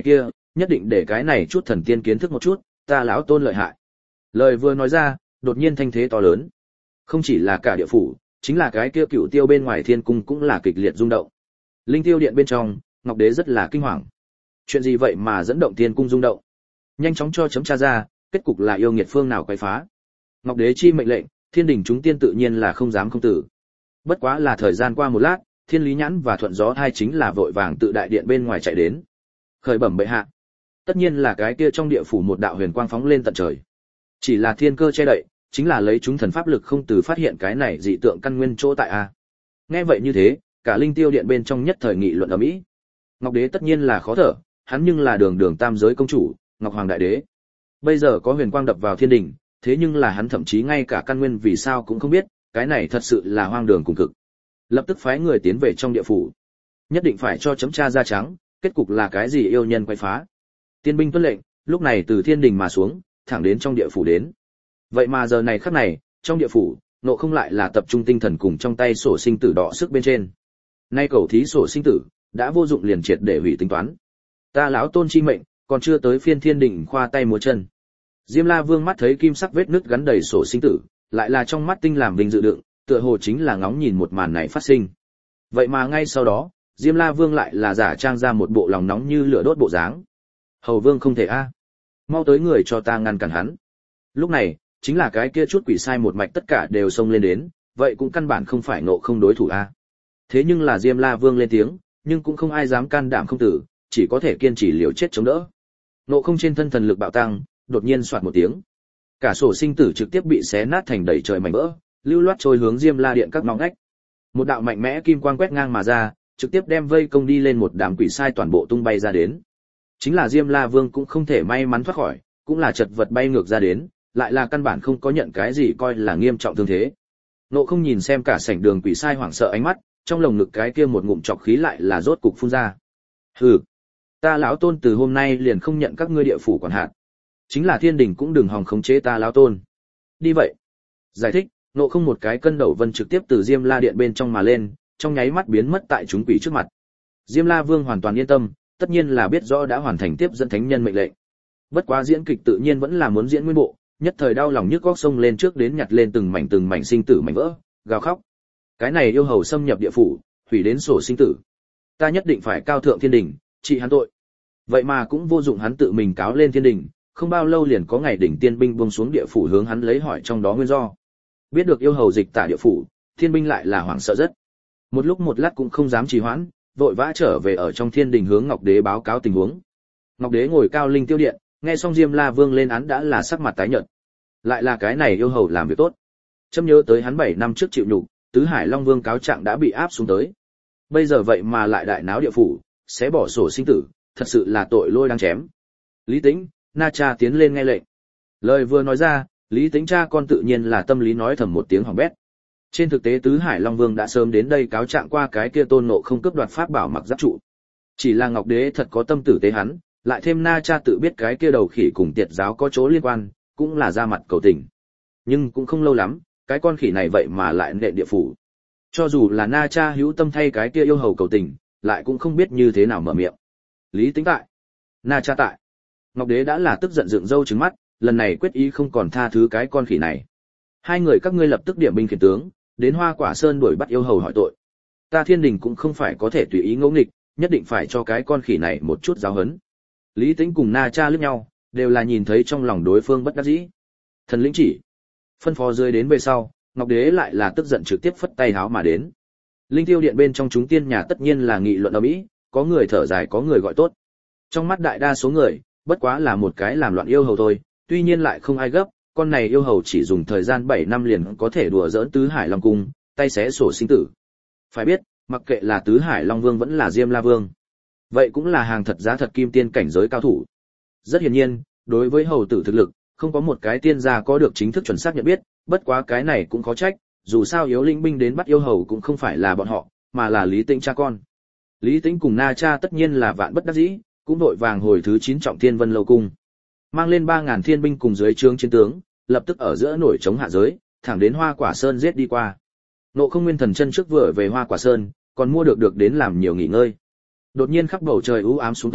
nhất định để cái này chút thần tiên kiến thức một chút, ta lão tôn lợi hại. Lời vừa nói ra, đột nhiên thanh thế to lớn. Không chỉ là cả địa phủ, chính là cái kia Cửu Tiêu bên ngoài thiên cung cũng là kịch liệt rung động. Linh Tiêu điện bên trong, Ngọc Đế rất là kinh hoàng. Chuyện gì vậy mà dẫn động thiên cung rung động? Nhanh chóng cho chấm tra ra, kết cục là yêu nghiệt phương nào quấy phá. Ngọc Đế chi mệnh lệnh, thiên đình chúng tiên tự nhiên là không dám không tử. Bất quá là thời gian qua một lát, Thiên Lý Nhãn và Thuận Gió Thai chính là vội vàng tự đại điện bên ngoài chạy đến. Khởi bẩm bệ hạ. Tất nhiên là cái kia trong địa phủ một đạo huyền quang phóng lên tận trời. Chỉ là thiên cơ che đậy, chính là lấy chúng thần pháp lực không từ phát hiện cái này dị tượng căn nguyên chỗ tại a. Nghe vậy như thế, cả Linh Tiêu điện bên trong nhất thời nghị luận ầm ĩ. Ngọc Đế tất nhiên là khó thở, hắn nhưng là đường đường tam giới công chủ, Ngọc Hoàng đại đế. Bây giờ có huyền quang đập vào thiên đình, thế nhưng là hắn thậm chí ngay cả căn nguyên vì sao cũng không biết, cái này thật sự là hoang đường cùng cực. Lập tức phái người tiến về trong địa phủ, nhất định phải cho chấm tra ra trắng, kết cục là cái gì yêu nhân quay phá. Tiên binh tuân lệnh, lúc này từ thiên đình mà xuống, thẳng đến trong địa phủ đến. Vậy mà giờ này khắc này, trong địa phủ, Nộ Không lại là tập trung tinh thần cùng trong tay sổ sinh tử đọ sức bên trên. Nay cầu thí sổ sinh tử đã vô dụng liền triệt để hủy tính toán. Ta lão tôn chi mệnh, còn chưa tới phiên thiên đình khoa tay múa chân. Diêm La Vương mắt thấy kim sắc vết nứt gắn đầy sổ sinh tử, lại là trong mắt tinh làm vinh dự đựng, tựa hồ chính là ngóng nhìn một màn này phát sinh. Vậy mà ngay sau đó, Diêm La Vương lại là giả trang ra một bộ lòng nóng như lửa đốt bộ dáng. Hầu Vương không thể a, mau tới người cho ta ngăn cản hắn. Lúc này, chính là cái kia chút quỷ sai một mạch tất cả đều xông lên đến, vậy cũng căn bản không phải Nộ Không đối thủ a. Thế nhưng là Diêm La Vương lên tiếng, nhưng cũng không ai dám can đảm không tử, chỉ có thể kiên trì liều chết chống đỡ. Nộ Không trên thân thần lực bạo tăng, đột nhiên xoạt một tiếng, cả sổ sinh tử trực tiếp bị xé nát thành đầy trời mảnh vỡ, lưu loát trôi hướng Diêm La điện các ngõ ngách. Một đạo mạnh mẽ kim quang quét ngang mà ra, trực tiếp đem vây công đi lên một đám quỷ sai toàn bộ tung bay ra đến. Chính là Diêm La Vương cũng không thể may mắn thoát khỏi, cũng là chật vật bay ngược ra đến, lại là căn bản không có nhận cái gì coi là nghiêm trọng thương thế. Nộ Không nhìn xem cả sảnh đường quỷ sai hoảng sợ ánh mắt, trong lồng ngực cái kia một ngụm trọc khí lại là rốt cục phun ra. Hừ, ta lão tôn từ hôm nay liền không nhận các ngươi địa phủ quản hạt. Chính là thiên đình cũng đừng hòng khống chế ta lão tôn. Đi vậy. Giải thích, Nộ Không một cái cân đầu vân trực tiếp từ Diêm La điện bên trong mà lên, trong nháy mắt biến mất tại chúng quỷ trước mặt. Diêm La Vương hoàn toàn yên tâm, tất nhiên là biết rõ đã hoàn thành tiếp dẫn thánh nhân mệnh lệnh. Bất quá diễn kịch tự nhiên vẫn là muốn diễn nguyên bộ, nhất thời đau lòng nhức góc sông lên trước đến nhặt lên từng mảnh sinh tử mảnh vỡ, gào khóc. Cái này yêu hầu xâm nhập địa phủ, hủy đến sổ sinh tử. Ta nhất định phải cao thượng thiên đình, trị hắn tội. Vậy mà cũng vô dụng hắn tự mình cáo lên thiên đình, không bao lâu liền có ngày đỉnh tiên binh buông xuống địa phủ hướng hắn lấy hỏi trong đó nguyên do. Biết được yêu hầu dịch tả địa phủ, thiên binh lại là hoảng sợ rất. Một lúc một lát cũng không dám trì hoãn, vội vã trở về ở trong thiên đình hướng Ngọc Đế báo cáo tình huống. Ngọc Đế ngồi cao linh tiêu điện, nghe xong Diêm La Vương lên án đã là sắc mặt tái nhợt. Lại là cái này yêu hầu làm việc tốt. Chấm nhớ tới hắn 7 năm trước chịu nhục, Tứ Hải Long Vương cáo trạng đã bị áp xuống tới. Bây giờ vậy mà lại đại náo địa phủ, sẽ bỏ sổ sinh tử, thật sự là tội lôi đang chém. Lý Tĩnh, Na Cha tiến lên nghe lệnh. Lời vừa nói ra, Lý Tĩnh cha con tự nhiên là tâm lý nói thầm một tiếng hỏng bét. Trên thực tế Tứ Hải Long Vương đã sớm đến đây cáo trạng qua cái kia Tôn Nộ Không cướp đoạt pháp bảo mặc giáp trụ. Chỉ là Ngọc Đế thật có tâm tử tế hắn, lại thêm Na Cha tự biết cái kia đầu khỉ cùng Tiệt giáo có chỗ liên quan, cũng là ra mặt cầu tình. Nhưng cũng không lâu lắm, cái con khỉ này vậy mà lại nện địa phủ. Cho dù là Na Cha hữu tâm thay cái kia yêu hầu cầu tình, lại cũng không biết như thế nào mở miệng. Lý Tĩnh tại, Na Cha tại. Ngọc Đế đã là tức giận dựng râu trừng mắt, lần này quyết ý không còn tha thứ cái con khỉ này. Hai người các ngươi lập tức điểm binh khiển tướng, đến Hoa Quả Sơn đuổi bắt yêu hầu hỏi tội. Ta thiên đình cũng không phải có thể tùy ý ngỗ nghịch, nhất định phải cho cái con khỉ này một chút giáo huấn. Lý Tĩnh cùng Na Cha liếc nhau, đều là nhìn thấy trong lòng đối phương bất đắc dĩ. Thần lĩnh chỉ, phân phó rơi đến về sau, Ngọc Đế lại là tức giận trực tiếp phất tay háo mà đến. Linh Tiêu điện bên trong chúng tiên nhà tất nhiên là nghị luận ầm ĩ, có người thở dài có người gọi tốt. Trong mắt đại đa số người, bất quá là một cái làm loạn yêu hầu thôi, tuy nhiên lại không ai gấp, con này yêu hầu chỉ dùng thời gian 7 năm liền có thể đùa giỡn Tứ Hải Long cung, tay xé sổ sinh tử. Phải biết, mặc kệ là Tứ Hải Long Vương vẫn là Diêm La Vương, vậy cũng là hàng thật giá thật kim tiên cảnh giới cao thủ. Rất hiển nhiên, đối với hầu tử thực lực, không có một cái tiên gia có được chính thức chuẩn xác nhận biết, bất quá cái này cũng khó trách, dù sao yếu linh binh đến bắt yêu hầu cũng không phải là bọn họ, mà là Lý Tĩnh cha con. Lý Tĩnh cùng Na Cha tất nhiên là vạn bất đắc dĩ, cũng đội vàng hồi thứ 9 trọng thiên vân lâu cung, mang lên 3000 thiên binh cùng dưới trướng chiến tướng, lập tức ở giữa nổi chống hạ giới, thẳng đến Hoa Quả Sơn giết đi qua. Nộ Không nguyên thần chân trước vừa về Hoa Quả Sơn, còn mua được đến làm nhiều nghỉ ngơi. Đột nhiên khắp bầu trời u ám xuống tới,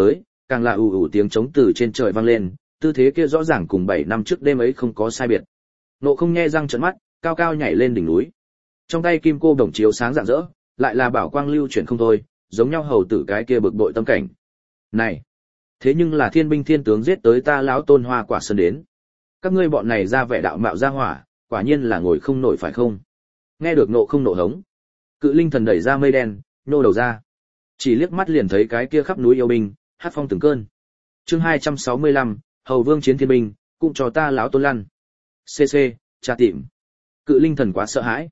càng là ù ù tiếng trống từ trên trời vang lên, tư thế kia rõ ràng cùng 7 năm trước đêm ấy không có sai biệt. Nộ không nhe răng trợn mắt, cao cao nhảy lên đỉnh núi. Trong tay kim cô đồng chiếu sáng rạng rỡ, lại là bảo quang lưu chuyển không thôi, giống nhau hầu tử cái kia bực bội tâm cảnh. Này, thế nhưng là thiên binh thiên tướng giết tới ta lão Tôn Hoa Quả Sơn đến. Các ngươi bọn này ra vẻ đạo mạo ra hỏa, quả nhiên là ngồi không nổi phải không? Nghe được Nộ không nộ hống, Cự Linh Thần đẩy ra mây đen, nhô đầu ra. Chỉ liếc mắt liền thấy cái kia khắp núi yêu binh, hát phong từng cơn. Chương 265, Hầu Vương chiến thiên binh, cũng cho ta lão Tôn lăn. CC, tra tìm. Cự Linh Thần quá sợ hãi.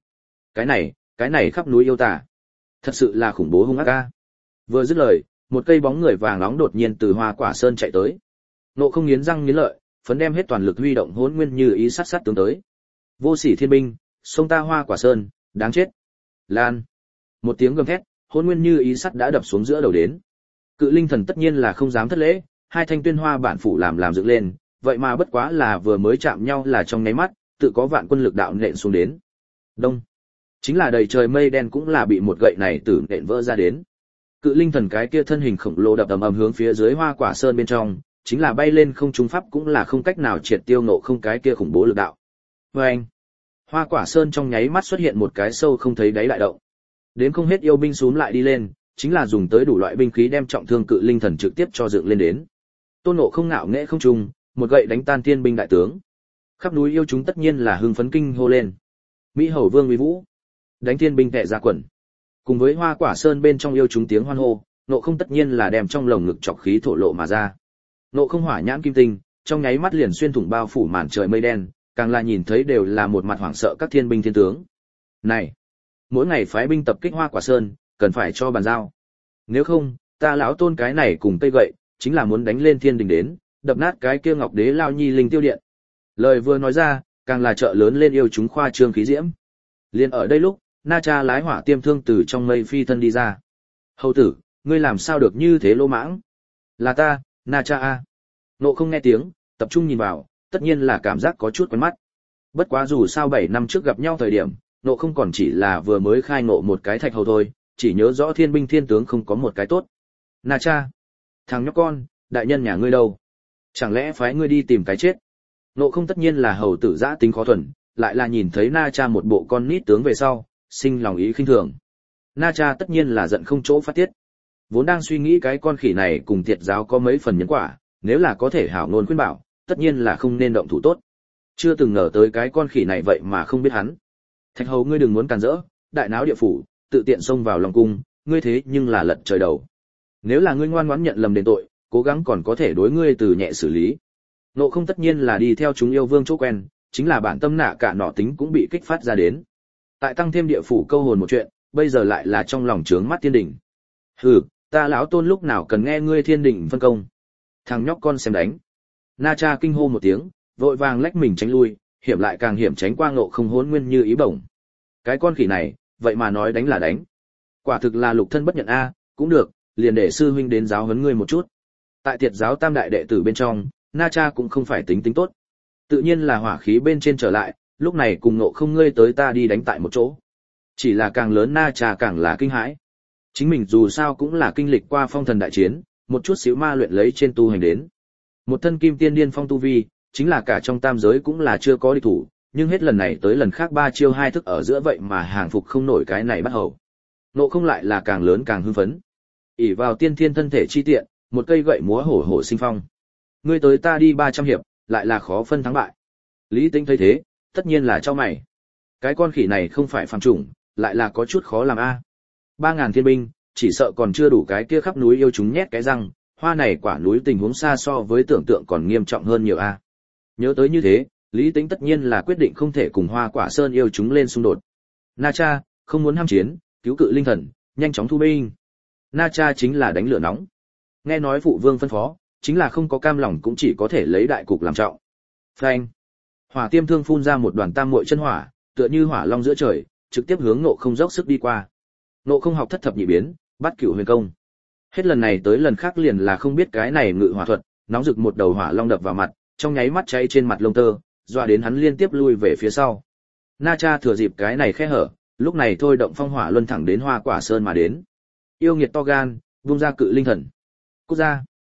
Cái này khắp núi yêu tà. Thật sự là khủng bố hung ác a. Vừa dứt lời, một cây bóng người vàng nóng đột nhiên từ Hoa Quả Sơn chạy tới. Nộ không nghiến răng nghiến lợi, phấn đem hết toàn lực huy động Hỗn Nguyên Như Ý sát tướng tới. Vô sỉ thiên binh, xông ta Hoa Quả Sơn, đáng chết. Lan. Một tiếng gầm thét, Hỗn Nguyên Như Ý sắt đã đập xuống giữa đầu đến. Cự Linh Thần tất nhiên là không dám thất lễ, hai thanh tuyên hoa bản phủ làm dựng lên, vậy mà bất quá là vừa mới chạm nhau là trong nháy mắt, tự có vạn quân lực đạo nện xuống đến. Đông. Chính là đầy trời mây đen cũng là bị một gậy này tử nện vỡ ra đến. Cự Linh Thần cái kia thân hình khổng lồ đập ầm ầm hướng phía dưới Hoa Quả Sơn bên trong, chính là bay lên không trung pháp cũng là không cách nào triệt tiêu Nộ không cái kia khủng bố lực đạo. Oeng! Hoa Quả Sơn trong nháy mắt xuất hiện một cái sâu không thấy đáy đại động. Đến không hết yêu binh xúm lại đi lên, chính là dùng tới đủ loại binh khí đem trọng thương Cự Linh Thần trực tiếp cho dựng lên đến. Tôn Nộ không ngạo nghễ không trung, một gậy đánh tan thiên binh đại tướng. Khắp núi yêu chúng tất nhiên là hưng phấn kinh hô lên. Mỹ Hầu Vương uy vũ, đánh thiên binh tệ ra quần. Cùng với Hoa Quả Sơn bên trong yêu chúng tiếng hoan hô, Nộ không tất nhiên là đem trong lồng ngực trọc khí thổ lộ mà ra. Nộ không hỏa nhãn kim tinh, trong nháy mắt liền xuyên thủng bao phủ màn trời mây đen, càng là nhìn thấy đều là một mặt hoảng sợ các thiên binh thiên tướng. Này, mỗi ngày phái binh tập kích Hoa Quả Sơn, cần phải cho bàn giao. Nếu không, ta lão Tôn cái này cùng cây gậy, chính là muốn đánh lên thiên đình đến, đập nát cái kia Ngọc Đế Lao Nhi linh tiêu điện. Lời vừa nói ra, càng là trợ lớn lên yêu chúng khoa trương khí diễm. Liên ở đây lúc, Na Cha lái hỏa tiêm thương từ trong mây phi thân đi ra. Hầu tử, ngươi làm sao được như thế lỗ mãng? Là ta, Na Cha a. Nộ không nghe tiếng, tập trung nhìn vào, tất nhiên là cảm giác có chút quen mắt. Bất quá dù sao 7 năm trước gặp nhau thời điểm, Nộ không còn chỉ là vừa mới khai ngộ một cái thạch hầu thôi, chỉ nhớ rõ thiên binh thiên tướng không có một cái tốt. Na Cha, thằng nhóc con, đại nhân nhà ngươi đâu? Chẳng lẽ phái ngươi đi tìm cái chết? Nộ không tất nhiên là hầu tử dã tính khó thuần, lại là nhìn thấy Na Cha một bộ con nít tướng về sau, sinh lòng ý khinh thường. Na Cha tất nhiên là giận không chỗ phát tiết. Vốn đang suy nghĩ cái con khỉ này cùng Tiệt giáo có mấy phần nhân quả, nếu là có thể hảo ngôn khuyên bảo, tất nhiên là không nên động thủ tốt. Chưa từng ngờ tới cái con khỉ này vậy mà không biết hắn. Thạch hầu ngươi đừng muốn càn rỡ, đại náo địa phủ, tự tiện xông vào lòng cung, ngươi thế nhưng là lật trời đầu. Nếu là ngươi ngoan ngoãn nhận lầm đền tội, cố gắng còn có thể đối ngươi từ nhẹ xử lý. Nộ không tất nhiên là đi theo chúng yêu vương chỗ quen, chính là bản tâm nạ cả nọ tính cũng bị kích phát ra đến. Tại tăng thêm địa phủ câu hồn một chuyện, bây giờ lại là trong lòng trướng mắt thiên đình. Hừ, ta lão Tôn lúc nào cần nghe ngươi thiên đình phân công. Thằng nhóc con xem đánh. Na Cha kinh hô một tiếng, vội vàng lách mình tránh lui, hiểm lại càng hiểm tránh qua Nộ không Hỗn Nguyên Như Ý bổng. Cái con khỉ này, vậy mà nói đánh là đánh. Quả thực là lục thân bất nhận a, cũng được, liền để sư huynh đến giáo huấn ngươi một chút. Tại Tiệt giáo tam đại đệ tử bên trong, Na Cha cũng không phải tính tốt. Tự nhiên là hỏa khí bên trên trở lại, lúc này cùng Nộ không ngươi tới ta đi đánh tại một chỗ. Chỉ là càng lớn Na Cha càng là kinh hãi. Chính mình dù sao cũng là kinh lịch qua phong thần đại chiến, một chút xíu ma luyện lấy trên tu hành đến. Một thân kim tiên điên phong tu vi, chính là cả trong tam giới cũng là chưa có địch thủ, nhưng hết lần này tới lần khác 3 chiêu 2 thức ở giữa vậy mà hàng phục không nổi cái này bắt hầu. Nộ không lại là càng lớn càng hưng phấn. ỷ vào tiên thiên thân thể chi tiện, một cây gậy múa hổ hổ sinh phong. Ngươi tới ta đi 300 hiệp, lại là khó phân thắng bại. Lý Tĩnh thấy thế, tất nhiên là cho mày. Cái con khỉ này không phải phàm chủng, lại là có chút khó làm a. 3000 thiên binh, chỉ sợ còn chưa đủ cái kia khắp núi yêu chúng nhét cái răng, hoa này quả núi tình huống xa so với tưởng tượng còn nghiêm trọng hơn nhiều a. Nhớ tới như thế, Lý Tĩnh tất nhiên là quyết định không thể cùng Hoa Quả Sơn yêu chúng lên xung đột. Na Cha, không muốn ham chiến, cứu Cự Linh Thần, nhanh chóng thu binh. Na Cha chính là đánh lửa nóng. Nghe nói phụ vương phân phó, chính là không có cam lòng cũng chỉ có thể lấy đại cục làm trọng. Phanh. Hỏa tiêm thương phun ra một đoàn tam muội chân hỏa, tựa như hỏa long giữa trời, trực tiếp hướng Nộ không dốc sức đi qua. Nộ không học thất thập nhị biến, bắt cửu huyền công. Hết lần này tới lần khác liền là không biết cái này ngự hỏa thuật, nóng rực một đầu hỏa long đập vào mặt, trong nháy mắt cháy trên mặt lông tơ, dọa đến hắn liên tiếp lui về phía sau. Na Cha thừa dịp cái này khe hở, lúc này thôi động phong hỏa luân thẳng đến Hoa Quả Sơn mà đến. Yêu nghiệt to gan, vung ra Cự Linh Thần. Cút ra.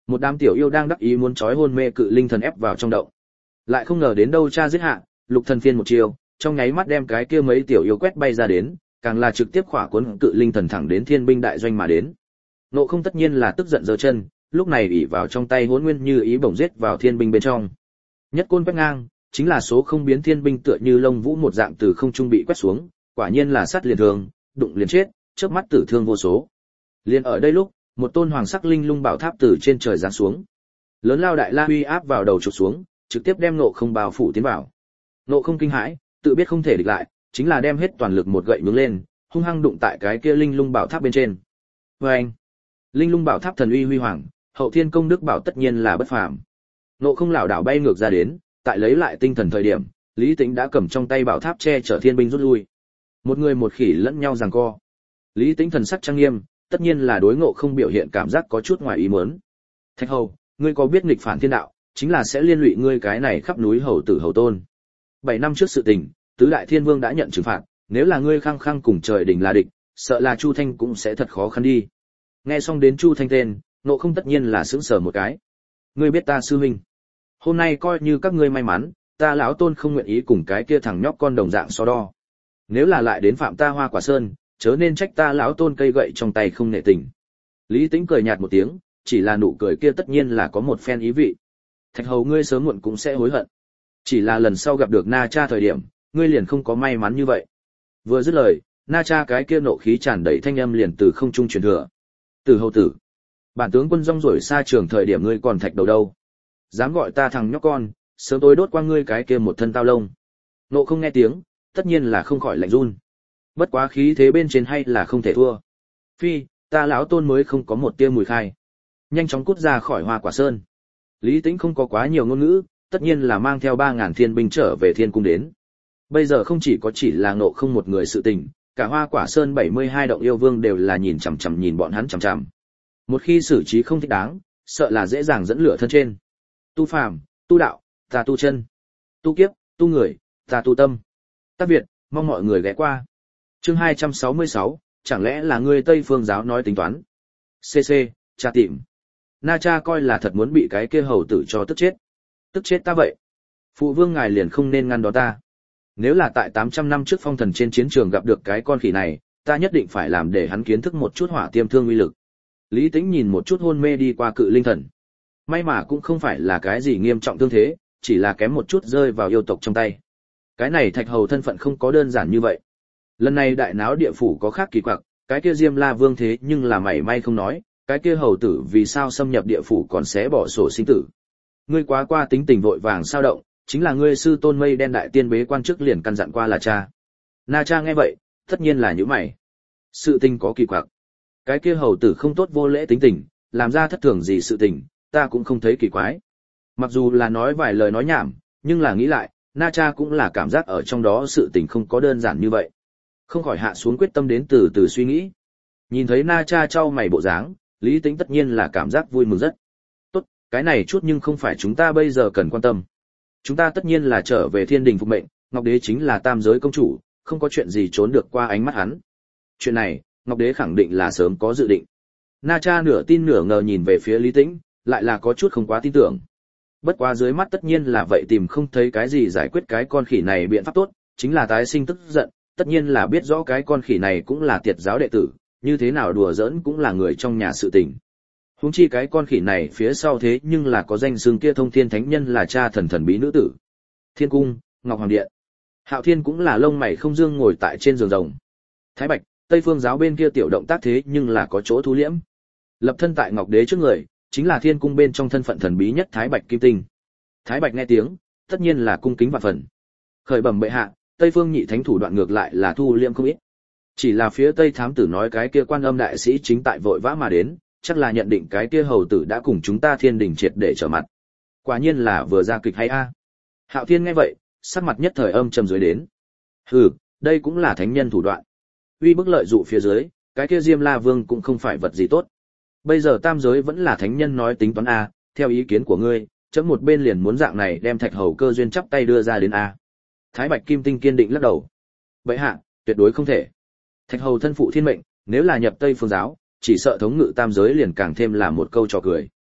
Một đám tiểu yêu đang đắc ý muốn trói hôn mê cự linh thần ép vào trong động. Lại không ngờ đến đâu cha giết hạ, Lục Thần phiên một chiều, trong nháy mắt đem cái kia mấy tiểu yêu quét bay ra đến, càng là trực tiếp khỏa cuốn cự linh thần thẳng đến Thiên binh đại doanh mà đến. Nộ Không tất nhiên là tức giận giơ chân, lúc này ỷ vào trong tay Hỗn Nguyên Như Ý bổng giết vào thiên binh bên trong. Nhất côn quét ngang, chính là số không biến thiên binh tựa như lông vũ một dạng từ không trung bị quét xuống, quả nhiên là sát liền thường, đụng liền chết, chớp mắt tử thương vô số. Liền ở đây lúc, một tôn hoàng sắc linh lung bảo tháp từ trên trời giáng xuống. Lớn lao đại la uy áp vào đầu chụp xuống, trực tiếp đem Nộ Không bao phủ tiến vào. Nộ Không kinh hãi, tự biết không thể địch lại, chính là đem hết toàn lực một gậy nhướng lên, hung hăng đụng tại cái kia linh lung bảo tháp bên trên. Oeng! Linh lung bảo tháp thần uy huy hoàng, hậu thiên công đức bảo tất nhiên là bất phàm. Nộ Không lảo đảo bay ngược ra đến, tại lấy lại tinh thần thời điểm, Lý Tĩnh đã cầm trong tay bảo tháp che chở thiên binh rút lui. Một người một khỉ lẫn nhau giằng co. Lý Tĩnh thần sắc trang nghiêm, tất nhiên là đối Ngộ Không biểu hiện cảm giác có chút ngoài ý muốn. Thạch Hầu, ngươi có biết nghịch phản thiên đạo, chính là sẽ liên lụy ngươi cái này khắp núi hầu tử hầu tôn. 7 năm trước sự tình, tứ đại thiên vương đã nhận trừng phạt, nếu là ngươi khăng khăng cùng trời đỉnh là địch, sợ là Chu Thanh cũng sẽ thật khó khăn đi. Nghe xong đến Chu Thanh tên, Ngộ Không tất nhiên là sững sờ một cái. Ngươi biết ta sư huynh, hôm nay coi như các ngươi may mắn, ta lão tôn không nguyện ý cùng cái kia thằng nhóc con đồng dạng so đo. Nếu là lại đến phạm ta Hoa Quả Sơn, chớ nên trách ta lão tôn cây gậy trong tay không nể tình. Lý Tĩnh cười nhạt một tiếng, chỉ là nụ cười kia tất nhiên là có một phen ý vị. Thạch Hầu ngươi sớm muộn cũng sẽ hối hận. Chỉ là lần sau gặp được Na Cha thời điểm, ngươi liền không có may mắn như vậy. Vừa dứt lời, Na Cha cái kia nộ khí tràn đầy thanh âm liền từ không trung truyền thừa. Từ hầu tử, bản tướng quân rong ruổi xa trường thời điểm ngươi còn thạch đầu đâu? Dám gọi ta thằng nhóc con, sớm tối đốt qua ngươi cái kia một thân tao lông. Nộ Không nghe tiếng, tất nhiên là không khỏi lạnh run. Bất quá khí thế bên trên hay là không thể thua. Phi, ta lão tôn mới không có một tia mùi khai. Nhanh chóng cút ra khỏi Hoa Quả Sơn. Lý Tĩnh không có quá nhiều ngôn ngữ, tất nhiên là mang theo 3.000 thiên binh trở về thiên cung đến. Bây giờ không chỉ là Ngộ Không một người sự tình, cả Hoa Quả Sơn 72 động yêu vương đều là nhìn chằm chằm nhìn bọn hắn chằm chằm. Một khi xử trí không thích đáng, sợ là dễ dàng dẫn lửa thân trên. Tu phàm, tu đạo, ta tu chân. Tu kiếp, tu người, ta tu tâm. Tác Việt, mong mọi người ghé qua. Chương 266, chẳng lẽ là ngươi Tây Phương giáo nói tính toán? CC, cha tìm. Na Cha coi là thật muốn bị cái kia hầu tử cho tức chết. Tức chết ta vậy. Phụ vương ngài liền không nên ngăn đó ta. Nếu là tại 800 năm trước phong thần trên chiến trường gặp được cái con khỉ này, ta nhất định phải làm để hắn kiến thức một chút hỏa tiêm thương uy lực. Lý Tĩnh nhìn một chút hôn mê đi qua cự linh thần. May mà cũng không phải là cái gì nghiêm trọng thương thế, chỉ là kém một chút rơi vào yêu tộc trong tay. Cái này Thạch Hầu thân phận không có đơn giản như vậy. Lần này đại náo địa phủ có khác kỳ quặc, cái kia Diêm La Vương thế nhưng là mảy may không nói, cái kia hầu tử vì sao xâm nhập địa phủ còn xé bỏ sổ sinh tử. Ngươi quá qua tính tình vội vàng sao động, chính là ngươi sư tôn Mây Đen đại tiên bế quan chức liền căn dặn qua là cha. Na Cha nghe vậy, tất nhiên là nhíu mày. Sự tình có kỳ quặc. Cái kia hầu tử không tốt vô lễ tính tình, làm ra thất thường gì sự tình, ta cũng không thấy kỳ quái. Mặc dù là nói vài lời nói nhảm, nhưng là nghĩ lại, Na Cha cũng là cảm giác ở trong đó sự tình không có đơn giản như vậy. Không khỏi hạ xuống quyết tâm đến từ từ suy nghĩ. Nhìn thấy Na Cha trao mày bộ dáng, Lý Tĩnh tất nhiên là cảm giác vui mừng rất. Tốt, cái này chút nhưng không phải chúng ta bây giờ cần quan tâm. Chúng ta tất nhiên là trở về thiên đình phục mệnh, Ngọc Đế chính là tam giới công chủ, không có chuyện gì trốn được qua ánh mắt hắn. Chuyện này, Ngọc Đế khẳng định là sớm có dự định. Na Cha nửa tin nửa ngờ nhìn về phía Lý Tĩnh, lại là có chút không quá tin tưởng. Bất quá dưới mắt tất nhiên là vậy tìm không thấy cái gì giải quyết cái con khỉ này biện pháp tốt, chính là tái sinh tức giận, tất nhiên là biết rõ cái con khỉ này cũng là tiệt giáo đệ tử, như thế nào đùa giỡn cũng là người trong nhà sự tình. Huống chi cái con khỉ này phía sau thế nhưng là có danh xưng kia thông thiên thánh nhân là cha thần thần bí nữ tử. Thiên cung, Ngọc Hoàng Điện. Hạo Thiên cũng là lông mày không dương ngồi tại trên giường rồng. Thái Bạch, Tây Phương giáo bên kia tiểu động tác thế nhưng là có chỗ thu liễm. Lập thân tại Ngọc Đế trước người, chính là thiên cung bên trong thân phận thần bí nhất Thái Bạch Kim Tinh. Thái Bạch nghe tiếng, tất nhiên là cung kính vạn phần. Khởi bẩm bệ hạ, Tây Phương nhị thánh thủ đoạn ngược lại là thu liễm không ít. Chỉ là phía Tây thám tử nói cái kia Quan Âm đại sĩ chính tại vội vã mà đến, chắc là nhận định cái kia hầu tử đã cùng chúng ta thiên đình triệt để trở mặt. Quả nhiên là vừa ra kịch hay a. Hạo Thiên nghe vậy, sắc mặt nhất thời âm trầm dưới đến. Hừ, đây cũng là thánh nhân thủ đoạn. Uy bức lợi dụ phía dưới, cái kia Diêm La Vương cũng không phải vật gì tốt. Bây giờ tam giới vẫn là thánh nhân nói tính toán a, theo ý kiến của ngươi, chấm một bên liền muốn dạng này đem Thạch Hầu cơ duyên chắp tay đưa ra đến a. Thái Bạch Kim Tinh kiên định lắc đầu. Vậy hạ, tuyệt đối không thể. Thạch Hầu thân phụ thiên mệnh, nếu là nhập Tây Phương giáo, chỉ sợ thống ngự tam giới liền càng thêm là một câu trò cười.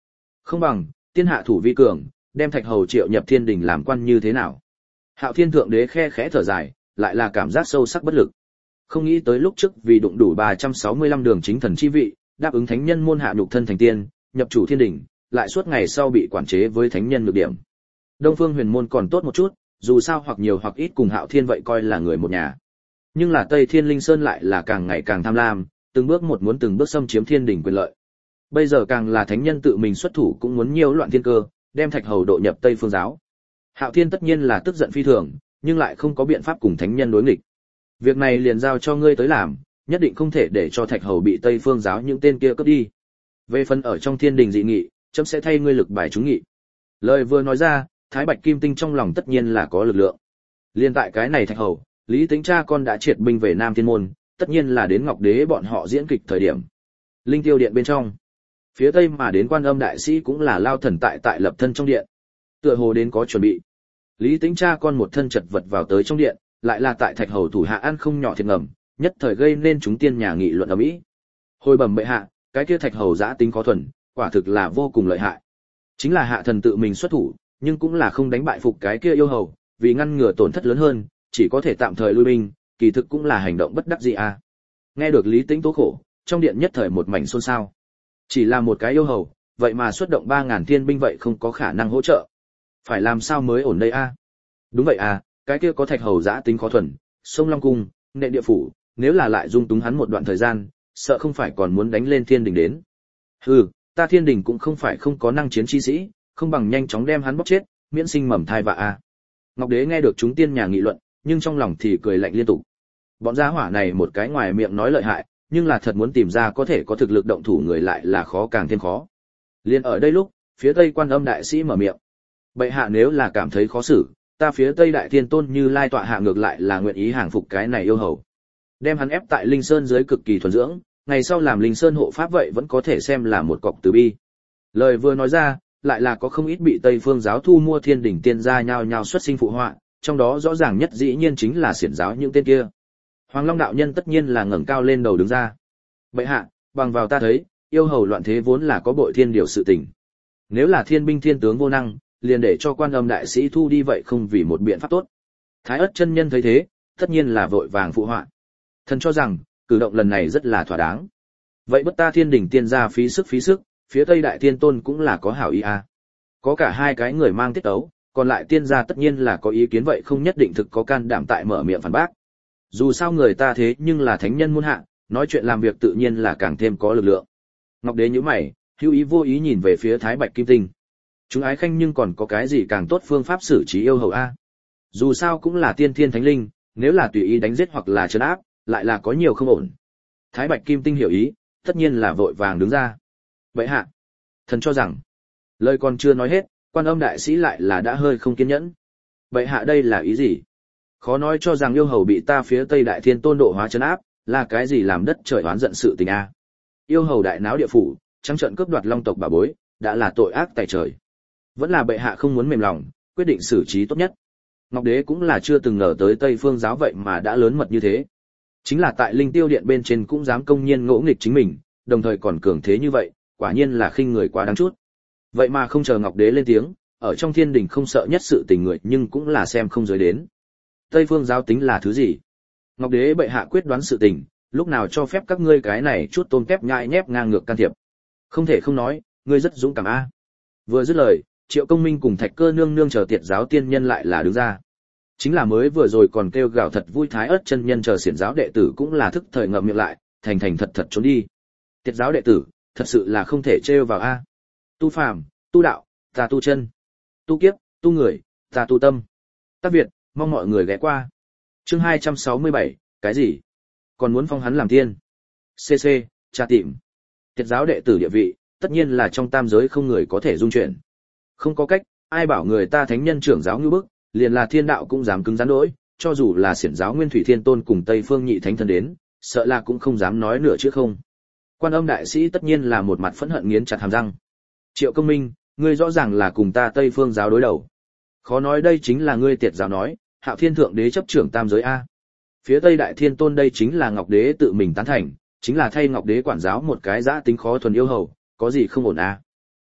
Không bằng, tiên hạ thủ vi cường, đem Thạch Hầu triệu nhập thiên đình làm quan như thế nào. Hạo Thiên thượng đế khe khẽ thở dài, lại là cảm giác sâu sắc bất lực. Không nghĩ tới lúc trước vì đụng đủ 365 đường chính thần chi vị, đáp ứng thánh nhân môn hạ nhục thân thành tiên, nhập chủ thiên đình, lại suốt ngày sau bị quản chế với thánh nhân nhược điểm. Đông Phương Huyền môn còn tốt một chút, dù sao hoặc nhiều hoặc ít cùng Hạo Thiên vậy coi là người một nhà. Nhưng là Tây Thiên Linh Sơn lại là càng ngày càng tham lam, từng bước một muốn từng bước xâm chiếm thiên đình quyền lợi. Bây giờ càng là thánh nhân tự mình xuất thủ cũng muốn nhiễu loạn thiên cơ, đem Thạch Hầu độ nhập Tây Phương giáo. Hạo Thiên tất nhiên là tức giận phi thường, nhưng lại không có biện pháp cùng thánh nhân đối nghịch. Việc này liền giao cho ngươi tới làm, nhất định không thể để cho Thạch Hầu bị Tây Phương giáo những tên kia cướp đi. Về phần ở trong thiên đình dị nghị, chấm sẽ thay ngươi lực bài chúng nghị. Lời vừa nói ra, Thái Bạch Kim Tinh trong lòng tất nhiên là có lực lượng. Liên tại cái này Thạch Hầu, Lý Tính cha con đã triệt binh về Nam Thiên môn, tất nhiên là đến Ngọc Đế bọn họ diễn kịch thời điểm. Linh Tiêu điện bên trong, phía tây mà đến Quan Âm đại sĩ cũng là lao thần tại lập thân trong điện. Tựa hồ đến có chuẩn bị. Lý Tính cha con một thân chật vật vào tới trong điện, lại là tại Thạch Hầu thủ hạ ăn không nhỏ thiệt ngầm, nhất thời gây nên chúng tiên nhà nghị luận ầm ĩ. Hồi bẩm bệ hạ, cái kia Thạch Hầu dã tính khó thuần, quả thực là vô cùng lợi hại. Chính là hạ thần tự mình xuất thủ, nhưng cũng là không đánh bại phục cái kia yêu hầu, vì ngăn ngừa tổn thất lớn hơn, chỉ có thể tạm thời lui binh, kỳ thực cũng là hành động bất đắc dĩ à. Nghe được Lý Tĩnh tố khổ, trong điện nhất thời một mảnh xôn xao. Chỉ là một cái yêu hầu, vậy mà xuất động 3000 thiên binh vậy không có khả năng hỗ trợ. Phải làm sao mới ổn đây a? Đúng vậy à, cái kia có Thạch Hầu dã tính khó thuần, sông Long cung, nệ địa phủ, nếu là lại dung túng hắn một đoạn thời gian, sợ không phải còn muốn đánh lên thiên đình đến. Hừ, ta thiên đình cũng không phải không có năng chiến chi sĩ, không bằng nhanh chóng đem hắn bóc chết, miễn sinh mầm thai vạ a. Ngọc Đế nghe được chúng tiên nhà nghị luận, nhưng trong lòng thì cười lạnh liên tục. Bọn gia hỏa này một cái ngoài miệng nói lợi hại, nhưng là thật muốn tìm ra có thể có thực lực động thủ người lại là khó càng thêm khó. Liên ở đây lúc, phía Tây Quan Âm đại sĩ mở miệng. Bệ hạ nếu là cảm thấy khó xử, ta phía Tây Đại Thiên Tôn Như Lai tọa hạ ngược lại là nguyện ý hàng phục cái này yêu hầu. Đem hắn ép tại Linh Sơn dưới cực kỳ thuần dưỡng, ngày sau làm Linh Sơn hộ pháp vậy vẫn có thể xem là một cọc từ bi. Lời vừa nói ra, lại là có không ít bị Tây Phương giáo thu mua thiên đỉnh tiên gia nhao nhao xuất sinh phụ họa, trong đó rõ ràng nhất dĩ nhiên chính là xiển giáo những tên kia. Hoàng Long đạo nhân tất nhiên là ngẩng cao lên đầu đứng ra. Bệ hạ, bằng vào ta thấy, yêu hầu loạn thế vốn là có bội thiên điều sự tình. Nếu là thiên binh thiên tướng vô năng, liền để cho Quan Âm đại sĩ thu đi vậy không vì một biện pháp tốt. Thái Ất chân nhân thấy thế, tất nhiên là vội vàng phụ họa. Thần cho rằng, cử động lần này rất là thỏa đáng. Vậy bất ta thiên đỉnh tiên gia phí sức, phía Tây Đại Thiên Tôn cũng là có hảo ý a. Có cả hai cái người mang tiết tấu, còn lại tiên gia tất nhiên là có ý kiến vậy không nhất định thực có can đảm tại mở miệng phản bác. Dù sao người ta thế nhưng là thánh nhân muôn hạ, nói chuyện làm việc tự nhiên là càng thêm có lực lượng. Ngọc Đế nhíu mày, hữu ý vô ý nhìn về phía Thái Bạch Kim Tinh. Chúng ái khanh nhưng còn có cái gì càng tốt phương pháp xử trí yêu hầu a? Dù sao cũng là tiên thiên thánh linh, nếu là tùy ý đánh giết hoặc là trấn áp, lại là có nhiều không ổn. Thái Bạch Kim Tinh hiểu ý, tất nhiên là vội vàng đứng ra. Vậy hạ, thần cho rằng, lời còn chưa nói hết, Quan Âm đại sĩ lại là đã hơi không kiên nhẫn. Vậy hạ đây là ý gì? Khó nói cho rằng yêu hầu bị ta phía Tây Đại Thiên Tôn độ hóa trấn áp, là cái gì làm đất trời oán giận sự tình a? Yêu hầu đại náo địa phủ, trắng trợn cướp đoạt long tộc bà bối, đã là tội ác tày trời. Vẫn là bệ hạ không muốn mềm lòng, quyết định xử trí tốt nhất. Ngọc Đế cũng là chưa từng ngờ tới Tây Phương giáo vậy mà đã lớn mật như thế. Chính là tại Linh Tiêu điện bên trên cũng dám công nhiên ngỗ nghịch chính mình, đồng thời còn cường thế như vậy, quả nhiên là khinh người quá đáng chút. Vậy mà không chờ Ngọc Đế lên tiếng, ở trong thiên đình không sợ nhất sự tình người nhưng cũng là xem không giới đến. Tây Phương giáo tính là thứ gì? Ngọc Đế bệ hạ quyết đoán sự tình, lúc nào cho phép các ngươi cái này chút tôm kép nhại nhép ngang ngược can thiệp. Không thể không nói, ngươi rất dũng cảm a. Vừa dứt lời, Triệu Công Minh cùng Thạch Cơ nương nương chờ tiệt giáo tiên nhân lại là đứng ra. Chính là mới vừa rồi còn kêu gào thật vui Thái Ất chân nhân chờ xiển giáo đệ tử cũng là thức thời ngậm miệng lại, thành thật trốn đi. Tiệt giáo đệ tử, thật sự là không thể trêu vào a. Tu phàm, tu đạo, ta tu chân. Tu kiếp, tu người, ta tu tâm. Tác Việt, mong mọi người ghé qua. Chương 267, cái gì? Còn muốn phong hắn làm tiên? CC, tra tìm. Tiệt giáo đệ tử địa vị, tất nhiên là trong tam giới không người có thể dung chuyển. Không có cách, ai bảo người ta thánh nhân trưởng giáo như bức, liền là thiên đạo cũng dám cứng rắn đỗi, cho dù là xiển giáo Nguyên Thủy Thiên Tôn cùng Tây Phương Nhị Thánh Thần đến, sợ là cũng không dám nói nửa chữ không. Quan Âm đại sĩ tất nhiên là một mặt phẫn hận nghiến chặt hàm răng. Triệu Công Minh, ngươi rõ ràng là cùng ta Tây Phương giáo đối đầu. Khó nói đây chính là ngươi tiệt giáo nói, Hạo Thiên thượng đế chấp trưởng tam giới a. Phía Tây Đại Thiên Tôn đây chính là Ngọc Đế tự mình tán thành, chính là thay Ngọc Đế quản giáo một cái dã tính khó thuần yêu hầu, có gì không ổn a.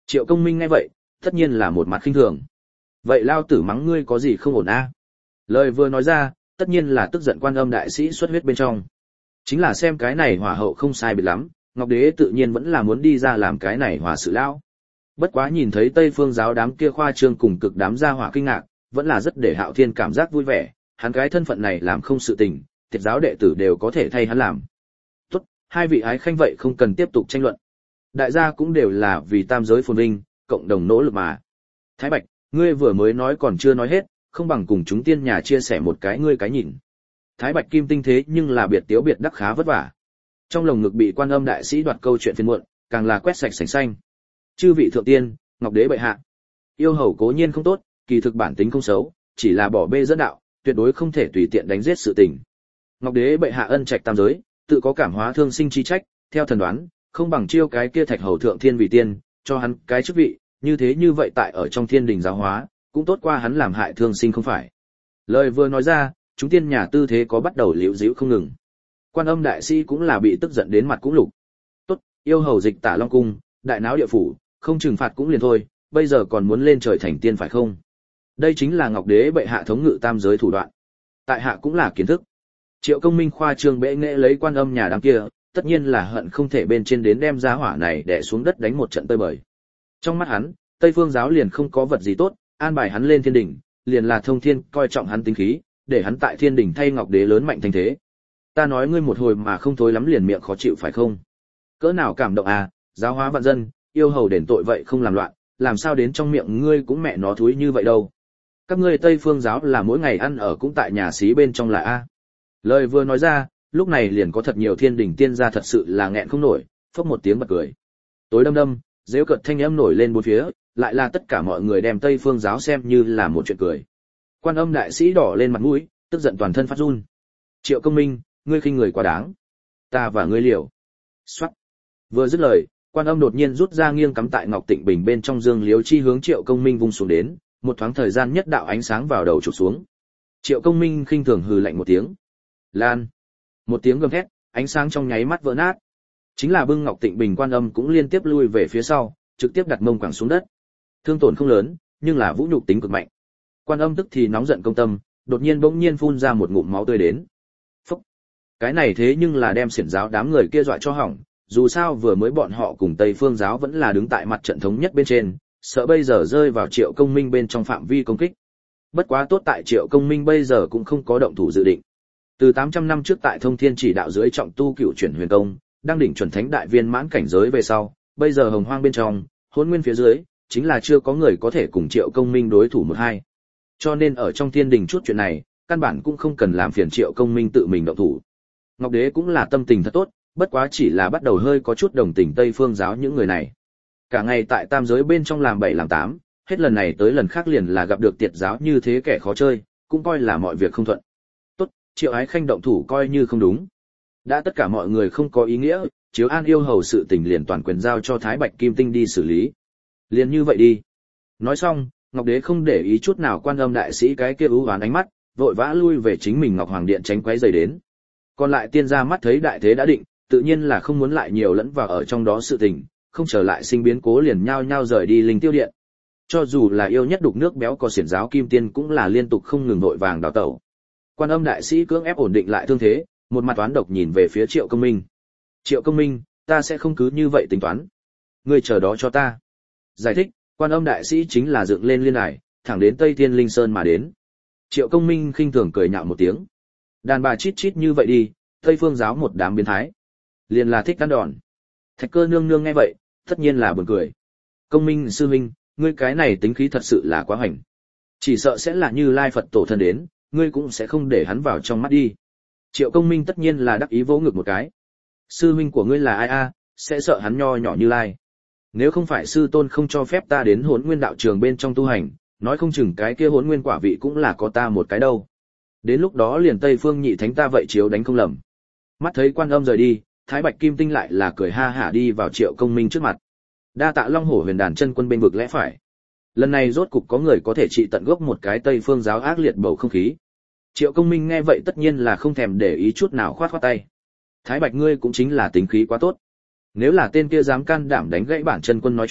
Triệu Công Minh nghe vậy, tất nhiên là một mặt khinh thường. Vậy lao tử mắng ngươi có gì không ổn a? Lời vừa nói ra, tất nhiên là tức giận Quan Âm đại sĩ xuất huyết bên trong. Chính là xem cái này hỏa hậu không sai biệt lắm, Ngọc Đế tự nhiên vẫn là muốn đi ra làm cái này hòa sự lão. Bất quá nhìn thấy Tây Phương giáo đám kia khoa trương cùng cực đám gia hỏa kinh ngạc, vẫn là rất để Hạo Thiên cảm giác vui vẻ, hắn cái thân phận này làm không sự tình, thiệt giáo đệ tử đều có thể thay hắn làm. Tốt, hai vị ái khanh vậy không cần tiếp tục tranh luận. Đại gia cũng đều là vì tam giới phồn vinh, cộng đồng nỗ lực mà. Thái Bạch, ngươi vừa mới nói còn chưa nói hết, không bằng cùng chúng tiên nhà chia sẻ một cái ngươi cái nhìn. Thái Bạch Kim Tinh thế nhưng là biệt tiếu biệt đắc khá vất vả. Trong lồng ngực bị Quan Âm đại sĩ đoạt câu chuyện phiền muộn, càng là quét sạch sành xanh. Chư vị thượng tiên, Ngọc Đế bệ hạ. Yêu hầu cố nhiên không tốt, kỳ thực bản tính không xấu, chỉ là bỏ bê dẫn đạo, tuyệt đối không thể tùy tiện đánh giết sự tình. Ngọc Đế bệ hạ ân trạch tam giới, tự có cảm hóa thương sinh chi trách, theo thần đoán, không bằng chiêu cái kia Thạch hầu thượng thiên vì tiên, cho hắn cái chức vị, như vậy tại ở trong thiên đình giáo hóa, cũng tốt qua hắn làm hại thương sinh không phải. Lời vừa nói ra, chúng tiên nhà tư thế có bắt đầu liễu díu không ngừng. Quan Âm đại sĩ cũng là bị tức giận đến mặt cũng lục. Tốt, yêu hầu dịch Tả Long cung, đại náo địa phủ, không trừng phạt cũng liền thôi, bây giờ còn muốn lên trời thành tiên phải không? Đây chính là Ngọc Đế bệ hạ thống ngự tam giới thủ đoạn. Tại hạ cũng là kiến thức. Triệu Công Minh khoa trương bệ nghệ lấy Quan Âm nhà đám kia, tất nhiên là hận không thể bên trên đến đem giá hỏa này đè xuống đất đánh một trận tơi bời. Trong mắt hắn, Tây Phương giáo liền không có vật gì tốt, an bài hắn lên thiên đỉnh, liền là thông thiên coi trọng hắn tính khí, để hắn tại thiên đỉnh thay Ngọc Đế lớn mạnh thành thế. Ta nói ngươi một hồi mà không thối lắm liền miệng khó chịu phải không? Cỡ nào cảm động à, giáo hóa vạn dân, yêu hầu đền tội vậy không làm loạn, làm sao đến trong miệng ngươi cũng mẹ nó thúi như vậy đâu. Các ngươi Tây Phương giáo là mỗi ngày ăn ở cũng tại nhà xí bên trong là a. Lời vừa nói ra, lúc này liền có thật nhiều thiên đỉnh tiên gia thật sự là nghẹn không nổi, phốc một tiếng bật cười. Tối đâm đâm, giễu cợt thanh âm nổi lên bốn phía, lại là tất cả mọi người đem Tây Phương giáo xem như là một chuyện cười. Quan Âm đại sĩ đỏ lên mặt mũi, tức giận toàn thân phát run. Triệu Công Minh, ngươi khinh người quá đáng. Ta và ngươi liều. Soát. Vừa dứt lời, Quan Âm đột nhiên rút ra nghiêng cắm tại Ngọc Tịnh Bình bên trong dương liếu chi hướng Triệu Công Minh vung xuống đến, một thoáng thời gian nhất đạo ánh sáng vào đầu chụp xuống. Triệu Công Minh khinh thường hừ lạnh một tiếng. Lan. Một tiếng gầm thét, ánh sáng trong nháy mắt vỡ nát. Chính là bưng Ngọc Tịnh Bình Quan Âm cũng liên tiếp lui về phía sau, trực tiếp đặt mông quẳng xuống đất. Thương tổn không lớn, nhưng là vũ nhục tính cực mạnh. Quan Âm tức thì nóng giận công tâm, đột nhiên bỗng nhiên phun ra một ngụm máu tươi đến. Phốc. Cái này thế nhưng là đem xiển giáo đám người kia dọa cho hỏng, dù sao vừa mới bọn họ cùng Tây Phương giáo vẫn là đứng tại mặt trận thống nhất bên trên, sợ bây giờ rơi vào Triệu Công Minh bên trong phạm vi công kích. Bất quá tốt tại Triệu Công Minh bây giờ cũng không có động thủ dự định. Từ 800 năm trước tại Thông Thiên chỉ đạo dưới trọng tu Cựu Chuyển Huyền Công, đang đỉnh chuẩn thánh đại viên mãn cảnh giới về sau, bây giờ Hồng Hoang bên trong, Hỗn Nguyên phía dưới, chính là chưa có người có thể cùng Triệu Công Minh đối thủ một hai. Cho nên ở trong thiên đình chút chuyện này, căn bản cũng không cần làm phiền Triệu Công Minh tự mình động thủ. Ngọc Đế cũng là tâm tình thật tốt, bất quá chỉ là bắt đầu hơi có chút đồng tình Tây Phương giáo những người này. Cả ngày tại tam giới bên trong làm 7 làm 8, hết lần này tới lần khác liền là gặp được tiệt giáo như thế kẻ khó chơi, cũng coi là mọi việc không thuận. Tốt, Triệu Ái Khanh động thủ coi như không đúng. Đã tất cả mọi người không có ý nghĩa, chiếu an yêu hầu sự tình liền toàn quyền giao cho Thái Bạch Kim Tinh đi xử lý. Liền như vậy đi. Nói xong, Ngọc Đế không để ý chút nào Quan Âm đại sĩ cái kia ưu oán ánh mắt, vội vã lui về chính mình Ngọc Hoàng điện tránh quấy rầy đến. Còn lại tiên gia mắt thấy đại thế đã định, tự nhiên là không muốn lại nhiều lẫn vào ở trong đó sự tình, không trở lại sinh biến cố liền nhao nhao rời đi Linh Tiêu điện. Cho dù là yêu nhất đục nước béo có xiển giáo kim tiên cũng là liên tục không ngừng vội vàng đào tẩu. Quan Âm đại sĩ cưỡng ép ổn định lại thương thế, một mặt toán độc nhìn về phía Triệu Công Minh. Triệu Công Minh, ta sẽ không cứ như vậy tính toán. Ngươi chờ đó cho ta. Giải thích, Quan Âm đại sĩ chính là dựng lên liên đài, thẳng đến Tây Thiên Linh Sơn mà đến. Triệu Công Minh khinh thường cười nhạo một tiếng. Đàn bà chít chít như vậy đi, Tây Phương giáo một đám biến thái. Liền là thích ăn đòn. Thạch Cơ nương nương nghe vậy, tất nhiên là buồn cười. Công Minh sư huynh, ngươi cái này tính khí thật sự là quá hoành. Chỉ sợ sẽ là Như Lai Phật tổ thân đến, ngươi cũng sẽ không để hắn vào trong mắt đi. Triệu Công Minh tất nhiên là đắc ý vỗ ngực một cái. Sư huynh của ngươi là ai a, sẽ sợ hắn nho nhỏ Như Lai. Nếu không phải sư tôn không cho phép ta đến Hỗn Nguyên đạo trường bên trong tu hành, nói không chừng cái kia Hỗn Nguyên quả vị cũng là có ta một cái đâu. Đến lúc đó liền Tây Phương nhị thánh ta vậy chiếu đánh không lầm. Mắt thấy Quan Âm rời đi, Thái Bạch Kim Tinh lại là cười ha hả đi vào Triệu Công Minh trước mặt. Đa tạ Long Hổ Huyền Đàn chân quân bên vực lẽ phải. Lần này rốt cục có người có thể trị tận gốc một cái Tây Phương giáo ác liệt bầu không khí. Triệu Công Minh nghe vậy tất nhiên là không thèm để ý chút nào khoát khoát tay. Thái Bạch ngươi cũng chính là tính khí quá tốt. Nếu là tên kia dám can đảm đánh gãy bản chân quân nói chuyện,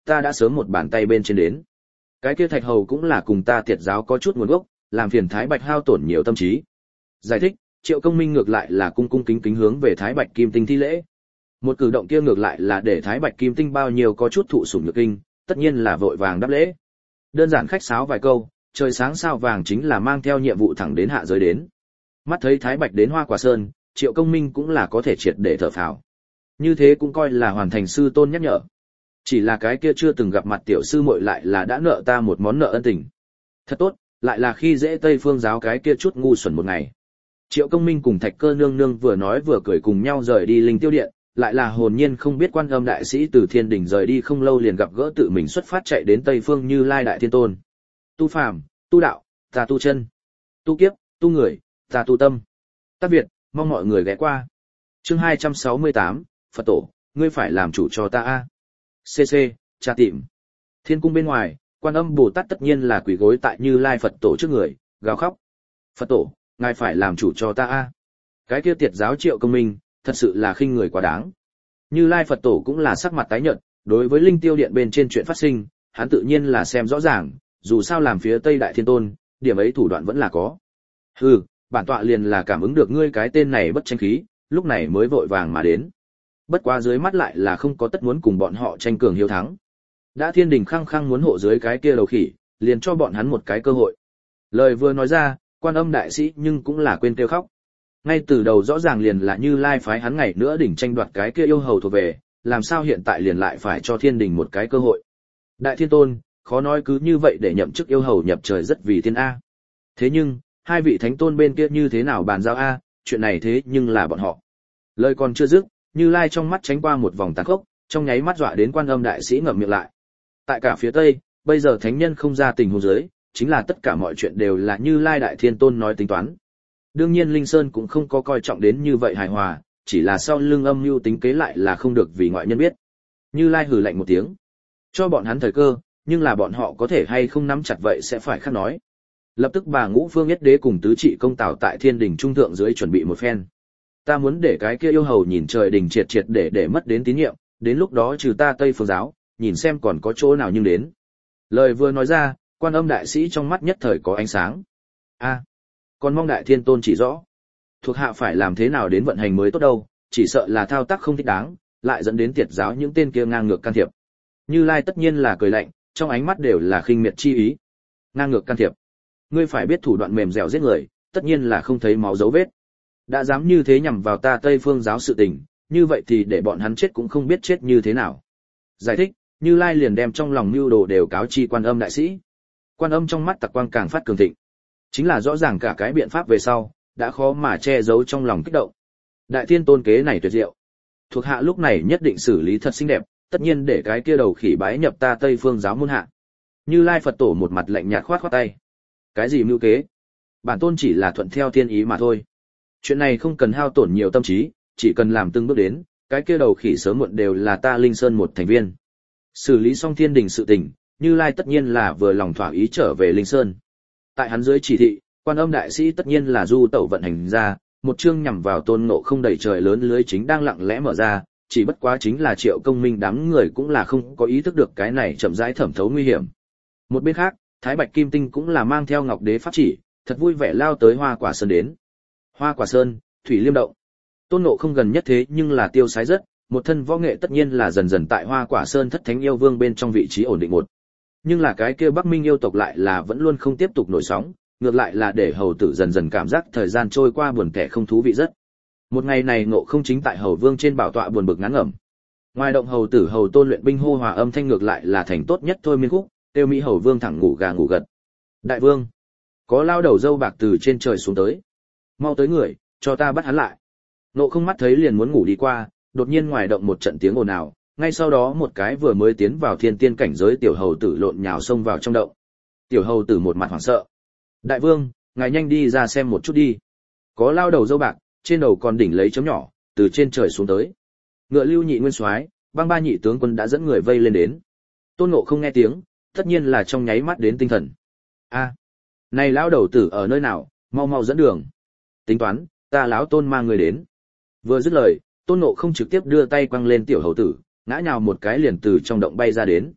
ta đã sớm một bàn tay bên trên đến. Cái kia thạch hầu cũng là cùng ta tiệt giáo có chút nguồn gốc, làm phiền Thái Bạch hao tổn nhiều tâm trí. Giải thích, Triệu Công Minh ngược lại là cung cung kính kính hướng về Thái Bạch Kim Tinh thi lễ. Một cử động kia ngược lại là để Thái Bạch Kim Tinh bao nhiêu có chút thụ sủng nhược kinh, tất nhiên là vội vàng đáp lễ. Đơn giản khách sáo vài câu, trời sáng sao vàng chính là mang theo nhiệm vụ thẳng đến hạ giới đến. Mắt thấy Thái Bạch đến Hoa Quả Sơn, Triệu Công Minh cũng là có thể triệt để thở phào. Như thế cũng coi là hoàn thành sư tôn nhắc nhở. Chỉ là cái kia chưa từng gặp mặt tiểu sư muội lại là đã nợ ta một món nợ ân tình. Thật tốt, lại là khi dễ Tây Phương giáo cái kia chút ngu xuẩn một ngày. Triệu Công Minh cùng Thạch Cơ nương nương vừa nói vừa cười cùng nhau rời đi Linh Tiêu Điện, lại là hồn nhiên không biết Quan Âm đại sĩ từ Thiên Đình rời đi không lâu liền gặp gỡ tự mình xuất phát chạy đến Tây Phương Như Lai Đại Thiên Tôn. Tu phàm, tu đạo, ta tu chân. Tu kiếp, tu người, ta tu tâm. Tác Việt, mong mọi người ghé qua. Chương 268, Phật tổ, ngươi phải làm chủ cho ta a. CC, tra tìm. Thiên cung bên ngoài, Quan Âm Bồ Tát tất nhiên là quỳ gối tại Như Lai Phật tổ trước người, gào khóc. Phật tổ, ngài phải làm chủ cho ta a. Cái kia tiệt giáo Triệu Công Minh, thật sự là khinh người quá đáng. Như Lai Phật tổ cũng là sắc mặt tái nhợt, đối với Linh Tiêu Điện bên trên chuyện phát sinh, hắn tự nhiên là xem rõ ràng, dù sao làm phía Tây Đại Thiên Tôn, điểm ấy thủ đoạn vẫn là có. Hừ, bản tọa liền là cảm ứng được ngươi cái tên này bất tranh khí, lúc này mới vội vàng mà đến. Bất quá dưới mắt lại là không có tất muốn cùng bọn họ tranh cường hiếu thắng. Đã Thiên Đình khăng khăng muốn hộ dưới cái kia đầu khỉ, liền cho bọn hắn một cái cơ hội. Lời vừa nói ra, Quan Âm đại sĩ nhưng cũng là quên kêu khóc. Ngay từ đầu rõ ràng liền là Như Lai phái hắn ngày nữa đỉnh tranh đoạt cái kia yêu hầu thuộc về, làm sao hiện tại liền lại phải cho Thiên Đình một cái cơ hội. Đại Thiên Tôn, khó nói cứ như vậy để nhậm chức yêu hầu nhập trời rất vì thiên A. Thế nhưng, hai vị thánh tôn bên kia như thế nào bàn giao A, chuyện này thế nhưng là bọn họ. Lời còn chưa dứt, Như Lai trong mắt tránh qua một vòng tàn khốc, trong nháy mắt dọa đến Quan Âm đại sĩ ngậm miệng lại. Tại cả phía Tây, bây giờ thánh nhân không ra tình huống dưới, chính là tất cả mọi chuyện đều là Như Lai Đại Thiên Tôn nói tính toán. Đương nhiên Linh Sơn cũng không có coi trọng đến như vậy hài hòa, chỉ là sau lưng âm mưu tính kế lại là không được vì ngoại nhân biết. Như Lai hừ lạnh một tiếng, cho bọn hắn thời cơ, nhưng là bọn họ có thể hay không nắm chặt vậy sẽ phải khác nói. Lập tức bà Ngũ Phương Nhất Đế cùng tứ trị công tào tại Thiên Đình trung thượng dưới chuẩn bị một phen. Ta muốn để cái kia yêu hầu nhìn trời đình triệt triệt để mất đến tín nhiệm, đến lúc đó trừ ta Tây Phương giáo, nhìn xem còn có chỗ nào nhưng đến. Lời vừa nói ra, Quan Âm đại sĩ trong mắt nhất thời có ánh sáng. A, còn mong Đại Thiên Tôn chỉ rõ. Thuộc hạ phải làm thế nào đến vận hành mới tốt đâu, chỉ sợ là thao tác không thích đáng, lại dẫn đến tiệt giáo những tên kia ngang ngược can thiệp. Như Lai tất nhiên là cười lạnh, trong ánh mắt đều là khinh miệt chi ý. Ngang ngược can thiệp. Ngươi phải biết thủ đoạn mềm dẻo giết người, tất nhiên là không thấy máu dấu vết. Đã dám như thế nhằm vào ta Tây Phương giáo sự tình, như vậy thì để bọn hắn chết cũng không biết chết như thế nào. Giải thích, Như Lai liền đem trong lòng mưu đồ đều cáo chi Quan Âm đại sĩ. Quan Âm trong mắt tặc quang càng phát cường thịnh. Chính là rõ ràng cả cái biện pháp về sau, đã khó mà che giấu trong lòng kích động. Đại Thiên Tôn kế này tuyệt diệu. Thuộc hạ lúc này nhất định xử lý thật xinh đẹp, tất nhiên để cái kia đầu khỉ bái nhập ta Tây Phương giáo môn hạ. Như Lai Phật tổ một mặt lạnh nhạt khoát khoát tay. Cái gì mưu kế? Bản tôn chỉ là thuận theo thiên ý mà thôi. Chuyện này không cần hao tổn nhiều tâm trí, chỉ cần làm từng bước đến, cái kia đầu khỉ sớm muộn đều là ta Linh Sơn một thành viên. Xử lý xong Thiên Đình sự tình, Như Lai tất nhiên là vừa lòng thỏa ý trở về Linh Sơn. Tại hắn dưới chỉ thị, Quan Âm đại sĩ tất nhiên là du tẩu vận hành ra, một chương nhằm vào Tôn Ngộ Không đầy trời lớn lưới chính đang lặng lẽ mở ra, chỉ bất quá chính là Triệu Công Minh đám người cũng là không có ý thức được cái này chậm rãi thẩm thấu nguy hiểm. Một bên khác, Thái Bạch Kim Tinh cũng là mang theo Ngọc Đế pháp chỉ, thật vui vẻ lao tới Hoa Quả Sơn đến. Hoa Quả Sơn, Thủy Liêm động. Tôn Ngộ Không gần nhất thế nhưng là tiêu sái rất, một thân võ nghệ tất nhiên là dần dần tại Hoa Quả Sơn Thất Thánh yêu vương bên trong vị trí ổn định một. Nhưng là cái kia Bắc Minh yêu tộc lại là vẫn luôn không tiếp tục nổi sóng, ngược lại là để hầu tử dần dần cảm giác thời gian trôi qua buồn tẻ không thú vị rất. Một ngày này Ngộ Không chính tại hầu vương trên bảo tọa buồn bực ngán ngẩm. Ngoài động hầu tử hầu Tôn luyện binh hô hòa âm thanh ngược lại là thành tốt nhất thôi miên khúc, tiêu mỹ hầu vương thẳng ngủ gà ngủ gật. Đại vương, có lao đầu dâu bạc từ trên trời xuống tới. Mau tới người, cho ta bắt hắn lại. Ngộ Không mắt thấy liền muốn ngủ đi qua, đột nhiên ngoài động một trận tiếng ồn ào, ngay sau đó một cái vừa mới tiến vào thiên tiên cảnh giới tiểu hầu tử lộn nhào xông vào trong động. Tiểu hầu tử một mặt hoảng sợ. Đại vương, ngài nhanh đi ra xem một chút đi. Có lao đầu dâu bạc, trên đầu còn đỉnh lấy chấm nhỏ, từ trên trời xuống tới. Ngựa Lưu Nhị nguyên soái, Băng Ba nhị tướng quân đã dẫn người vây lên đến. Tôn Ngộ Không nghe tiếng, tất nhiên là trong nháy mắt đến tinh thần. A, này lão đầu tử ở nơi nào, mau mau dẫn đường. Tính toán, ta lão Tôn mang người đến. Vừa dứt lời, Tôn Ngộ Không trực tiếp đưa tay quăng lên tiểu hầu tử, ngã nhào một cái liền từ trong động bay ra đến.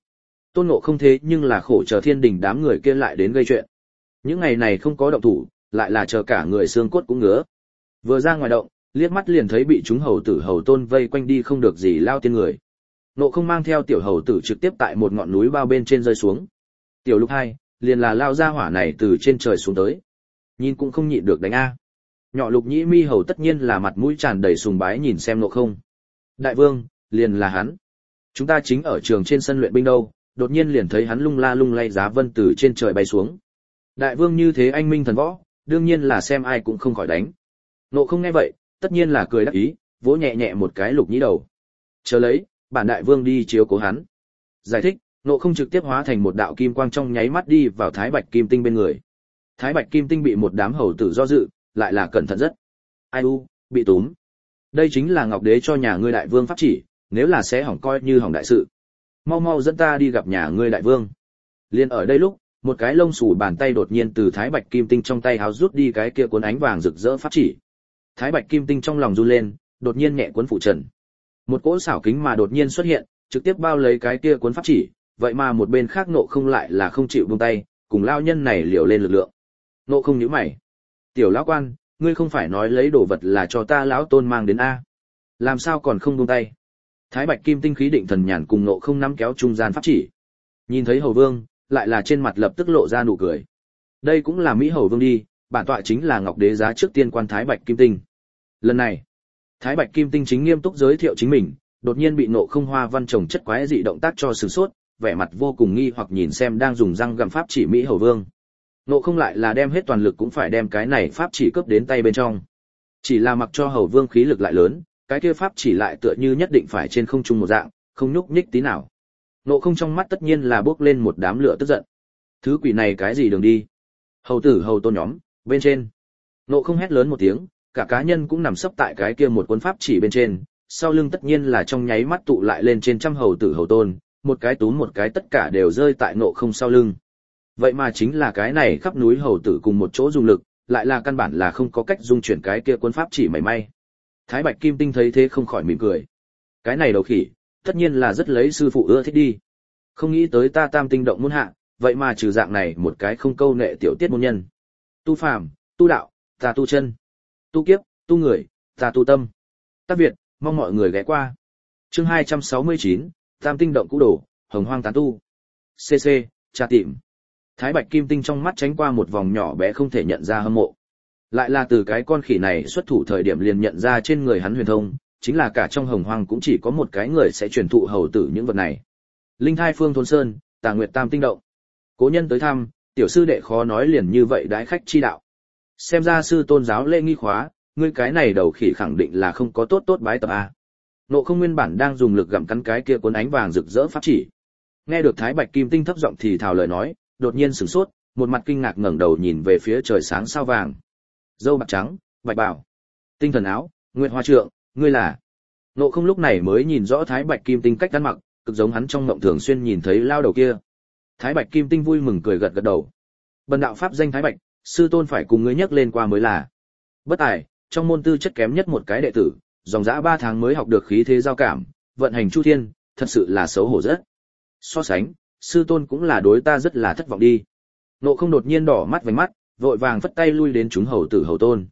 Tôn Ngộ Không thế nhưng là khổ chờ thiên đình đám người kia lại đến gây chuyện. Những ngày này không có động thủ, lại là chờ cả người xương cốt cũng ngứa. Vừa ra ngoài động, liếc mắt liền thấy bị chúng hầu tử hầu tôn vây quanh đi không được gì lao tiên người. Ngộ Không mang theo tiểu hầu tử trực tiếp tại một ngọn núi bao bên trên rơi xuống. Tiểu Lục Hai, liền là lao ra hỏa này từ trên trời xuống tới. Nhìn cũng không nhịn được đánh a. Nhỏ Lục Nhĩ Mi hầu tất nhiên là mặt mũi tràn đầy sùng bái nhìn xem Ngộ Không. Đại vương, liền là hắn. Chúng ta chính ở trường trên sân luyện binh đâu, đột nhiên liền thấy hắn lung la lung lay giá vân từ trên trời bay xuống. Đại vương như thế anh minh thần võ, đương nhiên là xem ai cũng không khỏi đánh. Ngộ Không nghe vậy, tất nhiên là cười đắc ý, vỗ nhẹ nhẹ một cái Lục Nhĩ đầu. Chờ lấy, bản đại vương đi chiếu cố hắn. Giải thích, Ngộ Không trực tiếp hóa thành một đạo kim quang trong nháy mắt đi vào Thái Bạch Kim Tinh bên người. Thái Bạch Kim Tinh bị một đám hầu tử do dự, lại là cẩn thận rất. Ai u, bị túm. Đây chính là Ngọc Đế cho nhà ngươi đại vương pháp chỉ, nếu là sẽ hỏng coi như hỏng đại sự. Mau mau dẫn ta đi gặp nhà ngươi đại vương. Liên ở đây lúc, một cái lông xù bàn tay đột nhiên từ Thái Bạch Kim Tinh trong tay háo rút đi cái kia cuốn ánh vàng rực rỡ pháp chỉ. Thái Bạch Kim Tinh trong lòng run lên, đột nhiên nhẹ cuốn phụ trần. Một cỗ xảo kính mà đột nhiên xuất hiện, trực tiếp bao lấy cái kia cuốn pháp chỉ, vậy mà một bên khác Ngộ Không lại là không chịu buông tay, cùng lao nhân này liều lên lực lượng. Ngộ Không nhíu mày. Tiểu lão quan, ngươi không phải nói lấy đồ vật là cho ta lão tôn mang đến a? Làm sao còn không buông tay? Thái Bạch Kim Tinh khí định thần nhàn cùng Ngộ Không nắm kéo trung gian pháp chỉ. Nhìn thấy hầu vương, lại là trên mặt lập tức lộ ra nụ cười. Đây cũng là Mỹ hầu vương đi, bản tọa chính là Ngọc Đế giá trước tiên quan Thái Bạch Kim Tinh. Lần này, Thái Bạch Kim Tinh chính nghiêm túc giới thiệu chính mình, đột nhiên bị Ngộ Không hoa văn trồng chất quái dị động tác cho sửng sốt, vẻ mặt vô cùng nghi hoặc nhìn xem đang dùng răng gặm pháp chỉ Mỹ hầu vương. Ngộ Không lại là đem hết toàn lực cũng phải đem cái này pháp chỉ cướp đến tay bên trong. Chỉ là mặc cho hầu vương khí lực lại lớn, cái kia pháp chỉ lại tựa như nhất định phải trên không trung một dạng, không nhúc nhích tí nào. Ngộ Không trong mắt tất nhiên là bốc lên một đám lửa tức giận. Thứ quỷ này cái gì đường đi? Hầu tử hầu tôn nhóm, bên trên. Ngộ Không hét lớn một tiếng, cả cá nhân cũng nằm sấp tại cái kia một cuốn pháp chỉ bên trên, sau lưng tất nhiên là trong nháy mắt tụ lại lên trên trăm hầu tử hầu tôn, một cái túm một cái tất cả đều rơi tại Ngộ Không sau lưng. Vậy mà chính là cái này khắp núi hầu tử cùng một chỗ dùng lực, lại là căn bản là không có cách dung chuyển cái kia cuốn pháp chỉ mảy may. Thái Bạch Kim Tinh thấy thế không khỏi mỉm cười. Cái này đầu khỉ, tất nhiên là rất lấy sư phụ ưa thích đi. Không nghĩ tới ta Tam Tinh động môn hạ, vậy mà trừ dạng này một cái không câu nệ tiểu tiết môn nhân. Tu phàm, tu đạo, ta tu chân. Tu kiếp, tu người, ta tu tâm. Tác Việt, mong mọi người ghé qua. Chương 269, Tam Tinh động cũ đổ, hồng hoang tán tu. CC, tra tìm. Thái Bạch Kim Tinh trong mắt tránh qua một vòng nhỏ bé không thể nhận ra hâm mộ. Lại là từ cái con khỉ này xuất thủ thời điểm liền nhận ra trên người hắn huyền thông, chính là cả trong hồng hoang cũng chỉ có một cái người sẽ truyền thụ hầu tử những vật này. Linh Thai Phương Thôn Sơn, Tà Nguyệt Tam Tinh động. Cố nhân tới thăm, tiểu sư đệ khó nói liền như vậy đãi khách chi đạo. Xem ra sư tôn giáo lễ nghi khóa, ngươi cái này đầu khỉ khẳng định là không có tốt tốt bái tập a. Ngộ Không nguyên bản đang dùng lực gặm cắn cái kia cuốn ánh vàng rực rỡ pháp chỉ. Nghe được Thái Bạch Kim Tinh thấp giọng thì thào lời nói, đột nhiên sửng sốt, một mặt kinh ngạc ngẩng đầu nhìn về phía trời sáng sao vàng. Dâu bạc trắng, bạch bào, tinh thần áo, nguyệt hoa trượng, ngươi là? Ngộ Không lúc này mới nhìn rõ Thái Bạch Kim Tinh cách ăn mặc, cực giống hắn trong mộng thường xuyên nhìn thấy lao đầu kia. Thái Bạch Kim Tinh vui mừng cười gật gật đầu. Bần đạo pháp danh Thái Bạch, sư tôn phải cùng ngươi nhắc lên qua mới là. Bất tài, trong môn tư chất kém nhất một cái đệ tử, dòng dã 3 tháng mới học được khí thế giao cảm, vận hành chu thiên, thật sự là xấu hổ rất. So sánh, sư tôn cũng là đối ta rất là thất vọng đi. Ngộ Không đột nhiên đỏ mắt vành mắt, vội vàng phất tay lui đến chúng hầu tử hầu tôn.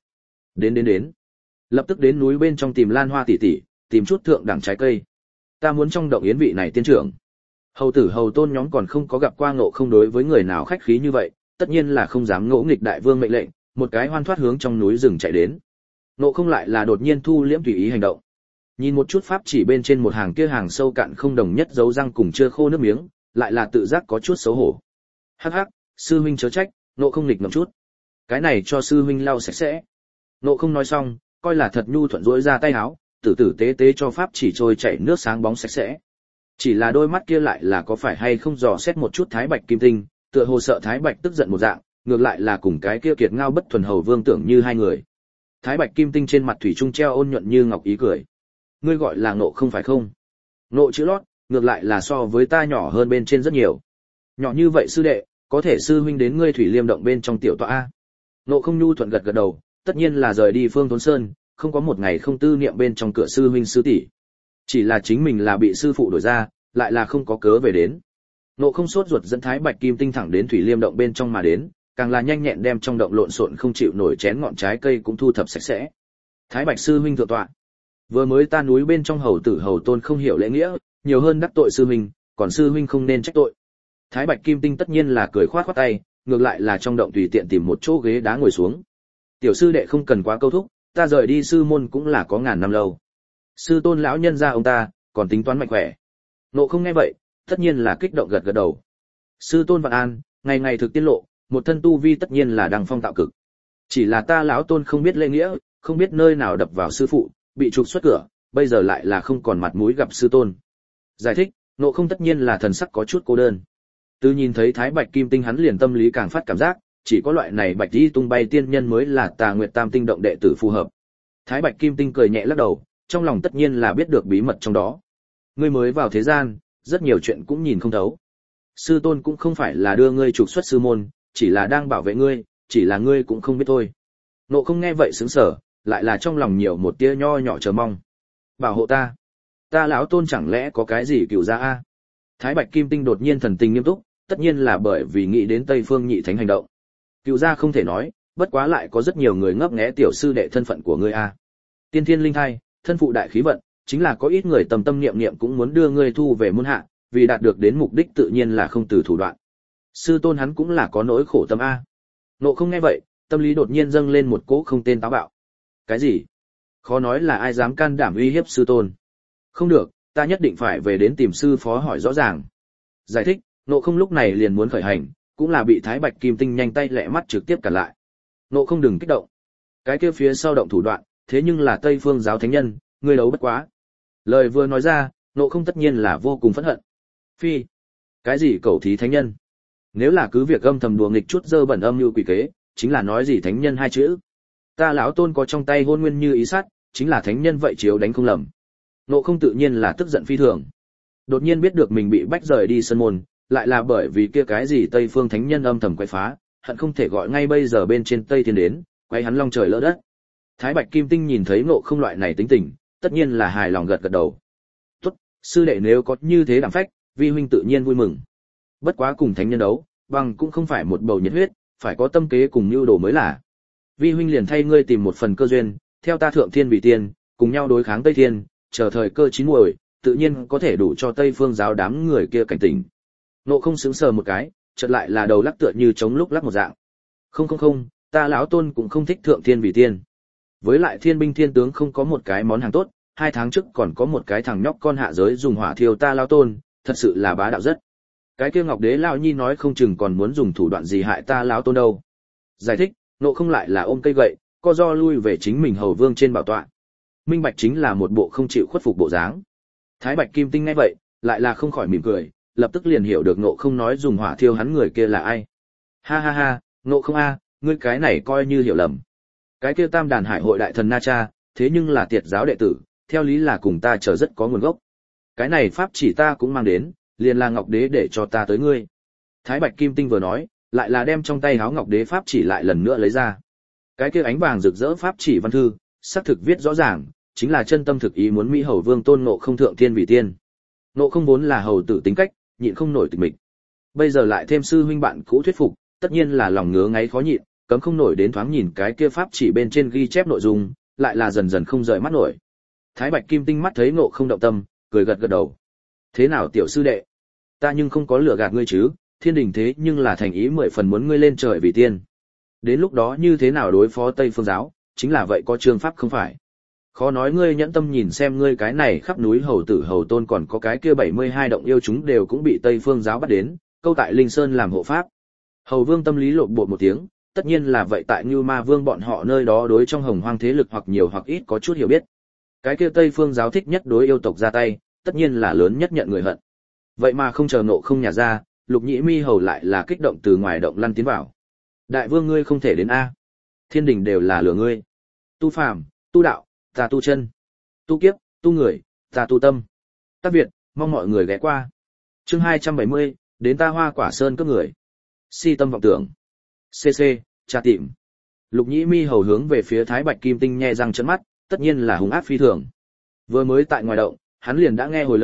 Đến. Lập tức đến núi bên trong tìm Lan Hoa tỷ tỷ, tìm chút thượng đẳng trái cây. Ta muốn trong động yến vị này tiên trưởng. Hầu tử hầu tôn nhóm còn không có gặp qua Ngộ Không đối với người nào khách khí như vậy, tất nhiên là không dám ngỗ nghịch đại vương mệnh lệnh, một cái hoan thoát hướng trong núi rừng chạy đến. Ngộ Không lại là đột nhiên thu liễm tùy ý hành động. Nhìn một chút pháp chỉ bên trên một hàng kia hàng sâu cạn không đồng nhất dấu răng cùng chưa khô nước miếng, lại là tự giác có chút xấu hổ. Hắc hắc, sư huynh chớ trách, Ngộ Không nghịch ngợm chút. Cái này cho sư huynh lau sạch sẽ. Ngộ Không nói xong, coi là thật nhu thuận rỗi ra tay áo, tử tử tế tế cho pháp chỉ trôi chảy nước sáng bóng sạch sẽ. Chỉ là đôi mắt kia lại là có phải hay không dò xét một chút Thái Bạch Kim Tinh, tựa hồ sợ Thái Bạch tức giận một dạng, ngược lại là cùng cái kia kiệt ngao bất thuần hầu vương tưởng như hai người. Thái Bạch Kim Tinh trên mặt thủy trung treo ôn nhuận như ngọc ý cười. Ngươi gọi là Ngộ không phải không? Ngộ chữ lót, ngược lại là so với ta nhỏ hơn bên trên rất nhiều. Nhỏ như vậy sư đệ, có thể sư huynh đến ngươi thủy liêm động bên trong tiểu tọa a. Ngộ không nhu thuận gật gật đầu, tất nhiên là rời đi Phương Thốn Sơn, không có một ngày không tư niệm bên trong cửa sư huynh sư tỷ. Chỉ là chính mình là bị sư phụ đuổi ra, lại là không có cớ về đến. Nộ không sốt ruột dẫn Thái Bạch Kim Tinh thẳng đến Thủy Liêm động bên trong mà đến, càng là nhanh nhẹn đem trong động lộn xộn không chịu nổi chén ngọn trái cây cũng thu thập sạch sẽ. Thái Bạch sư huynh thượng tọa. Vừa mới ta núi bên trong hầu tử hầu tôn không hiểu lễ nghĩa, nhiều hơn đắc tội sư huynh, còn sư huynh không nên trách tội. Thái Bạch Kim Tinh tất nhiên là cười khoát khoát tay, ngược lại là trong động tùy tiện tìm một chỗ ghế đá ngồi xuống. Tiểu sư đệ không cần quá câu thúc, ta rời đi sư môn cũng là có ngàn năm lâu. Sư tôn lão nhân gia ông ta, còn tính toán mạnh khỏe. Nộ không nghe vậy, tất nhiên là kích động gật gật đầu. Sư tôn vạn an, ngày ngày thực tiên lộ, một thân tu vi tất nhiên là đăng phong tạo cực. Chỉ là ta lão tôn không biết lễ nghĩa, không biết nơi nào đập vào sư phụ, bị trục xuất cửa, bây giờ lại là không còn mặt mũi gặp sư tôn. Giải thích, Nộ không tất nhiên là thần sắc có chút cô đơn. Từ nhìn thấy Thái Bạch Kim Tinh hắn liền tâm lý càng phát cảm giác, chỉ có loại này bạch đi tung bay tiên nhân mới là Tà Nguyệt Tam Tinh động đệ tử phù hợp. Thái Bạch Kim Tinh cười nhẹ lắc đầu, trong lòng tất nhiên là biết được bí mật trong đó. Ngươi mới vào thế gian, rất nhiều chuyện cũng nhìn không thấu. Sư tôn cũng không phải là đưa ngươi trục xuất sư môn, chỉ là đang bảo vệ ngươi, chỉ là ngươi cũng không biết thôi. Nộ không nghe vậy sững sờ, lại là trong lòng nhiều một tia nho nhỏ chờ mong. Bảo hộ ta? Ta lão tôn chẳng lẽ có cái gì cựu ra a? Thái Bạch Kim Tinh đột nhiên thần tình nghiêm túc, tất nhiên là bởi vì nghĩ đến Tây Phương Nhị Thánh hành động. Cựu gia không thể nói, bất quá lại có rất nhiều người ngấp nghé tiểu sư đệ thân phận của ngươi a. Tiên thiên linh thai, thân phụ đại khí vận, chính là có ít người tầm tâm niệm niệm cũng muốn đưa ngươi thu về môn hạ, vì đạt được đến mục đích tự nhiên là không từ thủ đoạn. Sư tôn hắn cũng là có nỗi khổ tâm a. Nộ không nghe vậy, tâm lý đột nhiên dâng lên một cỗ không tên táo bạo. Cái gì? Khó nói là ai dám can đảm uy hiếp sư tôn. Không được, ta nhất định phải về đến tìm sư phó hỏi rõ ràng. Giải thích, Nộ không lúc này liền muốn khởi hành, cũng là bị Thái Bạch Kim Tinh nhanh tay lẹ mắt trực tiếp cản lại. Nộ không đừng kích động. Cái kia phía sau động thủ đoạn, thế nhưng là Tây Phương giáo thánh nhân, ngươi đấu bất quá. Lời vừa nói ra, Nộ không tất nhiên là vô cùng phẫn hận. Phi, cái gì cầu thí thánh nhân? Nếu là cứ việc âm thầm đùa nghịch chút dơ bẩn âm như quỷ kế, chính là nói gì thánh nhân hai chữ. Ta lão tôn có trong tay hôn nguyên như ý sát, chính là thánh nhân vậy chiếu đánh không lầm. Nộ không tự nhiên là tức giận phi thường. Đột nhiên biết được mình bị bách rời đi sân môn, lại là bởi vì kia cái gì Tây Phương thánh nhân âm thầm quay phá, hận không thể gọi ngay bây giờ bên trên Tây Thiên đến, quay hắn long trời lỡ đất. Thái Bạch Kim Tinh nhìn thấy Nộ không loại này tính tình, tất nhiên là hài lòng gật gật đầu. Tốt, sư đệ nếu có như thế đảm phách, vi huynh tự nhiên vui mừng. Bất quá cùng thánh nhân đấu, bằng cũng không phải một bầu nhiệt huyết, phải có tâm kế cùng nhu đồ mới là. Vi huynh liền thay ngươi tìm một phần cơ duyên, theo ta thượng thiên vị tiên, cùng nhau đối kháng Tây Thiên, chờ thời cơ chín muồi, tự nhiên có thể đủ cho Tây Phương giáo đám người kia cảnh tỉnh. Nộ không sững sờ một cái, chợt lại là đầu lắc tựa như chống lúc lắc một dạng. Không, ta lão tôn cũng không thích thượng thiên vị tiên. Với lại thiên binh thiên tướng không có một cái món hàng tốt, 2 tháng trước còn có một cái thằng nhóc con hạ giới dùng hỏa thiêu ta lão tôn, thật sự là bá đạo rất. Cái kia Ngọc Đế lão nhi nói không chừng còn muốn dùng thủ đoạn gì hại ta lão tôn đâu. Giải thích, Nộ không lại là ôm cây gậy, co do lui về chính mình hầu vương trên bảo tọa. Minh bạch chính là một bộ không chịu khuất phục bộ dáng. Thái Bạch Kim Tinh nghe vậy, lại là không khỏi mỉm cười, lập tức liền hiểu được Nộ không nói dùng hỏa thiêu hắn người kia là ai. Ha, Nộ không a, ngươi cái này coi như hiểu lầm. Cái kia Tam Đàn Hải hội đại thần Na Cha, thế nhưng là Tiệt giáo đệ tử, theo lý là cùng ta chờ rất có nguồn gốc. Cái này pháp chỉ ta cũng mang đến, liền là Ngọc Đế để cho ta tới ngươi. Thái Bạch Kim Tinh vừa nói, lại là đem trong tay háo Ngọc Đế pháp chỉ lại lần nữa lấy ra. Cái kia ánh vàng rực rỡ pháp chỉ văn thư, xác thực viết rõ ràng, chính là chân tâm thực ý muốn Mỹ hầu vương tôn Nộ không thượng thiên vị tiên. Nộ không vốn là hầu tử tính cách, nhịn không nổi tịch mịch. Bây giờ lại thêm sư huynh bạn cũ thuyết phục, tất nhiên là lòng ngứa ngáy khó nhịn, cấm không nổi đến thoáng nhìn cái kia pháp chỉ bên trên ghi chép nội dung, lại là dần dần không rời mắt nổi. Thái Bạch Kim Tinh mắt thấy Nộ không động tâm, cười gật gật đầu. Thế nào tiểu sư đệ? Ta nhưng không có lừa gạt ngươi chứ, thiên đình thế nhưng là thành ý 10 phần muốn ngươi lên trời vì tiên. Đến lúc đó như thế nào đối phó Tây Phương giáo, chính là vậy có chương pháp không phải. Khó nói ngươi nhẫn tâm nhìn xem ngươi cái này khắp núi hầu tử hầu tôn còn có cái kia 72 động yêu chúng đều cũng bị Tây Phương giáo bắt đến, câu tại Linh Sơn làm hộ pháp. Hầu vương tâm lý lộn bột một tiếng, tất nhiên là vậy tại Như Ma Vương bọn họ nơi đó đối trong hồng hoang thế lực hoặc nhiều hoặc ít có chút hiểu biết. Cái kia Tây Phương giáo thích nhất đối yêu tộc ra tay, tất nhiên là lớn nhất nhận người hận. Vậy mà không chờ Nộ không nhả ra, Lục Nhĩ Mi hầu lại là kích động từ ngoài động lăn tiến vào. Đại vương ngươi không thể đến a. Thiên đình đều là lừa ngươi. Tu phàm, tu đạo, ta tu chân. Tu kiếp, tu người, ta tu tâm. Tác Việt, mong mọi người ghé qua. Chương 270, đến ta Hoa Quả Sơn cướp người. Si tâm vọng tưởng. CC, tra tìm. Lục Nhĩ Mi hầu hướng về phía Thái Bạch Kim Tinh nhe răng trợn mắt, tất nhiên là hung ác phi thường. Vừa mới tại ngoài động, hắn liền đã nghe hồi lâu,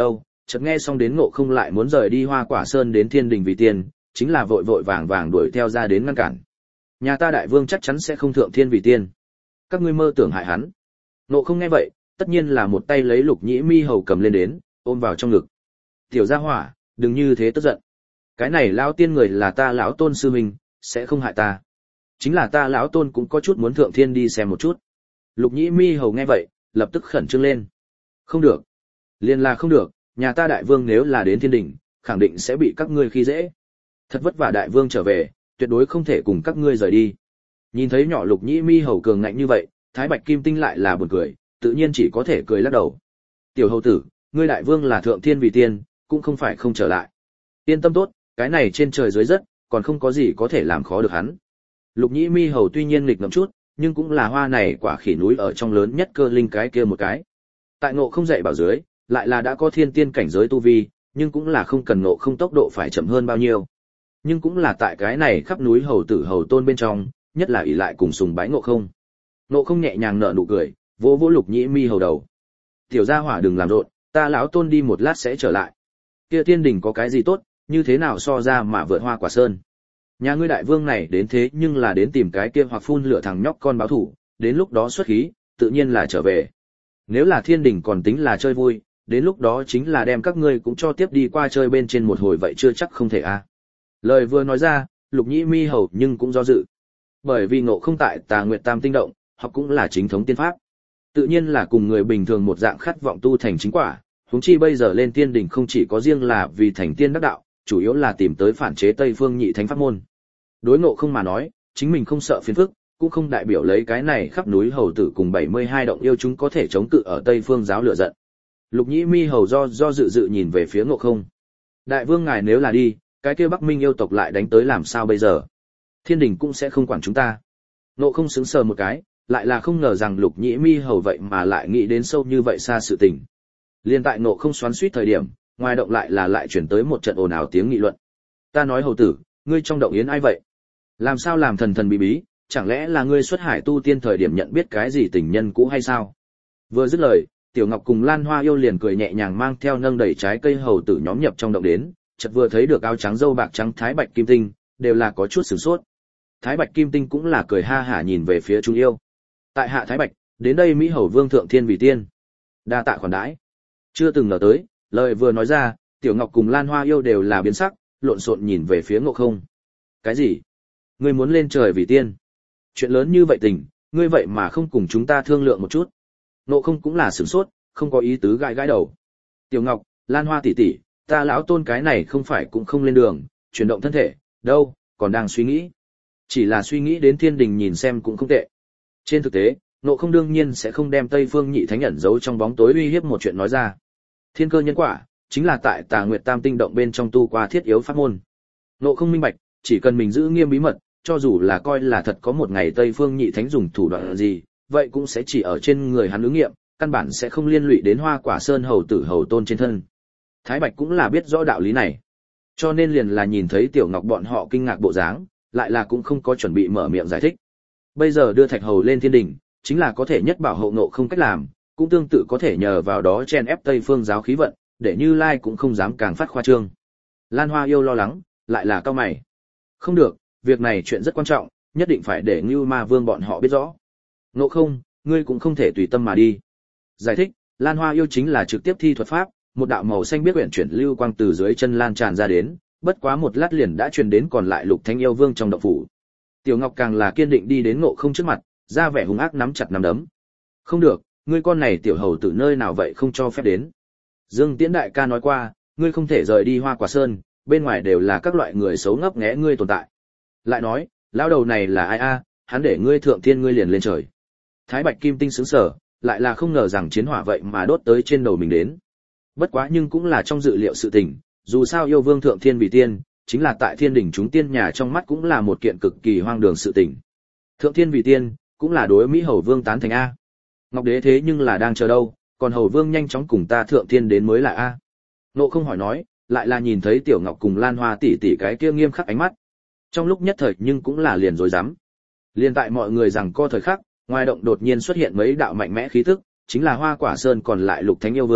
chợt nghe xong đến Ngộ Không lại muốn rời đi Hoa Quả Sơn đến Thiên Đình vì tiên, chính là vội vội vàng vàng đuổi theo ra đến ngăn cản. Nhà ta đại vương chắc chắn sẽ không thượng thiên vì tiên. Các ngươi mơ tưởng hại hắn. Ngộ Không nghe vậy, tất nhiên là một tay lấy Lục Nhĩ Mi hầu cầm lên đến, ôm vào trong ngực. Tiểu gia hỏa, đừng như thế tức giận. Cái này lão tiên người là ta lão tôn sư huynh, sẽ không hại ta. Chính là ta lão tôn cũng có chút muốn thượng thiên đi xem một chút. Lục Nhĩ Mi hầu nghe vậy, lập tức khẩn trương lên. Không được, liền là không được, nhà ta đại vương nếu là đến thiên đình, khẳng định sẽ bị các ngươi khi dễ. Thật vất vả đại vương trở về, tuyệt đối không thể cùng các ngươi rời đi. Nhìn thấy nhỏ Lục Nhĩ Mi hầu cường ngạnh như vậy, Thái Bạch Kim Tinh lại là buồn cười, tự nhiên chỉ có thể cười lắc đầu. Tiểu hầu tử, ngươi đại vương là thượng thiên vì tiên, cũng không phải không trở lại. Yên tâm tốt, cái này trên trời dưới đất, còn không có gì có thể làm khó được hắn. Lục Nhĩ Mi hầu tuy nhiên nghịch ngợm chút, nhưng cũng là hoa này quả khỉ núi ở trong lớn nhất cơ linh cái kia một cái. Tại Ngộ Không dạy bảo dưới, lại là đã có thiên tiên cảnh giới tu vi, nhưng cũng là không cần Ngộ Không tốc độ phải chậm hơn bao nhiêu. Nhưng cũng là tại cái này khắp núi hầu tử hầu tôn bên trong, nhất là ỷ lại cùng sùng bái Ngộ Không. Ngộ Không nhẹ nhàng nở nụ cười, vỗ vỗ Lục Nhĩ Mi hầu đầu. Tiểu gia hỏa đừng làm rộn, ta lão tôn đi một lát sẽ trở lại. Kia thiên đình có cái gì tốt, như thế nào so ra mà vượt Hoa Quả Sơn. Nhà ngươi đại vương này đến thế nhưng là đến tìm cái kia hoặc phun lửa thằng nhóc con báo thủ, đến lúc đó xuất khí, tự nhiên là trở về. Nếu là thiên đình còn tính là chơi vui, đến lúc đó chính là đem các ngươi cũng cho tiếp đi qua chơi bên trên một hồi vậy chưa chắc không thể a. Lời vừa nói ra, Lục Nhĩ Mi hầu nhưng cũng do dự. Bởi vì Ngộ Không tại Tà Nguyệt Tam tinh động, học cũng là chính thống tiên pháp. Tự nhiên là cùng người bình thường một dạng khát vọng tu thành chính quả, huống chi bây giờ lên thiên đình không chỉ có riêng là vì thành tiên đắc đạo, chủ yếu là tìm tới phản chế Tây Phương Nhị Thánh pháp môn. Đối Ngộ Không mà nói, chính mình không sợ phiền phức, cũng không đại biểu lấy cái này khắp núi hầu tử cùng 72 động yêu chúng có thể chống cự ở Tây Phương giáo lửa giận. Lục Nhĩ Mi hầu do dự nhìn về phía Ngộ Không. Đại vương ngài nếu là đi, cái kia Bắc Minh yêu tộc lại đánh tới làm sao bây giờ? Thiên đình cũng sẽ không quản chúng ta. Ngộ Không sững sờ một cái, lại là không ngờ rằng Lục Nhĩ Mi hầu vậy mà lại nghĩ đến sâu như vậy xa sự tình. Liên tại Ngộ Không xoắn xuýt thời điểm, ngoài động lại chuyển tới một trận ồn ào tiếng nghị luận. Ta nói hầu tử, ngươi trong động yến ai vậy? Làm sao làm thần thần bí bí, chẳng lẽ là ngươi xuất hải tu tiên thời điểm nhận biết cái gì tình nhân cũ hay sao? Vừa dứt lời, Tiểu Ngọc cùng Lan Hoa yêu liền cười nhẹ nhàng mang theo nâng đầy trái cây hầu tử nhóm nhập trong động đến, chợt vừa thấy được áo trắng dâu bạc trắng Thái Bạch Kim Tinh, đều là có chút sửng sốt. Thái Bạch Kim Tinh cũng là cười ha hả nhìn về phía chúng yêu. Tại hạ Thái Bạch, đến đây Mỹ hầu vương thượng thiên vì tiên. Đa tạ khoản đãi. Chưa từng ngờ tới, lời vừa nói ra, Tiểu Ngọc cùng Lan Hoa yêu đều là biến sắc, lộn xộn nhìn về phía Ngộ Không. Cái gì? Ngươi muốn lên trời vì tiên? Chuyện lớn như vậy tình, ngươi vậy mà không cùng chúng ta thương lượng một chút? Ngộ Không cũng là sửng sốt, không có ý tứ gãi đầu. Tiểu Ngọc, Lan Hoa tỷ tỷ, ta lão tôn cái này không phải cũng không lên đường, chuyển động thân thể, đâu, còn đang suy nghĩ. Chỉ là suy nghĩ đến thiên đình nhìn xem cũng không tệ. Trên thực tế, Ngộ Không đương nhiên sẽ không đem Tây Phương Nhị Thánh ẩn giấu trong bóng tối uy hiếp một chuyện nói ra. Thiên cơ nhân quả, chính là tại Tà Nguyệt Tam tinh động bên trong tu qua thiết yếu pháp môn. Ngộ Không minh bạch, chỉ cần mình giữ nghiêm bí mật, cho dù là coi là thật có một ngày Tây Phương Nhị Thánh dùng thủ đoạn gì, vậy cũng sẽ chỉ ở trên người hắn ứng nghiệm, căn bản sẽ không liên lụy đến Hoa Quả Sơn hầu tử hầu tôn trên thân. Thái Bạch cũng là biết rõ đạo lý này, cho nên liền là nhìn thấy Tiểu Ngọc bọn họ kinh ngạc bộ dáng, lại là cũng không có chuẩn bị mở miệng giải thích. Bây giờ đưa Thạch hầu lên thiên đình, chính là có thể nhất bảo hộ Ngộ Không cách làm, cũng tương tự có thể nhờ vào đó chen ép Tây Phương giáo khí vận, để Như Lai cũng không dám càng phát khoa trương. Lan Hoa yêu lo lắng, lại là cau mày. Không được, việc này chuyện rất quan trọng, nhất định phải để Ngưu Ma Vương bọn họ biết rõ. Ngộ Không, ngươi cũng không thể tùy tâm mà đi. Giải thích, Lan Hoa yêu chính là trực tiếp thi thuật pháp, một đạo màu xanh biết uyển chuyển lưu quang từ dưới chân lan tràn ra đến, bất quá một lát liền đã truyền đến còn lại Lục Thánh yêu vương trong động phủ. Tiểu Ngọc càng là kiên định đi đến Ngộ Không trước mặt, ra vẻ hung ác nắm chặt nắm đấm. Không được, ngươi con này tiểu hầu tử nơi nào vậy không cho phép đến. Dương Tiễn đại ca nói qua, ngươi không thể rời đi Hoa Quả Sơn, bên ngoài đều là các loại người xấu ngấp nghé ngươi tồn tại. Lại nói, lão đầu này là ai a, hắn để ngươi thượng thiên ngươi liền lên trời. Thái Bạch Kim Tinh sững sờ, lại là không ngờ rằng chiến hỏa vậy mà đốt tới trên đầu mình đến. Bất quá nhưng cũng là trong dự liệu sự tình, dù sao yêu vương thượng thiên vì tiên, chính là tại thiên đỉnh chúng tiên nhà trong mắt cũng là một kiện cực kỳ hoang đường sự tình. Thượng thiên vì tiên, cũng là đối Mỹ hầu vương tán thành a. Ngọc đế thế nhưng là đang chờ đâu, còn hầu vương nhanh chóng cùng ta thượng thiên đến mới là a. Ngộ Không hỏi nói, lại là nhìn thấy Tiểu Ngọc cùng Lan Hoa tỷ tỷ cái kia nghiêm khắc ánh mắt. Trong lúc nhất thời nhưng cũng là liền rối rắm. Liên tại mọi người rằng co thời khắc, ngoài động đột nhiên xuất hiện mấy đạo mạnh mẽ khí tức, chính là Hoa Quả Sơn còn lại Lục Thánh yêu vương,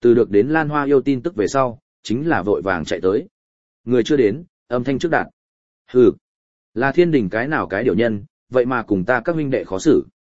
Từ được đến Lan Hoa yêu tin tức về sau, chính là vội vàng chạy tới. Người chưa đến, âm thanh trước đạt. Hừ, là Thiên Đình cái nào cái điều nhân, vậy mà cùng ta các huynh đệ khó xử.